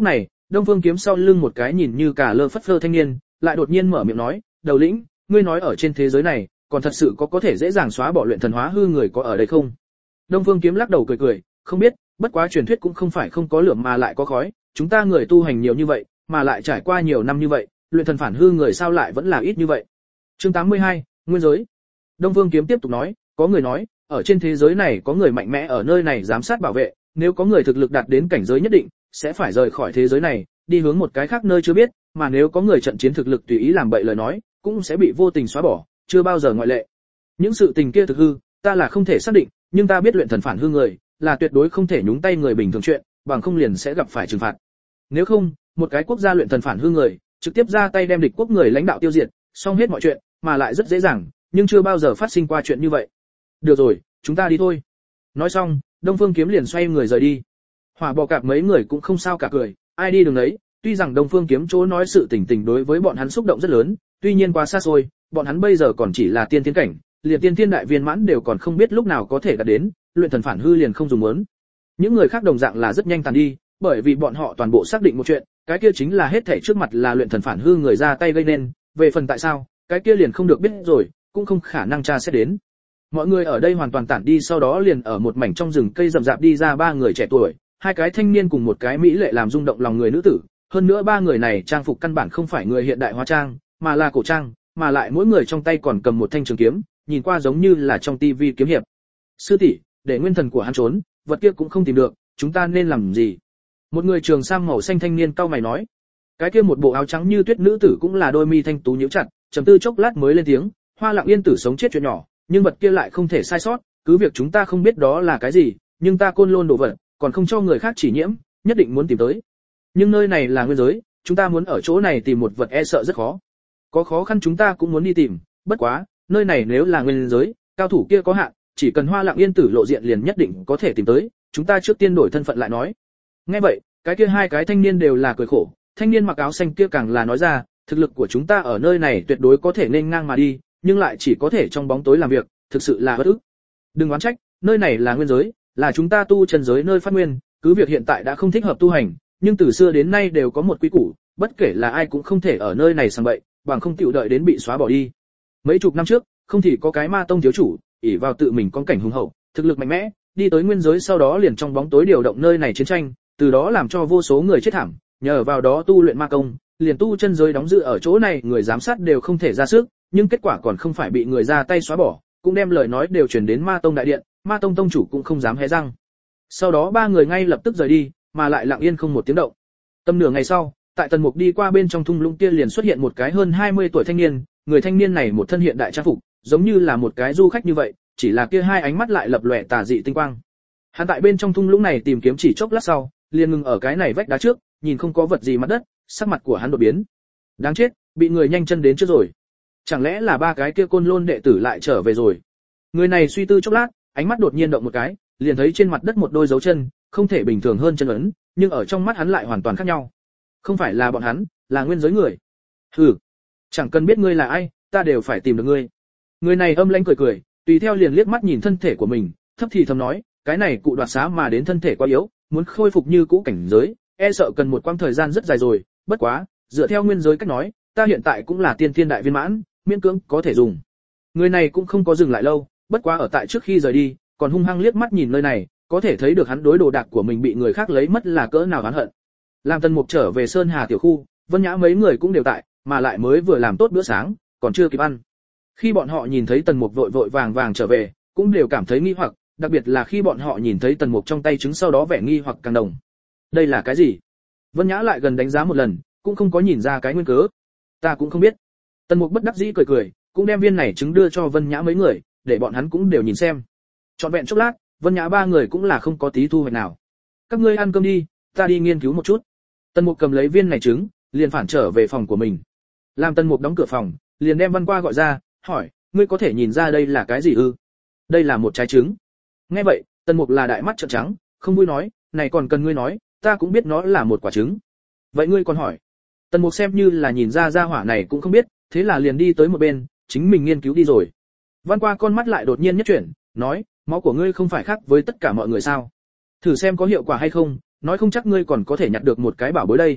Đông Phương Kiếm sau lưng một cái nhìn như cả lơ phất phơ thanh niên, lại đột nhiên mở miệng nói, "Đầu lĩnh, ngươi nói ở trên thế giới này, còn thật sự có có thể dễ dàng xóa bỏ luyện thần hóa hư người có ở đây không?" Đông Phương Kiếm lắc đầu cười cười, "Không biết, bất quá truyền thuyết cũng không phải không có lửa mà lại có khói, chúng ta người tu hành nhiều như vậy, mà lại trải qua nhiều năm như vậy, luyện thần phản hư người sao lại vẫn là ít như vậy." Chương tám mươi hai, Nguyên giới. Đông Phương Kiếm tiếp tục nói, "Có người nói, ở trên thế giới này có người mạnh mẽ ở nơi này giám sát bảo vệ, nếu có người thực lực đạt đến cảnh giới nhất định, sẽ phải rời khỏi thế giới này, đi hướng một cái khác nơi chưa biết, mà nếu có người trận chiến thực lực tùy ý làm bậy lời nói, cũng sẽ bị vô tình xóa bỏ, chưa bao giờ ngoại lệ. Những sự tình kia thực hư, ta là không thể xác định, nhưng ta biết luyện thần phản hư người, là tuyệt đối không thể nhúng tay người bình thường chuyện, bằng không liền sẽ gặp phải trừng phạt. Nếu không, một cái quốc gia luyện thần phản hư người, trực tiếp ra tay đem địch quốc người lãnh đạo tiêu diệt, xong hết mọi chuyện, mà lại rất dễ dàng, nhưng chưa bao giờ phát sinh qua chuyện như vậy. Được rồi, chúng ta đi thôi." Nói xong, Đông Phương Kiếm liền xoay người rời đi. Hỏa Bò Cạp mấy người cũng không sao cả cười, ai đi đường đấy, tuy rằng Đông Phương Kiếm chỗ nói sự tình tình đối với bọn hắn xúc động rất lớn, tuy nhiên quá xa xôi, bọn hắn bây giờ còn chỉ là tiên thiên cảnh, liền tiên thiên đại viên mãn đều còn không biết lúc nào có thể đạt đến, luyện thần phản hư liền không dùng muốn. Những người khác đồng dạng là rất nhanh tàn đi, bởi vì bọn họ toàn bộ xác định một chuyện, cái kia chính là hết thảy trước mặt là luyện thần phản hư người ra tay gây nên, về phần tại sao, cái kia liền không được biết rồi, cũng không khả năng tra xét đến. Mọi người ở đây hoàn toàn tản đi, sau đó liền ở một mảnh trong rừng cây rậm rạp đi ra ba người trẻ tuổi, hai cái thanh niên cùng một cái mỹ lệ làm rung động lòng người nữ tử, hơn nữa ba người này trang phục căn bản không phải người hiện đại hóa trang, mà là cổ trang, mà lại mỗi người trong tay còn cầm một thanh trường kiếm, nhìn qua giống như là trong tivi kiếm hiệp. "Sư tỷ, để nguyên thần của hắn trốn, vật kia cũng không tìm được, chúng ta nên làm gì?" Một người trường sam màu xanh thanh niên cau mày nói. Cái kia một bộ áo trắng như tuyết nữ tử cũng là đôi mi thanh tú nhíu chặt, trầm tư chốc lát mới lên tiếng, "Hoa Lặng Yên tử sống chết chuyện nhỏ, nhưng vật kia lại không thể sai sót, cứ việc chúng ta không biết đó là cái gì, nhưng ta côn lôn đồ vật, còn không cho người khác chỉ nhiễm, nhất định muốn tìm tới. Nhưng nơi này là nguyên giới, chúng ta muốn ở chỗ này tìm một vật e sợ rất khó. Có khó khăn chúng ta cũng muốn đi tìm, bất quá, nơi này nếu là nguyên giới, cao thủ kia có hạn, chỉ cần Hoa Lặng Yên tử lộ diện liền nhất định có thể tìm tới, chúng ta trước tiên đổi thân phận lại nói." Nghe vậy, cái kia hai cái thanh niên đều là cười khổ, thanh niên mặc áo xanh kia càng là nói ra, "Thực lực của chúng ta ở nơi này tuyệt đối có thể nên ngang mà đi, nhưng lại chỉ có thể trong bóng tối làm việc, thực sự là bất ức. Đừng oán trách, nơi này là nguyên giới, là chúng ta tu chân giới nơi phát nguyên, cứ việc hiện tại đã không thích hợp tu hành, nhưng từ xưa đến nay đều có một quy củ, bất kể là ai cũng không thể ở nơi này sang bậy, bằng không chịu đợi đến bị xóa bỏ đi. Mấy chục năm trước, không thì có cái ma tông thiếu chủ, ỷ vào tự mình con cảnh hùng hậu, thực lực mạnh mẽ, đi tới nguyên giới sau đó liền trong bóng tối điều động nơi này chiến tranh, từ đó làm cho vô số người chết thảm, nhờ vào đó tu luyện ma công, liền tu chân giới đóng giữ ở chỗ này người giám sát đều không thể ra sức, nhưng kết quả còn không phải bị người ra tay xóa bỏ, cũng đem lời nói đều truyền đến Ma tông đại điện, Ma tông tông chủ cũng không dám hé răng. Sau đó ba người ngay lập tức rời đi, mà lại lặng yên không một tiếng động. Tầm nửa ngày sau, tại Tần Mục đi qua bên trong thung lũng kia liền xuất hiện một cái hơn hai mươi tuổi thanh niên, người thanh niên này một thân hiện đại trang phục, giống như là một cái du khách như vậy, chỉ là kia hai ánh mắt lại lập lòe tà dị tinh quang. Hắn tại bên trong thung lũng này tìm kiếm chỉ chốc lát sau, liền ngừng ở cái này vách đá trước, nhìn không có vật gì mặt đất, sắc mặt của hắn đột biến. Đáng chết, bị người nhanh chân đến trước rồi. Chẳng lẽ là ba cái kia côn lôn đệ tử lại trở về rồi? Người này suy tư chốc lát, ánh mắt đột nhiên động một cái, liền thấy trên mặt đất một đôi dấu chân, không thể bình thường hơn chân ấn, nhưng ở trong mắt hắn lại hoàn toàn khác nhau. Không phải là bọn hắn, là nguyên giới người. Hừ, chẳng cần biết ngươi là ai, ta đều phải tìm được ngươi. Người này âm lãnh cười cười, tùy theo liền liếc mắt nhìn thân thể của mình, thấp thì thầm nói, cái này cụ đoạt xá mà đến thân thể quá yếu, muốn khôi phục như cũ cảnh giới, e sợ cần một quãng thời gian rất dài rồi, bất quá, dựa theo nguyên giới cách nói, ta hiện tại cũng là tiên thiên đại viên mãn, miễn cưỡng có thể dùng. Người này cũng không có dừng lại lâu, bất quá ở tại trước khi rời đi, còn hung hăng liếc mắt nhìn nơi này, có thể thấy được hắn đối đồ đạc của mình bị người khác lấy mất là cỡ nào oán hận. Làm Tần Mục trở về Sơn Hà tiểu khu, Vân Nhã mấy người cũng đều tại, mà lại mới vừa làm tốt bữa sáng, còn chưa kịp ăn. Khi bọn họ nhìn thấy Tần Mục vội vội vàng vàng trở về, cũng đều cảm thấy nghi hoặc, đặc biệt là khi bọn họ nhìn thấy Tần Mục trong tay trứng sau đó vẻ nghi hoặc càng đồng. Đây là cái gì? Vân Nhã lại gần đánh giá một lần, cũng không có nhìn ra cái nguyên cớ. Ta cũng không biết. Tần Mục bất đắc dĩ cười cười, cũng đem viên này trứng đưa cho Vân Nhã mấy người, để bọn hắn cũng đều nhìn xem. Trọn vẹn chốc lát, Vân Nhã ba người cũng là không có tí thu hoạch nào. Các ngươi ăn cơm đi, ta đi nghiên cứu một chút. Tần Mục cầm lấy viên này trứng, liền phản trở về phòng của mình. Làm Tần Mục đóng cửa phòng, liền đem Văn Qua gọi ra, hỏi, ngươi có thể nhìn ra đây là cái gì ư? Đây là một trái trứng. Nghe vậy, Tần Mục là đại mắt trợn trắng, không vui nói, này còn cần ngươi nói, ta cũng biết nó là một quả trứng. Vậy ngươi còn hỏi? Tần Mục xem như là nhìn ra gia hỏa này cũng không biết, thế là liền đi tới một bên, chính mình nghiên cứu đi rồi. Văn Qua con mắt lại đột nhiên nhất chuyển, nói, máu của ngươi không phải khác với tất cả mọi người sao? Thử xem có hiệu quả hay không, nói không chắc ngươi còn có thể nhặt được một cái bảo bối đây.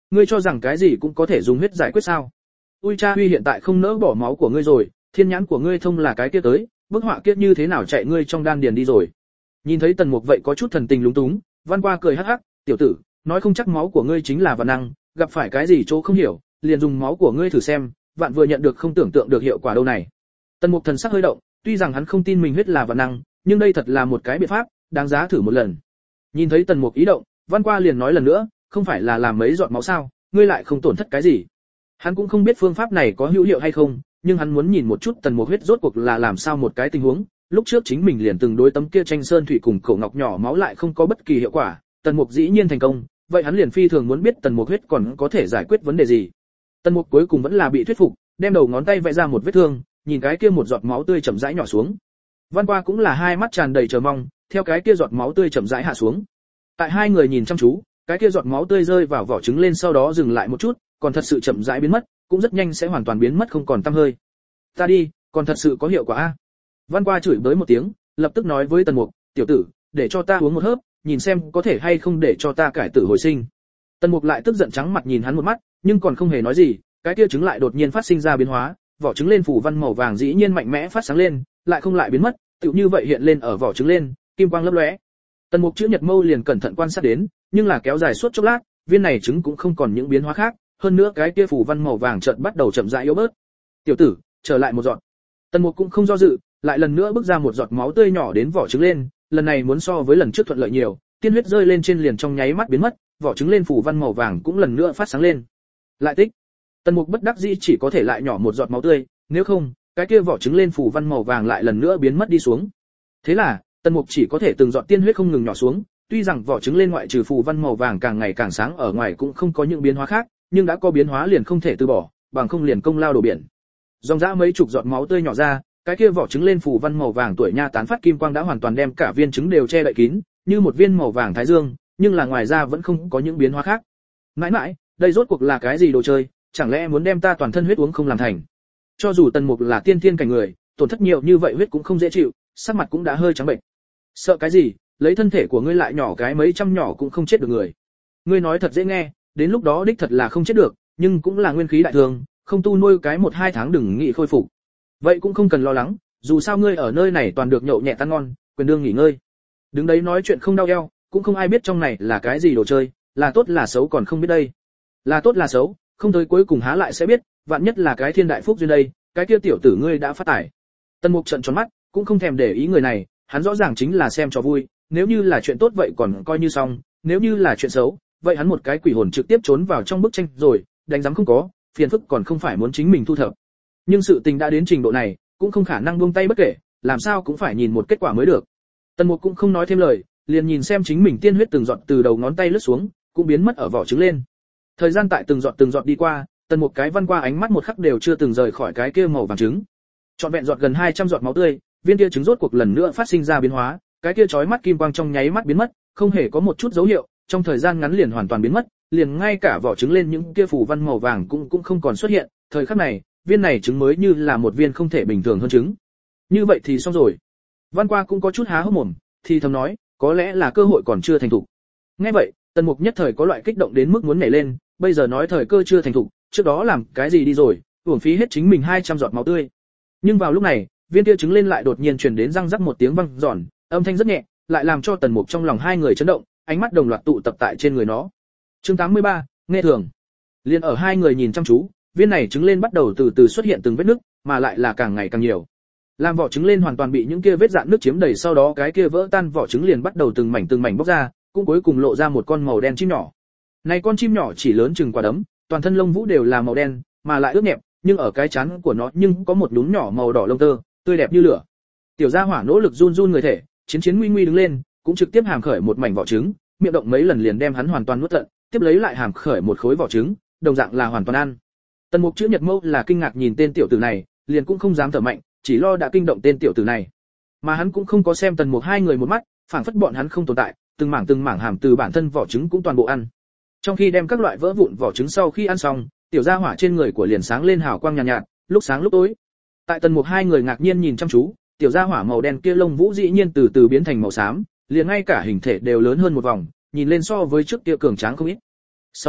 ngươi cho rằng cái gì cũng có thể dùng huyết giải quyết sao? Ui cha Huy hiện tại không nỡ bỏ máu của ngươi rồi, thiên nhãn của ngươi thông là cái kia tới, bức họa kia như thế nào chạy ngươi trong đan điền đi rồi. Nhìn thấy Tần Mục vậy có chút thần tình lúng túng, Văn Qua cười hắc hắc, tiểu tử, nói không chắc máu của ngươi chính là vạn năng, gặp phải cái gì chỗ không hiểu, liền dùng máu của ngươi thử xem, vạn vừa nhận được không tưởng tượng được hiệu quả đâu này. Tần Mục thần sắc hơi động, tuy rằng hắn không tin mình huyết là vạn năng, nhưng đây thật là một cái biện pháp, đáng giá thử một lần. Nhìn thấy Tần Mục ý động, Văn Qua liền nói lần nữa, không phải là làm mấy giọt máu sao, ngươi lại không tổn thất cái gì. Hắn cũng không biết phương pháp này có hữu hiệu hay không, nhưng hắn muốn nhìn một chút Tần Mục huyết rốt cuộc là làm sao một cái tình huống. Lúc trước chính mình liền từng đối tấm kia tranh sơn thủy cùng cổ ngọc nhỏ máu lại không có bất kỳ hiệu quả, Tần Mục dĩ nhiên thành công, vậy hắn liền phi thường muốn biết Tần Mục huyết còn có thể giải quyết vấn đề gì. Tần Mục cuối cùng vẫn là bị thuyết phục, đem đầu ngón tay vẽ ra một vết thương, nhìn cái kia một giọt máu tươi chậm rãi nhỏ xuống. Văn Qua cũng là hai mắt tràn đầy chờ mong, theo cái kia giọt máu tươi chậm rãi hạ xuống. Tại hai người nhìn chăm chú, cái kia giọt máu tươi rơi vào vỏ trứng lên sau đó dừng lại một chút, còn thật sự chậm rãi biến mất, cũng rất nhanh sẽ hoàn toàn biến mất không còn tăm hơi. Ta đi, còn thật sự có hiệu quả a. Văn Qua chửi bới một tiếng, lập tức nói với Tần Mục, tiểu tử, để cho ta uống một hớp, nhìn xem có thể hay không để cho ta cải tử hồi sinh. Tần Mục lại tức giận trắng mặt nhìn hắn một mắt, nhưng còn không hề nói gì, cái kia trứng lại đột nhiên phát sinh ra biến hóa, vỏ trứng lên phủ văn màu vàng dĩ nhiên mạnh mẽ phát sáng lên, lại không lại biến mất, tựu như vậy hiện lên ở vỏ trứng lên, kim quang lấp lóe. Tần Mục chữ nhật mâu liền cẩn thận quan sát đến, nhưng là kéo dài suốt chốc lát, viên này trứng cũng không còn những biến hóa khác, hơn nữa cái kia phủ văn màu vàng chợt bắt đầu chậm rãi yếu bớt. Tiểu tử, trở lại một giọt. Tần Mục cũng không do dự, lại lần nữa bước ra một giọt máu tươi nhỏ đến vỏ trứng lên, lần này muốn so với lần trước thuận lợi nhiều, tiên huyết rơi lên trên liền trong nháy mắt biến mất, vỏ trứng lên phủ văn màu vàng cũng lần nữa phát sáng lên. Lại tích. Tần Mục bất đắc dĩ chỉ có thể lại nhỏ một giọt máu tươi, nếu không, cái kia vỏ trứng lên phủ văn màu vàng lại lần nữa biến mất đi xuống. Thế là, Tần Mục chỉ có thể từng giọt tiên huyết không ngừng nhỏ xuống, tuy rằng vỏ trứng lên ngoại trừ phủ văn màu vàng càng ngày càng sáng ở ngoài cũng không có những biến hóa khác, nhưng đã có biến hóa liền không thể từ bỏ, bằng không liền công lao đổ biển. Dòng dã mấy chục giọt máu tươi nhỏ ra, cái kia vỏ trứng lên phủ văn màu vàng tuổi nha tán phát kim quang đã hoàn toàn đem cả viên trứng đều che đậy kín, như một viên màu vàng thái dương, nhưng là ngoài ra vẫn không có những biến hóa khác. Mãi mãi, đây rốt cuộc là cái gì đồ chơi, chẳng lẽ muốn đem ta toàn thân huyết uống không làm thành? Cho dù Tần Mục là tiên thiên cảnh người, tổn thất nhiều như vậy huyết cũng không dễ chịu, sắc mặt cũng đã hơi trắng bệnh. Sợ cái gì, lấy thân thể của ngươi lại nhỏ cái mấy trăm nhỏ cũng không chết được người. Ngươi nói thật dễ nghe, đến lúc đó đích thật là không chết được, nhưng cũng là nguyên khí đại thương, không tu nuôi cái một hai tháng đừng nghĩ khôi phục. Vậy cũng không cần lo lắng, dù sao ngươi ở nơi này toàn được nhậu nhẹ tan ngon, quyền đương nghỉ ngơi. Đứng đấy nói chuyện không đau eo, cũng không ai biết trong này là cái gì đồ chơi, là tốt là xấu còn không biết đây. Là tốt là xấu, không tới cuối cùng há lại sẽ biết, vạn nhất là cái thiên đại phúc duyên đây, cái kia tiểu tử ngươi đã phát tải. Tần Mục trợn tròn mắt, cũng không thèm để ý người này, hắn rõ ràng chính là xem cho vui, nếu như là chuyện tốt vậy còn coi như xong, nếu như là chuyện xấu, vậy hắn một cái quỷ hồn trực tiếp trốn vào trong bức tranh rồi, đánh giám không có, phiền phức còn không phải muốn chính mình thu thập. Nhưng sự tình đã đến trình độ này, cũng không khả năng buông tay bất kể, làm sao cũng phải nhìn một kết quả mới được. Tần Mục cũng không nói thêm lời, liền nhìn xem chính mình tiên huyết từng giọt từ đầu ngón tay lướt xuống, cũng biến mất ở vỏ trứng lên. Thời gian tại từng giọt từng giọt đi qua, Tần Mục cái Văn Qua ánh mắt một khắc đều chưa từng rời khỏi cái kia màu vàng trứng. Trọn vẹn giọt gần hai trăm giọt máu tươi, viên kia trứng rốt cuộc lần nữa phát sinh ra biến hóa, cái kia chói mắt kim quang trong nháy mắt biến mất, không hề có một chút dấu hiệu, trong thời gian ngắn liền hoàn toàn biến mất, liền ngay cả vỏ trứng lên những kia phủ văn màu vàng cũng cũng không còn xuất hiện, thời khắc này, viên này trứng mới như là một viên không thể bình thường hơn trứng. Như vậy thì xong rồi. Văn Qua cũng có chút há hốc mồm, thì thầm nói, có lẽ là cơ hội còn chưa thành thục. Nghe vậy, Tần Mục nhất thời có loại kích động đến mức muốn nhảy lên, bây giờ nói thời cơ chưa thành thục, trước đó làm cái gì đi rồi, uổng phí hết chính mình hai trăm giọt máu tươi. Nhưng vào lúc này, viên kia trứng lên lại đột nhiên truyền đến răng rắc một tiếng vang giòn, âm thanh rất nhẹ, lại làm cho Tần Mục trong lòng hai người chấn động, ánh mắt đồng loạt tụ tập tại trên người nó. Chương tám mươi ba, nghe thường. Liên ở hai người nhìn chăm chú, viên này trứng lên bắt đầu từ từ xuất hiện từng vết nứt, mà lại là càng ngày càng nhiều. Làm vỏ trứng lên hoàn toàn bị những kia vết rạn nước chiếm đầy, sau đó cái kia vỡ tan vỏ trứng liền bắt đầu từng mảnh từng mảnh bóc ra, cũng cuối cùng lộ ra một con màu đen chim nhỏ. Này con chim nhỏ chỉ lớn chừng quả đấm, toàn thân lông vũ đều là màu đen, mà lại ướt nhẹp, nhưng ở cái trán của nó nhưng có một nhúm nhỏ màu đỏ lông tơ, tươi đẹp như lửa. Tiểu Gia Hỏa nỗ lực run run người thể, chiến chiến nguy nguy đứng lên, cũng trực tiếp hàm khởi một mảnh vỏ trứng, miệng động mấy lần liền đem hắn hoàn toàn nuốt tận, tiếp lấy lại hàm khởi một khối vỏ trứng, đồng dạng là hoàn toàn ăn. Tần Mục chữ nhật mâu là kinh ngạc nhìn tên tiểu tử này, liền cũng không dám thở mạnh, chỉ lo đã kinh động tên tiểu tử này. Mà hắn cũng không có xem Tần Mục hai người một mắt, phảng phất bọn hắn không tồn tại, từng mảng từng mảng hàm từ bản thân vỏ trứng cũng toàn bộ ăn. Trong khi đem các loại vỡ vụn vỏ trứng sau khi ăn xong, tiểu Gia Hỏa trên người của liền sáng lên hào quang nhàn nhạt, nhạt, lúc sáng lúc tối. Tại Tần Mục hai người ngạc nhiên nhìn chăm chú, tiểu Gia Hỏa màu đen kia lông vũ dĩ nhiên từ từ biến thành màu xám, liền ngay cả hình thể đều lớn hơn một vòng, nhìn lên so với trước kia cường tráng không ít. Sau đó,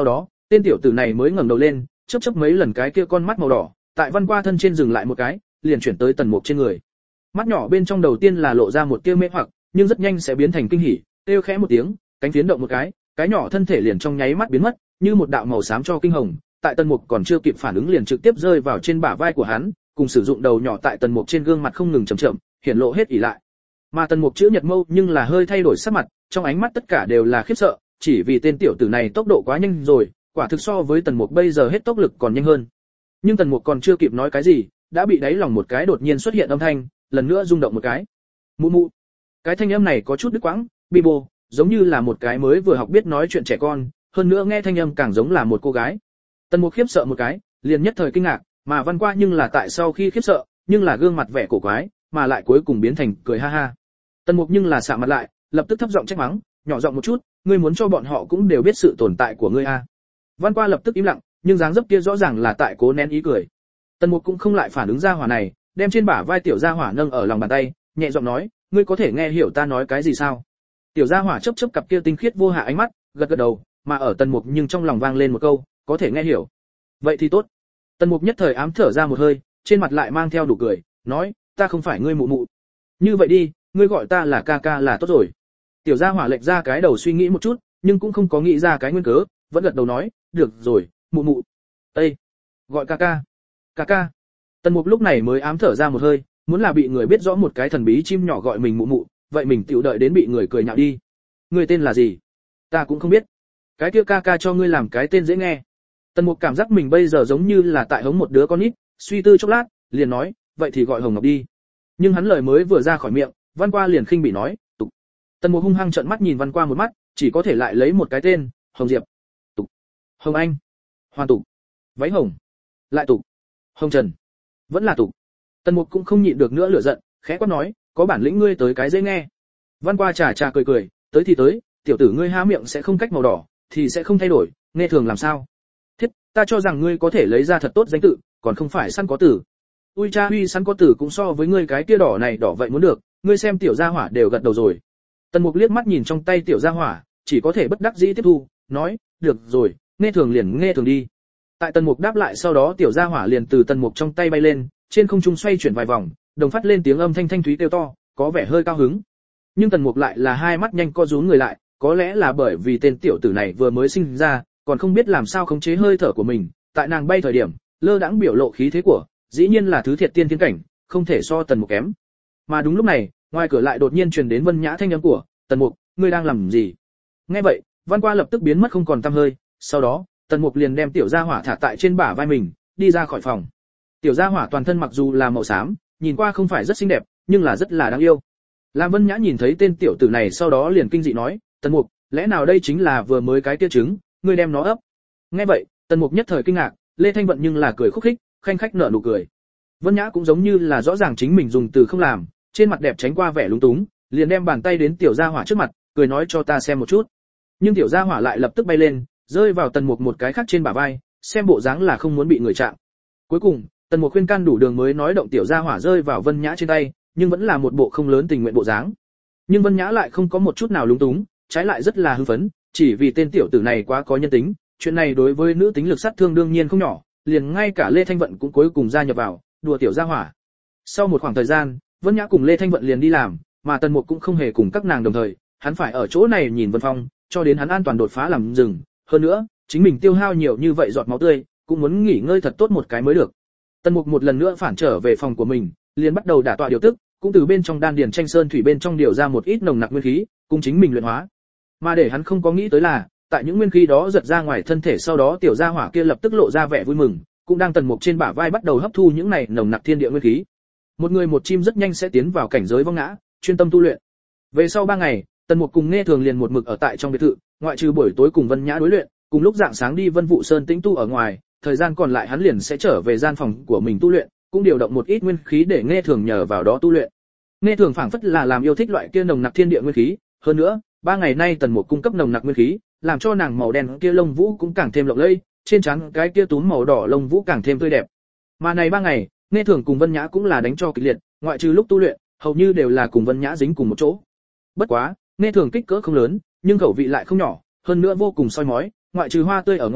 Tên tiểu tử này mới ngẩng đầu lên, chớp chớp mấy lần cái kia con mắt màu đỏ, tại Văn Qua thân trên dừng lại một cái, liền chuyển tới Tần Mục trên người. Mắt nhỏ bên trong đầu tiên là lộ ra một tia mê hoặc, nhưng rất nhanh sẽ biến thành kinh hỉ, kêu khẽ một tiếng, cánh phiến động một cái, cái nhỏ thân thể liền trong nháy mắt biến mất, như một đạo màu xám cho kinh hồng, tại Tần Mục còn chưa kịp phản ứng liền trực tiếp rơi vào trên bả vai của hắn, cùng sử dụng đầu nhỏ tại Tần Mục trên gương mặt không ngừng chậm chậm, hiển lộ hết ỷ lại. Mà Tần Mục chữ nhật mâu nhưng là hơi thay đổi sắc mặt, trong ánh mắt tất cả đều là khiếp sợ, chỉ vì tên tiểu tử này tốc độ quá nhanh rồi, quả thực so với Tần Mục bây giờ hết tốc lực còn nhanh hơn. Nhưng Tần Mục còn chưa kịp nói cái gì, đã bị đáy lòng một cái đột nhiên xuất hiện âm thanh, lần nữa rung động một cái. Mụ mụ. Cái thanh âm này có chút đứt quãng, bi bô, giống như là một cái mới vừa học biết nói chuyện trẻ con, hơn nữa nghe thanh âm càng giống là một cô gái. Tần Mục khiếp sợ một cái, liền nhất thời kinh ngạc, mà Văn Qua nhưng là tại sau khi khiếp sợ, nhưng là gương mặt vẻ cổ quái, mà lại cuối cùng biến thành cười ha ha. Tần Mục nhưng là sạm mặt lại, lập tức thấp giọng trách mắng, nhỏ giọng một chút, ngươi muốn cho bọn họ cũng đều biết sự tồn tại của ngươi a. Văn Qua lập tức im lặng, nhưng dáng dấp kia rõ ràng là tại cố nén ý cười. Tần Mục cũng không lại phản ứng ra hỏa này, đem trên bả vai tiểu gia hỏa nâng ở lòng bàn tay, nhẹ giọng nói, ngươi có thể nghe hiểu ta nói cái gì sao? Tiểu gia hỏa chớp chớp cặp kia tinh khiết vô hạ ánh mắt, gật gật đầu, mà ở Tần Mục nhưng trong lòng vang lên một câu, có thể nghe hiểu. Vậy thì tốt. Tần Mục nhất thời ám thở ra một hơi, trên mặt lại mang theo đủ cười, nói, ta không phải ngươi mụ mụ. Như vậy đi, ngươi gọi ta là ca ca là tốt rồi. Tiểu gia hỏa lệch ra cái đầu suy nghĩ một chút, nhưng cũng không có nghĩ ra cái nguyên cớ, vẫn gật đầu nói, được rồi, mụ mụ. Ê, gọi ca ca. Ca ca. Tần Mục lúc này mới ám thở ra một hơi, muốn là bị người biết rõ một cái thần bí chim nhỏ gọi mình mụ mụ, vậy mình tiểu đợi đến bị người cười nhạo đi. Ngươi tên là gì? Ta cũng không biết. Cái kia ca ca cho ngươi làm cái tên dễ nghe. Tần Mục cảm giác mình bây giờ giống như là tại hống một đứa con nít, suy tư chốc lát, liền nói, vậy thì gọi Hồng Ngọc đi. Nhưng hắn lời mới vừa ra khỏi miệng, Văn Qua liền khinh bỉ nói, tục. Tần Mục hung hăng trợn mắt nhìn Văn Qua một mắt, chỉ có thể lại lấy một cái tên, Hồng Diệp. Tục. Hồng Anh. Hoàn tục. Váy hồng. Lại tục. Hồng Trần. Vẫn là tục. Tần Mục cũng không nhịn được nữa lửa giận, khẽ quát nói, có bản lĩnh ngươi tới cái dễ nghe. Văn Qua chà chà cười cười, tới thì tới, tiểu tử ngươi há miệng sẽ không cách màu đỏ, thì sẽ không thay đổi, nghe thường làm sao? Thiết, ta cho rằng ngươi có thể lấy ra thật tốt danh tự, còn không phải săn có tử. Ui cha huy săn có tử cũng so với ngươi cái kia đỏ này đỏ vậy muốn được, ngươi xem tiểu gia hỏa đều gật đầu rồi. Tần Mục liếc mắt nhìn trong tay tiểu gia hỏa, chỉ có thể bất đắc dĩ tiếp thu, nói, được rồi, nghe thường liền nghe thường đi. Tại Tần Mục đáp lại sau đó tiểu gia hỏa liền từ Tần Mục trong tay bay lên, trên không trung xoay chuyển vài vòng, đồng phát lên tiếng âm thanh thanh thúy kêu to, có vẻ hơi cao hứng. Nhưng Tần Mục lại là hai mắt nhanh co rúm người lại, có lẽ là bởi vì tên tiểu tử này vừa mới sinh ra, còn không biết làm sao khống chế hơi thở của mình, tại nàng bay thời điểm, lơ đãng biểu lộ khí thế của, dĩ nhiên là thứ thiệt tiên thiên cảnh, không thể so Tần Mục kém. Mà đúng lúc này, ngoài cửa lại đột nhiên truyền đến Vân Nhã thanh âm của, "Tần Mục, ngươi đang làm gì?" Nghe vậy, Văn Qua lập tức biến mất không còn tăm hơi, sau đó, Tần Mục liền đem tiểu gia hỏa thả tại trên bả vai mình, đi ra khỏi phòng. Tiểu gia hỏa toàn thân mặc dù là màu xám, nhìn qua không phải rất xinh đẹp, nhưng là rất là đáng yêu. Lam Vân Nhã nhìn thấy tên tiểu tử này sau đó liền kinh dị nói, "Tần Mục, lẽ nào đây chính là vừa mới cái kia trứng, ngươi đem nó ấp?" Nghe vậy, Tần Mục nhất thời kinh ngạc, Lê Thanh Vận nhưng là cười khúc khích, khanh khách nở nụ cười. Vân Nhã cũng giống như là rõ ràng chính mình dùng từ không làm, trên mặt đẹp tránh qua vẻ lúng túng, liền đem bàn tay đến tiểu gia hỏa trước mặt, cười nói cho ta xem một chút. Nhưng tiểu gia hỏa lại lập tức bay lên, rơi vào Tần Mục một cái khác trên bả vai, xem bộ dáng là không muốn bị người chạm. Cuối cùng, Tần Mục khuyên can đủ đường mới nói động tiểu gia hỏa rơi vào Vân Nhã trên tay, nhưng vẫn là một bộ không lớn tình nguyện bộ dáng. Nhưng Vân Nhã lại không có một chút nào lúng túng, trái lại rất là hưng phấn, chỉ vì tên tiểu tử này quá có nhân tính, chuyện này đối với nữ tính lực sát thương đương nhiên không nhỏ, liền ngay cả Lê Thanh Vận cũng cuối cùng gia nhập vào, đùa tiểu gia hỏa. Sau một khoảng thời gian, Vân Nhã cùng Lê Thanh Vận liền đi làm, mà Tần Mục cũng không hề cùng các nàng đồng thời, hắn phải ở chỗ này nhìn Vân Phong, cho đến hắn an toàn đột phá làm rừng, hơn nữa, chính mình tiêu hao nhiều như vậy giọt máu tươi, cũng muốn nghỉ ngơi thật tốt một cái mới được. Tần Mục một lần nữa phản trở về phòng của mình, liền bắt đầu đả tọa điều tức, cũng từ bên trong đan điền tranh sơn thủy bên trong điều ra một ít nồng nặc nguyên khí, cùng chính mình luyện hóa. Mà để hắn không có nghĩ tới là, tại những nguyên khí đó giật ra ngoài thân thể sau đó tiểu gia hỏa kia lập tức lộ ra vẻ vui mừng, cũng đang Tần Mục trên bả vai bắt đầu hấp thu những này nồng nặc thiên địa nguyên khí. Một người một chim rất nhanh sẽ tiến vào cảnh giới vong ngã, chuyên tâm tu luyện. Về sau ba ngày, Tần Mục cùng Nghe Thường liền một mực ở tại trong biệt thự, ngoại trừ buổi tối cùng Vân Nhã đối luyện, cùng lúc rạng sáng đi Vân Vũ Sơn tĩnh tu ở ngoài, thời gian còn lại hắn liền sẽ trở về gian phòng của mình tu luyện, cũng điều động một ít nguyên khí để Nghe Thường nhờ vào đó tu luyện. Nghe Thường phảng phất là làm yêu thích loại kia nồng nặc thiên địa nguyên khí, hơn nữa, ba ngày nay Tần Mục cung cấp nồng nặc nguyên khí, làm cho nàng màu đen kia lông vũ cũng càng thêm lộng lẫy, trên trán cái kia túm màu đỏ lông vũ càng thêm tươi đẹp. Mà này ba ngày, Nghe Thường cùng Vân Nhã cũng là đánh cho kịch liệt, ngoại trừ lúc tu luyện, hầu như đều là cùng Vân Nhã dính cùng một chỗ. Bất quá, Nghe Thường kích cỡ không lớn, nhưng khẩu vị lại không nhỏ, hơn nữa vô cùng soi mói, ngoại trừ hoa tươi ở ngoài,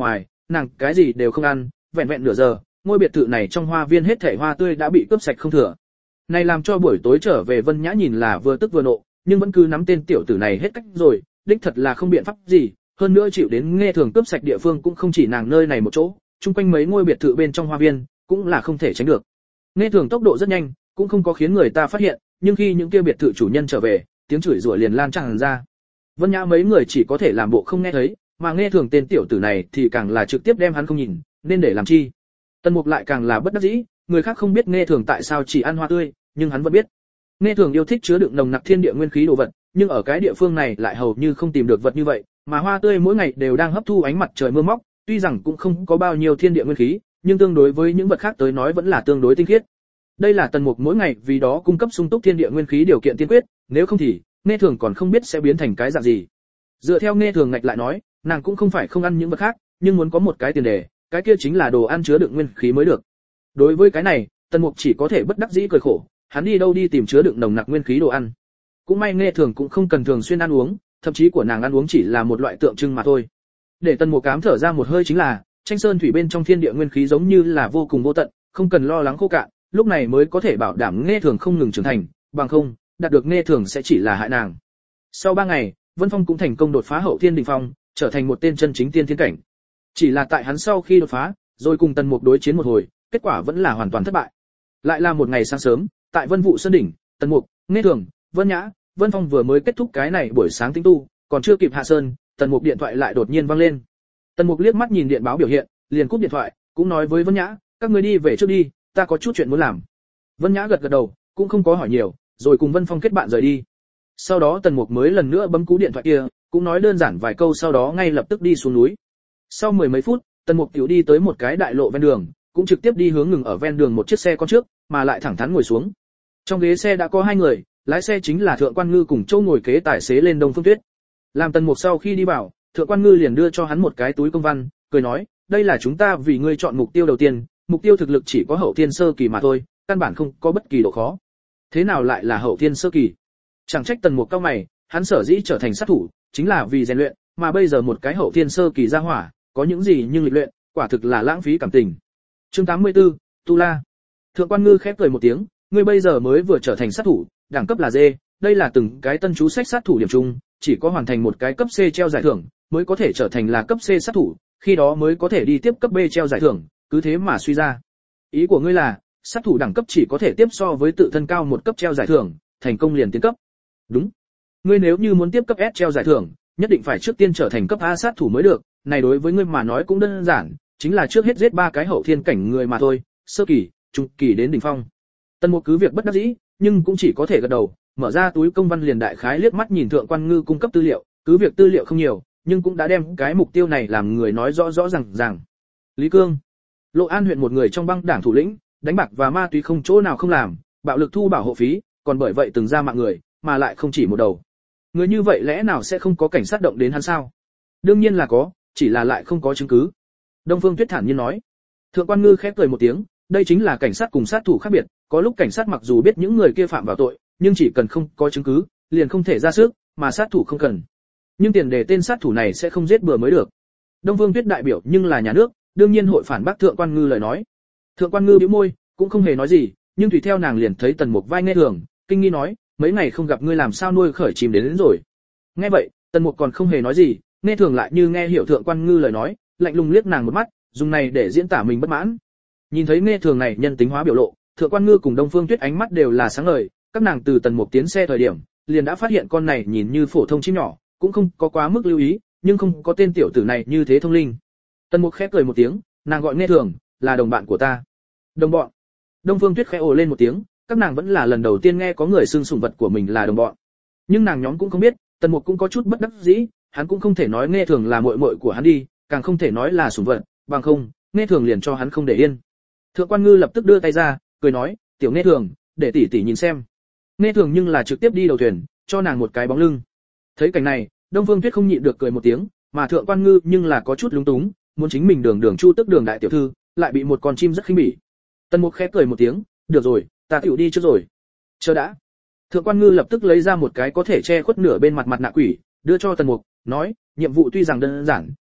nàng cái gì đều không ăn, vẹn vẹn nửa giờ, ngôi biệt thự này trong hoa viên hết thảy hoa tươi đã bị cướp sạch không thừa. Này làm cho buổi tối trở về Vân Nhã nhìn là vừa tức vừa nộ, nhưng vẫn cứ nắm tên tiểu tử này hết cách rồi, đích thật là không biện pháp gì, hơn nữa chịu đến nghe thường cướp sạch địa phương cũng không chỉ nàng nơi này một chỗ, chung quanh mấy ngôi biệt thự bên trong hoa viên cũng là không thể tránh được. Nghe thường tốc độ rất nhanh, cũng không có khiến người ta phát hiện, nhưng khi những kia biệt thự chủ nhân trở về, tiếng chửi rủa liền lan tràn ra. Vân Nhã mấy người chỉ có thể làm bộ không nghe thấy, mà nghe thường tên tiểu tử này thì càng là trực tiếp đem hắn không nhìn, nên để làm chi. Tần Mục lại càng là bất đắc dĩ, người khác không biết nghe thường tại sao chỉ ăn hoa tươi, nhưng hắn vẫn biết. Nghe thường yêu thích chứa đựng nồng nặc thiên địa nguyên khí đồ vật, nhưng ở cái địa phương này lại hầu như không tìm được vật như vậy, mà hoa tươi mỗi ngày đều đang hấp thu ánh mặt trời mưa móc, tuy rằng cũng không có bao nhiêu thiên địa nguyên khí, nhưng tương đối với những vật khác tới nói vẫn là tương đối tinh khiết. Đây là Tần Mục mỗi ngày vì đó cung cấp sung túc thiên địa nguyên khí điều kiện tiên quyết, nếu không thì nghe thường còn không biết sẽ biến thành cái dạng gì. Dựa theo nghe thường ngạch lại nói, nàng cũng không phải không ăn những vật khác, nhưng muốn có một cái tiền đề, cái kia chính là đồ ăn chứa đựng nguyên khí mới được. Đối với cái này, Tần Mục chỉ có thể bất đắc dĩ cười khổ, hắn đi đâu đi tìm chứa đựng nồng nặc nguyên khí đồ ăn. Cũng may nghe thường cũng không cần thường xuyên ăn uống, thậm chí của nàng ăn uống chỉ là một loại tượng trưng mà thôi. Để Tần Mục cám thở ra một hơi chính là, tranh sơn thủy bên trong thiên địa nguyên khí giống như là vô cùng vô tận, không cần lo lắng khô cạn, lúc này mới có thể bảo đảm nghe thường không ngừng trưởng thành, bằng không, đạt được nghe thường sẽ chỉ là hại nàng. Sau ba ngày, Vân Phong cũng thành công đột phá hậu thiên đỉnh phong, trở thành một tên chân chính tiên thiên cảnh. Chỉ là tại hắn sau khi đột phá, rồi cùng Tần Mục đối chiến một hồi, kết quả vẫn là hoàn toàn thất bại. Lại là một ngày sáng sớm, tại Vân Vũ Sơn đỉnh, Tần Mục, Nghe Thường, Vân Nhã, Vân Phong vừa mới kết thúc cái này buổi sáng tinh tu, còn chưa kịp hạ sơn, Tần Mục điện thoại lại đột nhiên vang lên. Tần Mục liếc mắt nhìn điện báo biểu hiện, liền cúp điện thoại, cũng nói với Vân Nhã, các ngươi đi về trước đi, ta có chút chuyện muốn làm. Vân Nhã gật gật đầu, cũng không có hỏi nhiều, rồi cùng Vân Phong kết bạn rời đi. Sau đó Tần Mục mới lần nữa bấm cú điện thoại kia, cũng nói đơn giản vài câu sau đó ngay lập tức đi xuống núi. Sau mười mấy phút, Tần Mục tiểu đi tới một cái đại lộ ven đường, cũng trực tiếp đi hướng ngừng ở ven đường một chiếc xe con trước, mà lại thẳng thắn ngồi xuống. Trong ghế xe đã có hai người, lái xe chính là Thượng Quan Ngư cùng Châu ngồi kế tài xế lên Đông Phương Tuyết. Làm Tần Mục sau khi đi vào, Thượng Quan Ngư liền đưa cho hắn một cái túi công văn, cười nói, đây là chúng ta vì ngươi chọn mục tiêu đầu tiên, mục tiêu thực lực chỉ có hậu thiên sơ kỳ mà thôi, căn bản không có bất kỳ độ khó. Thế nào lại là hậu thiên sơ kỳ? Chẳng trách Tần Mục cao mày, hắn sở dĩ trở thành sát thủ, chính là vì rèn luyện, mà bây giờ một cái hậu thiên sơ kỳ ra hỏa, có những gì nhưng lịch luyện, quả thực là lãng phí cảm tình. Chương tám mươi tư, Tu La. Thượng Quan Ngư khép cười một tiếng, ngươi bây giờ mới vừa trở thành sát thủ, đẳng cấp là D, đây là từng cái tân chú sách sát thủ điểm chung, chỉ có hoàn thành một cái cấp C treo giải thưởng, mới có thể trở thành là cấp C sát thủ, khi đó mới có thể đi tiếp cấp B treo giải thưởng, cứ thế mà suy ra. Ý của ngươi là, sát thủ đẳng cấp chỉ có thể tiếp so với tự thân cao một cấp treo giải thưởng, thành công liền tiến cấp. Đúng. Ngươi nếu như muốn tiếp cấp S treo giải thưởng, nhất định phải trước tiên trở thành cấp A sát thủ mới được, này đối với ngươi mà nói cũng đơn giản, chính là trước hết giết ba cái hậu thiên cảnh người mà thôi, sơ kỳ, trung kỳ đến đỉnh phong. Tần Mục cứ việc bất đắc dĩ, nhưng cũng chỉ có thể gật đầu, mở ra túi công văn liền đại khái liếc mắt nhìn Thượng Quan Ngư cung cấp tư liệu, cứ việc tư liệu không nhiều, nhưng cũng đã đem cái mục tiêu này làm người nói rõ rõ ràng ràng. Lý Cương, Lộ An huyện một người trong băng đảng thủ lĩnh, đánh bạc và ma túy không chỗ nào không làm, bạo lực thu bảo hộ phí, còn bởi vậy từng ra mạng người, mà lại không chỉ một đầu. Người như vậy lẽ nào sẽ không có cảnh sát động đến hắn sao? Đương nhiên là có, chỉ là lại không có chứng cứ. Đông Phương Tuyết thản nhiên nói. Thượng Quan Ngư khép cười một tiếng, đây chính là cảnh sát cùng sát thủ khác biệt, có lúc cảnh sát mặc dù biết những người kia phạm vào tội, nhưng chỉ cần không có chứng cứ, liền không thể ra sức, mà sát thủ không cần. Nhưng tiền đề tên sát thủ này sẽ không giết bừa mới được. Đông Phương Tuyết đại biểu nhưng là nhà nước, đương nhiên hội phản bác Thượng Quan Ngư lời nói. Thượng Quan Ngư bĩu môi, cũng không hề nói gì, nhưng tùy theo nàng liền thấy Tần Mục vai Nghe Thường, kinh nghi nói, mấy ngày không gặp ngươi làm sao nuôi khởi chìm đến, đến rồi. Nghe vậy, Tần Mục còn không hề nói gì, Nghe Thường lại như nghe hiểu Thượng Quan Ngư lời nói, lạnh lùng liếc nàng một mắt, dùng này để diễn tả mình bất mãn. Nhìn thấy Nghe Thường này nhân tính hóa biểu lộ, Thượng Quan Ngư cùng Đông Phương Tuyết ánh mắt đều là sáng ngời, các nàng từ Tần Mục tiến xe thời điểm, liền đã phát hiện con này nhìn như phổ thông chim nhỏ, cũng không có quá mức lưu ý, nhưng không có tên tiểu tử này như thế thông linh. Tần Mục khép cười một tiếng, nàng gọi Nghe Thường là đồng bạn của ta. Đồng bọn? Đông Phương Tuyết khẽ ồ lên một tiếng, các nàng vẫn là lần đầu tiên nghe có người xưng sủng vật của mình là đồng bọn. Nhưng nàng nhóm cũng không biết, Tần Mục cũng có chút bất đắc dĩ, hắn cũng không thể nói Nghe Thường là muội muội của hắn đi, càng không thể nói là sủng vật, bằng không, Nghe Thường liền cho hắn không để yên. Thượng Quan Ngư lập tức đưa tay ra, cười nói, "Tiểu Nghe Thường, để tỷ tỷ nhìn xem." Nghe Thường nhưng là trực tiếp đi đầu thuyền, cho nàng một cái bóng lưng. Thấy cảnh này, Đông Phương Tuyết không nhịn được cười một tiếng, mà Thượng Quan Ngư nhưng là có chút lúng túng, muốn chính mình đường đường chu tức đường đại tiểu thư, lại bị một con chim rất khinh bỉ. Tần Mục khẽ cười một tiếng, "Được rồi, ta tiểu đi trước rồi." "Chờ đã." Thượng Quan Ngư lập tức lấy ra một cái có thể che khuất nửa bên mặt mặt nạ quỷ, đưa cho Tần Mục, nói, "Nhiệm vụ tuy rằng đơn giản,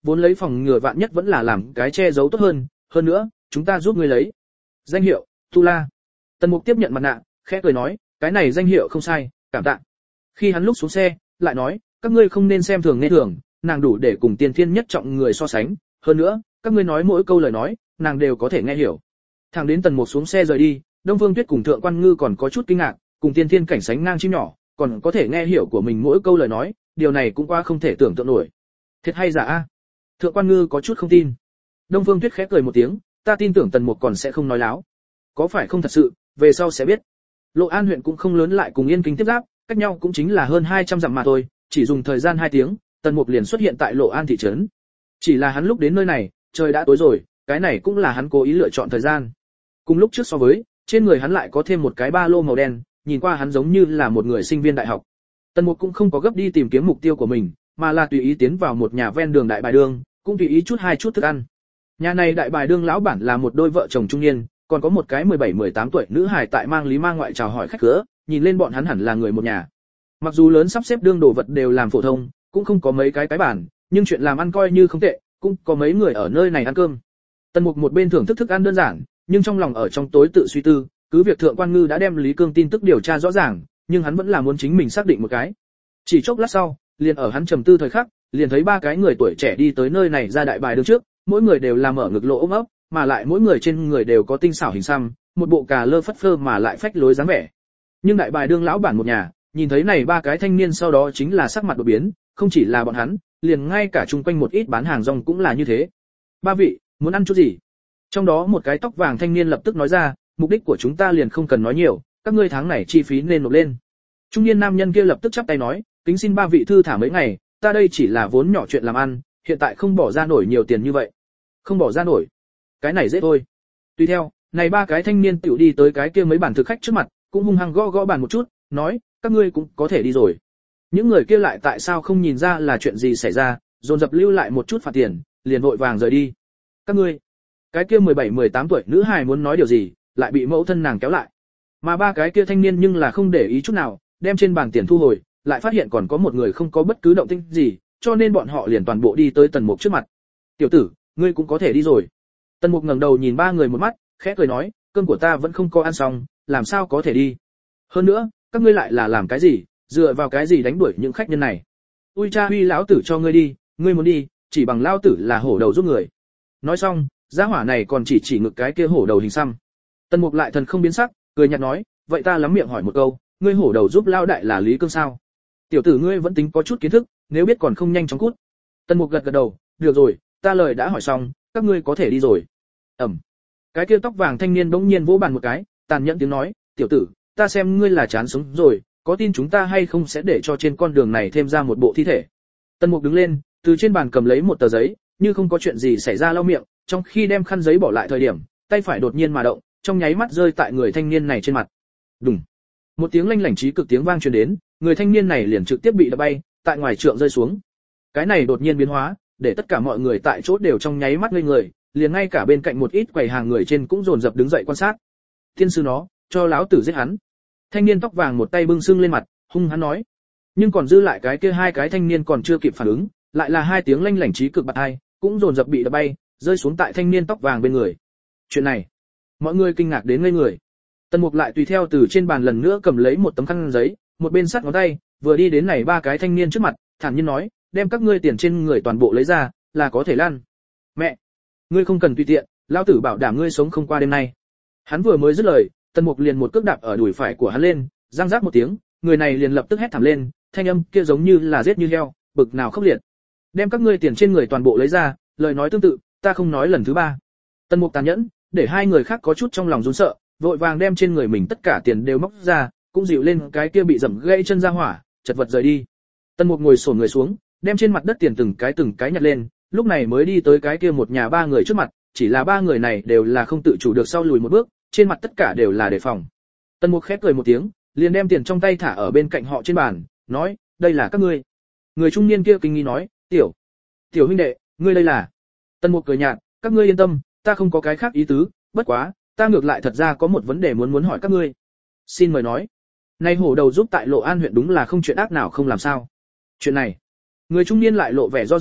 vốn lấy phòng ngừa vạn nhất vẫn là làm cái che giấu tốt hơn, hơn nữa, chúng ta giúp ngươi lấy. Danh hiệu, Tu La. Tần Mục tiếp nhận mặt nạ, khẽ cười nói, cái này danh hiệu không sai, cảm tạ. Khi hắn lúc xuống xe, lại nói, các ngươi không nên xem thường nghe thường, nàng đủ để cùng tiên thiên nhất trọng người so sánh, hơn nữa, các ngươi nói mỗi câu lời nói, nàng đều có thể nghe hiểu. Thẳng đến Tần Mục xuống xe rời đi, Đông Phương Tuyết cùng Thượng Quan Ngư còn có chút kinh ngạc, cùng tiên thiên cảnh sánh ngang chim nhỏ, còn có thể nghe hiểu của mình mỗi câu lời nói, điều này cũng qua không thể tưởng tượng nổi. Thiệt hay giả a? Thượng Quan Ngư có chút không tin. Đông Phương Tuyết khẽ cười một tiếng, ta tin tưởng Tần Mục còn sẽ không nói láo. Có phải không thật sự, về sau sẽ biết. Lộ An huyện cũng không lớn lại cùng Yên Kinh tiếp giáp, cách nhau cũng chính là hơn hai trăm dặm mà thôi, chỉ dùng thời gian hai tiếng, Tần Mục liền xuất hiện tại Lộ An thị trấn. Chỉ là hắn lúc đến nơi này, trời đã tối rồi, cái này cũng là hắn cố ý lựa chọn thời gian. Cùng lúc trước so với, trên người hắn lại có thêm một cái ba lô màu đen, nhìn qua hắn giống như là một người sinh viên đại học. Tần Mục cũng không có gấp đi tìm kiếm mục tiêu của mình, mà là tùy ý tiến vào một nhà ven đường đại bài đường, cũng tùy ý chút hai chút thức ăn. Nhà này đại bài đường lão bản là một đôi vợ chồng trung niên, còn có một cái mười bảy mười tám tuổi nữ hài tại mang lý mang ngoại chào hỏi khách khứa, nhìn lên bọn hắn hẳn là người một nhà. Mặc dù lớn sắp xếp đương đồ vật đều làm phổ thông, cũng không có mấy cái cái bản, nhưng chuyện làm ăn coi như không tệ, cũng có mấy người ở nơi này ăn cơm. Tần Mục một bên thưởng thức thức ăn đơn giản, nhưng trong lòng ở trong tối tự suy tư, cứ việc Thượng Quan Ngư đã đem Lý Cương tin tức điều tra rõ ràng, nhưng hắn vẫn là muốn chính mình xác định một cái. Chỉ chốc lát sau, liền ở hắn trầm tư thời khắc, liền thấy ba cái người tuổi trẻ đi tới nơi này ra đại bài đường trước, mỗi người đều làm ở ngực lộ ôm ấp, mà lại mỗi người trên người đều có tinh xảo hình xăm, một bộ cà lơ phất phơ mà lại phách lối dáng vẻ. Nhưng đại bài đường lão bản một nhà, nhìn thấy này ba cái thanh niên sau đó chính là sắc mặt đột biến, không chỉ là bọn hắn, liền ngay cả chung quanh một ít bán hàng rong cũng là như thế. Ba vị, muốn ăn chút gì? Trong đó một cái tóc vàng thanh niên lập tức nói ra, mục đích của chúng ta liền không cần nói nhiều, các ngươi tháng này chi phí nên nộp lên. Trung niên nam nhân kia lập tức chắp tay nói, kính xin ba vị thư thả mấy ngày, ta đây chỉ là vốn nhỏ chuyện làm ăn, hiện tại không bỏ ra nổi nhiều tiền như vậy. Không bỏ ra nổi? Cái này dễ thôi. Tùy theo, này ba cái thanh niên tiểu đi tới cái kia mấy bàn thực khách trước mặt, cũng hung hăng gõ gõ bàn một chút, nói, các ngươi cũng có thể đi rồi. Những người kia lại tại sao không nhìn ra là chuyện gì xảy ra, dồn dập lưu lại một chút phạt tiền, liền vội vàng rời đi. Các ngươi, cái kia mười bảy mười tám tuổi nữ hài muốn nói điều gì, lại bị mẫu thân nàng kéo lại. Mà ba cái kia thanh niên nhưng là không để ý chút nào, đem trên bàn tiền thu hồi, lại phát hiện còn có một người không có bất cứ động tĩnh gì, cho nên bọn họ liền toàn bộ đi tới Tần Mục trước mặt. "Tiểu tử, ngươi cũng có thể đi rồi." Tần Mục ngẩng đầu nhìn ba người một mắt, khẽ cười nói, "Cơm của ta vẫn không có ăn xong, làm sao có thể đi? Hơn nữa, các ngươi lại là làm cái gì, dựa vào cái gì đánh đuổi những khách nhân này? Ui cha huy lão tử cho ngươi đi, ngươi muốn đi, chỉ bằng lão tử là hổ đầu giúp người." Nói xong, gia hỏa này còn chỉ chỉ ngực cái kia hổ đầu hình xăm. Tần Mục lại thần không biến sắc, cười nhạt nói, "Vậy ta lắm miệng hỏi một câu, ngươi hổ đầu giúp lao đại là Lý Cương sao? Tiểu tử ngươi vẫn tính có chút kiến thức, nếu biết còn không nhanh chóng cút." Tần Mục gật gật đầu, "Được rồi, ta lời đã hỏi xong, các ngươi có thể đi rồi." Ẩm. Cái kia tóc vàng thanh niên bỗng nhiên vỗ bàn một cái, tàn nhẫn tiếng nói, "Tiểu tử, ta xem ngươi là chán sống rồi, có tin chúng ta hay không sẽ để cho trên con đường này thêm ra một bộ thi thể." Tần Mục đứng lên, từ trên bàn cầm lấy một tờ giấy, như không có chuyện gì xảy ra lau miệng, trong khi đem khăn giấy bỏ lại thời điểm, tay phải đột nhiên mà động, trong nháy mắt rơi tại người thanh niên này trên mặt. Đùng. Một tiếng lanh lảnh trí cực tiếng vang truyền đến, người thanh niên này liền trực tiếp bị đập bay, tại ngoài trượng rơi xuống. Cái này đột nhiên biến hóa, để tất cả mọi người tại chỗ đều trong nháy mắt ngây người, liền ngay cả bên cạnh một ít quầy hàng người trên cũng dồn dập đứng dậy quan sát. "Thiên sư nó, cho lão tử giết hắn." Thanh niên tóc vàng một tay bưng sưng lên mặt, hung hắn nói. Nhưng còn dư lại cái kia hai cái thanh niên còn chưa kịp phản ứng, lại là hai tiếng lanh lảnh trí cực bạt hai, cũng dồn dập bị đập bay, rơi xuống tại thanh niên tóc vàng bên người. Chuyện này, mọi người kinh ngạc đến ngây người. Tần Mục lại tùy theo từ trên bàn lần nữa cầm lấy một tấm khăn giấy, một bên sắt ngón tay, vừa đi đến này ba cái thanh niên trước mặt, thản nhiên nói, "Đem các ngươi tiền trên người toàn bộ lấy ra, là có thể lăn." "Mẹ, ngươi không cần tùy tiện, lão tử bảo đảm ngươi sống không qua đêm nay." Hắn vừa mới dứt lời, Tần Mục liền một cước đạp ở đùi phải của hắn lên, răng rác một tiếng, người này liền lập tức hét thảm lên, thanh âm kia giống như là giết như heo, bực nào khốc liệt. "Đem các ngươi tiền trên người toàn bộ lấy ra, lời nói tương tự, ta không nói lần thứ ba." Tần Mục tàn nhẫn, để hai người khác có chút trong lòng run sợ, vội vàng đem trên người mình tất cả tiền đều móc ra, cũng dịu lên cái kia bị dẫm gãy chân ra hỏa, chật vật rời đi. Tần Mục ngồi xổm người xuống, đem trên mặt đất tiền từng cái từng cái nhặt lên, lúc này mới đi tới cái kia một nhà ba người trước mặt, chỉ là ba người này đều là không tự chủ được sau lùi một bước, trên mặt tất cả đều là đề phòng. Tần Mục khép cười một tiếng, liền đem tiền trong tay thả ở bên cạnh họ trên bàn, nói, "Đây là các ngươi." Người trung niên kia kinh nghi nói, "Tiểu, tiểu huynh đệ, ngươi đây là?" Tần Mục cười nhạt, "Các ngươi yên tâm, ta không có cái khác ý tứ, bất quá, ta ngược lại thật ra có một vấn đề muốn muốn hỏi các ngươi." "Xin mời nói." "Nay hổ đầu giúp tại Lộ An huyện đúng là không chuyện ác nào không làm sao?" "Chuyện này." Người trung niên lại lộ vẻ do dự,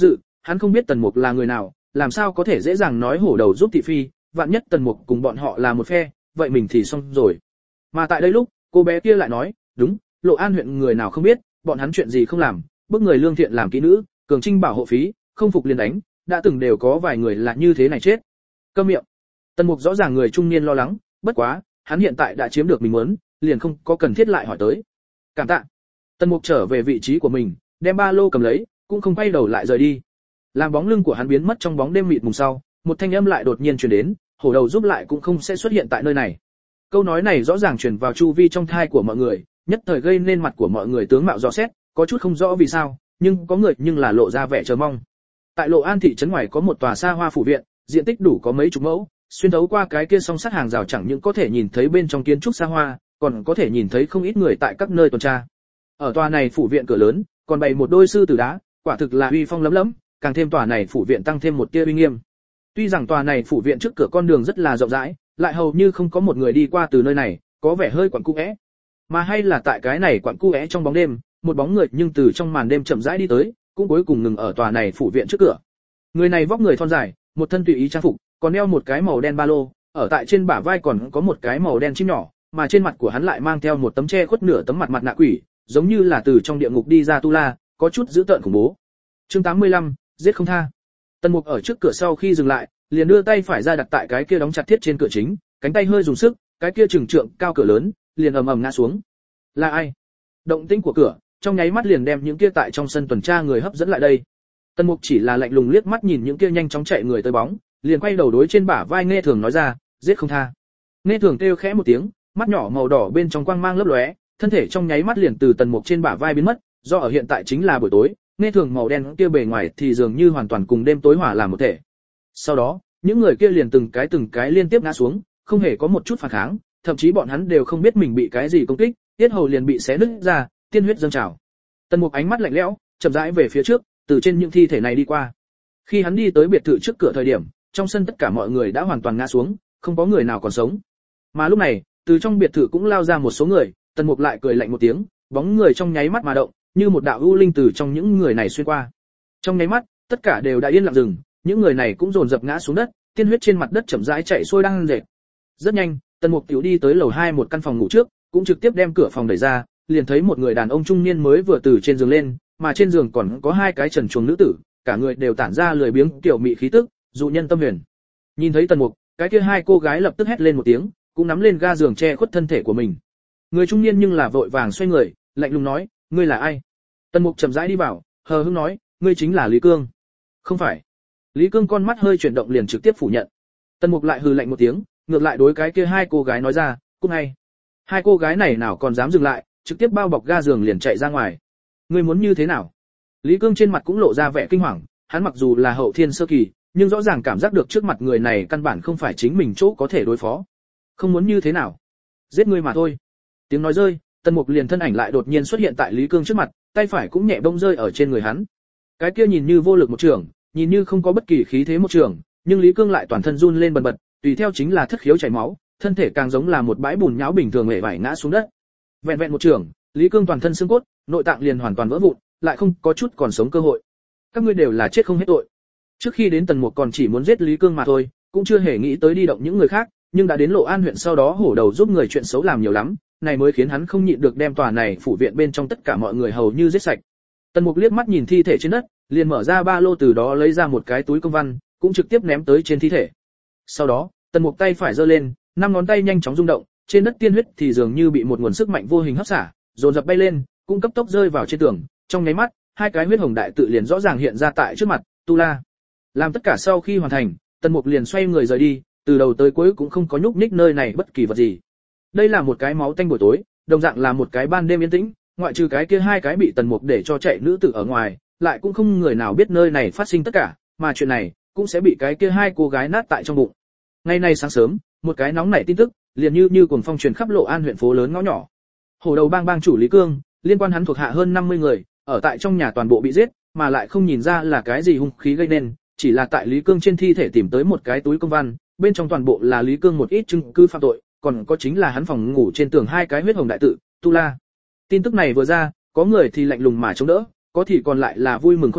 hắn không biết Tần Mục là người nào, làm sao có thể dễ dàng nói hổ đầu giúp thị phi, vạn nhất Tần Mục cùng bọn họ là một phe, vậy mình thì xong rồi. Mà tại đây lúc, cô bé kia lại nói, đúng, Lộ An huyện người nào không biết, bọn hắn chuyện gì không làm, bức người lương thiện làm kỹ nữ, cường trinh bảo hộ phí, không phục liền đánh, đã từng đều có vài người là như thế này chết. Câm miệng. Tần Mục rõ ràng người trung niên lo lắng, bất quá, hắn hiện tại đã chiếm được mình muốn, liền không có cần thiết lại hỏi tới. Cảm tạ. Tần Mục trở về vị trí của mình, đem ba lô cầm lấy, cũng không quay đầu lại rời đi. Làm bóng lưng của hắn biến mất trong bóng đêm mịt mùng sau, một thanh âm lại đột nhiên truyền đến, hổ đầu giúp lại cũng không sẽ xuất hiện tại nơi này. Câu nói này rõ ràng truyền vào chu vi trong thai của mọi người, nhất thời gây nên mặt của mọi người tướng mạo rõ xét, có chút không rõ vì sao, nhưng có người nhưng là lộ ra vẻ chờ mong. Tại Lộ An thị trấn ngoài có một tòa xa hoa phủ viện, diện tích đủ có mấy chục mẫu, xuyên thấu qua cái kia song sắt hàng rào chẳng những có thể nhìn thấy bên trong kiến trúc xa hoa, còn có thể nhìn thấy không ít người tại các nơi tuần tra. Ở tòa này phủ viện cửa lớn, còn bày một đôi sư tử đá, quả thực là uy phong lấm lấm, càng thêm tòa này phủ viện tăng thêm một tia uy nghiêm. Tuy rằng tòa này phủ viện trước cửa con đường rất là rộng rãi, lại hầu như không có một người đi qua từ nơi này, có vẻ hơi quẩn cung é. Mà hay là tại cái này quẩn cung é trong bóng đêm, một bóng người nhưng từ trong màn đêm chậm rãi đi tới, cũng cuối cùng ngừng ở tòa này phủ viện trước cửa. Người này vóc người thon dài, một thân tùy ý trang phục, còn đeo một cái màu đen ba lô, ở tại trên bả vai còn có một cái màu đen chim nhỏ, mà trên mặt của hắn lại mang theo một tấm che khuất nửa tấm mặt mặt nạ quỷ, giống như là từ trong địa ngục đi ra tu la, có chút dữ tợn khủng bố. Chương tám mươi lăm, giết không tha. Tần Mục ở trước cửa sau khi dừng lại, liền đưa tay phải ra đặt tại cái kia đóng chặt thiết trên cửa chính, cánh tay hơi dùng sức, cái kia trừng trượng cao cửa lớn, liền ầm ầm ngã xuống. Là ai? Động tĩnh của cửa, trong nháy mắt liền đem những kia tại trong sân tuần tra người hấp dẫn lại đây. Tần Mục chỉ là lạnh lùng liếc mắt nhìn những kia nhanh chóng chạy người tới bóng, liền quay đầu đối trên bả vai Nghe Thường nói ra, giết không tha. Nghe Thường kêu khẽ một tiếng, mắt nhỏ màu đỏ bên trong quang mang lấp lóe, thân thể trong nháy mắt liền từ Tần Mục trên bả vai biến mất, do ở hiện tại chính là buổi tối, Nghe Thường màu đen kia bề ngoài thì dường như hoàn toàn cùng đêm tối hòa làm một thể. Sau đó, những người kia liền từng cái từng cái liên tiếp ngã xuống, không hề có một chút phản kháng, thậm chí bọn hắn đều không biết mình bị cái gì công kích, tiết hầu liền bị xé nứt ra, tiên huyết dâng trào. Tần Mục ánh mắt lạnh lẽo, chậm rãi về phía trước, từ trên những thi thể này đi qua. Khi hắn đi tới biệt thự trước cửa thời điểm, trong sân tất cả mọi người đã hoàn toàn ngã xuống, không có người nào còn sống. Mà lúc này, từ trong biệt thự cũng lao ra một số người, Tần Mục lại cười lạnh một tiếng, bóng người trong nháy mắt mà động, như một đạo u linh từ trong những người này xuyên qua. Trong nháy mắt, tất cả đều đã yên lặng dừng, những người này cũng dồn dập ngã xuống đất, tiên huyết trên mặt đất chậm rãi chảy xuôi đang rệt. Rất nhanh, Tần Mục tiểu đi tới lầu hai một căn phòng ngủ trước, cũng trực tiếp đem cửa phòng đẩy ra, liền thấy một người đàn ông trung niên mới vừa từ trên giường lên, mà trên giường còn có hai cái trần truồng nữ tử, cả người đều tản ra lười biếng kiểu mị khí tức, dụ nhân tâm huyền. Nhìn thấy Tần Mục, cái kia hai cô gái lập tức hét lên một tiếng, cũng nắm lên ga giường che khuất thân thể của mình. Người trung niên nhưng là vội vàng xoay người, lạnh lùng nói, ngươi là ai? Tần Mục chậm rãi đi vào, hờ hững nói, ngươi chính là Lý Cương. Không phải. Lý Cương con mắt hơi chuyển động liền trực tiếp phủ nhận. Tần Mục lại hừ lạnh một tiếng, ngược lại đối cái kia hai cô gái nói ra, cút ngay. Hai cô gái này nào còn dám dừng lại, trực tiếp bao bọc ga giường liền chạy ra ngoài. Ngươi muốn như thế nào? Lý Cương trên mặt cũng lộ ra vẻ kinh hoàng, hắn mặc dù là hậu thiên sơ kỳ, nhưng rõ ràng cảm giác được trước mặt người này căn bản không phải chính mình chỗ có thể đối phó. Không muốn như thế nào? Giết ngươi mà thôi. Tiếng nói rơi, Tần Mục liền thân ảnh lại đột nhiên xuất hiện tại Lý Cương trước mặt, tay phải cũng nhẹ bông rơi ở trên người hắn. Cái kia nhìn như vô lực một trường, nhìn như không có bất kỳ khí thế một trường, nhưng Lý Cương lại toàn thân run lên bần bật, tùy theo chính là thất khiếu chảy máu, thân thể càng giống là một bãi bùn nhão bình thường hể vải ngã xuống đất. Vẹn vẹn một trường, Lý Cương toàn thân xương cốt, nội tạng liền hoàn toàn vỡ vụn, lại không có chút còn sống cơ hội. Các ngươi đều là chết không hết tội. Trước khi đến Tần Mục còn chỉ muốn giết Lý Cương mà thôi, cũng chưa hề nghĩ tới đi động những người khác, nhưng đã đến Lộ An huyện sau đó hổ đầu giúp người chuyện xấu làm nhiều lắm, này mới khiến hắn không nhịn được đem tòa này phủ viện bên trong tất cả mọi người hầu như giết sạch. Tần Mục liếc mắt nhìn thi thể trên đất, liền mở ra ba lô từ đó lấy ra một cái túi công văn, cũng trực tiếp ném tới trên thi thể. Sau đó, Tần Mục tay phải giơ lên, năm ngón tay nhanh chóng rung động, trên đất tiên huyết thì dường như bị một nguồn sức mạnh vô hình hấp xả, dồn dập bay lên, cũng cấp tốc rơi vào trên tường, trong nháy mắt, hai cái huyết hồng đại tự liền rõ ràng hiện ra tại trước mặt, Tu La. Làm tất cả sau khi hoàn thành, Tần Mục liền xoay người rời đi, từ đầu tới cuối cũng không có nhúc nhích nơi này bất kỳ vật gì. Đây là một cái máu tanh buổi tối, đồng dạng là một cái ban đêm yên tĩnh, ngoại trừ cái kia hai cái bị Tần Mục để cho chạy nữ tử ở ngoài, lại cũng không người nào biết nơi này phát sinh tất cả, mà chuyện này cũng sẽ bị cái kia hai cô gái nát tại trong bụng. Ngày nay sáng sớm, một cái nóng nảy tin tức, liền như như cuồng phong truyền khắp Lộ An huyện phố lớn ngõ nhỏ. Hổ đầu bang bang chủ Lý Cương, liên quan hắn thuộc hạ hơn năm mươi người, ở tại trong nhà toàn bộ bị giết, mà lại không nhìn ra là cái gì hung khí gây nên, chỉ là tại Lý Cương trên thi thể tìm tới một cái túi công văn, bên trong toàn bộ là Lý Cương một ít chứng cứ phạm tội, còn có chính là hắn phòng ngủ trên tường hai cái huyết hồng đại tự, Tu La. Tin tức này vừa ra, có người thì lạnh lùng mà chống đỡ, có thì còn lại là vui mừng khôn xiết,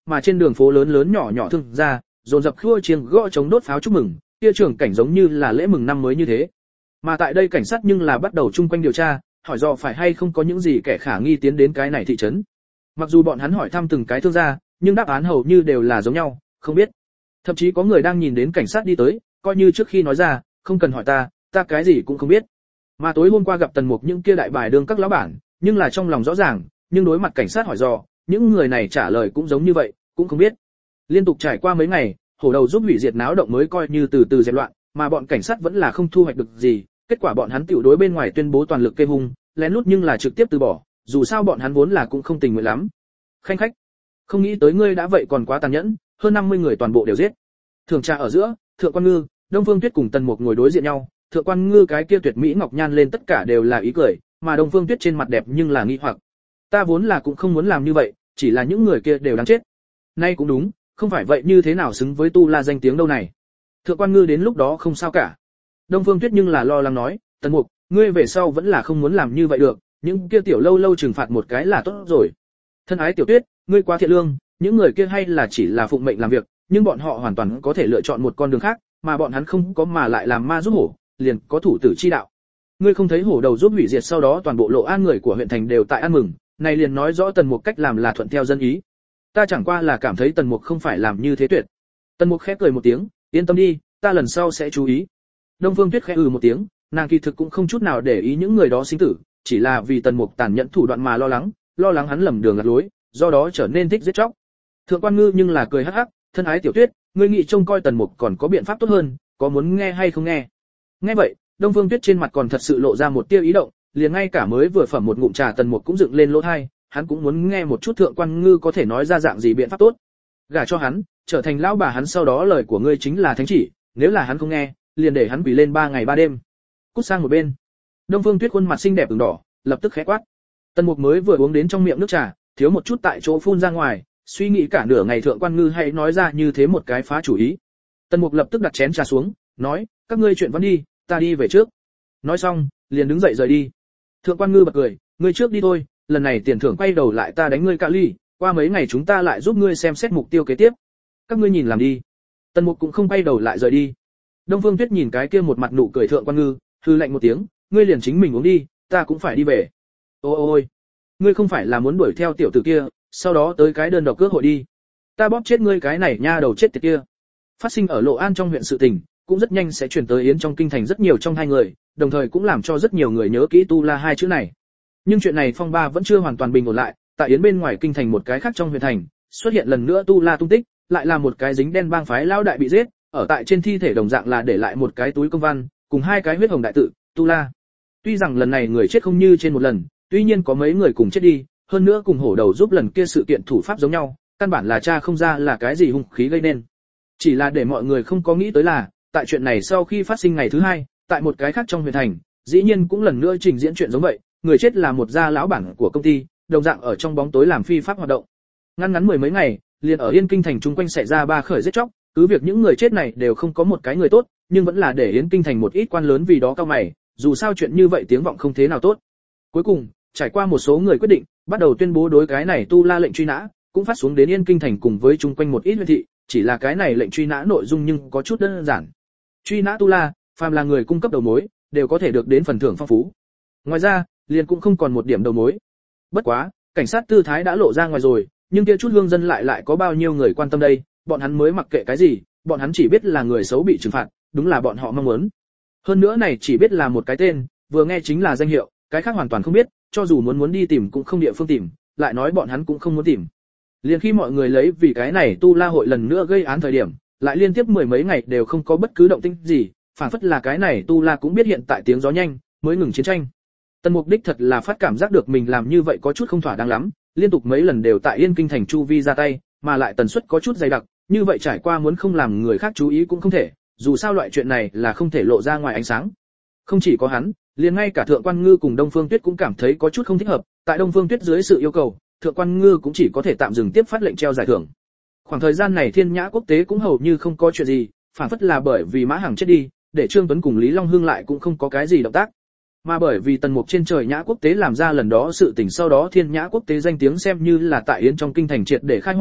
mà trên đường phố lớn lớn nhỏ nhỏ thương gia, dồn dập khua chiêng gõ trống đốt pháo chúc mừng, kia trưởng cảnh giống như là lễ mừng năm mới như thế. Mà tại đây cảnh sát nhưng là bắt đầu chung quanh điều tra, hỏi dò phải hay không có những gì kẻ khả nghi tiến đến cái này thị trấn. Mặc dù bọn hắn hỏi thăm từng cái thương gia, nhưng đáp án hầu như đều là giống nhau, không biết. Thậm chí có người đang nhìn đến cảnh sát đi tới, coi như trước khi nói ra, không cần hỏi ta, ta cái gì cũng không biết. Mà tối hôm qua gặp Tần Mục những kia đại bài đường các lão bản, nhưng là trong lòng rõ ràng, nhưng đối mặt cảnh sát hỏi dò, những người này trả lời cũng giống như vậy, cũng không biết. Liên tục trải qua mấy ngày, hổ đầu giúp hủy diệt náo động mới coi như từ từ dẹp loạn, mà bọn cảnh sát vẫn là không thu hoạch được gì, kết quả bọn hắn tiểu đối bên ngoài tuyên bố toàn lực kê hung, lén lút nhưng là trực tiếp từ bỏ, dù sao bọn hắn vốn là cũng không tình nguyện lắm. Khanh khách, không nghĩ tới ngươi đã vậy còn quá tàn nhẫn, hơn năm mươi người toàn bộ đều giết. Thường trà ở giữa, Thượng Quan Ngư, Đông Phương Tuyết cùng Tần Mục ngồi đối diện nhau, Thượng Quan Ngư cái kia tuyệt mỹ ngọc nhan lên tất cả đều là ý cười, mà Đông Phương Tuyết trên mặt đẹp nhưng là nghi hoặc. Ta vốn là cũng không muốn làm như vậy, chỉ là những người kia đều đáng chết. Nay cũng đúng, không phải vậy như thế nào xứng với tu la danh tiếng đâu này. Thượng Quan Ngư đến lúc đó không sao cả. Đông Phương Tuyết nhưng là lo lắng nói, Tần Mục, ngươi về sau vẫn là không muốn làm như vậy được, những kia tiểu lâu lâu trừng phạt một cái là tốt rồi. Thân ái Tiểu Tuyết, ngươi quá thiện lương, những người kia hay là chỉ là phụng mệnh làm việc, nhưng bọn họ hoàn toàn có thể lựa chọn một con đường khác, mà bọn hắn không có mà lại làm ma giúp hổ, liền có thủ tử chi đạo. Ngươi không thấy hổ đầu giúp hủy diệt sau đó toàn bộ Lộ An người của huyện thành đều tại ăn mừng, này liền nói rõ Tần Mục cách làm là thuận theo dân ý. Ta chẳng qua là cảm thấy Tần Mục không phải làm như thế tuyệt. Tần Mục khẽ cười một tiếng, yên tâm đi, ta lần sau sẽ chú ý. Đông Phương Tuyết khẽ ừ một tiếng, nàng kỳ thực cũng không chút nào để ý những người đó sinh tử, chỉ là vì Tần Mục tàn nhẫn thủ đoạn mà lo lắng, lo lắng hắn lầm đường lạc lối, do đó trở nên thích giết chóc. Thượng Quan Ngư nhưng là cười hắc hắc, thân ái Tiểu Tuyết, ngươi nghĩ trông coi Tần Mục còn có biện pháp tốt hơn, có muốn nghe hay không nghe? Nghe vậy, Đông Phương Tuyết trên mặt còn thật sự lộ ra một tia ý động, liền ngay cả mới vừa phẩm một ngụm trà Tần Mục cũng dựng lên lỗ tai, hắn cũng muốn nghe một chút Thượng Quan Ngư có thể nói ra dạng gì biện pháp tốt. Gả cho hắn, trở thành lão bà hắn sau đó lời của ngươi chính là thánh chỉ, nếu là hắn không nghe, liền để hắn quỳ lên ba ngày ba đêm. Cút sang một bên. Đông Phương Tuyết khuôn mặt xinh đẹp ửng đỏ, lập tức khẽ quát. Tần Mục mới vừa uống đến trong miệng nước trà, thiếu một chút tại chỗ phun ra ngoài, suy nghĩ cả nửa ngày Thượng Quan Ngư hãy nói ra như thế một cái phá chủ ý. Tần Mục lập tức đặt chén trà xuống, nói, các ngươi chuyện vẫn đi, ta đi về trước. Nói xong, liền đứng dậy rời đi. Thượng Quan Ngư bật cười, ngươi trước đi thôi, lần này tiền thưởng quay đầu lại ta đánh ngươi cạ ly, qua mấy ngày chúng ta lại giúp ngươi xem xét mục tiêu kế tiếp. Các ngươi nhìn làm đi. Tần Mục cũng không quay đầu lại rời đi. Đông Phương Tuyết nhìn cái kia một mặt nụ cười Thượng Quan Ngư, hư lạnh một tiếng, ngươi liền chính mình uống đi, ta cũng phải đi về. Ô ô ôi, ngươi không phải là muốn đuổi theo tiểu tử kia, sau đó tới cái đơn độc cước hội đi. Ta bóp chết ngươi cái này nha đầu chết tiệt kia. Phát sinh ở Lộ An trong huyện sự tình, cũng rất nhanh sẽ truyền tới Yến trong kinh thành rất nhiều trong hai người, đồng thời cũng làm cho rất nhiều người nhớ kỹ tu la hai chữ này. Nhưng chuyện này phong ba vẫn chưa hoàn toàn bình ổn lại, tại Yến bên ngoài kinh thành một cái khác trong huyện thành, xuất hiện lần nữa tu la tung tích, lại là một cái dính đen bang phái lao đại bị giết, ở tại trên thi thể đồng dạng là để lại một cái túi công văn, cùng hai cái huyết hồng đại tự, tu la. Tuy rằng lần này người chết không như trên một lần, tuy nhiên có mấy người cùng chết đi, hơn nữa cùng hổ đầu giúp lần kia sự kiện thủ pháp giống nhau, căn bản là tra không ra là cái gì hung khí gây nên. Chỉ là để mọi người không có nghĩ tới là, tại chuyện này sau khi phát sinh ngày thứ hai, tại một cái khác trong huyện thành, dĩ nhiên cũng lần nữa trình diễn chuyện giống vậy, người chết là một gia lão bản của công ty, đồng dạng ở trong bóng tối làm phi pháp hoạt động. Ngắn ngắn mười mấy ngày, liền ở Yên kinh thành chung quanh xảy ra ba khởi giết chóc, cứ việc những người chết này đều không có một cái người tốt, nhưng vẫn là để Yến kinh thành một ít quan lớn vì đó cao mày, dù sao chuyện như vậy tiếng vọng không thế nào tốt. Cuối cùng, trải qua một số người quyết định, bắt đầu tuyên bố đối cái này tu la lệnh truy nã, cũng phát xuống đến Yên kinh thành cùng với chung quanh một ít huyện thị, chỉ là cái này lệnh truy nã nội dung nhưng có chút đơn giản. Truy nã tu la, phàm là người cung cấp đầu mối, đều có thể được đến phần thưởng phong phú. Ngoài ra, liền cũng không còn một điểm đầu mối. Bất quá, cảnh sát tư thái đã lộ ra ngoài rồi, nhưng kia chút hương dân lại lại có bao nhiêu người quan tâm đây, bọn hắn mới mặc kệ cái gì, bọn hắn chỉ biết là người xấu bị trừng phạt, đúng là bọn họ mong muốn. Hơn nữa này chỉ biết là một cái tên, vừa nghe chính là danh hiệu, cái khác hoàn toàn không biết, cho dù muốn muốn đi tìm cũng không địa phương tìm, lại nói bọn hắn cũng không muốn tìm. Liền khi mọi người lấy vì cái này tu la hội lần nữa gây án thời điểm, lại liên tiếp mười mấy ngày đều không có bất cứ động tĩnh gì, phản phất là cái này tu la cũng biết hiện tại tiếng gió nhanh, mới ngừng chiến tranh. Tần Mục đích thật là phát cảm giác được mình làm như vậy có chút không thỏa đáng lắm, liên tục mấy lần đều tại Yên kinh thành chu vi ra tay, mà lại tần suất có chút dày đặc, như vậy trải qua muốn không làm người khác chú ý cũng không thể, dù sao loại chuyện này là không thể lộ ra ngoài ánh sáng. Không chỉ có hắn, liền ngay cả Thượng Quan Ngư cùng Đông Phương Tuyết cũng cảm thấy có chút không thích hợp, tại Đông Phương Tuyết dưới sự yêu cầu, Thượng Quan Ngư cũng chỉ có thể tạm dừng tiếp phát lệnh treo giải thưởng. Khoảng thời gian này Thiên Nhã quốc tế cũng hầu như không có chuyện gì, phản phất là bởi vì Mã Hằng chết đi, để Trương Tuấn cùng Lý Long Hương lại cũng không có cái gì động tác. Mà bởi vì Tần Mục trên trời Nhã quốc tế làm ra lần đó sự tình sau đó Thiên Nhã quốc tế danh tiếng xem như là tại Yến trong kinh thành triệt để khai hỏa,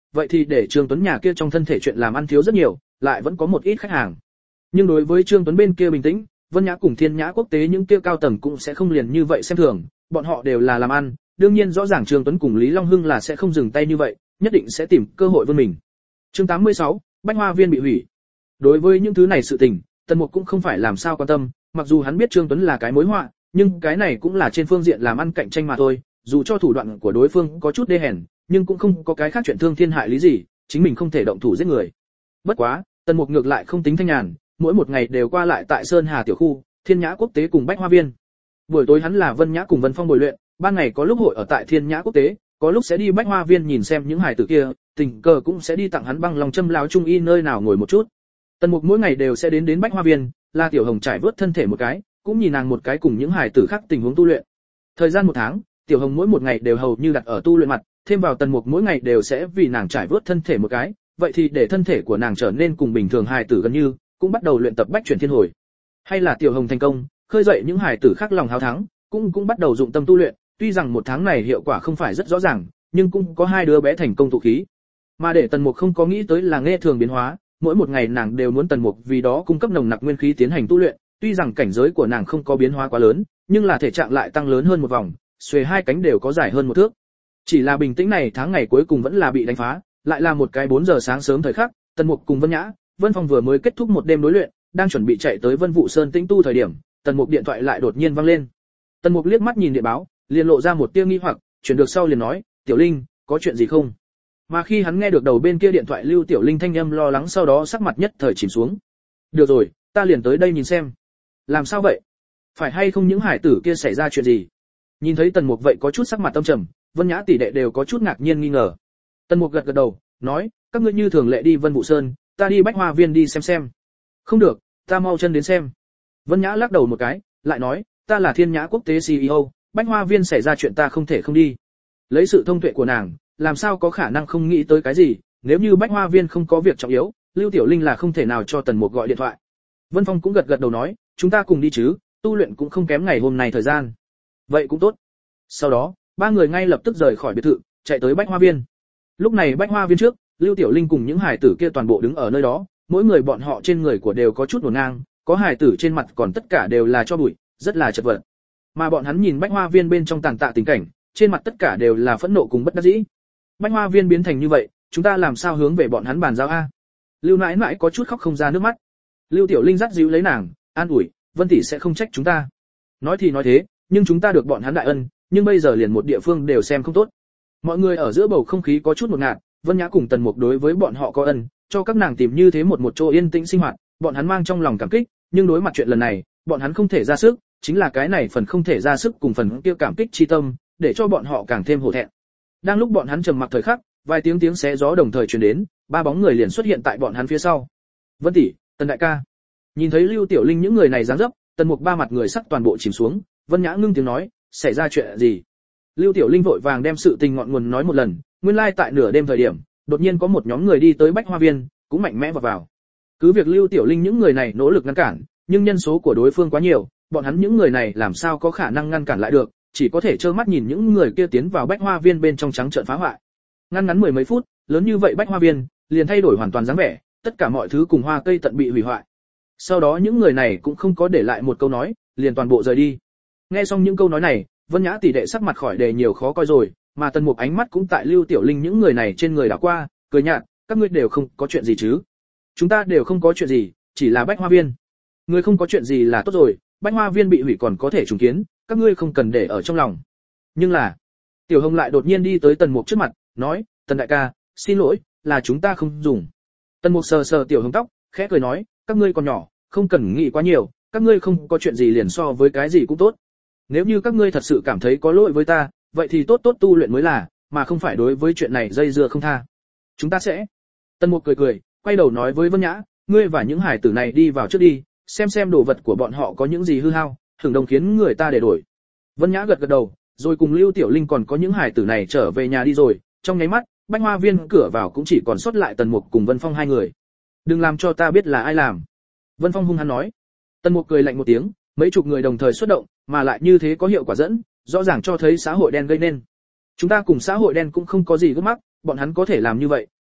vậy thì để Trương Tuấn nhà kia trong thân thể chuyện làm ăn thiếu rất nhiều, lại vẫn có một ít khách hàng. Nhưng đối với Trương Tuấn bên kia bình tĩnh, Vân Nhã cùng Thiên Nhã quốc tế những kia cao tầng cũng sẽ không liền như vậy xem thường, bọn họ đều là làm ăn, đương nhiên rõ ràng Trương Tuấn cùng Lý Long Hưng là sẽ không dừng tay như vậy, nhất định sẽ tìm cơ hội vươn mình. Chương tám mươi sáu, Bách Hoa Viên bị hủy. Đối với những thứ này sự tình, Tần Mục cũng không phải làm sao quan tâm, mặc dù hắn biết Trương Tuấn là cái mối họa, nhưng cái này cũng là trên phương diện làm ăn cạnh tranh mà thôi, dù cho thủ đoạn của đối phương có chút đê hèn, nhưng cũng không có cái khác chuyện thương thiên hại lý gì, chính mình không thể động thủ giết người. Bất quá, Tần Mục ngược lại không tính thanh nhàn, mỗi một ngày đều qua lại tại Sơn Hà tiểu khu, Thiên Nhã quốc tế cùng Bách Hoa Viên. Buổi tối hắn là Vân Nhã cùng Vân Phong bồi luyện, ban ngày có lúc hội ở tại Thiên Nhã quốc tế, có lúc sẽ đi Bách Hoa Viên nhìn xem những hài tử kia, tình cờ cũng sẽ đi tặng hắn băng lòng châm lão trung y nơi nào ngồi một chút. Tần Mục mỗi ngày đều sẽ đến đến Bách Hoa Viên, La Tiểu Hồng trải vớt thân thể một cái, cũng nhìn nàng một cái cùng những hài tử khác tình huống tu luyện. Thời gian một tháng, Tiểu Hồng mỗi một ngày đều hầu như đặt ở tu luyện mặt, thêm vào Tần Mục mỗi ngày đều sẽ vì nàng trải vớt thân thể một cái, vậy thì để thân thể của nàng trở nên cùng bình thường hài tử gần như, cũng bắt đầu luyện tập bách chuyển thiên hồi. Hay là Tiểu Hồng thành công, khơi dậy những hài tử khác lòng háo thắng, cũng cũng bắt đầu dụng tâm tu luyện, tuy rằng một tháng này hiệu quả không phải rất rõ ràng, nhưng cũng có hai đứa bé thành công tụ khí. Mà để Tần Mục không có nghĩ tới là nghe thường biến hóa, mỗi một ngày nàng đều muốn Tần Mục vì đó cung cấp nồng nặc nguyên khí tiến hành tu luyện, tuy rằng cảnh giới của nàng không có biến hóa quá lớn, nhưng là thể trạng lại tăng lớn hơn một vòng, xuề hai cánh đều có dài hơn một thước. Chỉ là bình tĩnh này tháng ngày cuối cùng vẫn là bị đánh phá, lại là một cái bốn giờ sáng sớm thời khắc, Tần Mục cùng Vân Nhã, Vân Phong vừa mới kết thúc một đêm đối luyện, đang chuẩn bị chạy tới Vân Vũ Sơn tĩnh tu thời điểm, Tần Mục điện thoại lại đột nhiên vang lên. Tần Mục liếc mắt nhìn điện báo, liền lộ ra một tia nghi hoặc, chuyển được sau liền nói, "Tiểu Linh, có chuyện gì không?" Mà khi hắn nghe được đầu bên kia điện thoại Lưu Tiểu Linh thanh âm lo lắng, sau đó sắc mặt nhất thời chìm xuống. "Được rồi, ta liền tới đây nhìn xem." "Làm sao vậy? Phải hay không những hải tử kia xảy ra chuyện gì?" Nhìn thấy Tần Mục vậy có chút sắc mặt tâm trầm, Vân Nhã tỷ đệ đều có chút ngạc nhiên nghi ngờ. Tần Mục gật gật đầu, nói, "Các ngươi như thường lệ đi Vân Vũ Sơn, ta đi Bách Hoa Viên đi xem xem." "Không được, ta mau chân đến xem." Vân Nhã lắc đầu một cái, lại nói, "Ta là Thiên Nhã quốc tế xê e ô, Bách Hoa Viên xảy ra chuyện ta không thể không đi." Lấy sự thông tuệ của nàng, làm sao có khả năng không nghĩ tới cái gì, nếu như Bách Hoa Viên không có việc trọng yếu, Lưu Tiểu Linh là không thể nào cho Tần Mục gọi điện thoại. Vân Phong cũng gật gật đầu nói, "Chúng ta cùng đi chứ, tu luyện cũng không kém ngày hôm nay thời gian." "Vậy cũng tốt." Sau đó, ba người ngay lập tức rời khỏi biệt thự, chạy tới Bách Hoa Viên. Lúc này Bách Hoa Viên trước, Lưu Tiểu Linh cùng những hải tử kia toàn bộ đứng ở nơi đó, mỗi người bọn họ trên người của đều có chút hỗn ngang, có hải tử trên mặt còn tất cả đều là cho bụi, rất là chật vật. Mà bọn hắn nhìn Bách Hoa Viên bên trong tàn tạ tình cảnh, trên mặt tất cả đều là phẫn nộ cùng bất đắc dĩ. Bách Hoa Viên biến thành như vậy, chúng ta làm sao hướng về bọn hắn bàn giao a? Lưu Nãi Nãi có chút khóc không ra nước mắt. Lưu Tiểu Linh dắt dịu lấy nàng, an ủi, "Vân tỷ sẽ không trách chúng ta." Nói thì nói thế, nhưng chúng ta được bọn hắn đại ân, nhưng bây giờ liền một địa phương đều xem không tốt. Mọi người ở giữa bầu không khí có chút ngột ngạt, Vân Nhã cùng Tần Mục đối với bọn họ có ân, cho các nàng tìm như thế một một chỗ yên tĩnh sinh hoạt, bọn hắn mang trong lòng cảm kích, nhưng đối mặt chuyện lần này, bọn hắn không thể ra sức, chính là cái này phần không thể ra sức cùng phần kia cảm kích chi tâm, để cho bọn họ càng thêm hổ thẹn. Đang lúc bọn hắn trầm mặc thời khắc, vài tiếng tiếng xé gió đồng thời truyền đến, ba bóng người liền xuất hiện tại bọn hắn phía sau. "Vân tỷ, Tần đại ca." Nhìn thấy Lưu Tiểu Linh những người này dáng dấp, Tần Mục ba mặt người sắc toàn bộ chìm xuống, Vân Nhã ngưng tiếng nói, "Xảy ra chuyện gì?" Lưu Tiểu Linh vội vàng đem sự tình ngọn nguồn nói một lần, nguyên lai tại nửa đêm thời điểm, đột nhiên có một nhóm người đi tới Bách Hoa Viên, cũng mạnh mẽ vào vào. Cứ việc Lưu Tiểu Linh những người này nỗ lực ngăn cản, nhưng nhân số của đối phương quá nhiều, bọn hắn những người này làm sao có khả năng ngăn cản lại được, chỉ có thể trơ mắt nhìn những người kia tiến vào Bách Hoa Viên bên trong trắng trợn phá hoại. Ngăn ngắn mười mấy phút, lớn như vậy Bách Hoa Viên liền thay đổi hoàn toàn dáng vẻ, tất cả mọi thứ cùng hoa cây tận bị hủy hoại. Sau đó những người này cũng không có để lại một câu nói, liền toàn bộ rời đi. Nghe xong những câu nói này, Vân Nhã tỷ đệ sắc mặt khỏi đề nhiều khó coi rồi, mà Tần Mục ánh mắt cũng tại Lưu Tiểu Linh những người này trên người đảo qua, cười nhạt, "Các ngươi đều không có chuyện gì chứ?" "Chúng ta đều không có chuyện gì, chỉ là Bách Hoa Viên." "Ngươi không có chuyện gì là tốt rồi, Bách Hoa Viên bị hủy còn có thể trùng kiến, các ngươi không cần để ở trong lòng." Nhưng là, Tiểu Hồng lại đột nhiên đi tới Tần Mục trước mặt, nói, "Tần đại ca, xin lỗi, là chúng ta không dùng." Tần Mục sờ sờ Tiểu Hồng tóc, khẽ cười nói, "Các ngươi còn nhỏ, không cần nghĩ quá nhiều, các ngươi không có chuyện gì liền so với cái gì cũng tốt. Nếu như các ngươi thật sự cảm thấy có lỗi với ta, vậy thì tốt tốt tu luyện mới là, mà không phải đối với chuyện này dây dưa không tha. Chúng ta sẽ." Tần Mục cười cười, quay đầu nói với Vân Nhã, "Ngươi và những hải tử này đi vào trước đi, xem xem đồ vật của bọn họ có những gì hư hao, hưởng đồng khiến người ta để đổi." Vân Nhã gật gật đầu, rồi cùng Lưu Tiểu Linh còn có những hải tử này trở về nhà đi rồi, trong nháy mắt, Bách Hoa Viên cửa vào cũng chỉ còn sót lại Tần Mục cùng Vân Phong hai người. "Đừng làm cho ta biết là ai làm." Vân Phong hung hăng nói. Tần Mục cười lạnh một tiếng, mấy chục người đồng thời xuất động, mà lại như thế có hiệu quả dẫn, rõ ràng cho thấy xã hội đen gây nên. Chúng ta cùng xã hội đen cũng không có gì gấp mắc, bọn hắn có thể làm như vậy,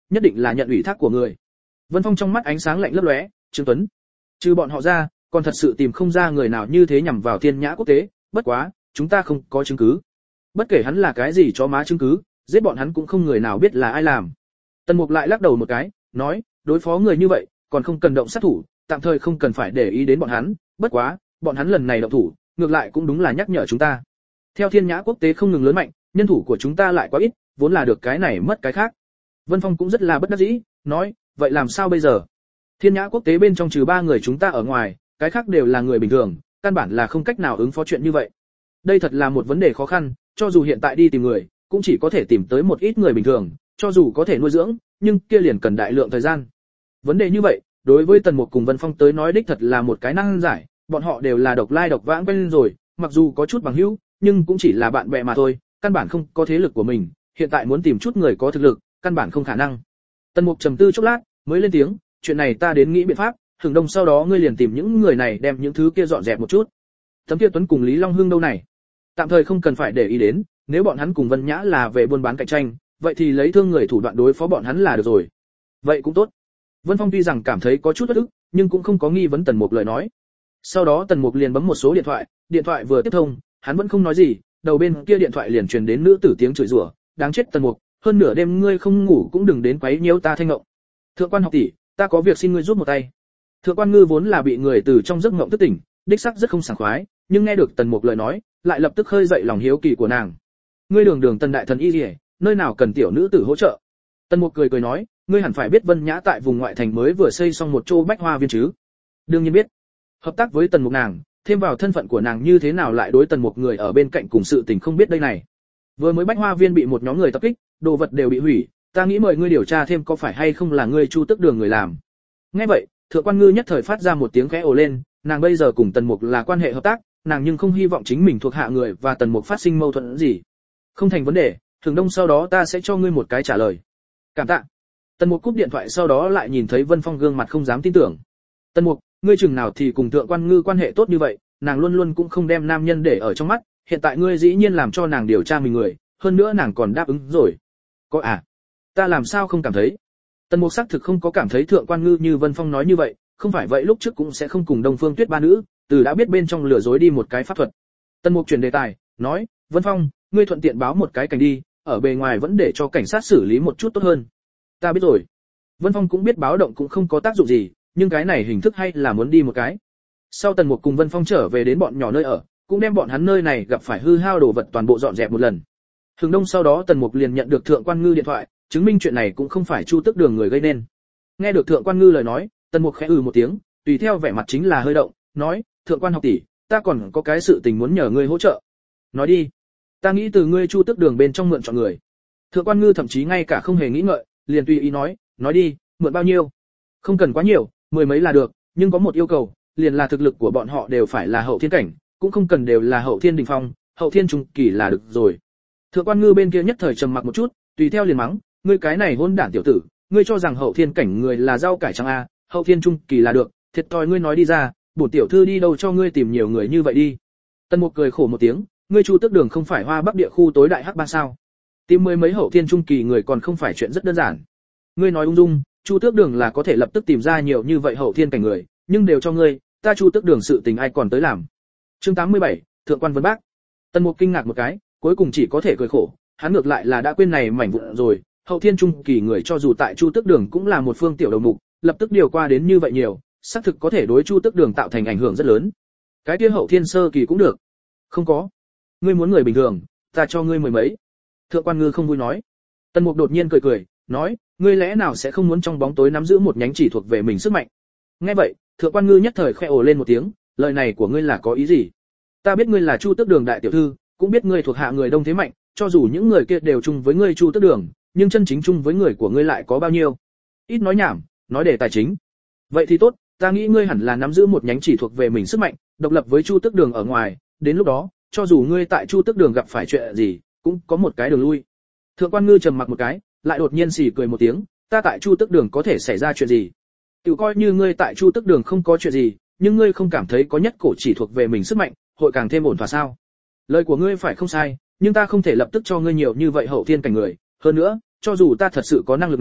nhất định là nhận ủy thác của người. Vân Phong trong mắt ánh sáng lạnh lấp lóe, Trương Tuấn, trừ bọn họ ra, còn thật sự tìm không ra người nào như thế nhằm vào Thiên Nhã Quốc tế, bất quá, chúng ta không có chứng cứ. Bất kể hắn là cái gì chó má chứng cứ, giết bọn hắn cũng không người nào biết là ai làm. Tần Mục lại lắc đầu một cái, nói, đối phó người như vậy, còn không cần động sát thủ, tạm thời không cần phải để ý đến bọn hắn, bất quá, bọn hắn lần này động thủ, ngược lại cũng đúng là nhắc nhở chúng ta. Theo Thiên Nhã Quốc tế không ngừng lớn mạnh, nhân thủ của chúng ta lại quá ít, vốn là được cái này mất cái khác. Vân Phong cũng rất là bất đắc dĩ, nói, vậy làm sao bây giờ? Thiên Nhã Quốc tế bên trong trừ ba người chúng ta ở ngoài, cái khác đều là người bình thường, căn bản là không cách nào ứng phó chuyện như vậy. Đây thật là một vấn đề khó khăn, cho dù hiện tại đi tìm người, cũng chỉ có thể tìm tới một ít người bình thường, cho dù có thể nuôi dưỡng, nhưng kia liền cần đại lượng thời gian. Vấn đề như vậy, đối với Tần Mục cùng Vân Phong tới nói đích thật là một cái năng giải, bọn họ đều là độc lai độc vãng quen rồi, mặc dù có chút bằng hữu, nhưng cũng chỉ là bạn bè mà thôi, căn bản không có thế lực của mình, hiện tại muốn tìm chút người có thực lực, căn bản không khả năng. Tần Mục trầm tư chốc lát, mới lên tiếng, chuyện này ta đến nghĩ biện pháp, Hừng Đông sau đó ngươi liền tìm những người này đem những thứ kia dọn dẹp một chút. Tấm kia Tuấn cùng Lý Long Hưng đâu này? Tạm thời không cần phải để ý đến, nếu bọn hắn cùng Vân Nhã là về buôn bán cạnh tranh, vậy thì lấy thương người thủ đoạn đối phó bọn hắn là được rồi. Vậy cũng tốt. Vân Phong tuy rằng cảm thấy có chút bất ức, nhưng cũng không có nghi vấn Tần Mục lời nói. Sau đó Tần Mục liền bấm một số điện thoại, điện thoại vừa tiếp thông, hắn vẫn không nói gì, đầu bên kia điện thoại liền truyền đến nữ tử tiếng chửi rủa, đáng chết Tần Mục, hơn nửa đêm ngươi không ngủ cũng đừng đến quấy nhiễu ta thanh ngộng. Thượng quan học tỷ, ta có việc xin ngươi giúp một tay. Thượng quan Ngư vốn là bị người từ trong giấc ngộng thức tỉnh, đích sắc rất không sảng khoái, nhưng nghe được Tần Mục lời nói, lại lập tức khơi dậy lòng hiếu kỳ của nàng. Ngươi đường đường Tần đại thần y liễu, nơi nào cần tiểu nữ tử hỗ trợ? Tần Mục cười cười nói, ngươi hẳn phải biết Vân Nhã tại vùng ngoại thành mới vừa xây xong một chỗ bách hoa viên chứ? Đương nhiên biết. Hợp tác với Tần Mục nàng, thêm vào thân phận của nàng như thế nào lại đối Tần Mục người ở bên cạnh cùng sự tình không biết đây này. Vừa mới bách hoa viên bị một nhóm người tập kích, đồ vật đều bị hủy, ta nghĩ mời ngươi điều tra thêm có phải hay không là ngươi Chu Tức Đường người làm. Nghe vậy, Thượng quan Ngư nhất thời phát ra một tiếng khẽ ồ lên, nàng bây giờ cùng Tần Mục là quan hệ hợp tác, nàng nhưng không hy vọng chính mình thuộc hạ người và Tần Mục phát sinh mâu thuẫn gì. Không thành vấn đề, Thường Đông sau đó ta sẽ cho ngươi một cái trả lời. Cảm tạ. Tần Mục cúp điện thoại sau đó lại nhìn thấy Vân Phong gương mặt không dám tin tưởng. Tần Mục, ngươi chừng nào thì cùng Thượng quan Ngư quan hệ tốt như vậy, nàng luôn luôn cũng không đem nam nhân để ở trong mắt, hiện tại ngươi dĩ nhiên làm cho nàng điều tra mình người, hơn nữa nàng còn đáp ứng rồi. Có à? Ta làm sao không cảm thấy? Tần Mục xác thực không có cảm thấy Thượng quan Ngư như Vân Phong nói như vậy, không phải vậy lúc trước cũng sẽ không cùng Đông Phương Tuyết ba nữ, từ đã biết bên trong lừa dối đi một cái pháp thuật. Tần Mục chuyển đề tài, nói, Vân Phong, ngươi thuận tiện báo một cái cảnh đi, ở bề ngoài vẫn để cho cảnh sát xử lý một chút tốt hơn. Ta biết rồi. Vân Phong cũng biết báo động cũng không có tác dụng gì, nhưng cái này hình thức hay là muốn đi một cái. Sau Tần Mục cùng Vân Phong trở về đến bọn nhỏ nơi ở, cũng đem bọn hắn nơi này gặp phải hư hao đồ vật toàn bộ dọn dẹp một lần. Thường Đông sau đó Tần Mục liền nhận được Thượng quan Ngư điện thoại, chứng minh chuyện này cũng không phải Chu Tức Đường người gây nên. Nghe được Thượng quan Ngư lời nói, Tần Mục khẽ ừ một tiếng, tùy theo vẻ mặt chính là hơi động, nói, Thượng quan học tỷ, ta còn có cái sự tình muốn nhờ ngươi hỗ trợ. Nói đi. Ta nghĩ từ ngươi Chu Tức Đường bên trong mượn chọn người. Thượng quan Ngư thậm chí ngay cả không hề nghĩ ngợi, liền tùy ý nói, nói đi, mượn bao nhiêu? Không cần quá nhiều, mười mấy là được, nhưng có một yêu cầu, liền là thực lực của bọn họ đều phải là hậu thiên cảnh, cũng không cần đều là hậu thiên đỉnh phong, hậu thiên trung kỳ là được rồi. Thượng quan Ngư bên kia nhất thời trầm mặc một chút, tùy theo liền mắng, ngươi cái này hôn đản tiểu tử, ngươi cho rằng hậu thiên cảnh người là rau cải trắng a, hậu thiên trung kỳ là được, thiệt thòi ngươi nói đi ra, bổn tiểu thư đi đâu cho ngươi tìm nhiều người như vậy đi. Tần Mục cười khổ một tiếng, ngươi Chu Tức Đường không phải Hoa Bắc địa khu tối đại hắc ba sao? Tìm mười mấy hậu thiên trung kỳ người còn không phải chuyện rất đơn giản. Ngươi nói ung dung, Chu Tước Đường là có thể lập tức tìm ra nhiều như vậy hậu thiên cảnh người, nhưng đều cho ngươi, ta Chu Tước Đường sự tình ai còn tới làm. Chương tám mươi bảy, Thượng quan Vân Bác. Tần Mục kinh ngạc một cái, cuối cùng chỉ có thể cười khổ, hắn ngược lại là đã quên này mảnh vụn rồi, hậu thiên trung kỳ người cho dù tại Chu Tước Đường cũng là một phương tiểu đầu mục, lập tức điều qua đến như vậy nhiều, xác thực có thể đối Chu Tước Đường tạo thành ảnh hưởng rất lớn. Cái kia hậu thiên sơ kỳ cũng được. Không có. Ngươi muốn người bình thường, ta cho ngươi mười mấy. Thượng quan Ngư không vui nói. Tần Mục đột nhiên cười cười, nói, ngươi lẽ nào sẽ không muốn trong bóng tối nắm giữ một nhánh chỉ thuộc về mình sức mạnh? Nghe vậy, Thượng quan Ngư nhất thời khẽ ồ lên một tiếng, lời này của ngươi là có ý gì? Ta biết ngươi là Chu Tước Đường đại tiểu thư, cũng biết ngươi thuộc hạ người đông thế mạnh, cho dù những người kia đều chung với ngươi Chu Tước Đường, nhưng chân chính chung với người của ngươi lại có bao nhiêu? Ít nói nhảm, nói đề tài chính. Vậy thì tốt, ta nghĩ ngươi hẳn là nắm giữ một nhánh chỉ thuộc về mình sức mạnh, độc lập với Chu Tước Đường ở ngoài, đến lúc đó, cho dù ngươi tại Chu Tước Đường gặp phải chuyện gì, cũng có một cái đường lui. Thượng quan Ngư trầm mặc một cái, lại đột nhiên xì cười một tiếng, ta tại Chu Tước Đường có thể xảy ra chuyện gì? Tự coi như ngươi tại Chu Tước Đường không có chuyện gì, nhưng ngươi không cảm thấy có nhất cổ chỉ thuộc về mình sức mạnh, hội càng thêm ổn thỏa sao? Lời của ngươi phải không sai, nhưng ta không thể lập tức cho ngươi nhiều như vậy hậu thiên cảnh người, hơn nữa, cho dù ta thật sự có năng lực này,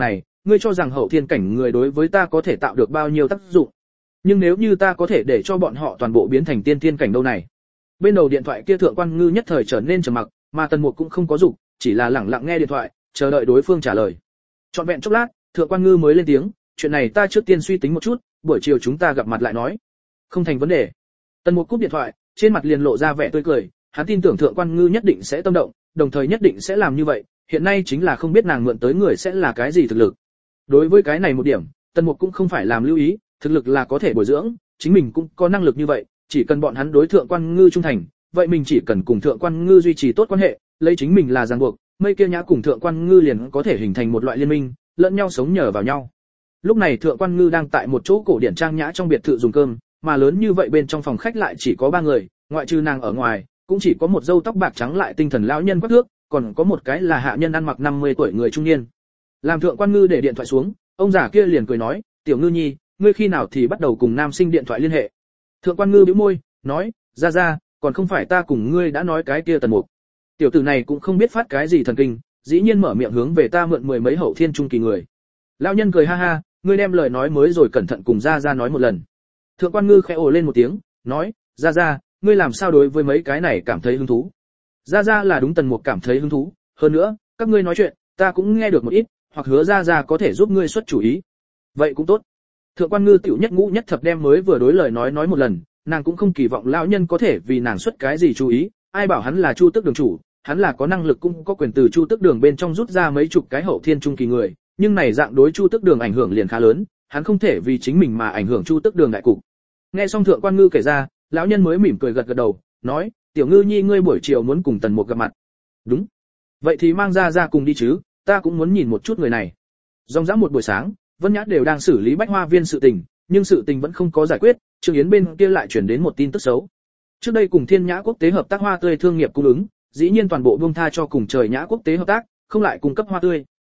ngươi cho rằng hậu thiên cảnh người đối với ta có thể tạo được bao nhiêu tác dụng? Nhưng nếu như ta có thể để cho bọn họ toàn bộ biến thành tiên tiên cảnh đâu này? Bên đầu điện thoại kia Thượng Quan Ngư nhất thời trở nên trầm mặc, mà Tần Mục cũng không có dục, chỉ là lẳng lặng nghe điện thoại, chờ đợi đối phương trả lời. Trọn vẹn chốc lát, Thượng Quan Ngư mới lên tiếng, chuyện này ta trước tiên suy tính một chút, buổi chiều chúng ta gặp mặt lại nói. Không thành vấn đề. Tần Mục cúp điện thoại, trên mặt liền lộ ra vẻ tươi cười, hắn tin tưởng Thượng Quan Ngư nhất định sẽ tâm động, đồng thời nhất định sẽ làm như vậy, hiện nay chính là không biết nàng mượn tới người sẽ là cái gì thực lực. Đối với cái này một điểm, Tần Mục cũng không phải làm lưu ý, thực lực là có thể bồi dưỡng, chính mình cũng có năng lực như vậy, chỉ cần bọn hắn đối Thượng Quan Ngư trung thành, vậy mình chỉ cần cùng Thượng Quan Ngư duy trì tốt quan hệ, lấy chính mình là ràng buộc, Mây Kia Nhã cùng Thượng Quan Ngư liền có thể hình thành một loại liên minh, lẫn nhau sống nhờ vào nhau. Lúc này Thượng Quan Ngư đang tại một chỗ cổ điển trang nhã trong biệt thự dùng cơm, mà lớn như vậy bên trong phòng khách lại chỉ có ba người, ngoại trừ nàng ở ngoài, cũng chỉ có một râu tóc bạc trắng lại tinh thần lão nhân quắc thước, còn có một cái là hạ nhân ăn mặc năm mươi tuổi người trung niên. Làm Thượng Quan Ngư để điện thoại xuống, ông già kia liền cười nói, "Tiểu Ngư Nhi, ngươi khi nào thì bắt đầu cùng nam sinh điện thoại liên hệ?" Thượng Quan Ngư bĩu môi, nói, "Ra ra, còn không phải ta cùng ngươi đã nói cái kia Tần Mục. Tiểu tử này cũng không biết phát cái gì thần kinh, dĩ nhiên mở miệng hướng về ta mượn mười mấy hậu thiên trung kỳ người." Lão nhân cười ha ha, "Ngươi đem lời nói mới rồi cẩn thận cùng ra ra nói một lần." Thượng Quan Ngư khẽ ồ lên một tiếng, nói, "Ra ra, ngươi làm sao đối với mấy cái này cảm thấy hứng thú?" Ra ra là đúng Tần Mục cảm thấy hứng thú, hơn nữa, các ngươi nói chuyện, ta cũng nghe được một ít, hoặc hứa ra ra có thể giúp ngươi xuất chủ ý. Vậy cũng tốt. Thượng Quan Ngư tiểu nhất ngũ nhất thập đem mới vừa đối lời nói nói một lần, nàng cũng không kỳ vọng lão nhân có thể vì nàng xuất cái gì chú ý, ai bảo hắn là Chu Tước Đường chủ, hắn là có năng lực cũng có quyền từ Chu Tước Đường bên trong rút ra mấy chục cái hậu thiên trung kỳ người, nhưng này dạng đối Chu Tước Đường ảnh hưởng liền khá lớn, hắn không thể vì chính mình mà ảnh hưởng Chu Tước Đường đại cục. Nghe xong Thượng Quan Ngư kể ra, lão nhân mới mỉm cười gật gật đầu, nói, "Tiểu Ngư Nhi ngươi buổi chiều muốn cùng Tần Mục gặp mặt." "Đúng. Vậy thì mang ra ra cùng đi chứ, ta cũng muốn nhìn một chút người này." Dòng dã một buổi sáng, Vân Nhã đều đang xử lý Bách Hoa Viên sự tình, nhưng sự tình vẫn không có giải quyết, Trương Yến bên kia lại chuyển đến một tin tức xấu. Trước đây cùng Thiên Nhã Quốc tế hợp tác hoa tươi thương nghiệp cung ứng, dĩ nhiên toàn bộ buông tha cho cùng Trời Nhã Quốc tế hợp tác, không lại cung cấp hoa tươi.